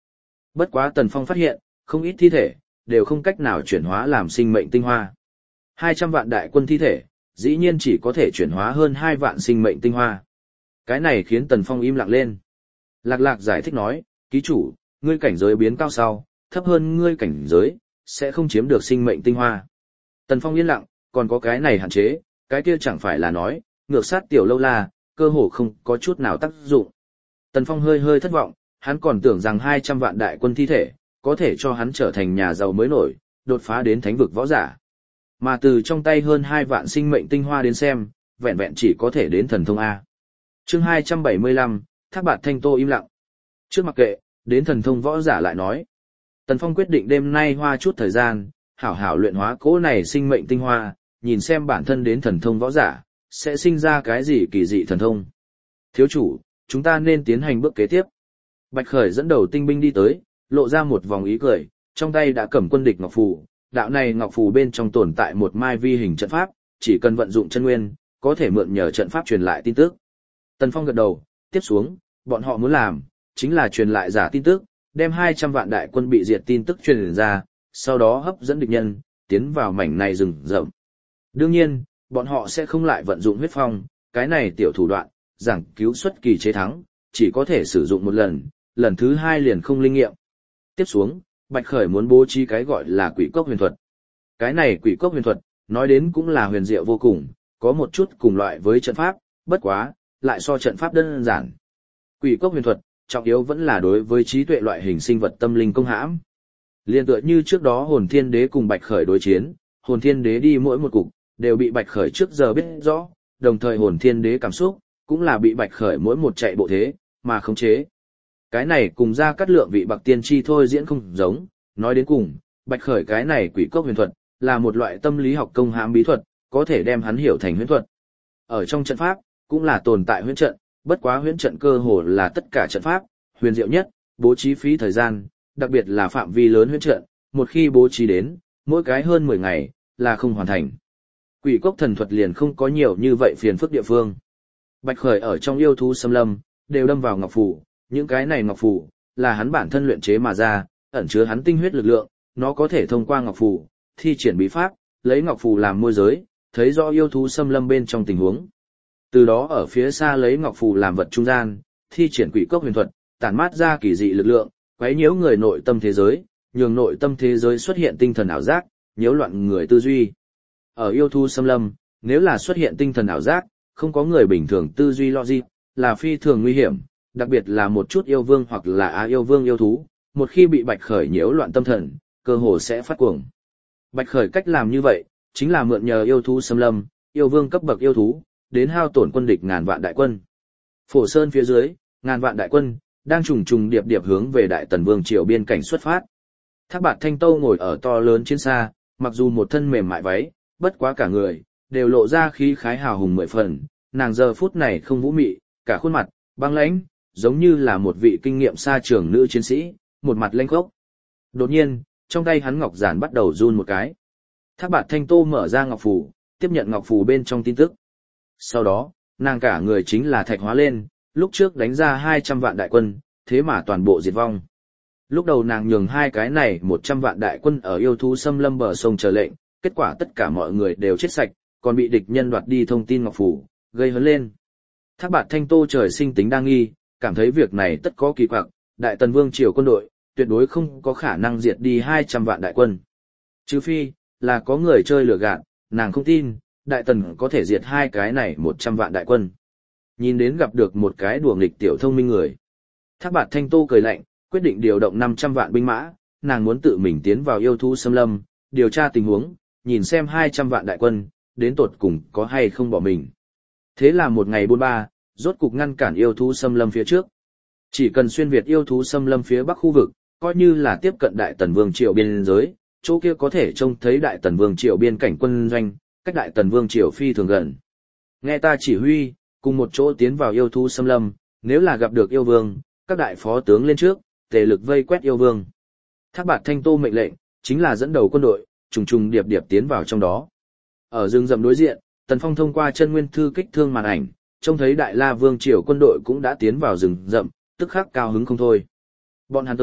Bất quá Tần Phong phát hiện, không ít thi thể, đều không cách nào chuyển hóa làm sinh mệnh tinh hoa. 200 vạn đại quân thi thể, dĩ nhiên chỉ có thể chuyển hóa hơn 2 vạn sinh mệnh tinh hoa. Cái này khiến Tần Phong im lặng lên. Lạc Lạc giải thích nói, ký chủ, ngươi cảnh giới biến cao sau, thấp hơn ngươi cảnh giới, sẽ không chiếm được sinh mệnh tinh hoa. Tần Phong yên lặng, còn có cái này hạn chế, cái kia chẳng phải là nói, ngược sát tiểu lâu la, cơ hồ không có chút nào tác dụng. Tần Phong hơi hơi thất vọng, hắn còn tưởng rằng 200 vạn đại quân thi thể, có thể cho hắn trở thành nhà giàu mới nổi, đột phá đến thánh vực võ giả. Mà từ trong tay hơn 2 vạn sinh mệnh tinh hoa đến xem, vẹn vẹn chỉ có thể đến thần thông A. Chương 275, Thác Bạt Thanh Tô im lặng. Trước mặc kệ, đến thần thông võ giả lại nói. Tần Phong quyết định đêm nay hoa chút thời gian, hảo hảo luyện hóa cỗ này sinh mệnh tinh hoa, nhìn xem bản thân đến thần thông võ giả, sẽ sinh ra cái gì kỳ dị thần thông. Thiếu chủ, chúng ta nên tiến hành bước kế tiếp. Bạch Khởi dẫn đầu tinh binh đi tới, lộ ra một vòng ý cười, trong tay đã cầm quân địch ngọc phù. Đạo này ngọc phù bên trong tồn tại một mai vi hình trận pháp, chỉ cần vận dụng chân nguyên, có thể mượn nhờ trận pháp truyền lại tin tức. Tần Phong gật đầu, tiếp xuống, bọn họ muốn làm, chính là truyền lại giả tin tức, đem 200 vạn đại quân bị diệt tin tức truyền ra, sau đó hấp dẫn địch nhân, tiến vào mảnh này rừng rậm. Đương nhiên, bọn họ sẽ không lại vận dụng huyết phong, cái này tiểu thủ đoạn, giảng cứu xuất kỳ chế thắng, chỉ có thể sử dụng một lần, lần thứ 2 liền không linh nghiệm. Tiếp xuống, Bạch Khởi muốn bố trí cái gọi là quỷ cốc huyền thuật. Cái này quỷ cốc huyền thuật, nói đến cũng là huyền diệu vô cùng, có một chút cùng loại với trận pháp, bất quá, lại so trận pháp đơn giản. Quỷ cốc huyền thuật, trọng yếu vẫn là đối với trí tuệ loại hình sinh vật tâm linh công hãm. Liên tựa như trước đó Hồn Thiên Đế cùng Bạch Khởi đối chiến, Hồn Thiên Đế đi mỗi một cục, đều bị Bạch Khởi trước giờ biết rõ, đồng thời Hồn Thiên Đế cảm xúc, cũng là bị Bạch Khởi mỗi một chạy bộ thế, mà khống chế. Cái này cùng ra cắt lượng vị bạc tiên tri thôi diễn không giống, nói đến cùng, Bạch Khởi cái này quỷ cốc huyền thuật, là một loại tâm lý học công hãm bí thuật, có thể đem hắn hiểu thành huyễn thuật. Ở trong trận pháp, cũng là tồn tại huyễn trận, bất quá huyễn trận cơ hồ là tất cả trận pháp, huyền diệu nhất, bố trí phí thời gian, đặc biệt là phạm vi lớn huyễn trận, một khi bố trí đến, mỗi cái hơn 10 ngày, là không hoàn thành. Quỷ cốc thần thuật liền không có nhiều như vậy phiền phức địa phương. Bạch Khởi ở trong yêu thú xâm lâm, đều đâm vào ngọc phù, những cái này ngọc phù, là hắn bản thân luyện chế mà ra, ẩn chứa hắn tinh huyết lực lượng, nó có thể thông qua ngọc phù, thi triển bí pháp, lấy ngọc phù làm môi giới, thấy rõ yêu thú xâm lâm bên trong tình huống. Từ đó ở phía xa lấy ngọc phù làm vật trung gian, thi triển quỷ cốc huyền thuật, tản mát ra kỳ dị lực lượng, quấy nhiễu người nội tâm thế giới, nhường nội tâm thế giới xuất hiện tinh thần ảo giác, nhiễu loạn người tư duy. Ở yêu thú xâm lâm, nếu là xuất hiện tinh thần ảo giác, không có người bình thường tư duy logic, là phi thường nguy hiểm, đặc biệt là một chút yêu vương hoặc là á yêu vương yêu thú, một khi bị Bạch Khởi nhiễu loạn tâm thần, cơ hồ sẽ phát cuồng. Bạch Khởi cách làm như vậy, chính là mượn nhờ yêu thú xâm lâm, yêu vương cấp bậc yêu thú, đến hao tổn quân địch ngàn vạn đại quân. Phổ Sơn phía dưới, ngàn vạn đại quân, đang trùng trùng điệp điệp hướng về Đại Tần Vương triều biên cảnh xuất phát. Thác Bạt Thanh Tô ngồi ở to lớn trên xa, mặc dù một thân mềm mại váy, bất quá cả người, đều lộ ra khí khái hào hùng 10 phần, nàng giờ phút này không vũ mị, cả khuôn mặt, băng lãnh, giống như là một vị kinh nghiệm xa trường nữ chiến sĩ, một mặt lênh khốc. Đột nhiên, trong tay hắn ngọc giản bắt đầu run một cái. Thác Bạt Thanh Tô mở ra ngọc phù, tiếp nhận ngọc phù bên trong tin tức. Sau đó, nàng cả người chính là thạch hóa lên, lúc trước đánh ra 200 vạn đại quân, thế mà toàn bộ diệt vong. Lúc đầu nàng nhường hai cái này 100 vạn đại quân ở yêu thú xâm lâm bờ sông chờ lệnh, kết quả tất cả mọi người đều chết sạch, còn bị địch nhân đoạt đi thông tin ngọc phù, gây hấn lên. Thác Bạt Thanh Tô trời sinh tính đa nghi, cảm thấy việc này tất có kỳ quặc, Đại Tần Vương triều quân đội, tuyệt đối không có khả năng diệt đi 200 vạn đại quân. Trừ phi, là có người chơi lừa gạt, nàng không tin, Đại Tần có thể diệt hai cái này 100 vạn đại quân. Nhìn đến gặp được một cái đùa nghịch tiểu thông minh người. Thác Bạt Thanh Tô cười lạnh, quyết định điều động 500 vạn binh mã, nàng muốn tự mình tiến vào yêu thú xâm lâm, điều tra tình huống, nhìn xem 200 vạn đại quân, đến tột cùng có hay không bỏ mình. Thế là một ngày buôn ba, rốt cục ngăn cản yêu thú xâm lâm phía trước. Chỉ cần xuyên việt yêu thú xâm lâm phía bắc khu vực, coi như là tiếp cận Đại Tần Vương triều biên giới, chỗ kia có thể trông thấy Đại Tần Vương triều biên cảnh quân doanh, cách Đại Tần Vương triều phi thường gần. Nghe ta chỉ huy, cùng một chỗ tiến vào yêu thú xâm lâm, nếu là gặp được yêu vương, các đại phó tướng lên trước, tề lực vây quét yêu vương. Thác Bạt Thanh Tô mệnh lệnh, chính là dẫn đầu quân đội, trùng trùng điệp điệp tiến vào trong đó. Ở rừng rậm đối diện, Tần Phong thông qua chân nguyên thư kích thương màn ảnh, trông thấy Đại La Vương triều quân đội cũng đã tiến vào rừng rậm, tức khắc cao hứng không thôi. Bọn hắn tới,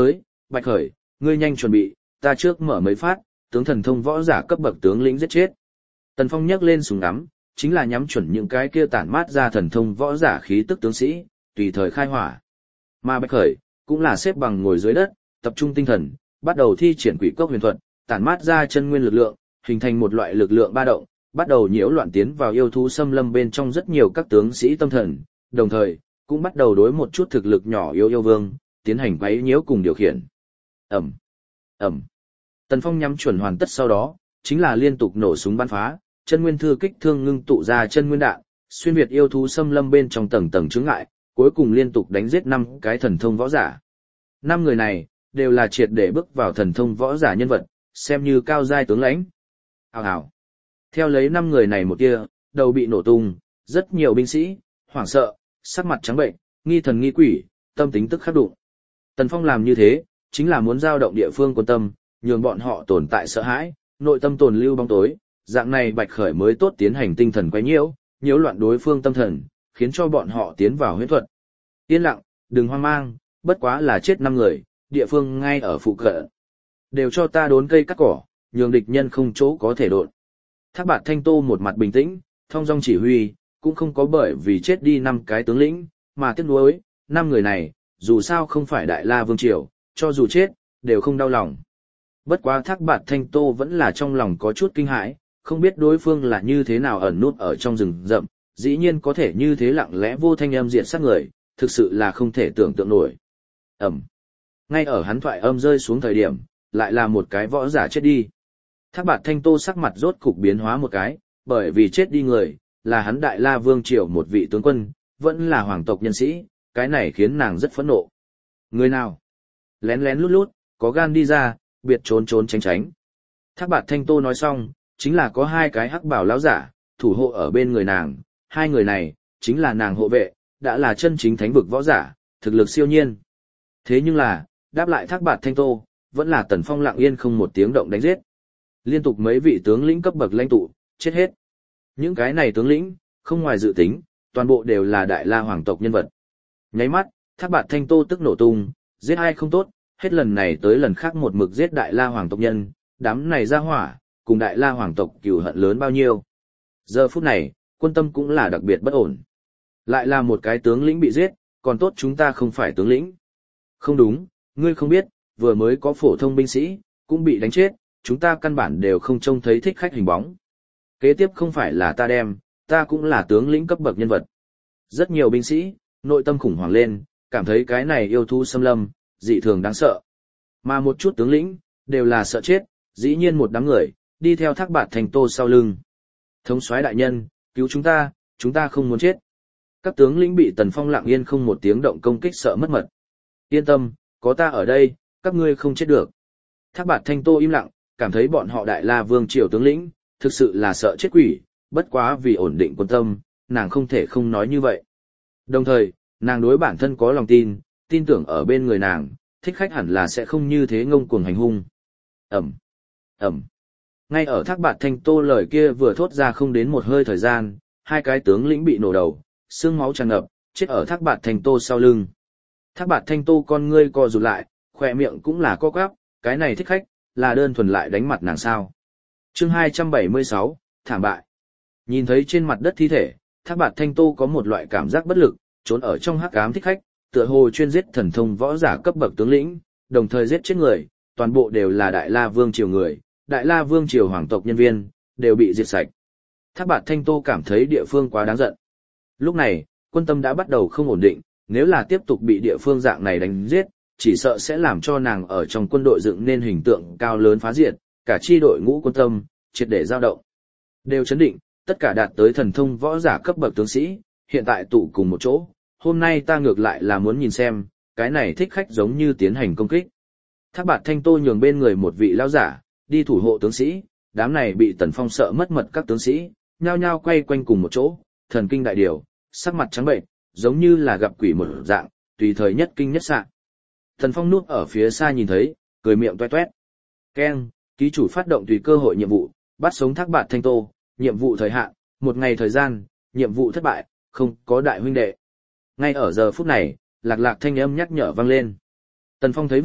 Bạch Khởi, ngươi nhanh chuẩn bị, ta trước mở mấy phát, tướng thần thông võ giả cấp bậc tướng lĩnh giết chết. Tần Phong nhấc lên súng ngắm, chính là nhắm chuẩn những cái kia tản mát ra thần thông võ giả khí tức tướng sĩ, tùy thời khai hỏa. Mà Bạch Khởi, cũng là xếp bằng ngồi dưới đất, tập trung tinh thần, bắt đầu thi triển quỷ cốc huyền thuật, tản mát ra chân nguyên lực lượng, hình thành một loại lực lượng ba động, bắt đầu nhiễu loạn tiến vào yêu thú xâm lâm bên trong rất nhiều các tướng sĩ tâm thần, đồng thời, cũng bắt đầu đối một chút thực lực nhỏ yêu vương, tiến hành quấy nhiễu cùng điều khiển. Ẩm, Ẩm. Tần Phong nhắm chuẩn hoàn tất sau đó, chính là liên tục nổ súng bắn phá, chân nguyên thư kích thương ngưng tụ ra chân nguyên đạn, xuyên việt yêu thú xâm lâm bên trong tầng tầng chướng ngại, cuối cùng liên tục đánh giết 5 cái thần thông võ giả. 5 người này đều là triệt để bước vào thần thông võ giả nhân vật, xem như cao giai tướng lãnh. Hào hào. Theo lấy 5 người này một tia, đầu bị nổ tung, rất nhiều binh sĩ hoảng sợ, sắc mặt trắng bệnh, nghi thần nghi quỷ, tâm tính tức khắc đụng. Tần Phong làm như thế, chính là muốn giao động địa phương quân tâm, nhường bọn họ tồn tại sợ hãi, nội tâm tồn lưu bóng tối, dạng này Bạch Khởi mới tốt tiến hành tinh thần quấy nhiễu loạn đối phương tâm thần, khiến cho bọn họ tiến vào huyễn thuật. Yên lặng, đừng hoang mang, bất quá là chết 5 người, địa phương ngay ở phụ cận. Đều cho ta đốn cây cắt cỏ, nhường địch nhân không chỗ có thể đột. Thác Bạt Thanh Tô một mặt bình tĩnh, thong dong chỉ huy, cũng không có bởi vì chết đi 5 cái tướng lĩnh, mà tiếc nuối, 5 người này, dù sao không phải Đại La Vương Triều, cho dù chết, đều không đau lòng. Bất quá Thác Bạt Thanh Tô vẫn là trong lòng có chút kinh hãi, không biết đối phương là như thế nào ẩn nút ở trong rừng rậm, dĩ nhiên có thể như thế lặng lẽ vô thanh âm diệt sát người, thực sự là không thể tưởng tượng nổi. Ẩm. Ngay ở hắn thoại âm rơi xuống thời điểm, lại là một cái võ giả chết đi. Thác Bạt Thanh Tô sắc mặt rốt cục biến hóa một cái, bởi vì chết đi người, là hắn Đại La Vương Triều một vị tướng quân, vẫn là hoàng tộc nhân sĩ, cái này khiến nàng rất phẫn nộ. Người nào? Lén lén lút lút, có gan đi ra, biệt trốn trốn tránh tránh. Thác Bạt Thanh Tô nói xong, chính là có 2 cái hắc bảo lão giả, thủ hộ ở bên người nàng, 2 người này, chính là nàng hộ vệ, đã là chân chính thánh vực võ giả, thực lực siêu nhiên. Thế nhưng là, đáp lại Thác Bạt Thanh Tô, vẫn là Tần Phong lặng yên không một tiếng động đánh giết. Liên tục mấy vị tướng lĩnh cấp bậc lãnh tụ, chết hết. Những cái này tướng lĩnh, không ngoài dự tính, toàn bộ đều là Đại La hoàng tộc nhân vật. Nháy mắt, Thác Bạt Thanh Tô tức nổ tung, giết ai không tốt, hết lần này tới lần khác một mực giết Đại La hoàng tộc nhân, đám này ra hỏa, cùng Đại La hoàng tộc cừu hận lớn bao nhiêu. Giờ phút này, quân tâm cũng là đặc biệt bất ổn. Lại là một cái tướng lĩnh bị giết, còn tốt chúng ta không phải tướng lĩnh. Không đúng, ngươi không biết, vừa mới có phổ thông binh sĩ, cũng bị đánh chết, chúng ta căn bản đều không trông thấy thích khách hình bóng. Kế tiếp không phải là ta đem, ta cũng là tướng lĩnh cấp bậc nhân vật. Rất nhiều binh sĩ, nội tâm khủng hoảng lên, cảm thấy cái này yêu thú xâm lâm, dị thường đáng sợ. Mà một chút tướng lĩnh, đều là sợ chết, dĩ nhiên một đám người, đi theo Thác Bạt Thanh Tô sau lưng. Thống soái đại nhân, cứu chúng ta không muốn chết. Các tướng lĩnh bị Tần Phong lặng yên không một tiếng động công kích sợ mất mật. Yên tâm, có ta ở đây, các ngươi không chết được. Thác Bạt Thanh Tô im lặng, cảm thấy bọn họ Đại La Vương Triều tướng lĩnh, thực sự là sợ chết quỷ, bất quá vì ổn định quân tâm, nàng không thể không nói như vậy. Đồng thời, nàng đối bản thân có lòng tin, tin tưởng ở bên người nàng, thích khách hẳn là sẽ không như thế ngông cuồng hành hung. Ẩm, Ẩm. Ngay ở Thác Bạt Thanh Tô lời kia vừa thốt ra không đến một hơi thời gian, 2 cái tướng lĩnh bị nổ đầu, xương máu tràn ngập, chết ở Thác Bạt Thanh Tô sau lưng. Thác Bạt Thanh Tô con ngươi co rụt lại, khỏe miệng cũng là co quắp, cái này thích khách, là đơn thuần lại đánh mặt nàng sao. Chương 276, thảm bại. Nhìn thấy trên mặt đất thi thể, Thác Bạt Thanh Tô có một loại cảm giác bất lực, trốn ở trong hắc ám thích khách, tựa hồ chuyên giết thần thông võ giả cấp bậc tướng lĩnh, đồng thời giết chết người, toàn bộ đều là Đại La Vương Triều người, Đại La Vương Triều hoàng tộc nhân viên, đều bị diệt sạch. Thác Bạt Thanh Tô cảm thấy địa phương quá đáng giận. Lúc này, quân tâm đã bắt đầu không ổn định, nếu là tiếp tục bị địa phương dạng này đánh giết, chỉ sợ sẽ làm cho nàng ở trong quân đội dựng nên hình tượng cao lớn phá diệt, cả chi đội ngũ quân tâm, triệt để dao động. Đều chấn định, tất cả đạt tới thần thông võ giả cấp bậc tướng sĩ, hiện tại tụ cùng một chỗ, hôm nay ta ngược lại là muốn nhìn xem, cái này thích khách giống như tiến hành công kích. Thác Bạt Thanh Tô nhường bên người một vị lão giả, đi thủ hộ tướng sĩ, đám này bị Tần Phong sợ mất mật các tướng sĩ, nhao nhao quay quanh cùng một chỗ, thần kinh đại điều, sắc mặt trắng bệnh, giống như là gặp quỷ một dạng, tùy thời nhất kinh nhất sạ. Tần Phong núp ở phía xa nhìn thấy, cười miệng toét toét. Keng, ký chủ phát động tùy cơ hội nhiệm vụ, bắt sống Thác Bạt Thanh Tô, nhiệm vụ thời hạn, 1 ngày thời gian, nhiệm vụ thất bại, không có đại huynh đệ. Ngay ở giờ phút này, lạc thanh âm nhắc nhở vang lên. Tần Phong thấy vậy,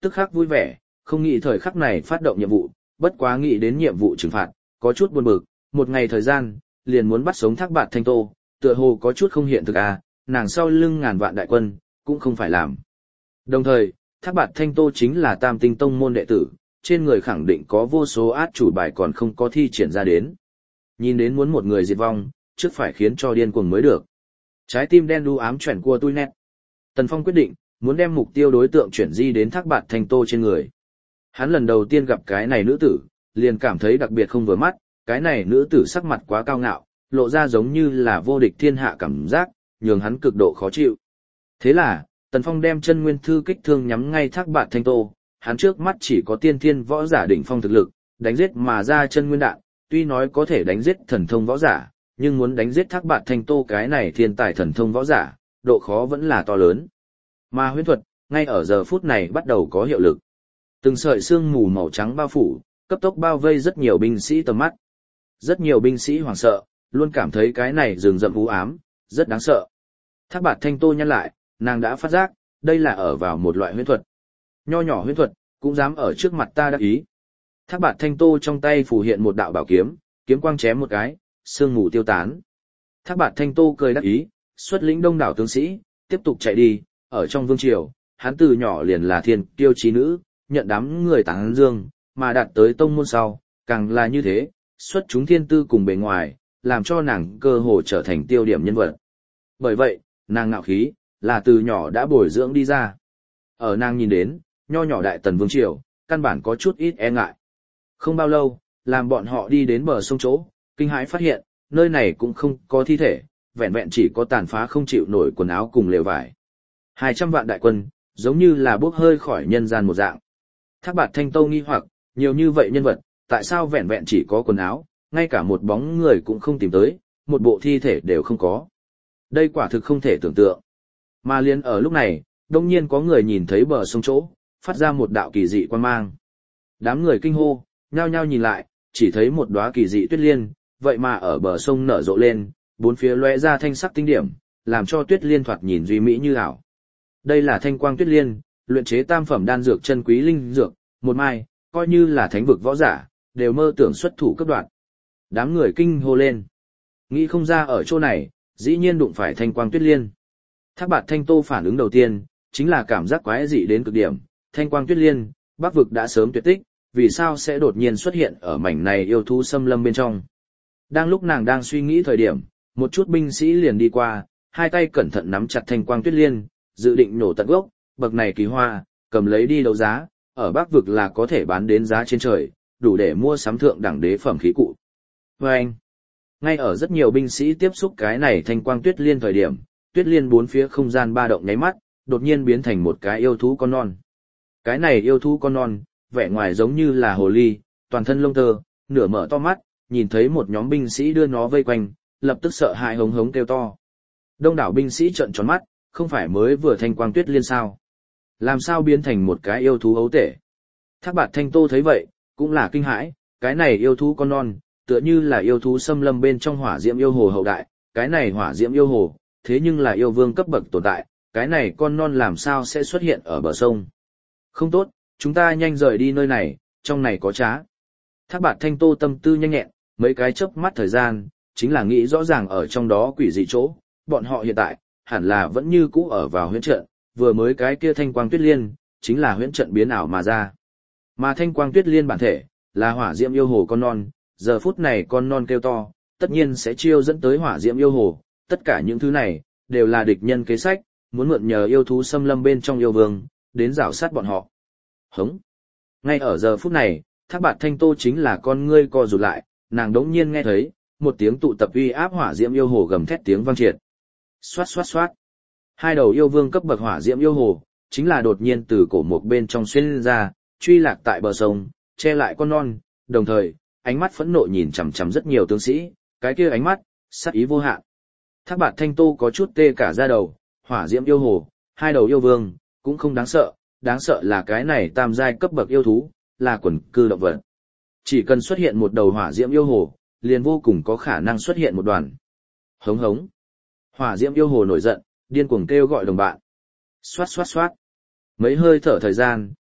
tức khắc vui vẻ, không nghĩ thời khắc này phát động nhiệm vụ, bất quá nghĩ đến nhiệm vụ trừng phạt, có chút buồn bực, một ngày thời gian, liền muốn bắt sống Thác Bạt Thanh Tô, tựa hồ có chút không hiện thực à, nàng sau lưng ngàn vạn đại quân, cũng không phải làm. Đồng thời, Thác Bạt Thanh Tô chính là Tam Tinh Tông môn đệ tử, trên người khẳng định có vô số át chủ bài còn không có thi triển ra đến. Nhìn đến muốn một người diệt vong, trước phải khiến cho điên cuồng mới được. Trái tim đen đu ám chuyển của tôi nét. Tần Phong quyết định, muốn đem mục tiêu đối tượng chuyển di đến Thác Bạt Thanh Tô trên người. Hắn lần đầu tiên gặp cái này nữ tử, liền cảm thấy đặc biệt không vừa mắt, cái này nữ tử sắc mặt quá cao ngạo, lộ ra giống như là vô địch thiên hạ cảm giác, nhường hắn cực độ khó chịu. Thế là, Tần Phong đem chân nguyên thư kích thương nhắm ngay Thác Bạt Thanh Tô, hắn trước mắt chỉ có tiên thiên võ giả đỉnh phong thực lực, đánh giết mà ra chân nguyên đạn, tuy nói có thể đánh giết thần thông võ giả, nhưng muốn đánh giết Thác Bạt Thanh Tô cái này thiên tài thần thông võ giả, độ khó vẫn là to lớn. Mà huyễn thuật, ngay ở giờ phút này bắt đầu có hiệu lực. Từng sợi sương mù màu trắng bao phủ, cấp tốc bao vây rất nhiều binh sĩ tầm mắt. Rất nhiều binh sĩ hoảng sợ, luôn cảm thấy cái này rừng rậm u ám, rất đáng sợ. Thác Bạt Thanh Tô nhăn lại, nàng đã phát giác, đây là ở vào một loại huyễn thuật. Nho nhỏ huyễn thuật, cũng dám ở trước mặt ta đắc ý. Thác Bạt Thanh Tô trong tay phù hiện một đạo bảo kiếm, kiếm quang chém một cái, sương mù tiêu tán. Thác Bạt Thanh Tô cười đắc ý, xuất lĩnh đông đảo tướng sĩ, tiếp tục chạy đi, ở trong vương triều, hắn từ nhỏ liền là thiên kiêu chí nữ, nhận đám người tán dương, mà đạt tới tông môn sau, càng là như thế, xuất chúng thiên tư cùng bề ngoài, làm cho nàng cơ hồ trở thành tiêu điểm nhân vật. Bởi vậy, nàng ngạo khí, là từ nhỏ đã bồi dưỡng đi ra. Ở nàng nhìn đến, nho nhỏ đại tần vương triều, căn bản có chút ít e ngại. Không bao lâu, làm bọn họ đi đến bờ sông chỗ, kinh hãi phát hiện, nơi này cũng không có thi thể, vẹn vẹn chỉ có tàn phá không chịu nổi quần áo cùng lều vải. 200 vạn đại quân, giống như là bốc hơi khỏi nhân gian một dạng. Thác Bạt Thanh Tô nghi hoặc, nhiều như vậy nhân vật, tại sao vẹn vẹn chỉ có quần áo, ngay cả một bóng người cũng không tìm tới, một bộ thi thể đều không có. Đây quả thực không thể tưởng tượng. Mà liền ở lúc này, đông nhiên có người nhìn thấy bờ sông chỗ, phát ra một đạo kỳ dị quang mang. Đám người kinh hô, nhao nhao nhìn lại, chỉ thấy một đóa kỳ dị tuyết liên, vậy mà ở bờ sông nở rộ lên, bốn phía lóe ra thanh sắc tinh điểm, làm cho tuyết liên thoạt nhìn duy mỹ như ảo. Đây là thanh quang tuyết liên, luyện chế tam phẩm đan dược chân quý linh dược, một mai, coi như là thánh vực võ giả, đều mơ tưởng xuất thủ cấp đoạn. Đám người kinh hô lên. Nghĩ không ra ở chỗ này, dĩ nhiên đụng phải thanh quang tuyết liên. Thác Bạt Thanh Tô phản ứng đầu tiên, chính là cảm giác quái dị đến cực điểm, thanh quang tuyết liên, Bắc vực đã sớm tuyệt tích, vì sao sẽ đột nhiên xuất hiện ở mảnh này yêu thú xâm lâm bên trong. Đang lúc nàng đang suy nghĩ thời điểm, một chút binh sĩ liền đi qua, hai tay cẩn thận nắm chặt thanh quang tuyết liên, dự định nổ tận gốc, bậc này kỳ hoa, cầm lấy đi đấu giá, ở Bắc vực là có thể bán đến giá trên trời, đủ để mua sắm thượng đẳng đế phẩm khí cụ. Vâng! Ngay ở rất nhiều binh sĩ tiếp xúc cái này thanh quang tuyết liên thời điểm, tuyết liên bốn phía không gian ba động nháy mắt, đột nhiên biến thành một cái yêu thú con non. Cái này yêu thú con non, vẻ ngoài giống như là hồ ly, toàn thân lông tơ, nửa mở to mắt, nhìn thấy một nhóm binh sĩ đưa nó vây quanh, lập tức sợ hãi hống hống kêu to. Đông đảo binh sĩ trợn tròn mắt, không phải mới vừa thanh quang tuyết liên sao? Làm sao biến thành một cái yêu thú ấu tể? Thác Bạt Thanh Tô thấy vậy, cũng là kinh hãi, cái này yêu thú con non, tựa như là yêu thú xâm lâm bên trong hỏa diễm yêu hồ hậu đại, cái này hỏa diễm yêu hồ, thế nhưng là yêu vương cấp bậc tồn tại, cái này con non làm sao sẽ xuất hiện ở bờ sông? Không tốt, chúng ta nhanh rời đi nơi này, trong này có trá. Thác Bạt Thanh Tô tâm tư nhanh nhẹn, mấy cái chớp mắt thời gian, chính là nghĩ rõ ràng ở trong đó quỷ dị chỗ, bọn họ hiện tại, hẳn là vẫn như cũ ở vào huyễn trận, vừa mới cái kia thanh quang tuyết liên, chính là huyễn trận biến ảo mà ra. Mà thanh quang tuyết liên bản thể, là hỏa diễm yêu hồ con non, giờ phút này con non kêu to, tất nhiên sẽ chiêu dẫn tới hỏa diễm yêu hồ, tất cả những thứ này, đều là địch nhân kế sách, muốn mượn nhờ yêu thú xâm lâm bên trong yêu vương, đến rảo sát bọn họ. Hống! Ngay ở giờ phút này, Thác Bạt Thanh Tô chính là con ngươi co rụt lại, nàng đống nhiên nghe thấy, một tiếng tụ tập uy áp hỏa diễm yêu hồ gầm thét tiếng vang triệt. Xoát xoát xoát. Hai đầu yêu vương cấp bậc hỏa diễm yêu hồ, chính là đột nhiên từ cổ một bên trong xuyên ra, truy lạc tại bờ sông, che lại con non, đồng thời, ánh mắt phẫn nộ nhìn chằm chằm rất nhiều tướng sĩ, cái kia ánh mắt, sát ý vô hạn. Thác Bạt Thanh Tô có chút tê cả da đầu, hỏa diễm yêu hồ, hai đầu yêu vương, cũng không đáng sợ là cái này tam giai cấp bậc yêu thú, là quần cư động vật. Chỉ cần xuất hiện một đầu hỏa diễm yêu hồ, liền vô cùng có khả năng xuất hiện một đoàn. Hống hống. Hỏa diễm yêu hồ nổi giận, điên cuồng kêu gọi đồng bạn. Xoát xoát xoát. Mấy hơi thở thời gian,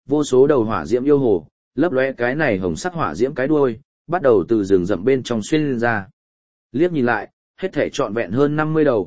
vô số đầu hỏa diễm yêu hồ, lấp lóe cái này hồng sắc hỏa diễm cái đuôi, bắt đầu từ rừng rậm bên trong xuyên lên ra. Liếc nhìn lại, hết thể trọn vẹn hơn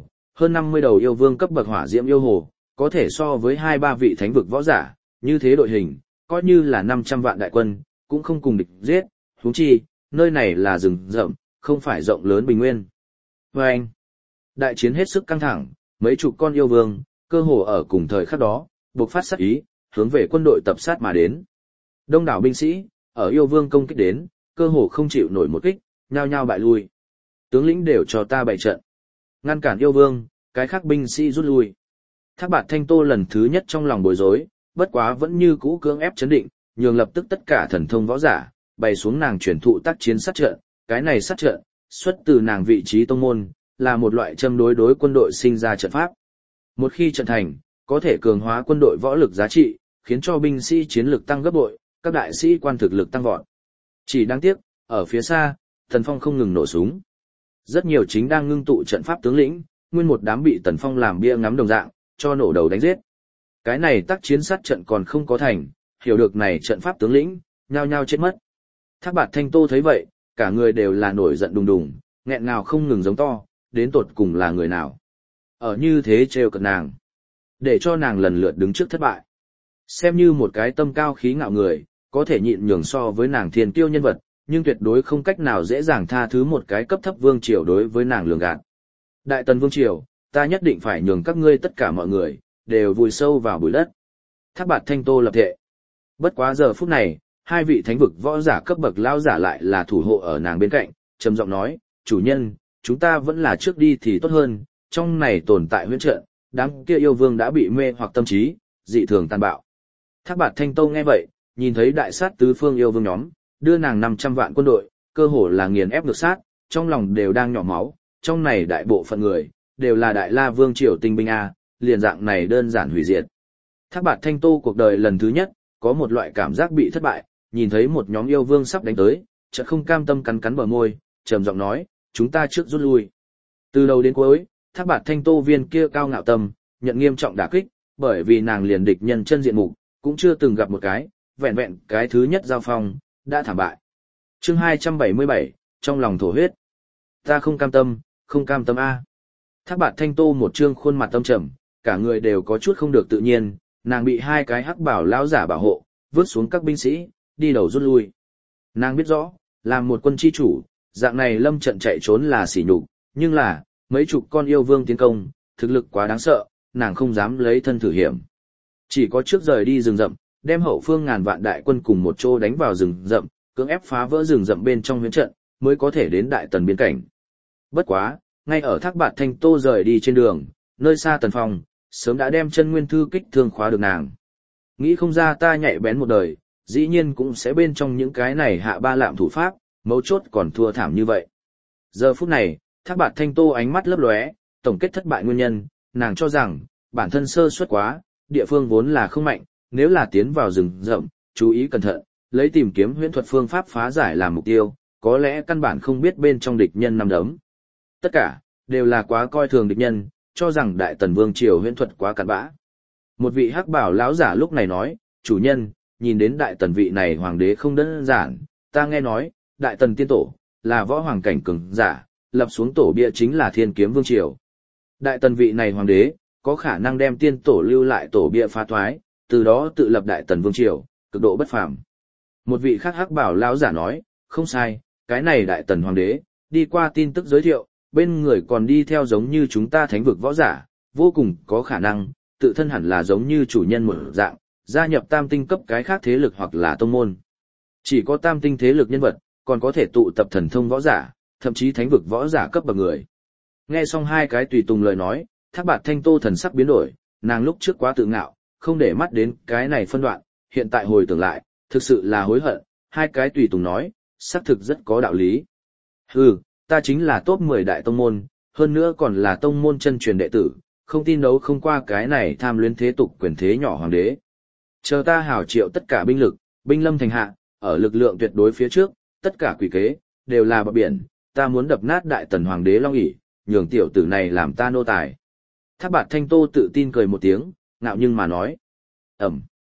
50 đầu yêu vương cấp bậc hỏa diễm yêu hồ, có thể so với 2-3 vị thánh vực võ giả, như thế đội hình, coi như là 500 vạn đại quân, cũng không cùng địch giết, huống chi, nơi này là rừng rậm, không phải rộng lớn bình nguyên. Và anh, đại chiến hết sức căng thẳng, mấy chục con yêu vương, cơ hồ ở cùng thời khắc đó, bộc phát sát ý, hướng về quân đội tập sát mà đến. Đông đảo binh sĩ, ở yêu vương công kích đến, cơ hồ không chịu nổi một kích, nhao nhao bại lui. Tướng lĩnh đều cho ta bày trận. Ngăn cản yêu vương, cái khác binh sĩ rút lui. Thác Bạt Thanh Tô lần thứ nhất trong lòng bối rối, bất quá vẫn như cũ cưỡng ép chấn định, nhường lập tức tất cả thần thông võ giả, bày xuống nàng truyền thụ tác chiến sát trận, cái này sát trận, xuất từ nàng vị trí tông môn, là một loại châm đối quân đội sinh ra trận pháp. Một khi trận thành, có thể cường hóa quân đội võ lực giá trị, khiến cho binh sĩ chiến lực tăng gấp bội, các đại sĩ quan thực lực tăng vọt. Chỉ đáng tiếc, ở phía xa, Tần Phong không ngừng nổ súng. Rất nhiều chính đang ngưng tụ trận pháp tướng lĩnh, nguyên một đám bị Tần Phong làm bia ngắm đồng dạng, cho nổ đầu đánh giết. Cái này tác chiến sát trận còn không có thành, hiểu được này trận pháp tướng lĩnh, nhao nhao chết mất. Thác Bạt Thanh Tô thấy vậy, cả người đều là nổi giận đùng đùng, nghẹn ngào không ngừng giống to, đến tột cùng là người nào. Ở như thế trêu cợt nàng, để cho nàng lần lượt đứng trước thất bại. Xem như một cái tâm cao khí ngạo người, có thể nhịn nhường so với nàng thiên kiêu nhân vật, nhưng tuyệt đối không cách nào dễ dàng tha thứ một cái cấp thấp vương triều đối với nàng lường gạt. Đại Tần vương triều, ta nhất định phải nhường các ngươi tất cả mọi người, đều vùi sâu vào bụi đất. Thác Bạt Thanh Tô lập thệ. Bất quá giờ phút này, hai vị thánh vực võ giả cấp bậc lao giả lại là thủ hộ ở nàng bên cạnh, trầm giọng nói, chủ nhân, chúng ta vẫn là trước đi thì tốt hơn, trong này tồn tại huyễn trận, đám kia yêu vương đã bị mê hoặc tâm trí, dị thường tàn bạo. Thác Bạt Thanh Tô nghe vậy, nhìn thấy đại sát tứ phương yêu vương nhóm, đưa nàng 500 vạn quân đội, cơ hồ là nghiền ép ngược sát, trong lòng đều đang nhỏ máu, trong này đại bộ phận người, đều là đại la vương triều tinh binh A, liền dạng này đơn giản hủy diệt. Thác Bạt Thanh Tô cuộc đời lần thứ nhất, có một loại cảm giác bị thất bại, nhìn thấy một nhóm yêu vương sắp đánh tới, chợt không cam tâm cắn cắn bờ môi, trầm giọng nói, chúng ta trước rút lui. Từ đầu đến cuối, Thác Bạt Thanh Tô viên kia cao ngạo tâm, nhận nghiêm trọng đả kích, bởi vì nàng liền địch nhân chân diện mục, cũng chưa từng gặp một cái, vẹn vẹn cái thứ nhất giao phong, đã thảm bại. Chương 277, trong lòng thổ huyết. Ta không cam tâm A. Thác Bạt Thanh Tô một trương khuôn mặt tâm trầm, cả người đều có chút không được tự nhiên, nàng bị hai cái hắc bảo lão giả bảo hộ, vứt xuống các binh sĩ, đi đầu rút lui. Nàng biết rõ, làm một quân chi chủ, dạng này lâm trận chạy trốn là sỉ nhục, nhưng là, mấy chục con yêu vương tiến công, thực lực quá đáng sợ, nàng không dám lấy thân thử hiểm. Chỉ có trước rời đi rừng rậm, đem hậu phương ngàn vạn đại quân cùng một chỗ đánh vào rừng rậm, cưỡng ép phá vỡ rừng rậm bên trong huyễn trận, mới có thể đến Đại Tần biên cảnh. Bất quá, ngay ở Thác Bạt Thanh Tô rời đi trên đường, nơi xa Tần Phong, sớm đã đem chân nguyên thư kích thương khóa được nàng. Nghĩ không ra ta nhạy bén một đời, dĩ nhiên cũng sẽ bên trong những cái này hạ ba lạm thủ pháp, mấu chốt còn thua thảm như vậy. Giờ phút này, Thác Bạt Thanh Tô ánh mắt lấp lóe, tổng kết thất bại nguyên nhân, nàng cho rằng, bản thân sơ suất quá, địa phương vốn là không mạnh, nếu là tiến vào rừng rậm, chú ý cẩn thận, lấy tìm kiếm huyễn thuật phương pháp phá giải làm mục tiêu, có lẽ căn bản không biết bên trong địch nhân nằm đấm. Tất cả, đều là quá coi thường địch nhân, cho rằng Đại Tần Vương triều huyễn thuật quá cặn bã. Một vị hắc bảo lão giả lúc này nói, chủ nhân, nhìn đến Đại Tần vị này hoàng đế không đơn giản, ta nghe nói, Đại Tần tiên tổ, là võ hoàng cảnh cường giả, lập xuống tổ bia chính là Thiên Kiếm Vương triều. Đại Tần vị này hoàng đế, có khả năng đem tiên tổ lưu lại tổ bia phá thoái, từ đó tự lập Đại Tần Vương triều, cực độ bất phàm. Một vị khác hắc bảo lão giả nói, không sai, cái này Đại Tần hoàng đế, đi qua tin tức giới thiệu, bên người còn đi theo giống như chúng ta thánh vực võ giả, vô cùng có khả năng, tự thân hẳn là giống như chủ nhân một dạng, gia nhập tam tinh cấp cái khác thế lực hoặc là tông môn. Chỉ có tam tinh thế lực nhân vật, còn có thể tụ tập thần thông võ giả, thậm chí thánh vực võ giả cấp bậc người. Nghe xong hai cái tùy tùng lời nói, Thác Bạt Thanh Tô thần sắc biến đổi, nàng lúc trước quá tự ngạo, không để mắt đến cái này phân đoạn, hiện tại hồi tưởng lại, thực sự là hối hận, hai cái tùy tùng nói, xác thực rất có đạo lý. Hừ, ta chính là top 10 đại tông môn, hơn nữa còn là tông môn chân truyền đệ tử, không tin đấu không qua cái này tham luyến thế tục quyền thế nhỏ hoàng đế. Chờ ta hảo triệu tất cả binh lực, binh lâm thành hạ, ở lực lượng tuyệt đối phía trước, tất cả quỷ kế, đều là bờ biển, ta muốn đập nát Đại Tần hoàng đế long ỷ, nhường tiểu tử này làm ta nô tài. Thác Bạt Thanh Tô tự tin cười một tiếng, ngạo nhưng mà nói.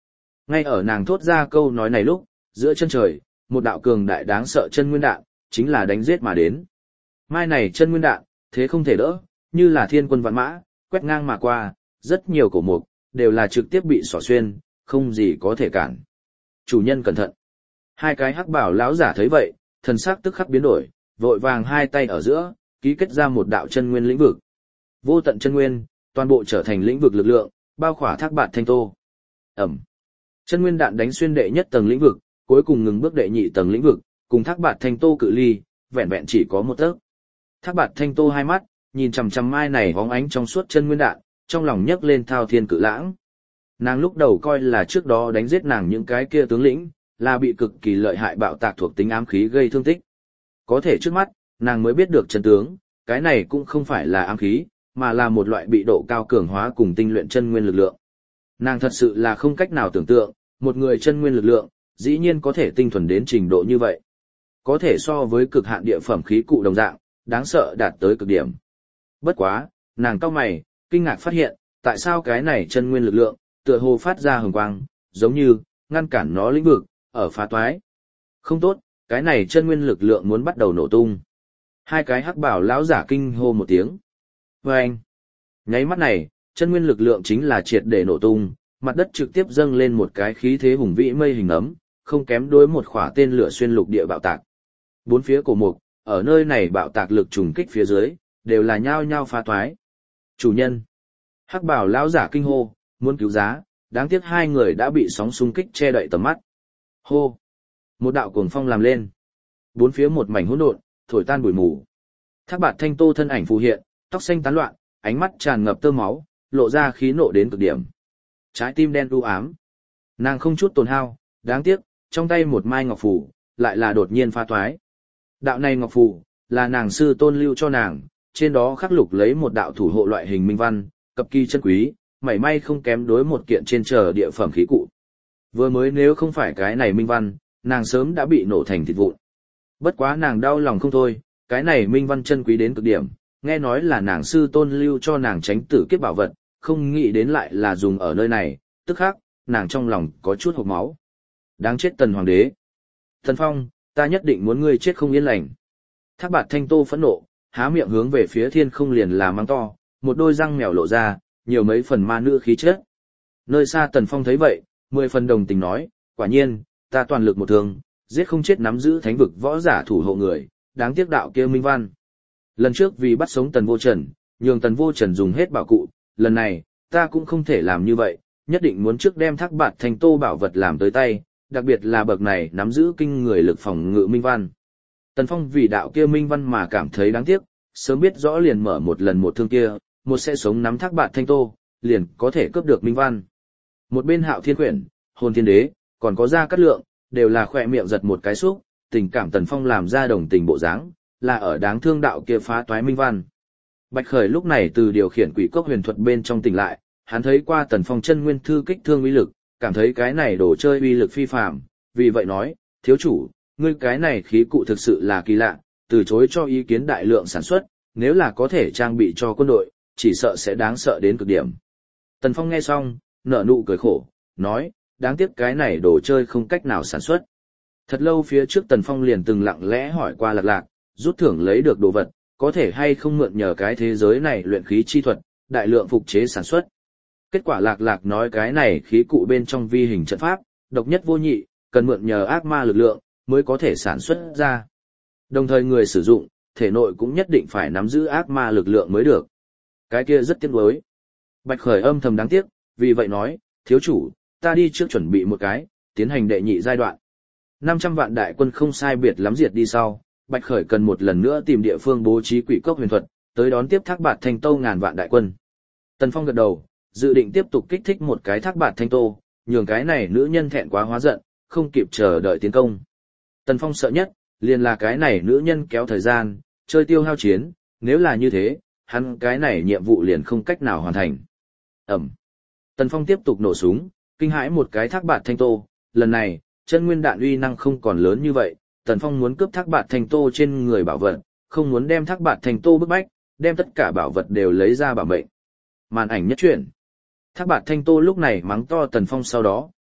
Ngay ở nàng thốt ra câu nói này lúc, giữa chân trời, một đạo cường đại đáng sợ chân nguyên đạn, chính là đánh giết mà đến. Mai này chân nguyên đạn, thế không thể đỡ, như là thiên quân vạn mã, quét ngang mà qua, rất nhiều cổ mục, đều là trực tiếp bị xỏ xuyên, không gì có thể cản. Chủ nhân cẩn thận. Hai cái hắc bảo lão giả thấy vậy, thần sắc tức khắc biến đổi, vội vàng hai tay ở giữa, ký kết ra một đạo chân nguyên lĩnh vực. Vô tận chân nguyên, toàn bộ trở thành lĩnh vực lực lượng, bao khỏa Thác Bạt Thanh Tô. Ẩm. Chân nguyên đạn đánh xuyên đệ nhất tầng lĩnh vực, cuối cùng ngừng bước đệ nhị tầng lĩnh vực, cùng Thác Bạt Thanh Tô cự ly, vẹn vẹn chỉ có một tấc. Thác Bạt Thanh Tô hai mắt, nhìn chằm chằm mai này hóng ánh trong suốt chân nguyên đạn, trong lòng nhấc lên thao thiên cự lãng. Nàng lúc đầu coi là trước đó đánh giết nàng những cái kia tướng lĩnh, là bị cực kỳ lợi hại bạo tạc thuộc tính ám khí gây thương tích. Có thể trước mắt, nàng mới biết được chân tướng, cái này cũng không phải là ám khí, mà là một loại bị độ cao cường hóa cùng tinh luyện chân nguyên lực lượng. Nàng thật sự là không cách nào tưởng tượng, một người chân nguyên lực lượng, dĩ nhiên có thể tinh thuần đến trình độ như vậy. Có thể so với cực hạn địa phẩm khí cụ đồng dạng, đáng sợ đạt tới cực điểm. Bất quá, nàng cau mày, kinh ngạc phát hiện, tại sao cái này chân nguyên lực lượng, tựa hồ phát ra hừng quang, giống như, ngăn cản nó lĩnh vực, ở phá toái. Không tốt, cái này chân nguyên lực lượng muốn bắt đầu nổ tung. Hai cái hắc bảo lão giả kinh hô một tiếng. Vâng! Nháy mắt này, chân nguyên lực lượng chính là triệt để nổ tung, mặt đất trực tiếp dâng lên một cái khí thế hùng vĩ mây hình ấm, không kém đối một khỏa tên lửa xuyên lục địa bạo tạc. Bốn phía cổ mục, ở nơi này bạo tạc lực trùng kích phía dưới, đều là nhao nhao phá toái. Chủ nhân! Hắc bảo lão giả kinh hô, muốn cứu giá, đáng tiếc hai người đã bị sóng xung kích che đậy tầm mắt. Hô! Một đạo cuồng phong làm lên. Bốn phía một mảnh hỗn độn, thổi tan bụi mù. Thác Bạt Thanh Tô thân ảnh phù hiện, tóc xanh tán loạn, ánh mắt tràn ngập tơ máu, lộ ra khí nộ đến cực điểm. Trái tim đen u ám. Nàng không chút tổn hao, đáng tiếc, trong tay một mai ngọc phù, lại là đột nhiên phá toái. Đạo này ngọc phù, là nàng sư tôn lưu cho nàng, trên đó khắc lục lấy một đạo thủ hộ loại hình minh văn, cực kỳ chân quý, mảy may không kém đối một kiện trên trời địa phẩm khí cụ. Vừa mới nếu không phải cái này minh văn, nàng sớm đã bị nổ thành thịt vụn. Bất quá nàng đau lòng không thôi, cái này minh văn chân quý đến cực điểm, nghe nói là nàng sư tôn lưu cho nàng tránh tử kiếp bảo vật, không nghĩ đến lại là dùng ở nơi này, tức khắc, nàng trong lòng có chút hộc máu. Đáng chết Tần Hoàng đế. Tần Phong, ta nhất định muốn ngươi chết không yên lành. Thác Bạt Thanh Tô phẫn nộ, há miệng hướng về phía thiên không liền là mắng to, một đôi răng mèo lộ ra, nhiều mấy phần ma nữ khí chất. Nơi xa Tần Phong thấy vậy, 10 phần đồng tình nói, quả nhiên, ta toàn lực một thương, giết không chết nắm giữ thánh vực võ giả thủ hộ người, đáng tiếc đạo kia minh văn. Lần trước vì bắt sống Tần Vô Trần, nhường Tần Vô Trần dùng hết bảo cụ, lần này, ta cũng không thể làm như vậy, nhất định muốn trước đem Thác Bạt Thanh Tô bảo vật làm tới tay, đặc biệt là bậc này nắm giữ kinh người lực phòng ngự minh văn. Tần Phong vì đạo kia minh văn mà cảm thấy đáng tiếc, sớm biết rõ liền mở một lần một thương kia, một sẽ sống nắm Thác Bạt Thanh Tô, liền có thể cướp được minh văn. Một bên Hạo Thiên Quyển, Hồn Thiên Đế, còn có Gia Cát Lượng, đều là khỏe miệng giật một cái xúc, tình cảm Tần Phong làm ra đồng tình bộ dáng, là ở đáng thương đạo kia phá toái minh văn. Bạch Khởi lúc này từ điều khiển quỷ cốc huyền thuật bên trong tỉnh lại, hắn thấy qua Tần Phong chân nguyên thư kích thương uy lực, cảm thấy cái này đồ chơi uy lực phi phàm, vì vậy nói, thiếu chủ, ngươi cái này khí cụ thực sự là kỳ lạ, từ chối cho ý kiến đại lượng sản xuất, nếu là có thể trang bị cho quân đội, chỉ sợ sẽ đáng sợ đến cực điểm. Tần Phong nghe xong, nở nụ cười khổ, nói, đáng tiếc cái này đồ chơi không cách nào sản xuất. Thật lâu phía trước Tần Phong liền từng lặng lẽ hỏi qua Lạc Lạc, rút thưởng lấy được đồ vật, có thể hay không mượn nhờ cái thế giới này luyện khí chi thuật, đại lượng phục chế sản xuất. Kết quả Lạc Lạc nói cái này khí cụ bên trong vi hình trận pháp, độc nhất vô nhị, cần mượn nhờ ác ma lực lượng, mới có thể sản xuất ra. Đồng thời người sử dụng, thể nội cũng nhất định phải nắm giữ ác ma lực lượng mới được. Cái kia rất tiếc nuối. Bạch Khởi âm thầm đáng tiếc, vì vậy nói, thiếu chủ, ta đi trước chuẩn bị một cái, tiến hành đệ nhị giai đoạn. 500 vạn đại quân không sai biệt lắm diệt đi sau, Bạch Khởi cần một lần nữa tìm địa phương bố trí quỷ cốc huyền thuật, tới đón tiếp Thác Bạt Thanh Tô ngàn vạn đại quân. Tần Phong gật đầu, dự định tiếp tục kích thích một cái Thác Bạt Thanh Tô, nhường cái này nữ nhân thẹn quá hóa giận, không kịp chờ đợi tiến công. Tần Phong sợ nhất, liền là cái này nữ nhân kéo thời gian, chơi tiêu hao chiến, nếu là như thế, hắn cái này nhiệm vụ liền không cách nào hoàn thành. Ẩm. Tần Phong tiếp tục nổ súng, kinh hãi một cái Thác Bạt Thanh Tô, lần này, chân nguyên đạn uy năng không còn lớn như vậy, Tần Phong muốn cướp Thác Bạt Thanh Tô trên người bảo vật, không muốn đem Thác Bạt Thanh Tô bức bách, đem tất cả bảo vật đều lấy ra bảo mệnh. Màn ảnh nhất chuyển. Thác Bạt Thanh Tô lúc này mắng to Tần Phong sau đó,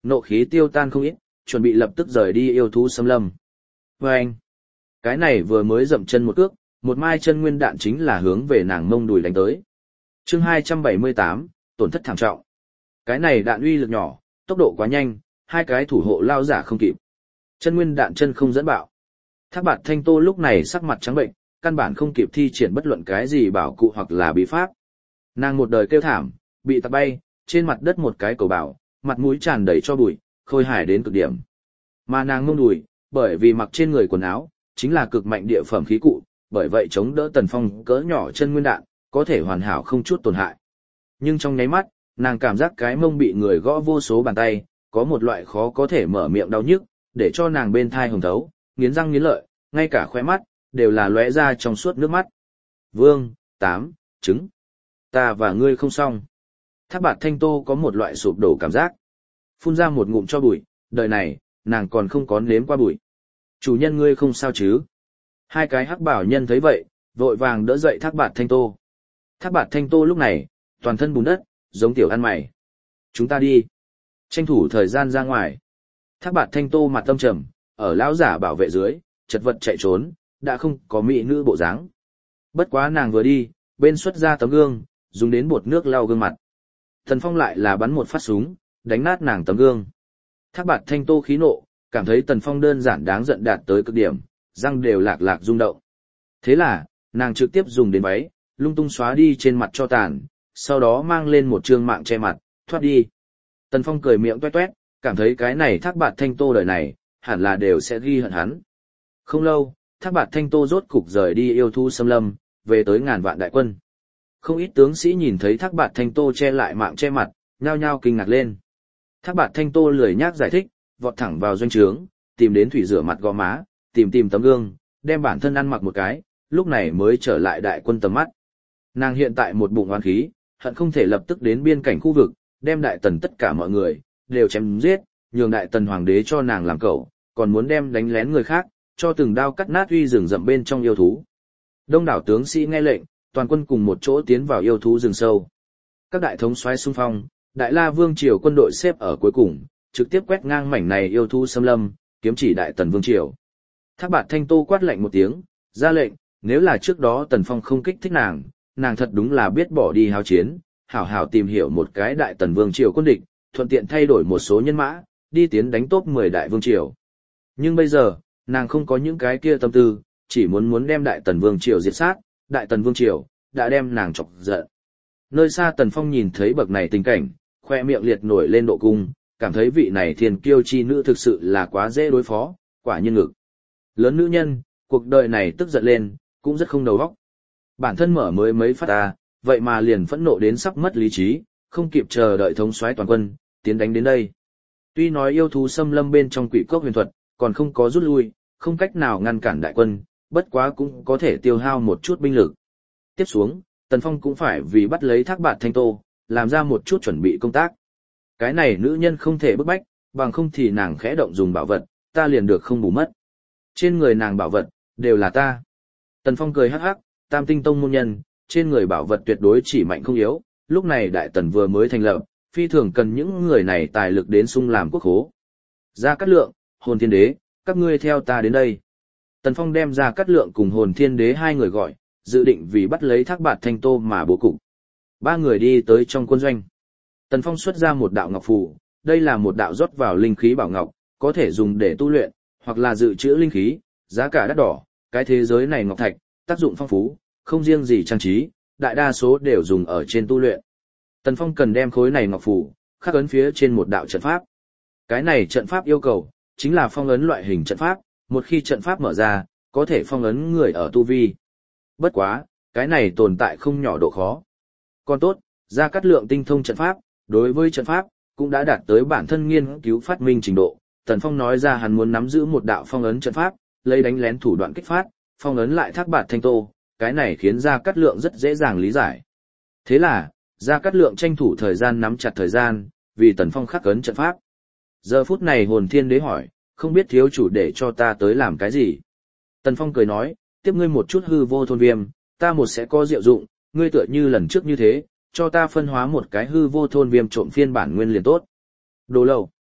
Nộ khí tiêu tan không ít, chuẩn bị lập tức rời đi yêu thú xâm lâm. Và anh, cái này vừa mới dậm chân một cước, một mai chân nguyên đạn chính là hướng về nàng mông đùi đánh tới. Chương 278, tổn thất thảm trọng. Cái này đạn uy lực nhỏ, tốc độ quá nhanh, hai cái thủ hộ lao giả không kịp. Chân nguyên đạn chân không dẫn bạo. Thác Bạt Thanh Tô lúc này sắc mặt trắng bệnh, căn bản không kịp thi triển bất luận cái gì bảo cụ hoặc là bí pháp. Nàng một đời kêu thảm, bị tạt bay, trên mặt đất một cái cầu bảo, mặt mũi tràn đầy cho bụi, khôi hài đến cực điểm. Mà nàng mông đùi, bởi vì mặc trên người quần áo, chính là cực mạnh địa phẩm khí cụ, bởi vậy chống đỡ Tần Phong cỡ nhỏ chân nguyên đạn, có thể hoàn hảo không chút tổn hại. Nhưng trong nháy mắt, nàng cảm giác cái mông bị người gõ vô số bàn tay, có một loại khó có thể mở miệng đau nhức, để cho nàng bên thai hồng thấu, nghiến răng nghiến lợi, ngay cả khóe mắt, đều là lóe ra trong suốt nước mắt. Vương, 8, trứng. Ta và ngươi không xong. Thác Bạt Thanh Tô có một loại sụp đổ cảm giác. Phun ra một ngụm cho bụi, đời này, nàng còn không có nếm qua bụi. Chủ nhân ngươi không sao chứ? Hai cái hắc bảo nhân thấy vậy, vội vàng đỡ dậy Thác Bạt Thanh Tô. Thác Bạt Thanh Tô lúc này, toàn thân bùn đất, giống tiểu ăn mày. Chúng ta đi. Tranh thủ thời gian ra ngoài. Thác Bạt Thanh Tô mặt tâm trầm, ở lão giả bảo vệ dưới, chật vật chạy trốn, đã không có mỹ nữ bộ dáng. Bất quá nàng vừa đi, bên xuất ra tấm gương, dùng đến bột nước lau gương mặt. Thần Phong lại là bắn một phát súng, đánh nát nàng tấm gương. Thác Bạt Thanh Tô khí nộ, cảm thấy Tần Phong đơn giản đáng giận đạt tới cực điểm, răng đều lạc lạc rung động. Thế là, nàng trực tiếp dùng đến váy, lung tung xóa đi trên mặt cho tàn, sau đó mang lên một trương mạng che mặt, thoát đi. Tần Phong cười miệng toét toét, cảm thấy cái này Thác Bạt Thanh Tô đời này, hẳn là đều sẽ ghi hận hắn. Không lâu, Thác Bạt Thanh Tô rốt cục rời đi yêu thú xâm lâm, về tới ngàn vạn đại quân. Không ít tướng sĩ nhìn thấy Thác Bạt Thanh Tô che lại mạng che mặt, nhao nhao kinh ngạc lên. Thác Bạt Thanh Tô lười nhác giải thích, vọt thẳng vào doanh trướng, tìm đến thủy rửa mặt gò má, tìm tấm gương, đem bản thân ăn mặc một cái, lúc này mới trở lại đại quân tầm mắt. Nàng hiện tại một bụng oán khí, hận không thể lập tức đến biên cảnh khu vực, đem đại tần tất cả mọi người, đều chém giết, nhường đại tần hoàng đế cho nàng làm cẩu, còn muốn đem đánh lén người khác, cho từng đao cắt nát uy rừng rậm bên trong yêu thú. Đông đảo tướng sĩ nghe lệnh, toàn quân cùng một chỗ tiến vào yêu thú rừng sâu. Các đại thống soái xung phong, Đại La Vương triều quân đội xếp ở cuối cùng, trực tiếp quét ngang mảnh này yêu thú xâm lâm, kiếm chỉ đại tần vương triều. Thác Bạt Thanh Tô quát lạnh một tiếng, ra lệnh, nếu là trước đó Tần Phong không kích thích nàng, nàng thật đúng là biết bỏ đi hao chiến, hảo hảo tìm hiểu một cái đại tần vương triều quân địch, thuận tiện thay đổi một số nhân mã, đi tiến đánh top 10 đại vương triều. Nhưng bây giờ, nàng không có những cái kia tâm tư, chỉ muốn đem đại tần vương triều diệt sát, đại tần vương triều đã đem nàng chọc giận. Nơi xa Tần Phong nhìn thấy bậc này tình cảnh, khoe miệng liệt nổi lên độ cung, cảm thấy vị này thiên kiêu chi nữ thực sự là quá dễ đối phó, quả nhiên ngực. Lớn nữ nhân, cuộc đời này tức giận lên, cũng rất không đầu óc. Bản thân mở mới mấy phát ta, vậy mà liền phẫn nộ đến sắp mất lý trí, không kịp chờ đợi thống soái toàn quân, tiến đánh đến đây. Tuy nói yêu thú xâm lâm bên trong quỷ cốc huyền thuật, còn không có rút lui, không cách nào ngăn cản đại quân, bất quá cũng có thể tiêu hao một chút binh lực. Tiếp xuống, Tần Phong cũng phải vì bắt lấy Thác Bạt Thanh Tô, làm ra một chút chuẩn bị công tác. Cái này nữ nhân không thể bức bách, bằng không thì nàng khẽ động dùng bảo vật, ta liền được không bù mất. Trên người nàng bảo vật, đều là ta. Tần Phong cười hắc hắc, Tam Tinh Tông môn nhân, trên người bảo vật tuyệt đối chỉ mạnh không yếu, lúc này Đại Tần vừa mới thành lập, phi thường cần những người này tài lực đến sung làm quốc khố. Gia Cát Lượng, Hồn Thiên Đế, các ngươi theo ta đến đây. Tần Phong đem Gia Cát Lượng cùng Hồn Thiên Đế hai người gọi, dự định vì bắt lấy Thác Bạt Thanh Tô mà bố cục. Ba người đi tới trong quân doanh. Tần Phong xuất ra một đạo ngọc phù, đây là một đạo rót vào linh khí bảo ngọc, có thể dùng để tu luyện, hoặc là dự trữ linh khí, giá cả đắt đỏ, cái thế giới này ngọc thạch, tác dụng phong phú, không riêng gì trang trí, đại đa số đều dùng ở trên tu luyện. Tần Phong cần đem khối này ngọc phù khắc ấn phía trên một đạo trận pháp. Cái này trận pháp yêu cầu chính là phong ấn loại hình trận pháp, một khi trận pháp mở ra, có thể phong ấn người ở tu vi. Bất quá, cái này tồn tại không nhỏ độ khó. Còn tốt, Gia Cát Lượng tinh thông trận pháp, đối với trận pháp cũng đã đạt tới bản thân nghiên cứu phát minh trình độ. Tần Phong nói ra hắn muốn nắm giữ một đạo phong ấn trận pháp, lấy đánh lén thủ đoạn kích phát, phong ấn lại Thác Bạt Thanh Tô, cái này khiến Gia Cát Lượng rất dễ dàng lý giải. Thế là, Gia Cát Lượng tranh thủ thời gian nắm chặt thời gian, vì Tần Phong khắc ấn trận pháp. Giờ phút này Hồn Thiên Đế hỏi, không biết thiếu chủ để cho ta tới làm cái gì? Tần Phong cười nói, tiếp ngươi một chút hư vô thôn viêm, ta một sẽ có diệu dụng, ngươi tựa như lần trước như thế, cho ta phân hóa một cái hư vô thôn viêm trộm phiên bản nguyên liền tốt. Đồ lâu.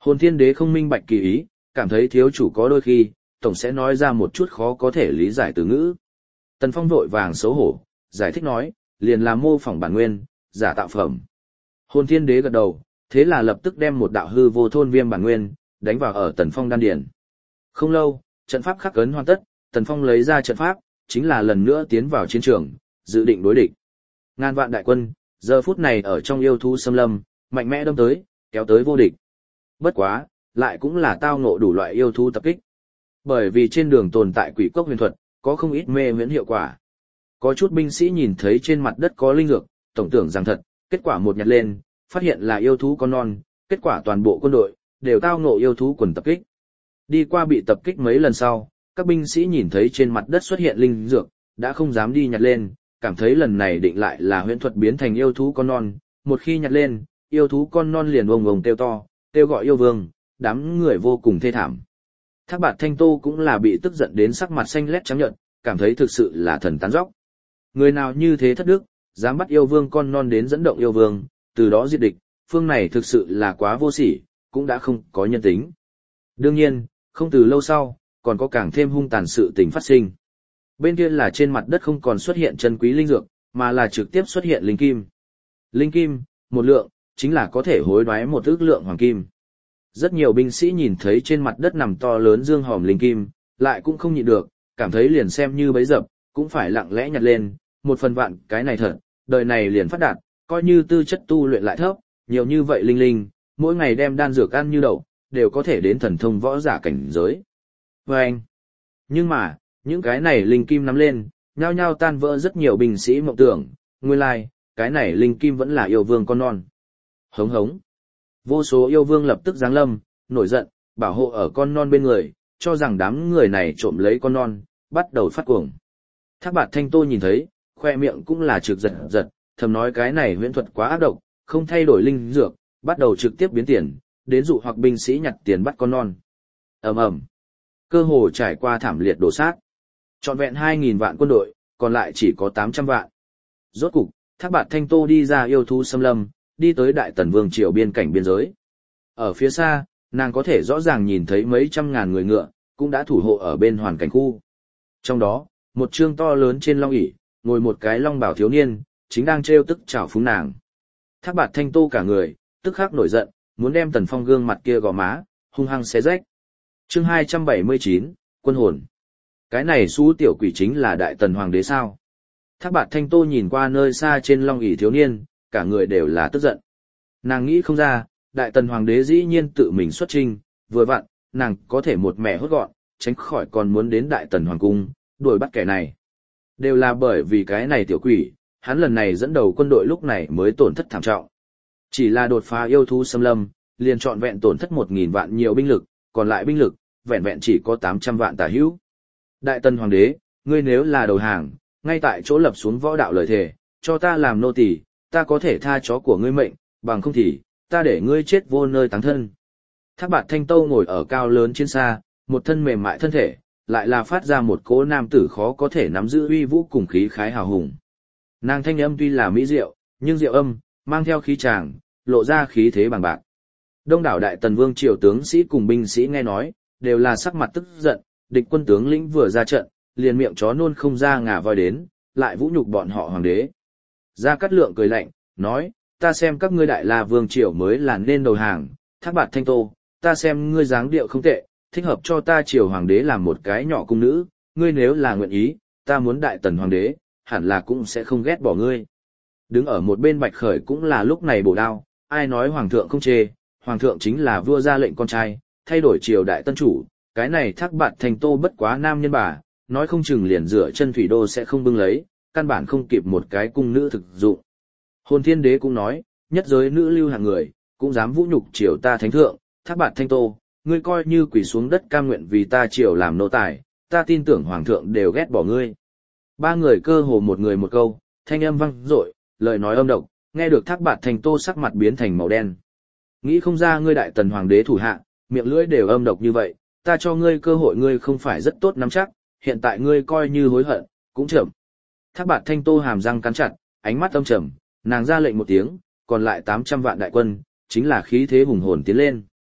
Hồn Thiên Đế không minh bạch kỳ ý, cảm thấy thiếu chủ có đôi khi, tổng sẽ nói ra một chút khó có thể lý giải từ ngữ. Tần Phong vội vàng xấu hổ, giải thích nói, liền là mô phỏng bản nguyên, giả tạo phẩm. Hồn Thiên Đế gật đầu, thế là lập tức đem một đạo hư vô thôn viêm bản nguyên, đánh vào ở Tần Phong đan điển. Không lâu, trận pháp khắc ấn hoàn tất, Tần Phong lấy ra trận pháp, chính là lần nữa tiến vào chiến trường, dự định đối địch. Ngàn vạn đại quân, giờ phút này ở trong yêu thú xâm lâm, mạnh mẽ đâm tới, kéo tới vô địch. Bất quá, lại cũng là tao ngộ đủ loại yêu thú tập kích. Bởi vì trên đường tồn tại quỷ cốc huyền thuật, có không ít mê miễn hiệu quả. Có chút binh sĩ nhìn thấy trên mặt đất có linh dược, tổng tưởng rằng thật, kết quả một nhặt lên, phát hiện là yêu thú con non, kết quả toàn bộ quân đội đều tao ngộ yêu thú quần tập kích. Đi qua bị tập kích mấy lần sau, các binh sĩ nhìn thấy trên mặt đất xuất hiện linh dược, đã không dám đi nhặt lên, cảm thấy lần này định lại là huyễn thuật biến thành yêu thú con non, một khi nhặt lên, yêu thú con non liền ồng ồng kêu to, kêu gọi yêu vương, đám người vô cùng thê thảm. Thác Bạt Thanh Tô cũng là bị tức giận đến sắc mặt xanh lét trắng nhợt, cảm thấy thực sự là thần tán dóc. Người nào như thế thất đức, dám bắt yêu vương con non đến dẫn động yêu vương, từ đó diệt địch, phương này thực sự là quá vô sỉ, cũng đã không có nhân tính. Đương nhiên, không từ lâu sau, còn có càng thêm hung tàn sự tình phát sinh. Bên kia là trên mặt đất không còn xuất hiện chân quý linh dược, mà là trực tiếp xuất hiện linh kim. Linh kim, một lượng, chính là có thể hối đoái một ức lượng hoàng kim. Rất nhiều binh sĩ nhìn thấy trên mặt đất nằm to lớn dương hòm linh kim, lại cũng không nhịn được, cảm thấy liền xem như bấy dập, cũng phải lặng lẽ nhặt lên, một phần vạn cái này thật, đời này liền phát đạt, coi như tư chất tu luyện lại thấp, nhiều như vậy linh linh, mỗi ngày đem đan dược ăn như đậu, đều có thể đến thần thông võ giả cảnh giới. Và anh, nhưng mà, những cái này linh kim nắm lên, nhao nhao tan vỡ rất nhiều binh sĩ mộng tưởng, nguyên lai, cái này linh kim vẫn là yêu vương con non. Hống hống. Vô số yêu vương lập tức giáng lâm, nổi giận, bảo hộ ở con non bên người, cho rằng đám người này trộm lấy con non, bắt đầu phát cuồng. Thác Bạt Thanh Tô nhìn thấy, khoe miệng cũng là trực giật giật, thầm nói cái này huyễn thuật quá ác độc, không thay đổi linh dược, bắt đầu trực tiếp biến tiền, đến dụ hoặc binh sĩ nhặt tiền bắt con non. Ầm ầm. Cơ hồ trải qua thảm liệt đổ sát. Trọn vẹn 2.000 vạn quân đội, còn lại chỉ có 800 vạn. Rốt cục, Thác Bạt Thanh Tô đi ra yêu thú xâm lâm, đi tới Đại Tần Vương triều biên cảnh biên giới. Ở phía xa, nàng có thể rõ ràng nhìn thấy mấy trăm ngàn người ngựa, cũng đã thủ hộ ở bên hoàn cảnh khu. Trong đó, một trương to lớn trên long ỷ ngồi một cái long bào thiếu niên, chính đang trêu tức chảo phúng nàng. Thác Bạt Thanh Tô cả người, tức khắc nổi giận, muốn đem Tần Phong gương mặt kia gò má, hung hăng xé rách. Chương 279, Quân hồn. Cái này xú tiểu quỷ chính là Đại Tần Hoàng đế sao? Thác Bạt Thanh Tô nhìn qua nơi xa trên long ỷ thiếu niên, cả người đều là tức giận. Nàng nghĩ không ra, Đại Tần Hoàng đế dĩ nhiên tự mình xuất chinh, vừa vặn, nàng có thể một mẻ hốt gọn, tránh khỏi còn muốn đến Đại Tần Hoàng cung, đuổi bắt kẻ này. Đều là bởi vì cái này tiểu quỷ, hắn lần này dẫn đầu quân đội lúc này mới tổn thất thảm trọng. Chỉ là đột phá yêu thú xâm lâm, liền trọn vẹn tổn thất 1.000 vạn nhiều binh lực, còn lại binh lực, vẹn vẹn chỉ có 800 vạn tả hữu. Đại Tần Hoàng đế, ngươi nếu là đầu hàng, ngay tại chỗ lập xuống võ đạo lời thề, cho ta làm nô tỳ, ta có thể tha chó của ngươi mệnh, bằng không thì, ta để ngươi chết vô nơi táng thân. Thác Bạt Thanh Tô ngồi ở cao lớn trên xa, một thân mềm mại thân thể, lại là phát ra một cỗ nam tử khó có thể nắm giữ uy vũ cùng khí khái hào hùng. Nàng thanh âm tuy là mỹ diệu, nhưng diệu âm, mang theo khí tràng, lộ ra khí thế bằng bạc. Đông đảo Đại Tần Vương triều tướng sĩ cùng binh sĩ nghe nói, đều là sắc mặt tức giận, địch quân tướng lĩnh vừa ra trận, liền miệng chó nôn không ra ngà voi đến, lại vũ nhục bọn họ hoàng đế. Gia Cát Lượng cười lạnh, nói, ta xem các ngươi Đại La Vương triều mới là nên đầu hàng, Thác Bạt Thanh Tô, ta xem ngươi dáng điệu không tệ, thích hợp cho ta triều hoàng đế làm một cái nhỏ cung nữ, ngươi nếu là nguyện ý, ta muốn Đại Tần Hoàng đế, hẳn là cũng sẽ không ghét bỏ ngươi. Đứng ở một bên Bạch Khởi cũng là lúc này bổ đao, ai nói Hoàng thượng không chê, Hoàng thượng chính là vua ra lệnh con trai, thay đổi triều đại tân chủ, cái này Thác Bạt Thanh Tô bất quá nam nhân bà, nói không chừng liền rửa chân thủy đô sẽ không bưng lấy, căn bản không kịp một cái cung nữ thực dụng. Hồn Thiên Đế cũng nói, nhất giới nữ lưu hạng người, cũng dám vũ nhục triều ta thánh thượng, Thác Bạt Thanh Tô, ngươi coi như quỳ xuống đất cam nguyện vì ta triều làm nô tài, ta tin tưởng hoàng thượng đều ghét bỏ ngươi. Ba người cơ hồ một người một câu, thanh âm vang dội, lời nói âm độc, nghe được Thác Bạt Thanh Tô sắc mặt biến thành màu đen. Nghĩ không ra ngươi Đại Tần Hoàng đế thủ hạ, miệng lưỡi đều âm độc như vậy, ta cho ngươi cơ hội ngươi không phải rất tốt nắm chắc, hiện tại ngươi coi như hối hận, cũng chậm. Thác Bạt Thanh Tô hàm răng cắn chặt, ánh mắt âm trầm, nàng ra lệnh một tiếng, còn lại 800 vạn đại quân, chính là khí thế hùng hồn tiến lên.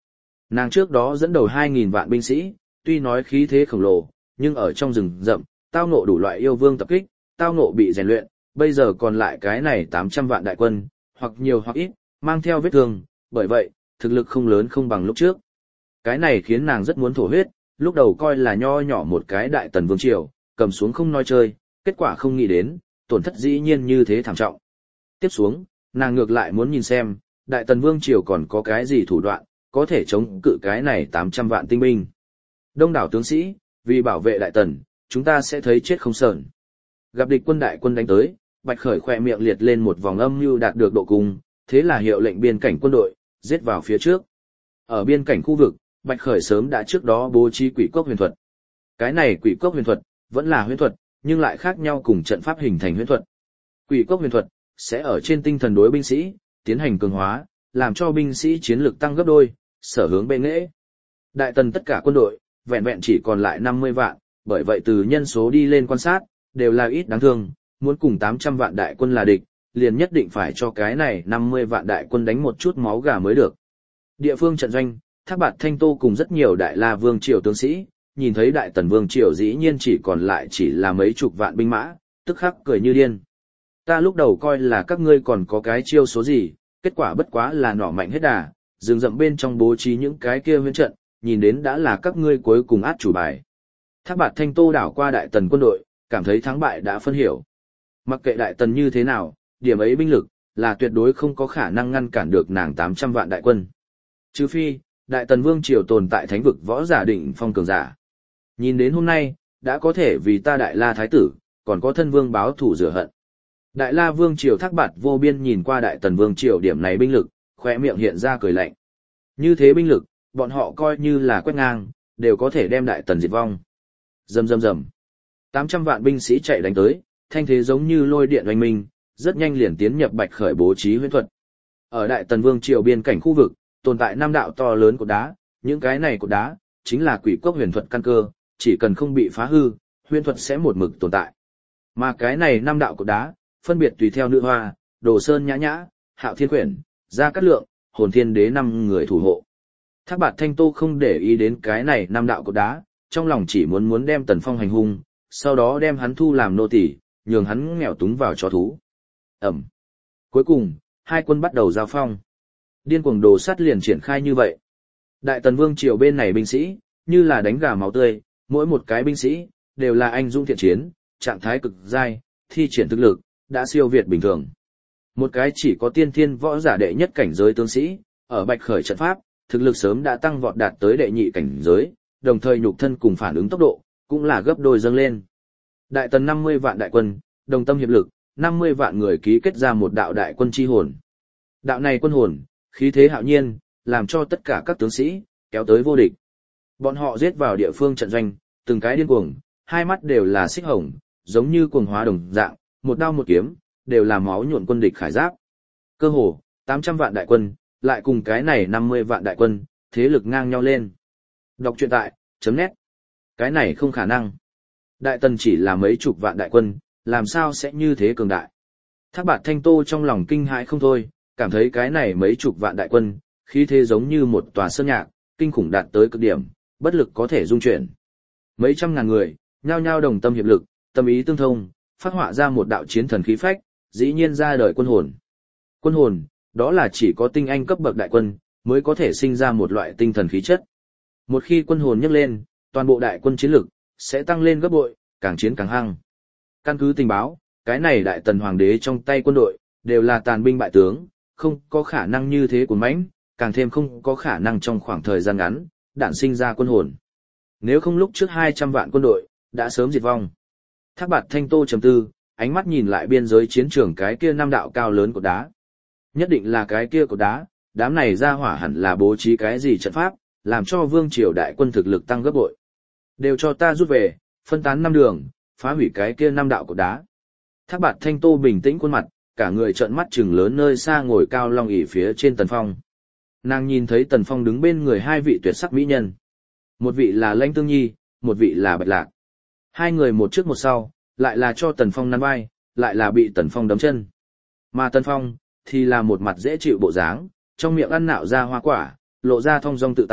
Nàng trước đó dẫn đầu 2.000 vạn binh sĩ, tuy nói khí thế khổng lồ, nhưng ở trong rừng rậm, tao ngộ đủ loại yêu vương tập kích, tao ngộ bị rèn luyện, bây giờ còn lại cái này 800 vạn đại quân, hoặc nhiều hoặc ít, mang theo vết thương, bởi vậy, thực lực không lớn không bằng lúc trước. Cái này khiến nàng rất muốn thổ huyết, lúc đầu coi là nho nhỏ một cái đại tần vương triều, cầm xuống không nói chơi, kết quả không nghĩ đến, tổn thất dĩ nhiên như thế thảm trọng. Tiếp xuống, nàng ngược lại muốn nhìn xem, đại tần vương triều còn có cái gì thủ đoạn, có thể chống cự cái này 800 vạn tinh binh. Đông đảo tướng sĩ, vì bảo vệ đại tần, chúng ta sẽ thấy chết không sờn. Gặp địch quân đại quân đánh tới, Bạch Khởi khỏe miệng liệt lên một vòng âm mưu đạt được độ cùng, thế là hiệu lệnh biên cảnh quân đội, giết vào phía trước. Ở biên cảnh khu vực, Bạch Khởi sớm đã trước đó bố trí quỷ cốc huyền thuật. Cái này quỷ cốc huyền thuật, vẫn là huyền thuật, nhưng lại khác nhau cùng trận pháp hình thành huyền thuật. Quỷ cốc huyền thuật, sẽ ở trên tinh thần đối binh sĩ, tiến hành cường hóa, làm cho binh sĩ chiến lược tăng gấp đôi, sở hướng bệ nghệ. Đại tần tất cả quân đội, vẹn vẹn chỉ còn lại 50 vạn, bởi vậy từ nhân số đi lên quan sát, đều là ít đáng thương, muốn cùng 800 vạn đại quân là địch, liền nhất định phải cho cái này 50 vạn đại quân đánh một chút máu gà mới được. Địa phương trận doanh, Thác Bạt Thanh Tô cùng rất nhiều đại la vương triều tướng sĩ, nhìn thấy đại tần vương triều dĩ nhiên chỉ còn lại chỉ là mấy chục vạn binh mã, tức khắc cười như điên. Ta lúc đầu coi là các ngươi còn có cái chiêu số gì, kết quả bất quá là nỏ mạnh hết đà, rừng rậm bên trong bố trí những cái kia huyễn trận, nhìn đến đã là các ngươi cuối cùng át chủ bài. Thác Bạt Thanh Tô đảo qua đại tần quân đội, cảm thấy thắng bại đã phân hiểu. Mặc kệ đại tần như thế nào, điểm ấy binh lực, là tuyệt đối không có khả năng ngăn cản được nàng 800 vạn đại quân. Trừ phi, đại tần vương triều tồn tại thánh vực võ giả đỉnh phong cường giả. Nhìn đến hôm nay, đã có thể vì ta đại la thái tử, còn có thân vương báo thủ rửa hận. Đại la vương triều Thác Bạt vô biên nhìn qua đại tần vương triều điểm này binh lực, khóe miệng hiện ra cười lạnh. Như thế binh lực, bọn họ coi như là quét ngang, đều có thể đem đại tần diệt vong. Rầm rầm rầm. 800 vạn binh sĩ chạy đánh tới, thanh thế giống như lôi điện oanh minh, rất nhanh liền tiến nhập Bạch Khởi bố trí huyễn thuật. Ở đại tần vương triều biên cảnh khu vực, tồn tại 5 đạo to lớn cột đá, những cái này cột đá chính là quỷ cốc huyền thuật căn cơ, chỉ cần không bị phá hư, huyền thuật sẽ một mực tồn tại. Mà cái này 5 đạo cột đá, phân biệt tùy theo nữ hoa, Đồ Sơn Nhã Nhã, Hạo Thiên Quyển, Gia Cát Lượng, Hồn Thiên Đế 5 người thủ hộ. Thác Bạt Thanh Tô không để ý đến cái này 5 đạo cột đá, trong lòng chỉ muốn đem Tần Phong hành hung, sau đó đem hắn thu làm nô tỳ, nhường hắn nghèo túng vào chó thú. Ẩm. Cuối cùng, hai quân bắt đầu giao phong. Điên cuồng đồ sắt liền triển khai như vậy. Đại tần vương triều bên này binh sĩ, như là đánh gà máu tươi, mỗi một cái binh sĩ, đều là anh dũng thiện chiến, trạng thái cực dai, thi triển thực lực, đã siêu việt bình thường. Một cái chỉ có tiên thiên võ giả đệ nhất cảnh giới tướng sĩ, ở Bạch Khởi trận pháp, thực lực sớm đã tăng vọt đạt tới đệ nhị cảnh giới, đồng thời nhục thân cùng phản ứng tốc độ, cũng là gấp đôi dâng lên. Đại tần 50 vạn đại quân, đồng tâm hiệp lực, 50 vạn người ký kết ra một đạo đại quân chi hồn. Đạo này quân hồn, khí thế hạo nhiên, làm cho tất cả các tướng sĩ, kéo tới vô địch. Bọn họ giết vào địa phương trận doanh, từng cái điên cuồng, hai mắt đều là xích hồng, giống như cuồng hóa đồng dạng, một đao một kiếm, đều là máu nhuộn quân địch khải giáp. Cơ hồ, 800 vạn đại quân, lại cùng cái này 50 vạn đại quân, thế lực ngang nhau lên. Đọc truyện tại, .net. Cái này không khả năng. Đại tần chỉ là mấy chục vạn đại quân, làm sao sẽ như thế cường đại. Thác Bạt Thanh Tô trong lòng kinh hãi không thôi, cảm thấy cái này mấy chục vạn đại quân, khí thế giống như một tòa sơn nhạc, kinh khủng đạt tới cực điểm, bất lực có thể dung chuyển. Mấy trăm ngàn người, nhao nhao đồng tâm hiệp lực, tâm ý tương thông, phát họa ra một đạo chiến thần khí phách, dĩ nhiên ra đời quân hồn. Quân hồn, đó là chỉ có tinh anh cấp bậc đại quân, mới có thể sinh ra một loại tinh thần khí chất. Một khi quân hồn nhấc lên, toàn bộ đại quân chiến lực sẽ tăng lên gấp bội, càng chiến càng hăng. Căn cứ tình báo, cái này đại tần hoàng đế trong tay quân đội, đều là tàn binh bại tướng, không có khả năng như thế của mãnh, càng thêm không có khả năng trong khoảng thời gian ngắn, đản sinh ra quân hồn. Nếu không lúc trước 200 vạn quân đội, đã sớm diệt vong. Thác Bạt Thanh Tô trầm tư, ánh mắt nhìn lại biên giới chiến trường cái kia 5 đạo cao lớn cột đá. Nhất định là cái kia cột đá, đám này ra hỏa hẳn là bố trí cái gì trận pháp, làm cho vương triều đại quân thực lực tăng gấp bội. Đều cho ta rút về, phân tán 5 đường, phá hủy cái kia 5 đạo cột đá. Thác Bạt Thanh Tô bình tĩnh khuôn mặt, cả người trợn mắt trừng lớn nơi xa ngồi cao long ỷ phía trên Tần Phong. Nàng nhìn thấy Tần Phong đứng bên người hai vị tuyệt sắc mỹ nhân. Một vị là Lãnh Tương Nhi, một vị là Bạch Lạc. Hai người một trước một sau, lại là cho Tần Phong nắn vai, lại là bị Tần Phong đấm chân. Mà Tần Phong, thì là một mặt dễ chịu bộ dáng, trong miệng ăn nạo ra hoa quả, lộ ra thong dong tự tại,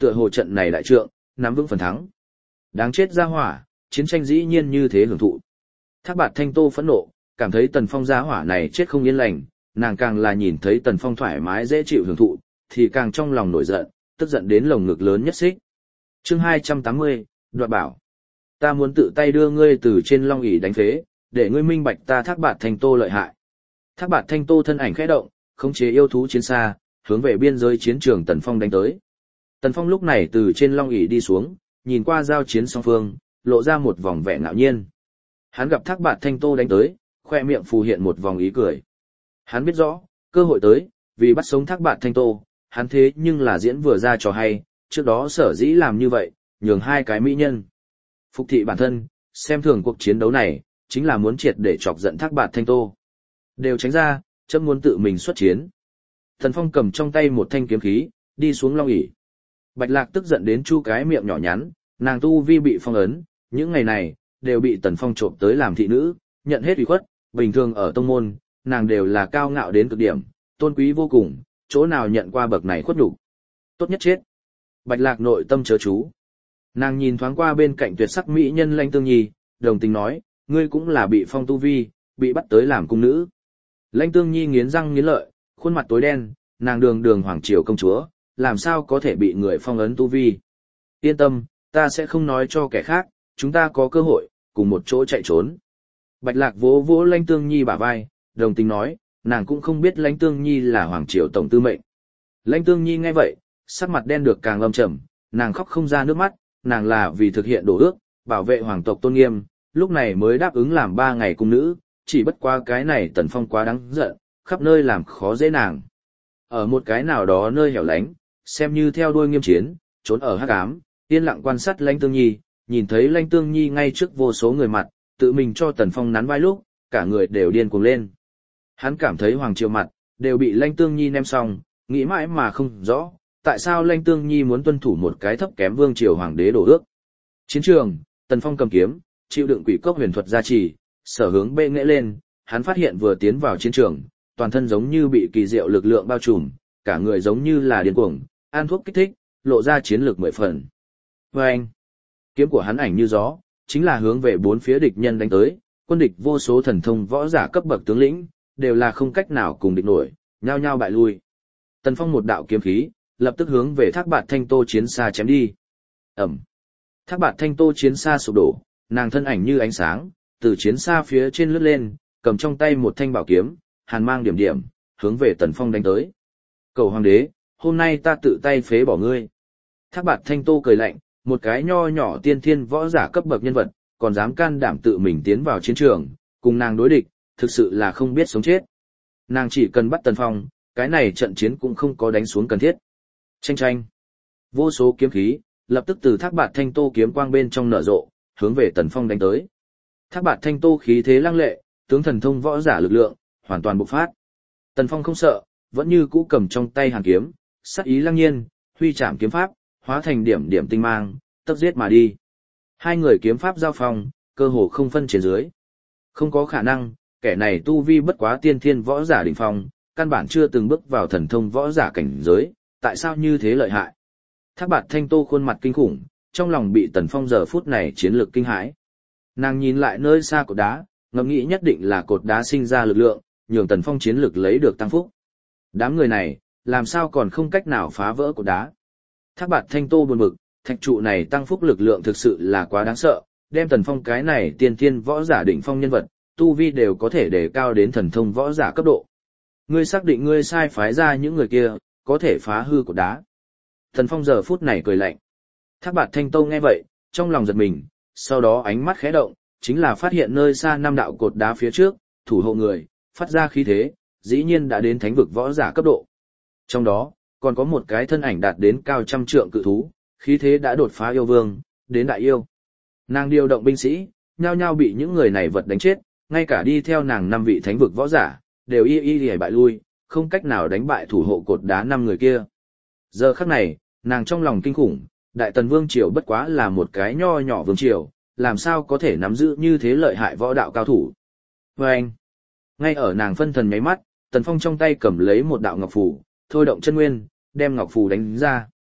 tựa hồ trận này đại trượng, nắm vững phần thắng. Đáng chết ra hỏa, chiến tranh dĩ nhiên như thế hưởng thụ. Thác Bạt Thanh Tô phẫn nộ, cảm thấy Tần Phong gia hỏa này chết không yên lành, nàng càng là nhìn thấy Tần Phong thoải mái dễ chịu hưởng thụ, thì càng trong lòng nổi giận, tức giận đến lồng ngực lớn nhất xích. Chương 280, Đoạt bảo. Ta muốn tự tay đưa ngươi từ trên long ỷ đánh phế, để ngươi minh bạch ta Thác Bạt Thanh Tô lợi hại. Thác Bạt Thanh Tô thân ảnh khẽ động, khống chế yêu thú chiến xa, hướng về biên giới chiến trường Tần Phong đánh tới. Tần Phong lúc này từ trên long ỷ đi xuống, nhìn qua giao chiến song phương, lộ ra một vòng vẻ ngạo nhiên. Hắn gặp Thác Bạt Thanh Tô đánh tới, khoe miệng phù hiện một vòng ý cười. Hắn biết rõ, cơ hội tới, vì bắt sống Thác Bạt Thanh Tô, hắn thế nhưng là diễn vừa ra trò hay, trước đó sở dĩ làm như vậy, nhường hai cái mỹ nhân. Phục thị bản thân, xem thường cuộc chiến đấu này, chính là muốn triệt để chọc giận Thác Bạt Thanh Tô. Đều tránh ra, chấm muốn tự mình xuất chiến. Thần Phong cầm trong tay một thanh kiếm khí, đi xuống long ỷ. Bạch Lạc tức giận đến chu cái miệng nhỏ nhắn, nàng tu vi bị phong ấn, những ngày này, đều bị Tần Phong trộm tới làm thị nữ, nhận hết ủy khuất, bình thường ở tông môn, nàng đều là cao ngạo đến cực điểm, tôn quý vô cùng, chỗ nào nhận qua bậc này khuất nhục. Tốt nhất chết. Bạch Lạc nội tâm chớ chú. Nàng nhìn thoáng qua bên cạnh tuyệt sắc mỹ nhân Lãnh Tương Nhi, đồng tình nói, ngươi cũng là bị phong tu vi, bị bắt tới làm cung nữ. Lãnh Tương Nhi nghiến răng nghiến lợi, khuôn mặt tối đen, nàng đường đường hoàng triều công chúa, làm sao có thể bị người phong ấn tu vi. Yên tâm, ta sẽ không nói cho kẻ khác, chúng ta có cơ hội, cùng một chỗ chạy trốn. Bạch Lạc vỗ vỗ Lãnh Tương Nhi bả vai, đồng tình nói, nàng cũng không biết Lãnh Tương Nhi là hoàng triều tổng tư mệnh. Lãnh Tương Nhi nghe vậy, sắc mặt đen được càng âm trầm, nàng khóc không ra nước mắt, nàng là vì thực hiện đồ ước, bảo vệ hoàng tộc tôn nghiêm, lúc này mới đáp ứng làm 3 ngày cung nữ, chỉ bất qua cái này Tần Phong quá đáng giận, khắp nơi làm khó dễ nàng. Ở một cái nào đó nơi hẻo lánh, xem như theo đuôi nghiêm chiến, trốn ở hắc ám, yên lặng quan sát Lãnh Tương Nhi, nhìn thấy Lãnh Tương Nhi ngay trước vô số người mặt, tự mình cho Tần Phong nắn vai lúc, cả người đều điên cuồng lên. Hắn cảm thấy hoàng triều mặt, đều bị Lãnh Tương Nhi ném xong, nghĩ mãi mà không rõ, tại sao Lãnh Tương Nhi muốn tuân thủ một cái thấp kém vương triều hoàng đế đổ ước. Chiến trường, Tần Phong cầm kiếm, chịu đựng quỷ cốc huyền thuật gia trì, sở hướng bệ nghệ lên, hắn phát hiện vừa tiến vào chiến trường, toàn thân giống như bị kỳ diệu lực lượng bao trùm, cả người giống như là điên cuồng, ăn thuốc kích thích, lộ ra chiến lược 10 phần. Vâng! Kiếm của hắn ảnh như gió, chính là hướng về 4 phía địch nhân đánh tới, quân địch vô số thần thông võ giả cấp bậc tướng lĩnh, đều là không cách nào cùng địch nổi, nhao nhao bại lui. Tần Phong một đạo kiếm khí, lập tức hướng về Thác Bạt Thanh Tô chiến xa chém đi. Ẩm. Thác Bạt Thanh Tô chiến xa sụp đổ, nàng thân ảnh như ánh sáng, từ chiến xa phía trên lướt lên, cầm trong tay một thanh bảo kiếm, hàn mang điểm điểm, hướng về Tần Phong đánh tới. Cầu hoàng đế, hôm nay ta tự tay phế bỏ ngươi. Thác Bạt Thanh Tô cười lạnh, một cái nho nhỏ tiên thiên võ giả cấp bậc nhân vật, còn dám can đảm tự mình tiến vào chiến trường, cùng nàng đối địch, thực sự là không biết sống chết. Nàng chỉ cần bắt Tần Phong, cái này trận chiến cũng không có đánh xuống cần thiết. Tranh tranh. Vô số kiếm khí, lập tức từ Thác Bạt Thanh Tô kiếm quang bên trong nở rộ, hướng về Tần Phong đánh tới. Thác Bạt Thanh Tô khí thế lăng lệ, tướng thần thông võ giả lực lượng, hoàn toàn bộc phát. Tần Phong không sợ, vẫn như cũ cầm trong tay hàn kiếm, sắc ý lăng nhiên, huy chạm kiếm pháp, hóa thành điểm điểm tinh mang, tấp giết mà đi. Hai người kiếm pháp giao phong, cơ hồ không phân trên dưới. Không có khả năng, kẻ này tu vi bất quá tiên thiên võ giả đỉnh phong, căn bản chưa từng bước vào thần thông võ giả cảnh giới, tại sao như thế lợi hại? Thác Bạt Thanh Tô khuôn mặt kinh khủng, trong lòng bị Tần Phong giờ phút này chiến lược kinh hãi. Nàng nhìn lại nơi xa cột đá, ngẫm nghĩ nhất định là cột đá sinh ra lực lượng, nhường Tần Phong chiến lược lấy được tăng phúc. Đám người này, làm sao còn không cách nào phá vỡ cột đá? Thác Bạt Thanh Tô buồn bực, thạch trụ này tăng phúc lực lượng thực sự là quá đáng sợ, đem Tần Phong cái này tiên thiên võ giả đỉnh phong nhân vật, tu vi đều có thể đề cao đến thần thông võ giả cấp độ. Ngươi xác định ngươi sai phái ra những người kia, có thể phá hư cột đá. Tần Phong giờ phút này cười lạnh. Thác Bạt Thanh Tô nghe vậy, trong lòng giật mình, sau đó ánh mắt khẽ động, chính là phát hiện nơi xa 5 đạo cột đá phía trước, thủ hộ người, phát ra khí thế, dĩ nhiên đã đến thánh vực võ giả cấp độ. Trong đó, còn có một cái thân ảnh đạt đến cao trăm trượng cự thú, khí thế đã đột phá yêu vương, đến đại yêu. Nàng điều động binh sĩ, nhao nhao bị những người này vật đánh chết, ngay cả đi theo nàng 5 vị thánh vực võ giả, đều y bại lui, không cách nào đánh bại thủ hộ cột đá 5 người kia. Giờ khắc này, nàng trong lòng kinh khủng, Đại Tần Vương Triều bất quá là một cái nho nhỏ vương triều, làm sao có thể nắm giữ như thế lợi hại võ đạo cao thủ. Và anh, ngay ở nàng phân thần nháy mắt, Tần Phong trong tay cầm lấy một đạo ngọc phù, thôi động chân nguyên, đem ngọc phù đánh ra.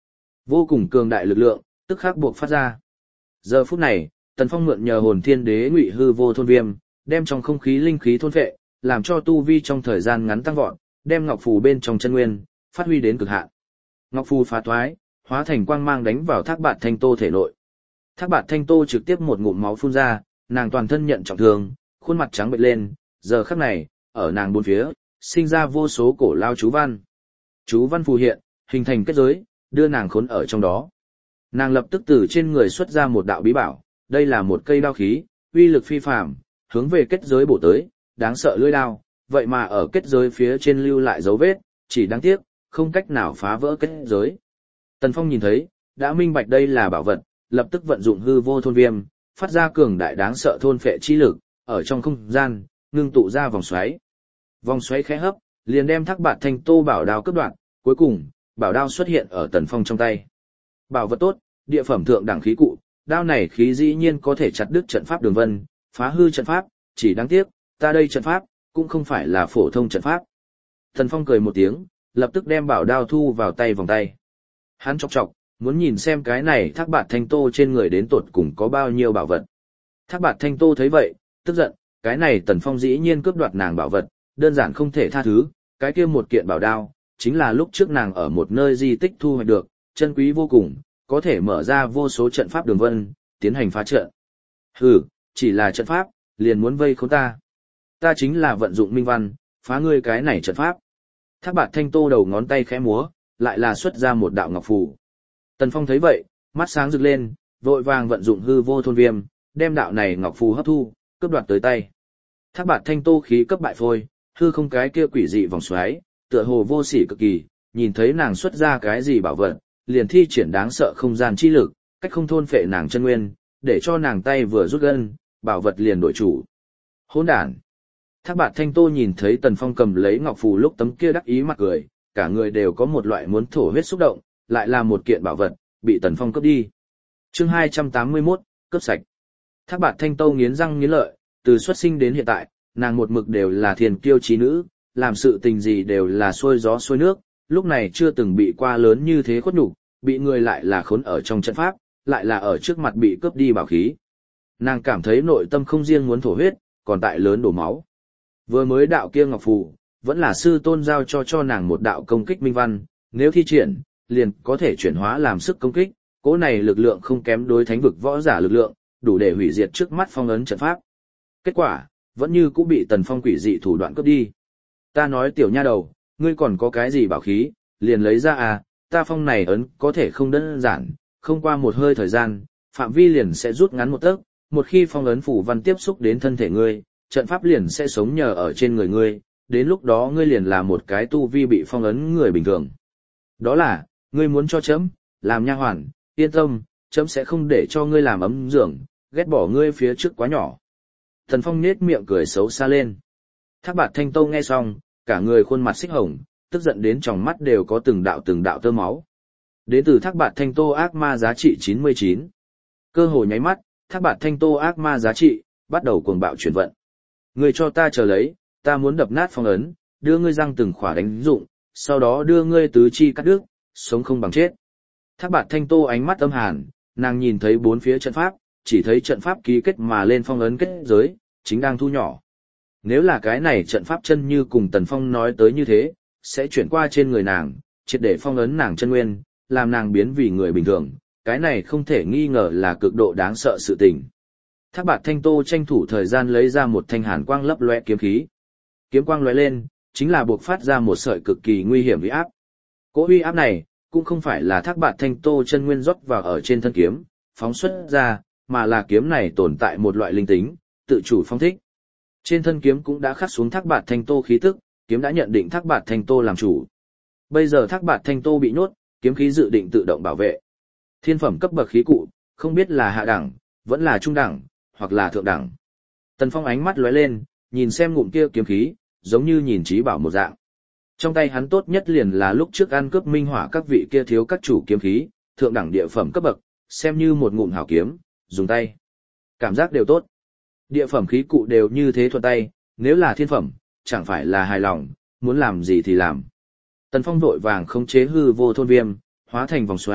Vô cùng cường đại lực lượng, tức khắc buộc phát ra. Giờ phút này, Tần Phong mượn nhờ hồn thiên đế ngụy hư vô thôn viêm, đem trong không khí linh khí thôn phệ, làm cho tu vi trong thời gian ngắn tăng vọt, đem ngọc phù bên trong chân nguyên phát huy đến cực hạn. Ngọc phù phá thoái, hóa thành quang mang đánh vào Thác Bạt Thanh Tô thể nội. Thác Bạt Thanh Tô trực tiếp một ngụm máu phun ra, nàng toàn thân nhận trọng thương, khuôn mặt trắng bệch lên, giờ khắc này, ở nàng bốn phía, sinh ra vô số cổ lao chú văn. Chú văn phù hiện, hình thành kết giới, đưa nàng khốn ở trong đó. Nàng lập tức từ trên người xuất ra một đạo bí bảo, đây là một cây đao khí, uy lực phi phàm, hướng về kết giới bổ tới, đáng sợ lưỡi đao, vậy mà ở kết giới phía trên lưu lại dấu vết, chỉ đáng tiếc, không cách nào phá vỡ kết giới. Tần Phong nhìn thấy, đã minh bạch đây là bảo vật, lập tức vận dụng hư vô thôn viêm, phát ra cường đại đáng sợ thôn phệ chi lực, ở trong không gian, ngưng tụ ra vòng xoáy. Vòng xoáy khẽ hấp, liền đem Thác Bạt Thanh Tô bảo đao cướp đoạt, cuối cùng, bảo đao xuất hiện ở Tần Phong trong tay. Bảo vật tốt, địa phẩm thượng đẳng khí cụ, đao này khí dĩ nhiên có thể chặt đứt trận pháp đường vân, phá hư trận pháp, chỉ đáng tiếc, ta đây trận pháp, cũng không phải là phổ thông trận pháp. Tần Phong cười một tiếng, lập tức đem bảo đao thu vào tay vòng tay. Hắn chọc chọc, muốn nhìn xem cái này Thác Bạt Thanh Tô trên người đến tột cùng có bao nhiêu bảo vật. Thác Bạt Thanh Tô thấy vậy, tức giận, cái này Tần Phong dĩ nhiên cướp đoạt nàng bảo vật, đơn giản không thể tha thứ, cái kia một kiện bảo đao, chính là lúc trước nàng ở một nơi di tích thu hoạch được, chân quý vô cùng, có thể mở ra vô số trận pháp đường vân, tiến hành phá trận. Hừ, chỉ là trận pháp, liền muốn vây khốn ta. Ta chính là vận dụng minh văn, phá ngươi cái này trận pháp. Thác Bạt Thanh Tô đầu ngón tay khẽ múa, lại là xuất ra một đạo ngọc phù. Tần Phong thấy vậy, mắt sáng rực lên, vội vàng vận dụng hư vô thôn viêm, đem đạo này ngọc phù hấp thu, cướp đoạt tới tay. Thác Bạt Thanh Tô khí cấp bại phôi, hư không cái kia quỷ dị vòng xoáy, tựa hồ vô sỉ cực kỳ, nhìn thấy nàng xuất ra cái gì bảo vật, liền thi triển đáng sợ không gian chi lực, cách không thôn phệ nàng chân nguyên, để cho nàng tay vừa rút gân, bảo vật liền đổi chủ. Hỗn đản. Thác Bạt Thanh Tô nhìn thấy Tần Phong cầm lấy ngọc phù lúc tấm kia đắc ý mặt cười, cả người đều có một loại muốn thổ huyết xúc động, lại là một kiện bảo vật, bị Tần Phong cướp đi. Chương 281, cướp sạch. Thác Bạt Thanh Tô nghiến răng nghiến lợi, từ xuất sinh đến hiện tại, nàng một mực đều là thiền kiêu trí nữ, làm sự tình gì đều là xuôi gió xuôi nước, lúc này chưa từng bị qua lớn như thế khuất nhục, bị người lại là khốn ở trong trận pháp, lại là ở trước mặt bị cướp đi bảo khí. Nàng cảm thấy nội tâm không riêng muốn thổ huyết, còn tại lớn đổ máu. Vừa mới đạo kia ngọc phù, vẫn là sư tôn giao cho nàng một đạo công kích minh văn, nếu thi triển, liền có thể chuyển hóa làm sức công kích, cỗ này lực lượng không kém đối thánh vực võ giả lực lượng, đủ để hủy diệt trước mắt phong ấn trận pháp. Kết quả, vẫn như cũng bị Tần Phong quỷ dị thủ đoạn cướp đi. Ta nói tiểu nha đầu, ngươi còn có cái gì bảo khí, liền lấy ra à, ta phong này ấn có thể không đơn giản, không qua một hơi thời gian, phạm vi liền sẽ rút ngắn một tấc, một khi phong ấn phủ văn tiếp xúc đến thân thể ngươi, trận pháp liền sẽ sống nhờ ở trên người ngươi, đến lúc đó ngươi liền là một cái tu vi bị phong ấn người bình thường. Đó là, ngươi muốn cho chấm, làm nha hoàn, yên tâm, chấm sẽ không để cho ngươi làm ấm giường, ghét bỏ ngươi phía trước quá nhỏ. Thần Phong nết miệng cười xấu xa lên. Thác Bạt Thanh Tô nghe xong, cả người khuôn mặt xích hồng, tức giận đến tròng mắt đều có từng đạo tơ máu. Đến từ Thác Bạt Thanh Tô ác ma giá trị 99. Cơ hồ nháy mắt, Thác Bạt Thanh Tô ác ma giá trị bắt đầu cuồng bạo chuyển vận. Ngươi cho ta chờ lấy, ta muốn đập nát phong ấn, đưa ngươi răng từng khỏa đánh dụng, sau đó đưa ngươi tứ chi cắt đứt, sống không bằng chết. Thác Bạt Thanh Tô ánh mắt âm hàn, nàng nhìn thấy bốn phía trận pháp, chỉ thấy trận pháp ký kết mà lên phong ấn kết giới, chính đang thu nhỏ. Nếu là cái này trận pháp chân như cùng Tần Phong nói tới như thế, sẽ chuyển qua trên người nàng, triệt để phong ấn nàng chân nguyên, làm nàng biến vì người bình thường, cái này không thể nghi ngờ là cực độ đáng sợ sự tình. Thác Bạt Thanh Tô tranh thủ thời gian lấy ra một thanh hàn quang lấp loe kiếm khí. Kiếm quang lóe lên, chính là buộc phát ra một sợi cực kỳ nguy hiểm uy áp. Cỗ uy áp này, cũng không phải là Thác Bạt Thanh Tô chân nguyên rót vào ở trên thân kiếm, phóng xuất ra, mà là kiếm này tồn tại một loại linh tính, tự chủ phong thích. Trên thân kiếm cũng đã khắc xuống Thác Bạt Thanh Tô khí tức, kiếm đã nhận định Thác Bạt Thanh Tô làm chủ. Bây giờ Thác Bạt Thanh Tô bị nhốt, kiếm khí dự định tự động bảo vệ. Thiên phẩm cấp bậc khí cụ, không biết là hạ đẳng, vẫn là trung đẳng, hoặc là thượng đẳng. Tần Phong ánh mắt lóe lên, nhìn xem ngụm kia kiếm khí, giống như nhìn trí bảo một dạng. Trong tay hắn tốt nhất liền là lúc trước ăn cướp minh hỏa các vị kia thiếu các chủ kiếm khí, thượng đẳng địa phẩm cấp bậc, xem như một ngụm hảo kiếm, dùng tay. Cảm giác đều tốt. Địa phẩm khí cụ đều như thế thuận tay, nếu là thiên phẩm, chẳng phải là hài lòng, muốn làm gì thì làm. Tần Phong vội vàng khống chế hư vô thôn viêm, hóa thành vòng xoáy,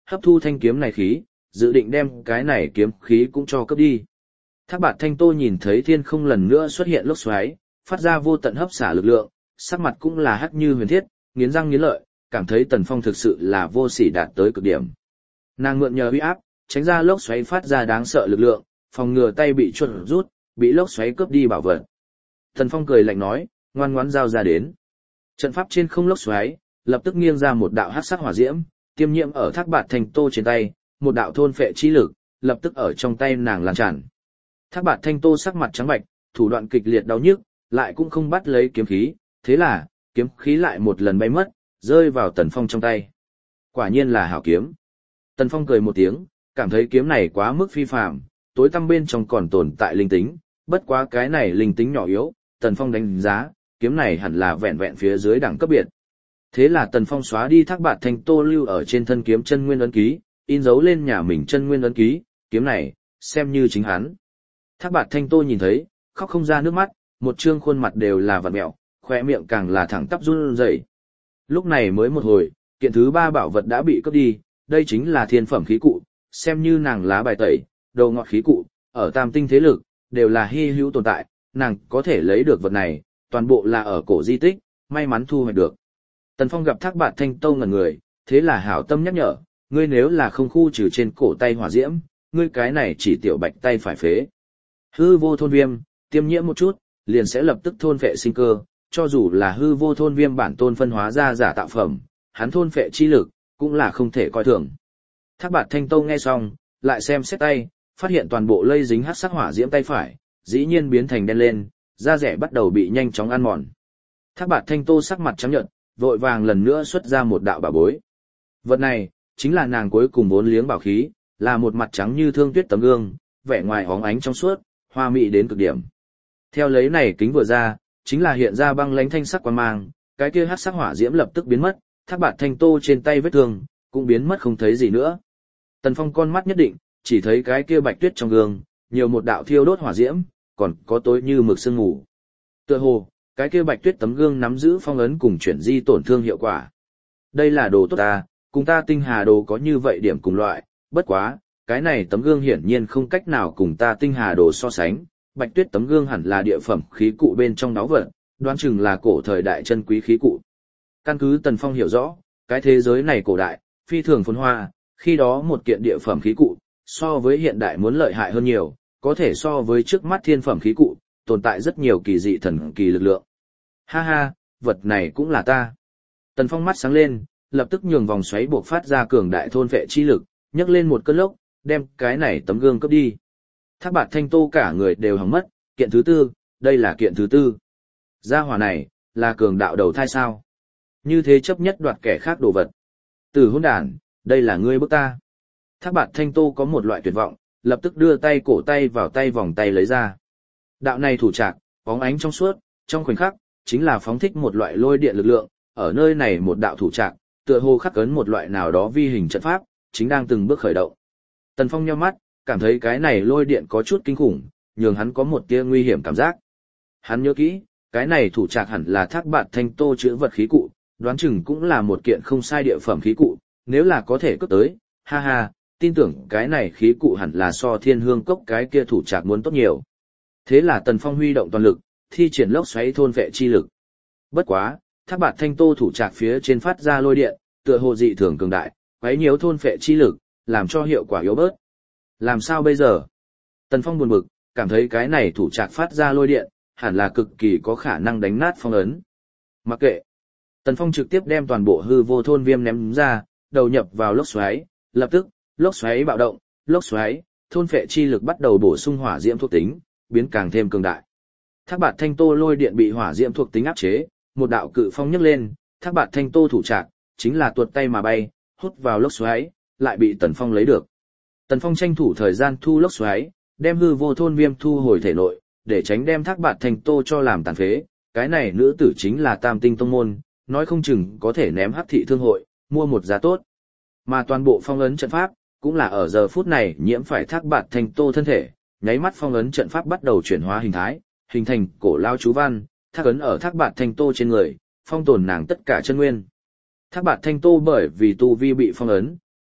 hấp thu thanh kiếm này khí, dự định đem cái này kiếm khí cũng cho cướp đi. Thác Bạt Thanh Tô nhìn thấy thiên không lần nữa xuất hiện lốc xoáy, phát ra vô tận hấp xả lực lượng, sắc mặt cũng là hắc như huyền thiết, nghiến răng nghiến lợi, cảm thấy Tần Phong thực sự là vô sỉ đạt tới cực điểm. Nàng mượn nhờ uy áp, tránh ra lốc xoáy phát ra đáng sợ lực lượng, phòng ngừa tay bị chuột rút, bị lốc xoáy cướp đi bảo vật. Tần Phong cười lạnh nói, ngoan ngoãn giao ra đến. Trận pháp trên không lốc xoáy, lập tức nghiêng ra một đạo hắc sắc hỏa diễm, tiêm nhiễm ở Thác Bạt Thanh Tô trên tay, một đạo thôn phệ chi lực, lập tức ở trong tay nàng lan tràn. Thác Bạt Thanh Tô sắc mặt trắng bệch, thủ đoạn kịch liệt đau nhức, lại cũng không bắt lấy kiếm khí, thế là, kiếm khí lại một lần bay mất, rơi vào Tần Phong trong tay. Quả nhiên là hảo kiếm. Tần Phong cười một tiếng, cảm thấy kiếm này quá mức phi phàm, tối tăm bên trong còn tồn tại linh tính, bất quá cái này linh tính nhỏ yếu, Tần Phong đánh giá, kiếm này hẳn là vẹn vẹn phía dưới đẳng cấp biệt. Thế là Tần Phong xóa đi Thác Bạt Thanh Tô lưu ở trên thân kiếm chân nguyên ấn ký, in dấu lên nhà mình chân nguyên ấn ký, kiếm này, xem như chính hắn. Thác Bạt Thanh Tô nhìn thấy, khóc không ra nước mắt, một trương khuôn mặt đều là vặn mẹo, khóe miệng càng là thẳng tắp run rẩy. Lúc này mới một hồi, kiện thứ 3 bảo vật đã bị cướp đi, đây chính là thiên phẩm khí cụ, xem như nàng lá bài tẩy, đầu ngọt khí cụ, ở tam tinh thế lực, đều là hy hữu tồn tại, nàng có thể lấy được vật này, toàn bộ là ở cổ di tích, may mắn thu hoạch được. Tần Phong gặp Thác Bạt Thanh Tô ngẩn người, thế là hảo tâm nhắc nhở, ngươi nếu là không khu trừ trên cổ tay hỏa diễm, ngươi cái này chỉ tiểu bạch tay phải phế. Hư vô thôn viêm, tiêm nhiễm một chút, liền sẽ lập tức thôn phệ sinh cơ, cho dù là hư vô thôn viêm bản tôn phân hóa ra giả tạo phẩm, hắn thôn phệ chi lực, cũng là không thể coi thường. Thác Bạt Thanh Tô nghe xong, lại xem xét tay, phát hiện toàn bộ lây dính hắc sắc hỏa diễm tay phải, dĩ nhiên biến thành đen lên, da rẻ bắt đầu bị nhanh chóng ăn mòn. Thác Bạt Thanh Tô sắc mặt trắng nhợt, vội vàng lần nữa xuất ra một đạo bảo bối. Vật này, chính là nàng cuối cùng vốn liếng bảo khí, là một mặt trắng như thương tuyết tấm gương, vẻ ngoài óng ánh trong suốt, hoa mỹ đến cực điểm. Theo lấy này kính vừa ra, chính là hiện ra băng lãnh thanh sắc quang mang, cái kia hắc sắc hỏa diễm lập tức biến mất, Thác Bạt Thanh Tô trên tay vết thương cũng biến mất không thấy gì nữa. Tần Phong con mắt nhất định, chỉ thấy cái kia bạch tuyết trong gương, nhiều một đạo thiêu đốt hỏa diễm, còn có tối như mực sương mù. Tựa hồ, cái kia bạch tuyết tấm gương nắm giữ phong ấn cùng chuyển di tổn thương hiệu quả. Đây là đồ tốt ta, cùng ta tinh hà đồ có như vậy điểm cùng loại, bất quá, cái này tấm gương hiển nhiên không cách nào cùng ta tinh hà đồ so sánh, bạch tuyết tấm gương hẳn là địa phẩm khí cụ bên trong náo vật, đoán chừng là cổ thời đại chân quý khí cụ. Căn cứ Tần Phong hiểu rõ, cái thế giới này cổ đại, phi thường phồn hoa, khi đó một kiện địa phẩm khí cụ, so với hiện đại muốn lợi hại hơn nhiều, có thể so với trước mắt thiên phẩm khí cụ, tồn tại rất nhiều kỳ dị thần kỳ lực lượng. Ha ha, vật này cũng là ta. Tần Phong mắt sáng lên, lập tức nhường vòng xoáy buộc phát ra cường đại thôn vệ chi lực, nhấc lên một cơn lốc, đem cái này tấm gương cướp đi. Thác Bạt Thanh Tô cả người đều hỏng mất, kiện thứ 4, đây là kiện thứ 4. Gia hỏa này, là cường đạo đầu thai sao? Như thế chấp nhất đoạt kẻ khác đồ vật. Từ hỗn đản, đây là ngươi bức ta. Thác Bạt Thanh Tô có một loại tuyệt vọng, lập tức đưa tay cổ tay vào tay vòng tay lấy ra. Đạo này thủ trạc, bóng ánh trong suốt, trong khoảnh khắc, chính là phóng thích một loại lôi điện lực lượng, ở nơi này một đạo thủ trạc, tựa hồ khắc ấn một loại nào đó vi hình trận pháp, chính đang từng bước khởi động. Tần Phong nhíu mắt, cảm thấy cái này lôi điện có chút kinh khủng, nhường hắn có một tia nguy hiểm cảm giác. Hắn nhớ kỹ, cái này thủ trạc hẳn là Thác Bạt Thanh Tô chứa vật khí cụ, đoán chừng cũng là một kiện không sai địa phẩm khí cụ, nếu là có thể cướp tới, ha ha, tin tưởng cái này khí cụ hẳn là so Thiên Hương Cốc cái kia thủ trạc muốn tốt nhiều. Thế là Tần Phong huy động toàn lực, thi triển lốc xoáy thôn vệ chi lực. Bất quá, Thác Bạt Thanh Tô thủ trạc phía trên phát ra lôi điện, tựa hồ dị thường cường đại, quấy nhiễu thôn vệ chi lực, làm cho hiệu quả yếu bớt. Làm sao bây giờ? Tần Phong buồn bực, cảm thấy cái này thủ trạc phát ra lôi điện, hẳn là cực kỳ có khả năng đánh nát phong ấn. Mặc kệ. Tần Phong trực tiếp đem toàn bộ hư vô thôn viêm ném ra, đầu nhập vào lốc xoáy, lập tức, lốc xoáy bạo động, lốc xoáy, thôn phệ chi lực bắt đầu bổ sung hỏa diễm thuộc tính, biến càng thêm cường đại. Thác Bạt Thanh Tô lôi điện bị hỏa diễm thuộc tính áp chế, một đạo cự phong nhấc lên, Thác Bạt Thanh Tô thủ trạc, chính là tuột tay mà bay, hút vào lốc xoáy, lại bị Tần Phong lấy được. Tần Phong tranh thủ thời gian thu lốc xoáy, đem hư vô thôn viêm thu hồi thể nội, để tránh đem Thác Bạt Thanh Tô cho làm tàn phế, cái này nữ tử chính là Tam Tinh Tông môn, nói không chừng có thể ném Hắc Thị Thương hội, mua một giá tốt. Mà toàn bộ phong ấn trận pháp, cũng là ở giờ phút này nhiễm phải Thác Bạt Thanh Tô thân thể, nháy mắt phong ấn trận pháp bắt đầu chuyển hóa hình thái, hình thành cổ lao chú văn, thác ấn ở Thác Bạt Thanh Tô trên người, phong tồn nàng tất cả chân nguyên. Thác Bạt Thanh Tô bởi vì tu vi bị phong ấn,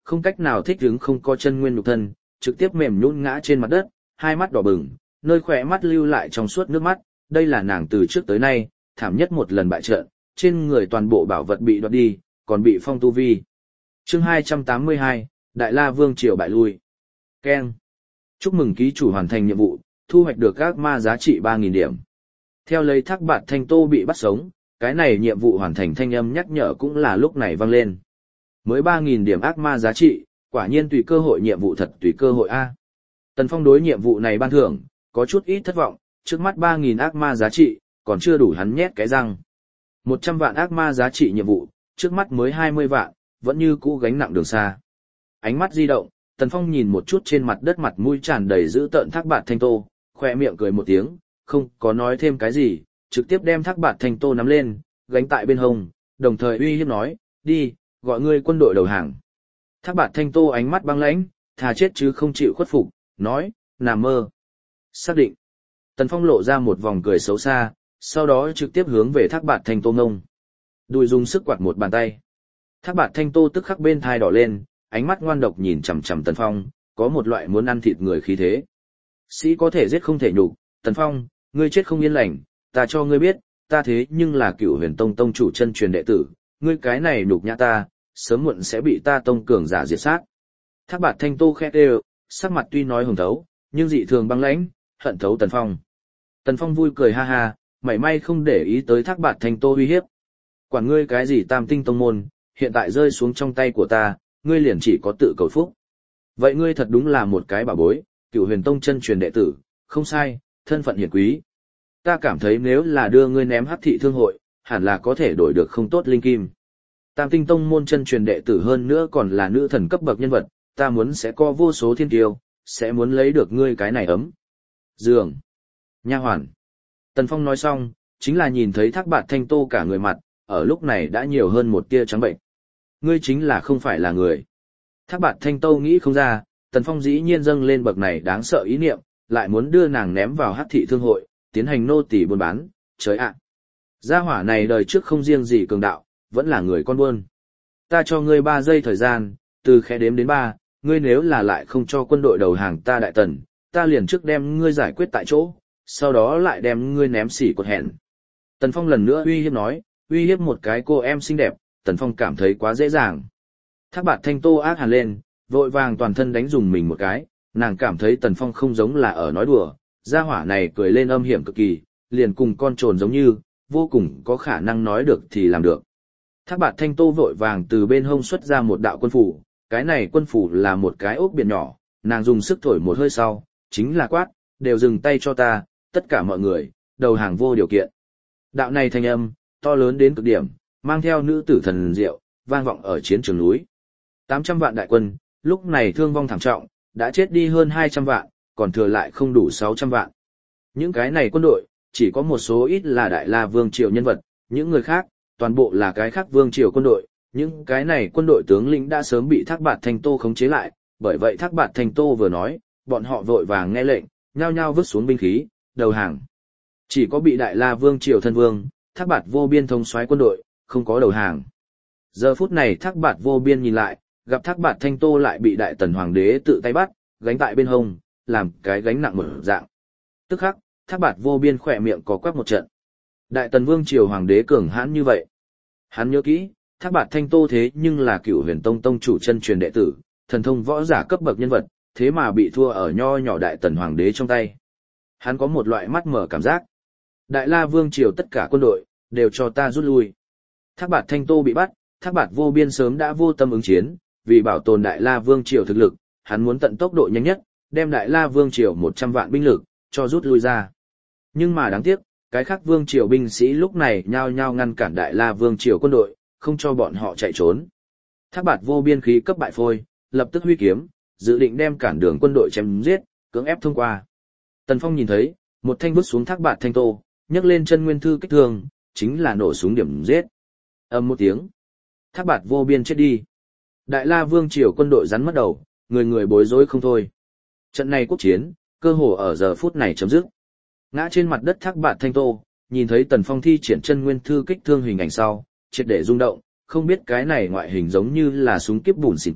không cách nào thích ứng không có chân nguyên nhục thân, trực tiếp mềm nhũn ngã trên mặt đất, hai mắt đỏ bừng, nơi khỏe mắt lưu lại trong suốt nước mắt, đây là nàng từ trước tới nay, thảm nhất một lần bại trận, trên người toàn bộ bảo vật bị đoạt đi, còn bị phong tu vi. Chương 282, Đại La Vương triều bại lui. Keng. Chúc mừng ký chủ hoàn thành nhiệm vụ, thu hoạch được ác ma giá trị 3.000 điểm. Theo lấy Thác Bạt Thanh Tô bị bắt sống, cái này nhiệm vụ hoàn thành thanh âm nhắc nhở cũng là lúc này vang lên. Mới 3.000 điểm ác ma giá trị, quả nhiên tùy cơ hội nhiệm vụ thật tùy cơ hội A. Tần Phong đối nhiệm vụ này ban thưởng, có chút ít thất vọng, trước mắt 3.000 ác ma giá trị, còn chưa đủ hắn nhét cái răng. 100 vạn ác ma giá trị nhiệm vụ, trước mắt mới 20 vạn, vẫn như cũ gánh nặng đường xa. Ánh mắt di động, Tần Phong nhìn một chút trên mặt đất mặt mũi tràn đầy dữ tợn Thác Bạt Thanh Tô, khoe miệng cười một tiếng, không có nói thêm cái gì, trực tiếp đem Thác Bạt Thanh Tô nắm lên, gánh tại bên hông, đồng thời uy hiếp nói, đi, gọi ngươi quân đội đầu hàng. Thác Bạt Thanh Tô ánh mắt băng lãnh, thà chết chứ không chịu khuất phục, nói, nằm mơ. Xác định. Tần Phong lộ ra một vòng cười xấu xa, sau đó trực tiếp hướng về Thác Bạt Thanh Tô ngông. Đùi dùng sức quạt một bàn tay. Thác Bạt Thanh Tô tức khắc bên thai đỏ lên, ánh mắt ngoan độc nhìn chằm chằm Tần Phong, có một loại muốn ăn thịt người khí thế. Sĩ có thể giết không thể nhục, Tần Phong, ngươi chết không yên lành, ta cho ngươi biết, ta thế nhưng là Cửu Huyền Tông tông chủ chân truyền đệ tử, ngươi cái này nhục nhã ta, sớm muộn sẽ bị ta tông cường giả diệt sát. Thác Bạt Thanh Tô khẽ đều, sắc mặt tuy nói hồng thấu, nhưng dị thường băng lãnh, hận thấu Tần Phong. Tần Phong vui cười ha ha, mảy may không để ý tới Thác Bạt Thanh Tô uy hiếp. Quản ngươi cái gì Tam Tinh tông môn, hiện tại rơi xuống trong tay của ta, ngươi liền chỉ có tự cầu phúc. Vậy ngươi thật đúng là một cái bảo bối, Cửu Huyền Tông chân truyền đệ tử, không sai, thân phận hiển quý. Ta cảm thấy nếu là đưa ngươi ném Hắc Thị Thương hội, hẳn là có thể đổi được không tốt linh kim. Tam Tinh tông môn chân truyền đệ tử hơn nữa còn là nữ thần cấp bậc nhân vật, ta muốn sẽ có vô số thiên kiêu, sẽ muốn lấy được ngươi cái này ấm. Giường. Nha hoàn. Tần Phong nói xong, chính là nhìn thấy Thác Bạt Thanh Tô cả người mặt, ở lúc này đã nhiều hơn một tia trắng bệnh. Ngươi chính là không phải là người. Thác Bạt Thanh Tô nghĩ không ra, Tần Phong dĩ nhiên dâng lên bậc này đáng sợ ý niệm, lại muốn đưa nàng ném vào Hắc Thị Thương hội, tiến hành nô tỳ buôn bán, trời ạ. Gia hỏa này đời trước không riêng gì cường đạo, vẫn là người con buôn. Ta cho ngươi 3 giây thời gian, từ khẽ đếm đến 3, ngươi nếu là lại không cho quân đội đầu hàng ta Đại Tần, ta liền trước đem ngươi giải quyết tại chỗ, sau đó lại đem ngươi ném xỉ cột hẹn. Tần Phong lần nữa uy hiếp nói, uy hiếp một cái cô em xinh đẹp, Tần Phong cảm thấy quá dễ dàng. Thác Bạt Thanh Tô ác hàn lên, vội vàng toàn thân đánh dùng mình một cái, nàng cảm thấy Tần Phong không giống là ở nói đùa, gia hỏa này cười lên âm hiểm cực kỳ, liền cùng con trồn giống như, vô cùng có khả năng nói được thì làm được. Thác Bạt Thanh Tô vội vàng từ bên hông xuất ra một đạo quân phủ, cái này quân phủ là một cái ốc biển nhỏ, nàng dùng sức thổi một hơi sau, chính là quát, đều dừng tay cho ta, tất cả mọi người, đầu hàng vô điều kiện. Đạo này thanh âm, to lớn đến cực điểm, mang theo nữ tử thần diệu, vang vọng ở chiến trường núi. 800 vạn đại quân, lúc này thương vong thảm trọng, đã chết đi hơn 200 vạn, còn thừa lại không đủ 600 vạn. Những cái này quân đội, chỉ có một số ít là Đại La Vương triều nhân vật, những người khác, toàn bộ là cái khác Vương triều quân đội. Những cái này quân đội tướng lĩnh đã sớm bị Thác Bạt Thanh Tô khống chế lại, bởi vậy Thác Bạt Thanh Tô vừa nói, bọn họ vội vàng nghe lệnh, nhao nhao vứt xuống binh khí, đầu hàng. Chỉ có bị Đại La Vương triều thân vương, Thác Bạt Vô Biên thống soái quân đội, không có đầu hàng. Giờ phút này Thác Bạt Vô Biên nhìn lại, gặp Thác Bạt Thanh Tô lại bị Đại Tần Hoàng đế tự tay bắt, gánh tại bên hông, làm cái gánh nặng mở dạng. Tức khắc, Thác Bạt Vô Biên khỏe miệng có quắc một trận. Đại Tần Vương triều Hoàng đế cường hãn như vậy. Hắn nhớ kỹ, Thác Bạt Thanh Tô thế nhưng là Cửu Huyền Tông tông chủ chân truyền đệ tử, thần thông võ giả cấp bậc nhân vật, thế mà bị thua ở nho nhỏ Đại Tần Hoàng đế trong tay. Hắn có một loại mắt mở cảm giác. Đại La Vương triều tất cả quân đội, đều cho ta rút lui. Thác Bạt Thanh Tô bị bắt, Thác Bạt Vô Biên sớm đã vô tâm ứng chiến, vì bảo tồn Đại La Vương triều thực lực, hắn muốn tận tốc độ nhanh nhất, đem Đại La Vương triều 100 vạn binh lực, cho rút lui ra. Nhưng mà đáng tiếc, cái khác Vương triều binh sĩ lúc này nhao nhao ngăn cản Đại La Vương triều quân đội, không cho bọn họ chạy trốn. Thác Bạt Vô Biên khí cấp bại phôi, lập tức huy kiếm, dự định đem cản đường quân đội chém giết, cưỡng ép thông qua. Tần Phong nhìn thấy, một thanh vứt xuống Thác Bạt Thanh Tô, nhấc lên chân nguyên thư kích thương, chính là nổ súng điểm giết. Ầm một tiếng, Thác Bạt Vô Biên chết đi. Đại La Vương triều quân đội rắn mất đầu, người người bối rối không thôi. Trận này quốc chiến, cơ hồ ở giờ phút này chấm dứt. Ngã trên mặt đất Thác Bạt Thanh Tô, nhìn thấy Tần Phong thi triển chân nguyên thư kích thương hình ảnh sau, triệt để rung động, không biết cái này ngoại hình giống như là súng kiếp bùn xỉn cỗ,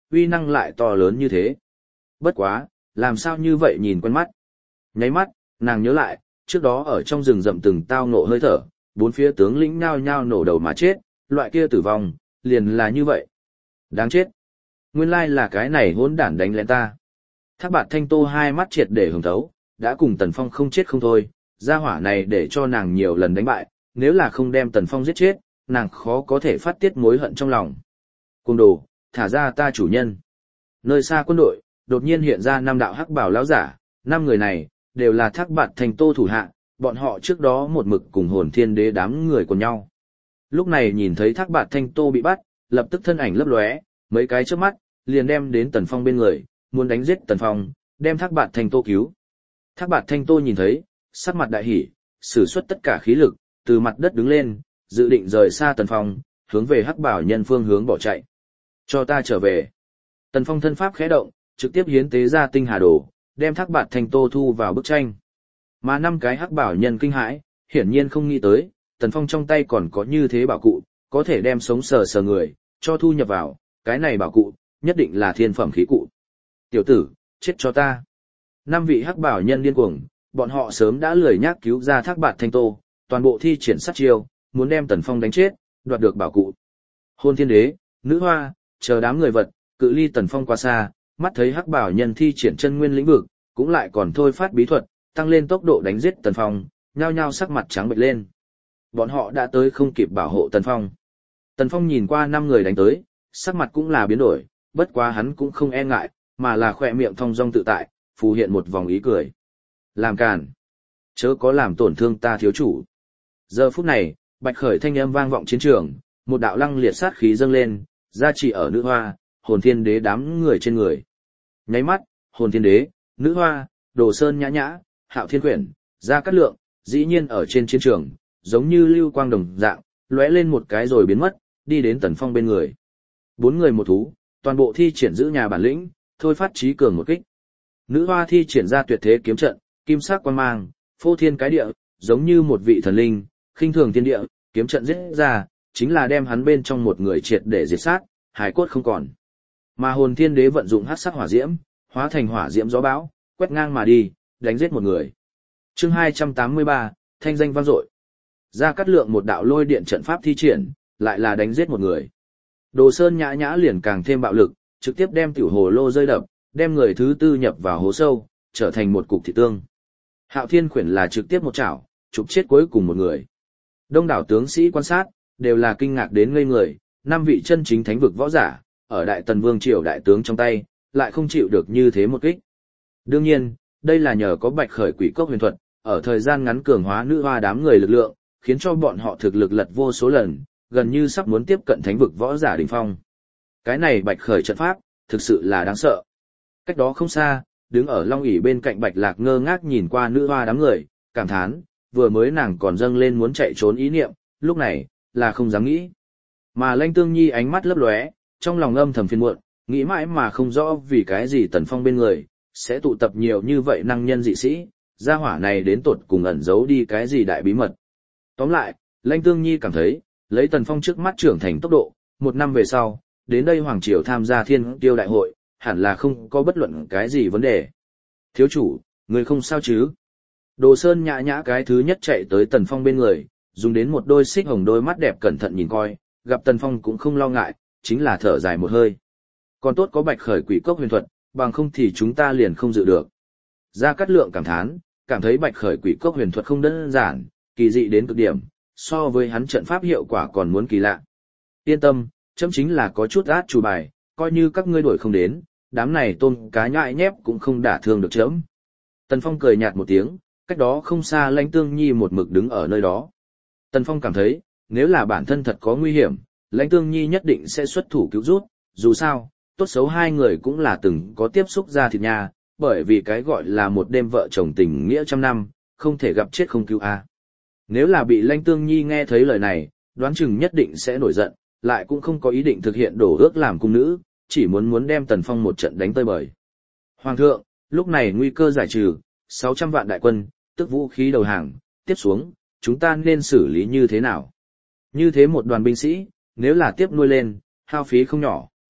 uy năng lại to lớn như thế. Bất quá, làm sao như vậy nhìn quen mắt. Nháy mắt, nàng nhớ lại, trước đó ở trong rừng rậm từng tao ngộ hơi thở, bốn phía tướng lĩnh nhao nhao nổ đầu mà chết, loại kia tử vong, liền là như vậy. Đáng chết. Nguyên lai là cái này hỗn đản đánh lén ta. Thác Bạt Thanh Tô hai mắt triệt để hưởng thấu, đã cùng Tần Phong không chết không thôi, gia hỏa này để cho nàng nhiều lần đánh bại, nếu là không đem Tần Phong giết chết, nàng khó có thể phát tiết mối hận trong lòng. Cuồng đồ, thả ra ta chủ nhân. Nơi xa quân đội, đột nhiên hiện ra năm đạo hắc bào lão giả, năm người này đều là Thác Bạt Thanh Tô thủ hạ, bọn họ trước đó một mực cùng Hồn Thiên Đế đám người của nhau. Lúc này nhìn thấy Thác Bạt Thanh Tô bị bắt, lập tức thân ảnh lấp lóe, mấy cái chớp mắt, liền đem đến Tần Phong bên người, muốn đánh giết Tần Phong, đem Thác Bạt Thanh Tô cứu. Thác Bạt Thanh Tô nhìn thấy, sắc mặt đại hỉ, sử xuất tất cả khí lực, từ mặt đất đứng lên, dự định rời xa Tần Phong, hướng về hắc bảo nhân phương hướng bỏ chạy. Cho ta trở về. Tần Phong thân pháp khẽ động, trực tiếp hiến tế ra tinh hà đồ, đem Thác Bạt Thanh Tô thu vào bức tranh. Mà năm cái hắc bảo nhân kinh hãi, hiển nhiên không nghĩ tới, Tần Phong trong tay còn có như thế bảo cụ, có thể đem sống sờ sờ người, cho thu nhập vào, cái này bảo cụ, nhất định là thiên phẩm khí cụ. Tiểu tử, chết cho ta. Năm vị hắc bảo nhân điên cuồng, bọn họ sớm đã lười nhác cứu ra Thác Bạt Thanh Tô, toàn bộ thi triển sát chiêu, muốn đem Tần Phong đánh chết, đoạt được bảo cụ. Hôn Thiên Đế, Nữ Hoa, chờ đám người vật, cự ly Tần Phong quá xa, mắt thấy hắc bảo nhân thi triển chân nguyên lĩnh vực, cũng lại còn thôi phát bí thuật, tăng lên tốc độ đánh giết Tần Phong, nhao nhao sắc mặt trắng bệch lên. Bọn họ đã tới không kịp bảo hộ Tần Phong. Tần Phong nhìn qua năm người đánh tới, sắc mặt cũng là biến đổi, bất quá hắn cũng không e ngại, mà là khỏe miệng thong dong tự tại, phù hiện một vòng ý cười. Làm càn. Chớ có làm tổn thương ta thiếu chủ. Giờ phút này, bạch khởi thanh âm vang vọng chiến trường, một đạo lăng liệt sát khí dâng lên, gia trị ở Nữ Hoa, Hồn Thiên Đế đám người trên người. Nháy mắt, Hồn Thiên Đế, Nữ Hoa, Đồ Sơn Nhã Nhã, Hạo Thiên Quyển, Gia Cát Lượng, dĩ nhiên ở trên chiến trường, giống như lưu quang đồng dạng, lóe lên một cái rồi biến mất, đi đến Tần Phong bên người. Bốn người một thú, toàn bộ thi triển giữ nhà bản lĩnh, thôi phát trí cường một kích. Nữ Hoa thi triển ra tuyệt thế kiếm trận, kim sắc quang mang, phô thiên cái địa, giống như một vị thần linh, khinh thường thiên địa, kiếm trận giết ra, chính là đem hắn bên trong một người triệt để diệt sát, hải cốt không còn. Mà Hồn Thiên Đế vận dụng hắc sắc hỏa diễm, hóa thành hỏa diễm gió bão, quét ngang mà đi, đánh giết một người. Chương 283, thanh danh vang dội. Gia Cát Lượng một đạo lôi điện trận pháp thi triển, lại là đánh giết một người. Đồ Sơn Nhã Nhã liền càng thêm bạo lực, trực tiếp đem tiểu hồ lô rơi đập, đem người thứ tư nhập vào hố sâu, trở thành một cục thịt tương. Hạo Thiên Quyển là trực tiếp một chảo, chụp chết cuối cùng một người. Đông đảo tướng sĩ quan sát, đều là kinh ngạc đến ngây người, năm vị chân chính thánh vực võ giả, ở Đại Tần Vương triều đại tướng trong tay, lại không chịu được như thế một kích. Đương nhiên, đây là nhờ có Bạch Khởi Quỷ Cốc huyền thuật, ở thời gian ngắn cường hóa Nữ Hoa đám người lực lượng, khiến cho bọn họ thực lực lật vô số lần, gần như sắp muốn tiếp cận thánh vực võ giả đỉnh phong. Cái này Bạch Khởi trận pháp, thực sự là đáng sợ. Cách đó không xa, đứng ở long ỷ bên cạnh Bạch Lạc ngơ ngác nhìn qua Nữ Hoa đám người, cảm thán, vừa mới nàng còn dâng lên muốn chạy trốn ý niệm, lúc này, là không dám nghĩ. Mà Lãnh Tương Nhi ánh mắt lấp lóe, trong lòng âm thầm phiền muộn, nghĩ mãi mà không rõ vì cái gì Tần Phong bên người, sẽ tụ tập nhiều như vậy năng nhân dị sĩ, gia hỏa này đến tột cùng ẩn giấu đi cái gì đại bí mật. Tóm lại, Lãnh Tương Nhi cảm thấy, lấy Tần Phong trước mắt trưởng thành tốc độ, một năm về sau, đến đây Hoàng Triều tham gia Thiên Tiêu Đại hội, hẳn là không có bất luận cái gì vấn đề. Thiếu chủ, người không sao chứ? Đồ Sơn Nhã Nhã cái thứ nhất chạy tới Tần Phong bên người, dùng đến một đôi xích hồng đôi mắt đẹp cẩn thận nhìn coi, gặp Tần Phong cũng không lo ngại, chính là thở dài một hơi. Còn tốt có Bạch Khởi Quỷ Cốc huyền thuật, bằng không thì chúng ta liền không dự được. Gia Cát Lượng cảm thán, cảm thấy Bạch Khởi Quỷ Cốc huyền thuật không đơn giản, kỳ dị đến cực điểm, so với hắn trận pháp hiệu quả còn muốn kỳ lạ. Yên tâm, chấm chính là có chút át chủ bài, coi như các ngươi đuổi không đến, đám này tôm cá nhại nhép cũng không đả thương được chấm. Tần Phong cười nhạt một tiếng, cách đó không xa Lãnh Tương Nhi một mực đứng ở nơi đó. Tần Phong cảm thấy, nếu là bản thân thật có nguy hiểm, Lãnh Tương Nhi nhất định sẽ xuất thủ cứu rút, dù sao, tốt xấu hai người cũng là từng có tiếp xúc ra thịt nha, bởi vì cái gọi là một đêm vợ chồng tình nghĩa trăm năm, không thể gặp chết không cứu a. Nếu là bị Lãnh Tương Nhi nghe thấy lời này, đoán chừng nhất định sẽ nổi giận, lại cũng không có ý định thực hiện đổ ước làm cung nữ, chỉ muốn đem Tần Phong một trận đánh tơi bời. Hoàng thượng, lúc này nguy cơ giải trừ, 600 vạn đại quân, tức vũ khí đầu hàng, tiếp xuống, chúng ta nên xử lý như thế nào? Như thế một đoàn binh sĩ, nếu là tiếp nuôi lên, hao phí không nhỏ.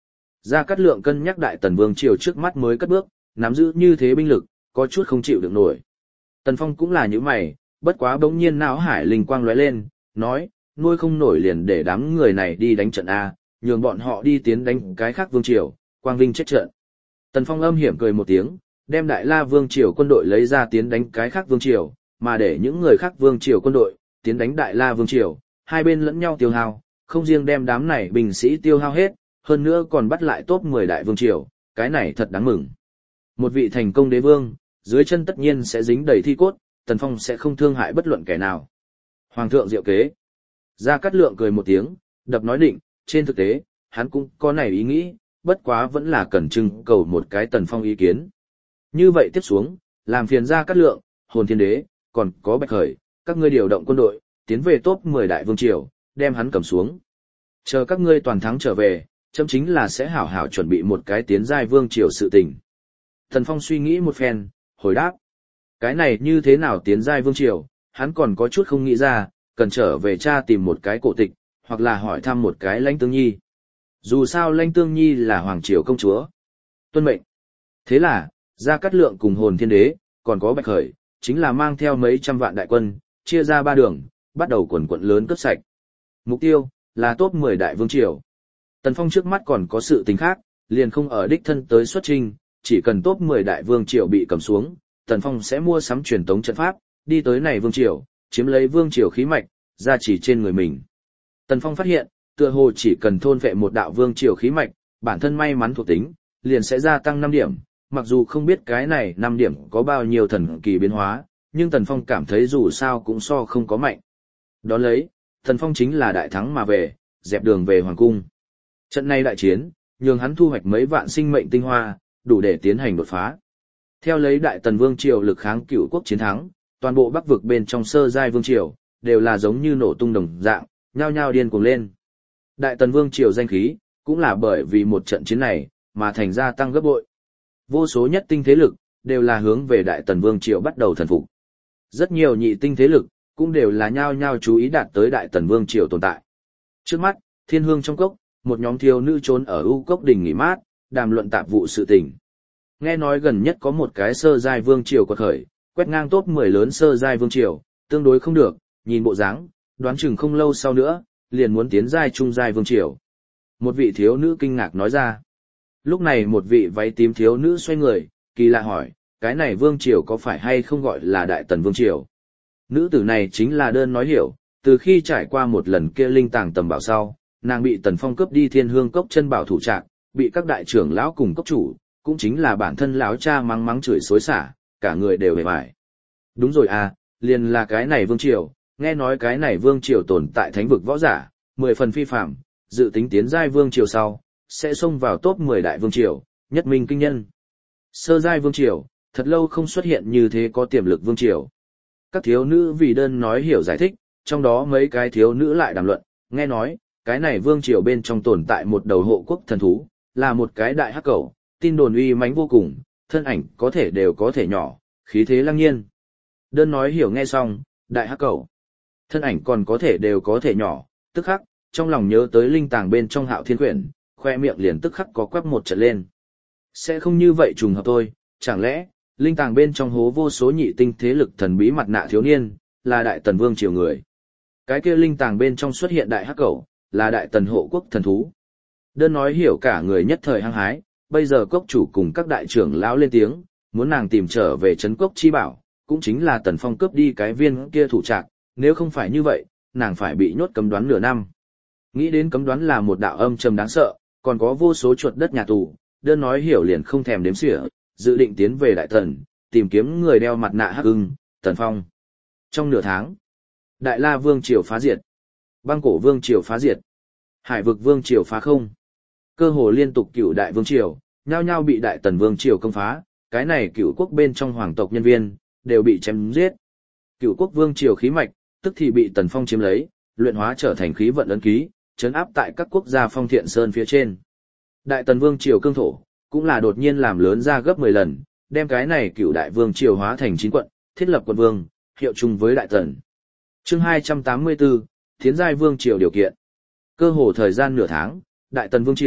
Gia Cát Lượng cân nhắc Đại Tần Vương triều trước mắt mới cất bước, nắm giữ như thế binh lực, có chút không chịu được nổi. Tần Phong cũng là như mày, bất quá bỗng nhiên não hải linh quang lóe lên, nói, nuôi không nổi liền để đám người này đi đánh trận A, nhường bọn họ đi tiến đánh cái khác vương triều, quang vinh chết trận. Tần Phong âm hiểm cười một tiếng, đem Đại La Vương triều quân đội lấy ra tiến đánh cái khác vương triều, mà để những người khác vương triều quân đội tiến đánh Đại La Vương triều, hai bên lẫn nhau tiêu hao, không riêng đem đám này binh sĩ tiêu hao hết, hơn nữa còn bắt lại top 10 đại vương triều, cái này thật đáng mừng. Một vị thành công đế vương, dưới chân tất nhiên sẽ dính đầy thi cốt, Tần Phong sẽ không thương hại bất luận kẻ nào. Hoàng thượng diệu kế. Gia Cát Lượng cười một tiếng, đập nói định, trên thực tế, hắn cũng có này ý nghĩ, bất quá vẫn là cần trưng cầu một cái Tần Phong ý kiến. Như vậy tiếp xuống, làm phiền Gia Cát Lượng, Hồn Thiên Đế, còn có Bạch Khởi, các ngươi điều động quân đội, tiến về top 10 đại vương triều, đem hắn cầm xuống. Chờ các ngươi toàn thắng trở về, chấm chính là sẽ hảo hảo chuẩn bị một cái tiến giai vương triều sự tình. Tần Phong suy nghĩ một phen, hồi đáp. Cái này như thế nào tiến giai vương triều, hắn còn có chút không nghĩ ra, cần trở về tra tìm một cái cổ tịch, hoặc là hỏi thăm một cái Lãnh Tương Nhi. Dù sao Lãnh Tương Nhi là hoàng triều công chúa. Tuân mệnh. Thế là, Gia Cát Lượng cùng Hồn Thiên Đế, còn có Bạch Khởi, chính là mang theo mấy trăm vạn đại quân, chia ra ba đường, bắt đầu quần quận lớn cướp sạch. Mục tiêu là top 10 đại vương triều. Tần Phong trước mắt còn có sự tình khác, liền không ở đích thân tới xuất trình, chỉ cần top 10 đại vương triều bị cầm xuống, Tần Phong sẽ mua sắm truyền tống trận pháp, đi tới này vương triều, chiếm lấy vương triều khí mạch, gia trì trên người mình. Tần Phong phát hiện, tựa hồ chỉ cần thôn vệ một đạo vương triều khí mạch, bản thân may mắn thuộc tính, liền sẽ gia tăng 5 điểm, mặc dù không biết cái này 5 điểm có bao nhiêu thần kỳ biến hóa, nhưng Tần Phong cảm thấy dù sao cũng so không có mạnh. Đón lấy, Tần Phong chính là đại thắng mà về, dẹp đường về hoàng cung. Trận này đại chiến, nhường hắn thu hoạch mấy vạn sinh mệnh tinh hoa, đủ để tiến hành đột phá. Theo lấy Đại Tần Vương triều lực kháng Cửu quốc chiến thắng, toàn bộ Bắc vực bên trong sơ giai vương triều đều là giống như nổ tung đồng dạng, nhao nhao điên cuồng lên. Đại Tần Vương triều danh khí cũng là bởi vì một trận chiến này mà thành ra tăng gấp bội. Vô số nhất tinh thế lực đều là hướng về Đại Tần Vương triều bắt đầu thần phục. Rất nhiều nhị tinh thế lực cũng đều là nhao nhao chú ý đạt tới Đại Tần Vương triều tồn tại. Trước mắt, Thiên Hương trong cốc, một nhóm thiếu nữ trốn ở U cốc đỉnh nghỉ mát, đàm luận tạp vụ sự tình. Nghe nói gần nhất có một cái sơ giai vương triều quật khởi, quét ngang top 10 lớn sơ giai vương triều, tương đối không được, nhìn bộ dáng, đoán chừng không lâu sau nữa, liền muốn tiến giai trung giai vương triều. Một vị thiếu nữ kinh ngạc nói ra. Lúc này một vị váy tím thiếu nữ xoay người, kỳ lạ hỏi, cái này vương triều có phải hay không gọi là Đại Tần Vương triều? Nữ tử này chính là Đơn Nói Hiểu, từ khi trải qua một lần kia linh tàng tầm bảo sau, nàng bị Tần Phong cướp đi Thiên Hương cốc chân bảo thủ trạc, bị các đại trưởng lão cùng cốc chủ, cũng chính là bản thân lão cha mắng mắng chửi xối xả, cả người đều hề bại. Đúng rồi à, liền là cái này vương triều, nghe nói cái này vương triều tồn tại thánh vực võ giả, 10 phần phi phạm, dự tính tiến giai vương triều sau, sẽ xông vào top 10 đại vương triều, nhất minh kinh nhân. Sơ giai vương triều, thật lâu không xuất hiện như thế có tiềm lực vương triều. Các thiếu nữ vì Đơn Nói Hiểu giải thích, trong đó mấy cái thiếu nữ lại đàm luận, nghe nói, cái này vương triều bên trong tồn tại một đầu hộ quốc thần thú, là một cái đại hắc cẩu, tin đồn uy mãnh vô cùng, thân ảnh có thể đều có thể nhỏ, khí thế lăng nhiên. Đơn Nói Hiểu nghe xong, đại hắc cẩu, thân ảnh còn có thể đều có thể nhỏ, tức khắc, trong lòng nhớ tới linh tàng bên trong Hạo Thiên quyển, khoe miệng liền tức khắc có quắc một trận lên. Sẽ không như vậy trùng hợp thôi, chẳng lẽ, linh tàng bên trong hố vô số nhị tinh thế lực thần bí mặt nạ thiếu niên, là Đại Tần Vương triều người. Cái kia linh tàng bên trong xuất hiện đại hắc cẩu, là Đại Tần hộ quốc thần thú. Đơn Nói Hiểu cả người nhất thời hăng hái, bây giờ cốc chủ cùng các đại trưởng lão lên tiếng, muốn nàng tìm trở về trấn cốc chi bảo, cũng chính là Tần Phong cướp đi cái viên kia thủ trạc, nếu không phải như vậy, nàng phải bị nhốt cấm đoán nửa năm. Nghĩ đến cấm đoán là một đạo âm trầm đáng sợ, còn có vô số chuột đất nhà tù, Đơn Nói Hiểu liền không thèm đếm xỉa, dự định tiến về Đại Tần, tìm kiếm người đeo mặt nạ hắc ưng, Tần Phong. Trong nửa tháng, Đại La Vương triều phá diệt, Băng Cổ Vương triều phá diệt, Hải Vực Vương triều phá không. Cơ hồ liên tục cửu đại vương triều, nhao nhao bị Đại Tần Vương triều công phá, cái này cửu quốc bên trong hoàng tộc nhân viên, đều bị chém giết. Cửu quốc vương triều khí mạch, tức thì bị Tần Phong chiếm lấy, luyện hóa trở thành khí vận ấn ký, trấn áp tại các quốc gia Phong Thiện Sơn phía trên. Đại Tần Vương triều cương thổ, cũng là đột nhiên làm lớn ra gấp 10 lần, đem cái này cửu đại vương triều hóa thành 9 quận, thiết lập quận vương, hiệu chung với Đại Tần. Chương 284, Thiến giai vương triều điều kiện. Cơ hồ thời gian nửa tháng, Đại Tần Vương triều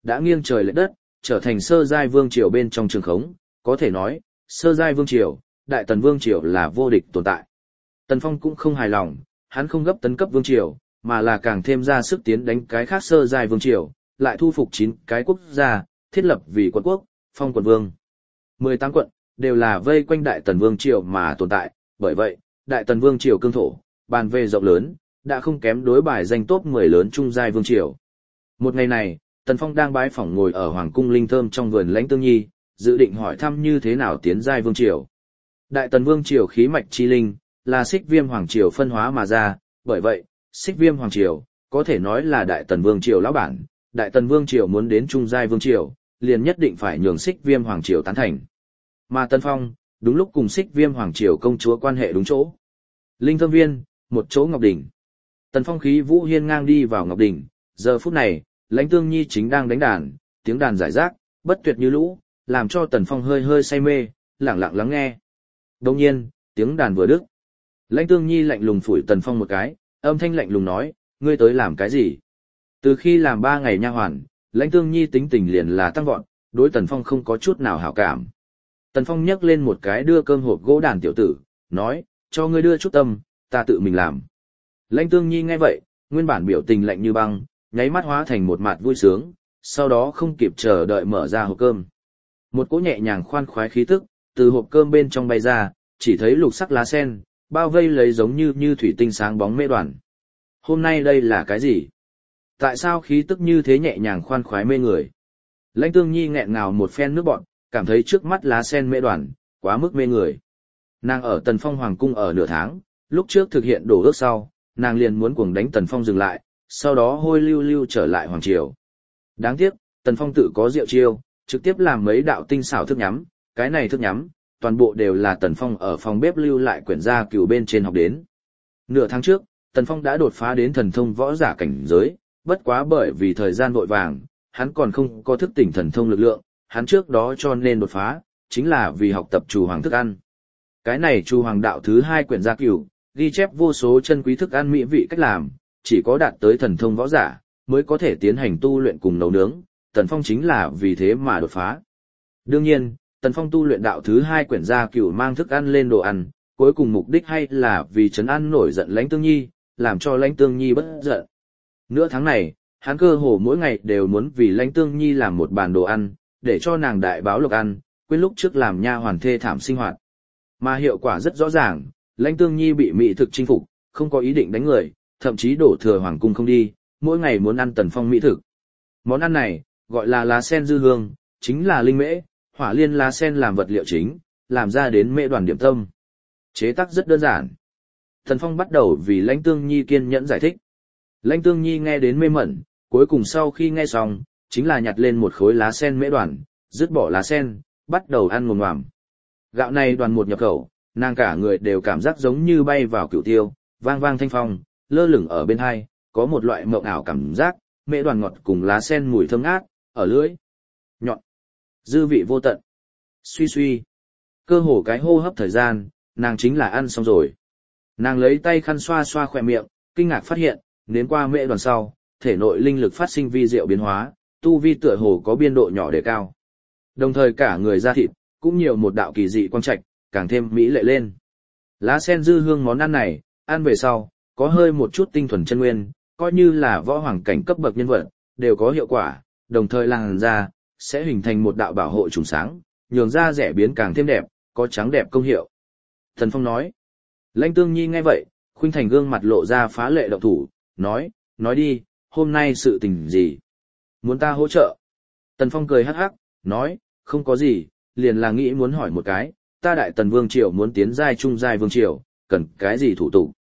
đã nghiêng trời lệch đất, trở thành sơ giai vương triều bên trong trường khống, có thể nói, sơ giai vương triều, đại tần vương triều là vô địch tồn tại. Tần Phong cũng không hài lòng, hắn không gấp tấn cấp vương triều, mà là càng thêm ra sức tiến đánh cái khác sơ giai vương triều, lại thu phục 9 cái quốc gia, thiết lập vì quận quốc, phong quận vương. 18 quận đều là vây quanh đại tần vương triều mà tồn tại, bởi vậy, đại tần vương triều cương thổ, bàn về rộng lớn, đã không kém đối bài danh top 10 lớn trung giai vương triều. Một ngày này, Tần Phong đang bái phỏng ngồi ở hoàng cung linh thơm trong vườn Lãnh Tương Nhi, dự định hỏi thăm như thế nào tiến giai vương triều. Đại tần vương triều khí mạch chi linh, là Xích Viêm hoàng triều phân hóa mà ra, bởi vậy, Xích Viêm hoàng triều có thể nói là đại tần vương triều lão bản, đại tần vương triều muốn đến trung giai vương triều, liền nhất định phải nhường Xích Viêm hoàng triều tán thành. Mà Tần Phong, đúng lúc cùng Xích Viêm hoàng triều công chúa quan hệ đúng chỗ. Linh Thơm Viên, một chỗ ngọc đỉnh. Tần Phong khí vũ hiên ngang đi vào ngọc đỉnh, giờ phút này, Lãnh Tương Nhi chính đang đánh đàn, tiếng đàn rải rác, bất tuyệt như lũ, làm cho Tần Phong hơi hơi say mê, lặng lặng lắng nghe. Đồng nhiên, tiếng đàn vừa đứt. Lãnh Tương Nhi lạnh lùng phủi Tần Phong một cái, âm thanh lạnh lùng nói, ngươi tới làm cái gì? Từ khi làm 3 ngày nha hoàn, Lãnh Tương Nhi tính tình liền là tăng vọt, đối Tần Phong không có chút nào hảo cảm. Tần Phong nhấc lên một cái đưa cơm hộp gỗ đàn tiểu tử, nói, cho ngươi đưa chút tâm, ta tự mình làm. Lãnh Tương Nhi nghe vậy, nguyên bản biểu tình lạnh như băng, nháy mắt hóa thành một mặt vui sướng, sau đó không kịp chờ đợi mở ra hộp cơm. Một cỗ nhẹ nhàng khoan khoái khí tức, từ hộp cơm bên trong bay ra, chỉ thấy lục sắc lá sen, bao vây lấy giống như thủy tinh sáng bóng mê đoàn. Hôm nay đây là cái gì? Tại sao khí tức như thế nhẹ nhàng khoan khoái mê người? Lãnh Tương Nhi nghẹn ngào một phen nước bọt, cảm thấy trước mắt lá sen mê đoàn, quá mức mê người. Nàng ở Tần Phong Hoàng cung ở nửa tháng, lúc trước thực hiện đổ ước sau, nàng liền muốn cuồng đánh Tần Phong dừng lại, sau đó hôi lưu lưu trở lại Hoàng Triều. Đáng tiếc, Tần Phong tự có diệu chiêu, trực tiếp làm mấy đạo tinh xảo thức nhắm, cái này thức nhắm, toàn bộ đều là Tần Phong ở phòng bếp lưu lại quyển gia cửu bên trên học đến. Nửa tháng trước, Tần Phong đã đột phá đến thần thông võ giả cảnh giới, bất quá bởi vì thời gian vội vàng, hắn còn không có thức tỉnh thần thông lực lượng, hắn trước đó cho nên đột phá, chính là vì học tập Trù Hoàng thức ăn. Cái này Trù Hoàng đạo thứ 2 quyển gia cửu, ghi chép vô số chân quý thức ăn mỹ vị cách làm, chỉ có đạt tới thần thông võ giả, mới có thể tiến hành tu luyện cùng nấu nướng, Tần Phong chính là vì thế mà đột phá. Đương nhiên, Tần Phong tu luyện đạo thứ 2 quyển gia cửu mang thức ăn lên đồ ăn, cuối cùng mục đích hay là vì trấn an nổi giận Lãnh Tương Nhi, làm cho Lãnh Tương Nhi bất giận. Nửa tháng này, hắn cơ hồ mỗi ngày đều muốn vì Lãnh Tương Nhi làm một bàn đồ ăn, để cho nàng đại báo lộc ăn, quên lúc trước làm nha hoàn thê thảm sinh hoạt. Mà hiệu quả rất rõ ràng, Lãnh Tương Nhi bị mỹ thực chinh phục, không có ý định đánh người, thậm chí đổ thừa hoàng cung không đi, mỗi ngày muốn ăn Tần Phong mỹ thực. Món ăn này, gọi là lá sen dư hương, chính là linh mễ, hỏa liên lá sen làm vật liệu chính, làm ra đến mễ đoàn điểm tâm. Chế tác rất đơn giản. Tần Phong bắt đầu vì Lãnh Tương Nhi kiên nhẫn giải thích. Lãnh Tương Nhi nghe đến mê mẩn, cuối cùng sau khi nghe xong, chính là nhặt lên một khối lá sen mễ đoàn, dứt bỏ lá sen, bắt đầu ăn ngồm ngoàm. Gạo này đoàn một nhập khẩu, nàng cả người đều cảm giác giống như bay vào cửu tiêu, vang vang thanh phong, lơ lửng ở bên hai, có một loại mộng ảo cảm giác, mễ đoàn ngọt cùng lá sen mùi thơm ngát, ở lưỡi. Nhọn. Dư vị vô tận. Suy suy. Cơ hồ cái hô hấp thời gian, nàng chính là ăn xong rồi. Nàng lấy tay khăn xoa xoa khỏe miệng, kinh ngạc phát hiện, nếm qua mễ đoàn sau, thể nội linh lực phát sinh vi diệu biến hóa, tu vi tựa hồ có biên độ nhỏ đề cao. Đồng thời cả người da thịt, cũng nhiều một đạo kỳ dị quang trạch, càng thêm mỹ lệ lên. Lá sen dư hương món ăn này, ăn về sau, có hơi một chút tinh thuần chân nguyên, coi như là võ hoàng cảnh cấp bậc nhân vật, đều có hiệu quả, đồng thời làn da, sẽ hình thành một đạo bảo hộ trùng sáng, nhường da rẻ biến càng thêm đẹp, có trắng đẹp công hiệu. Thần Phong nói. Lãnh Tương Nhi nghe vậy, khuynh thành gương mặt lộ ra phá lệ động thủ, nói đi, hôm nay sự tình gì? Muốn ta hỗ trợ? Tần Phong cười hắc hắc, nói, không có gì, liền là nghĩ muốn hỏi một cái, ta đại tần vương triều muốn tiến giai trung giai vương triều, cần cái gì thủ tục?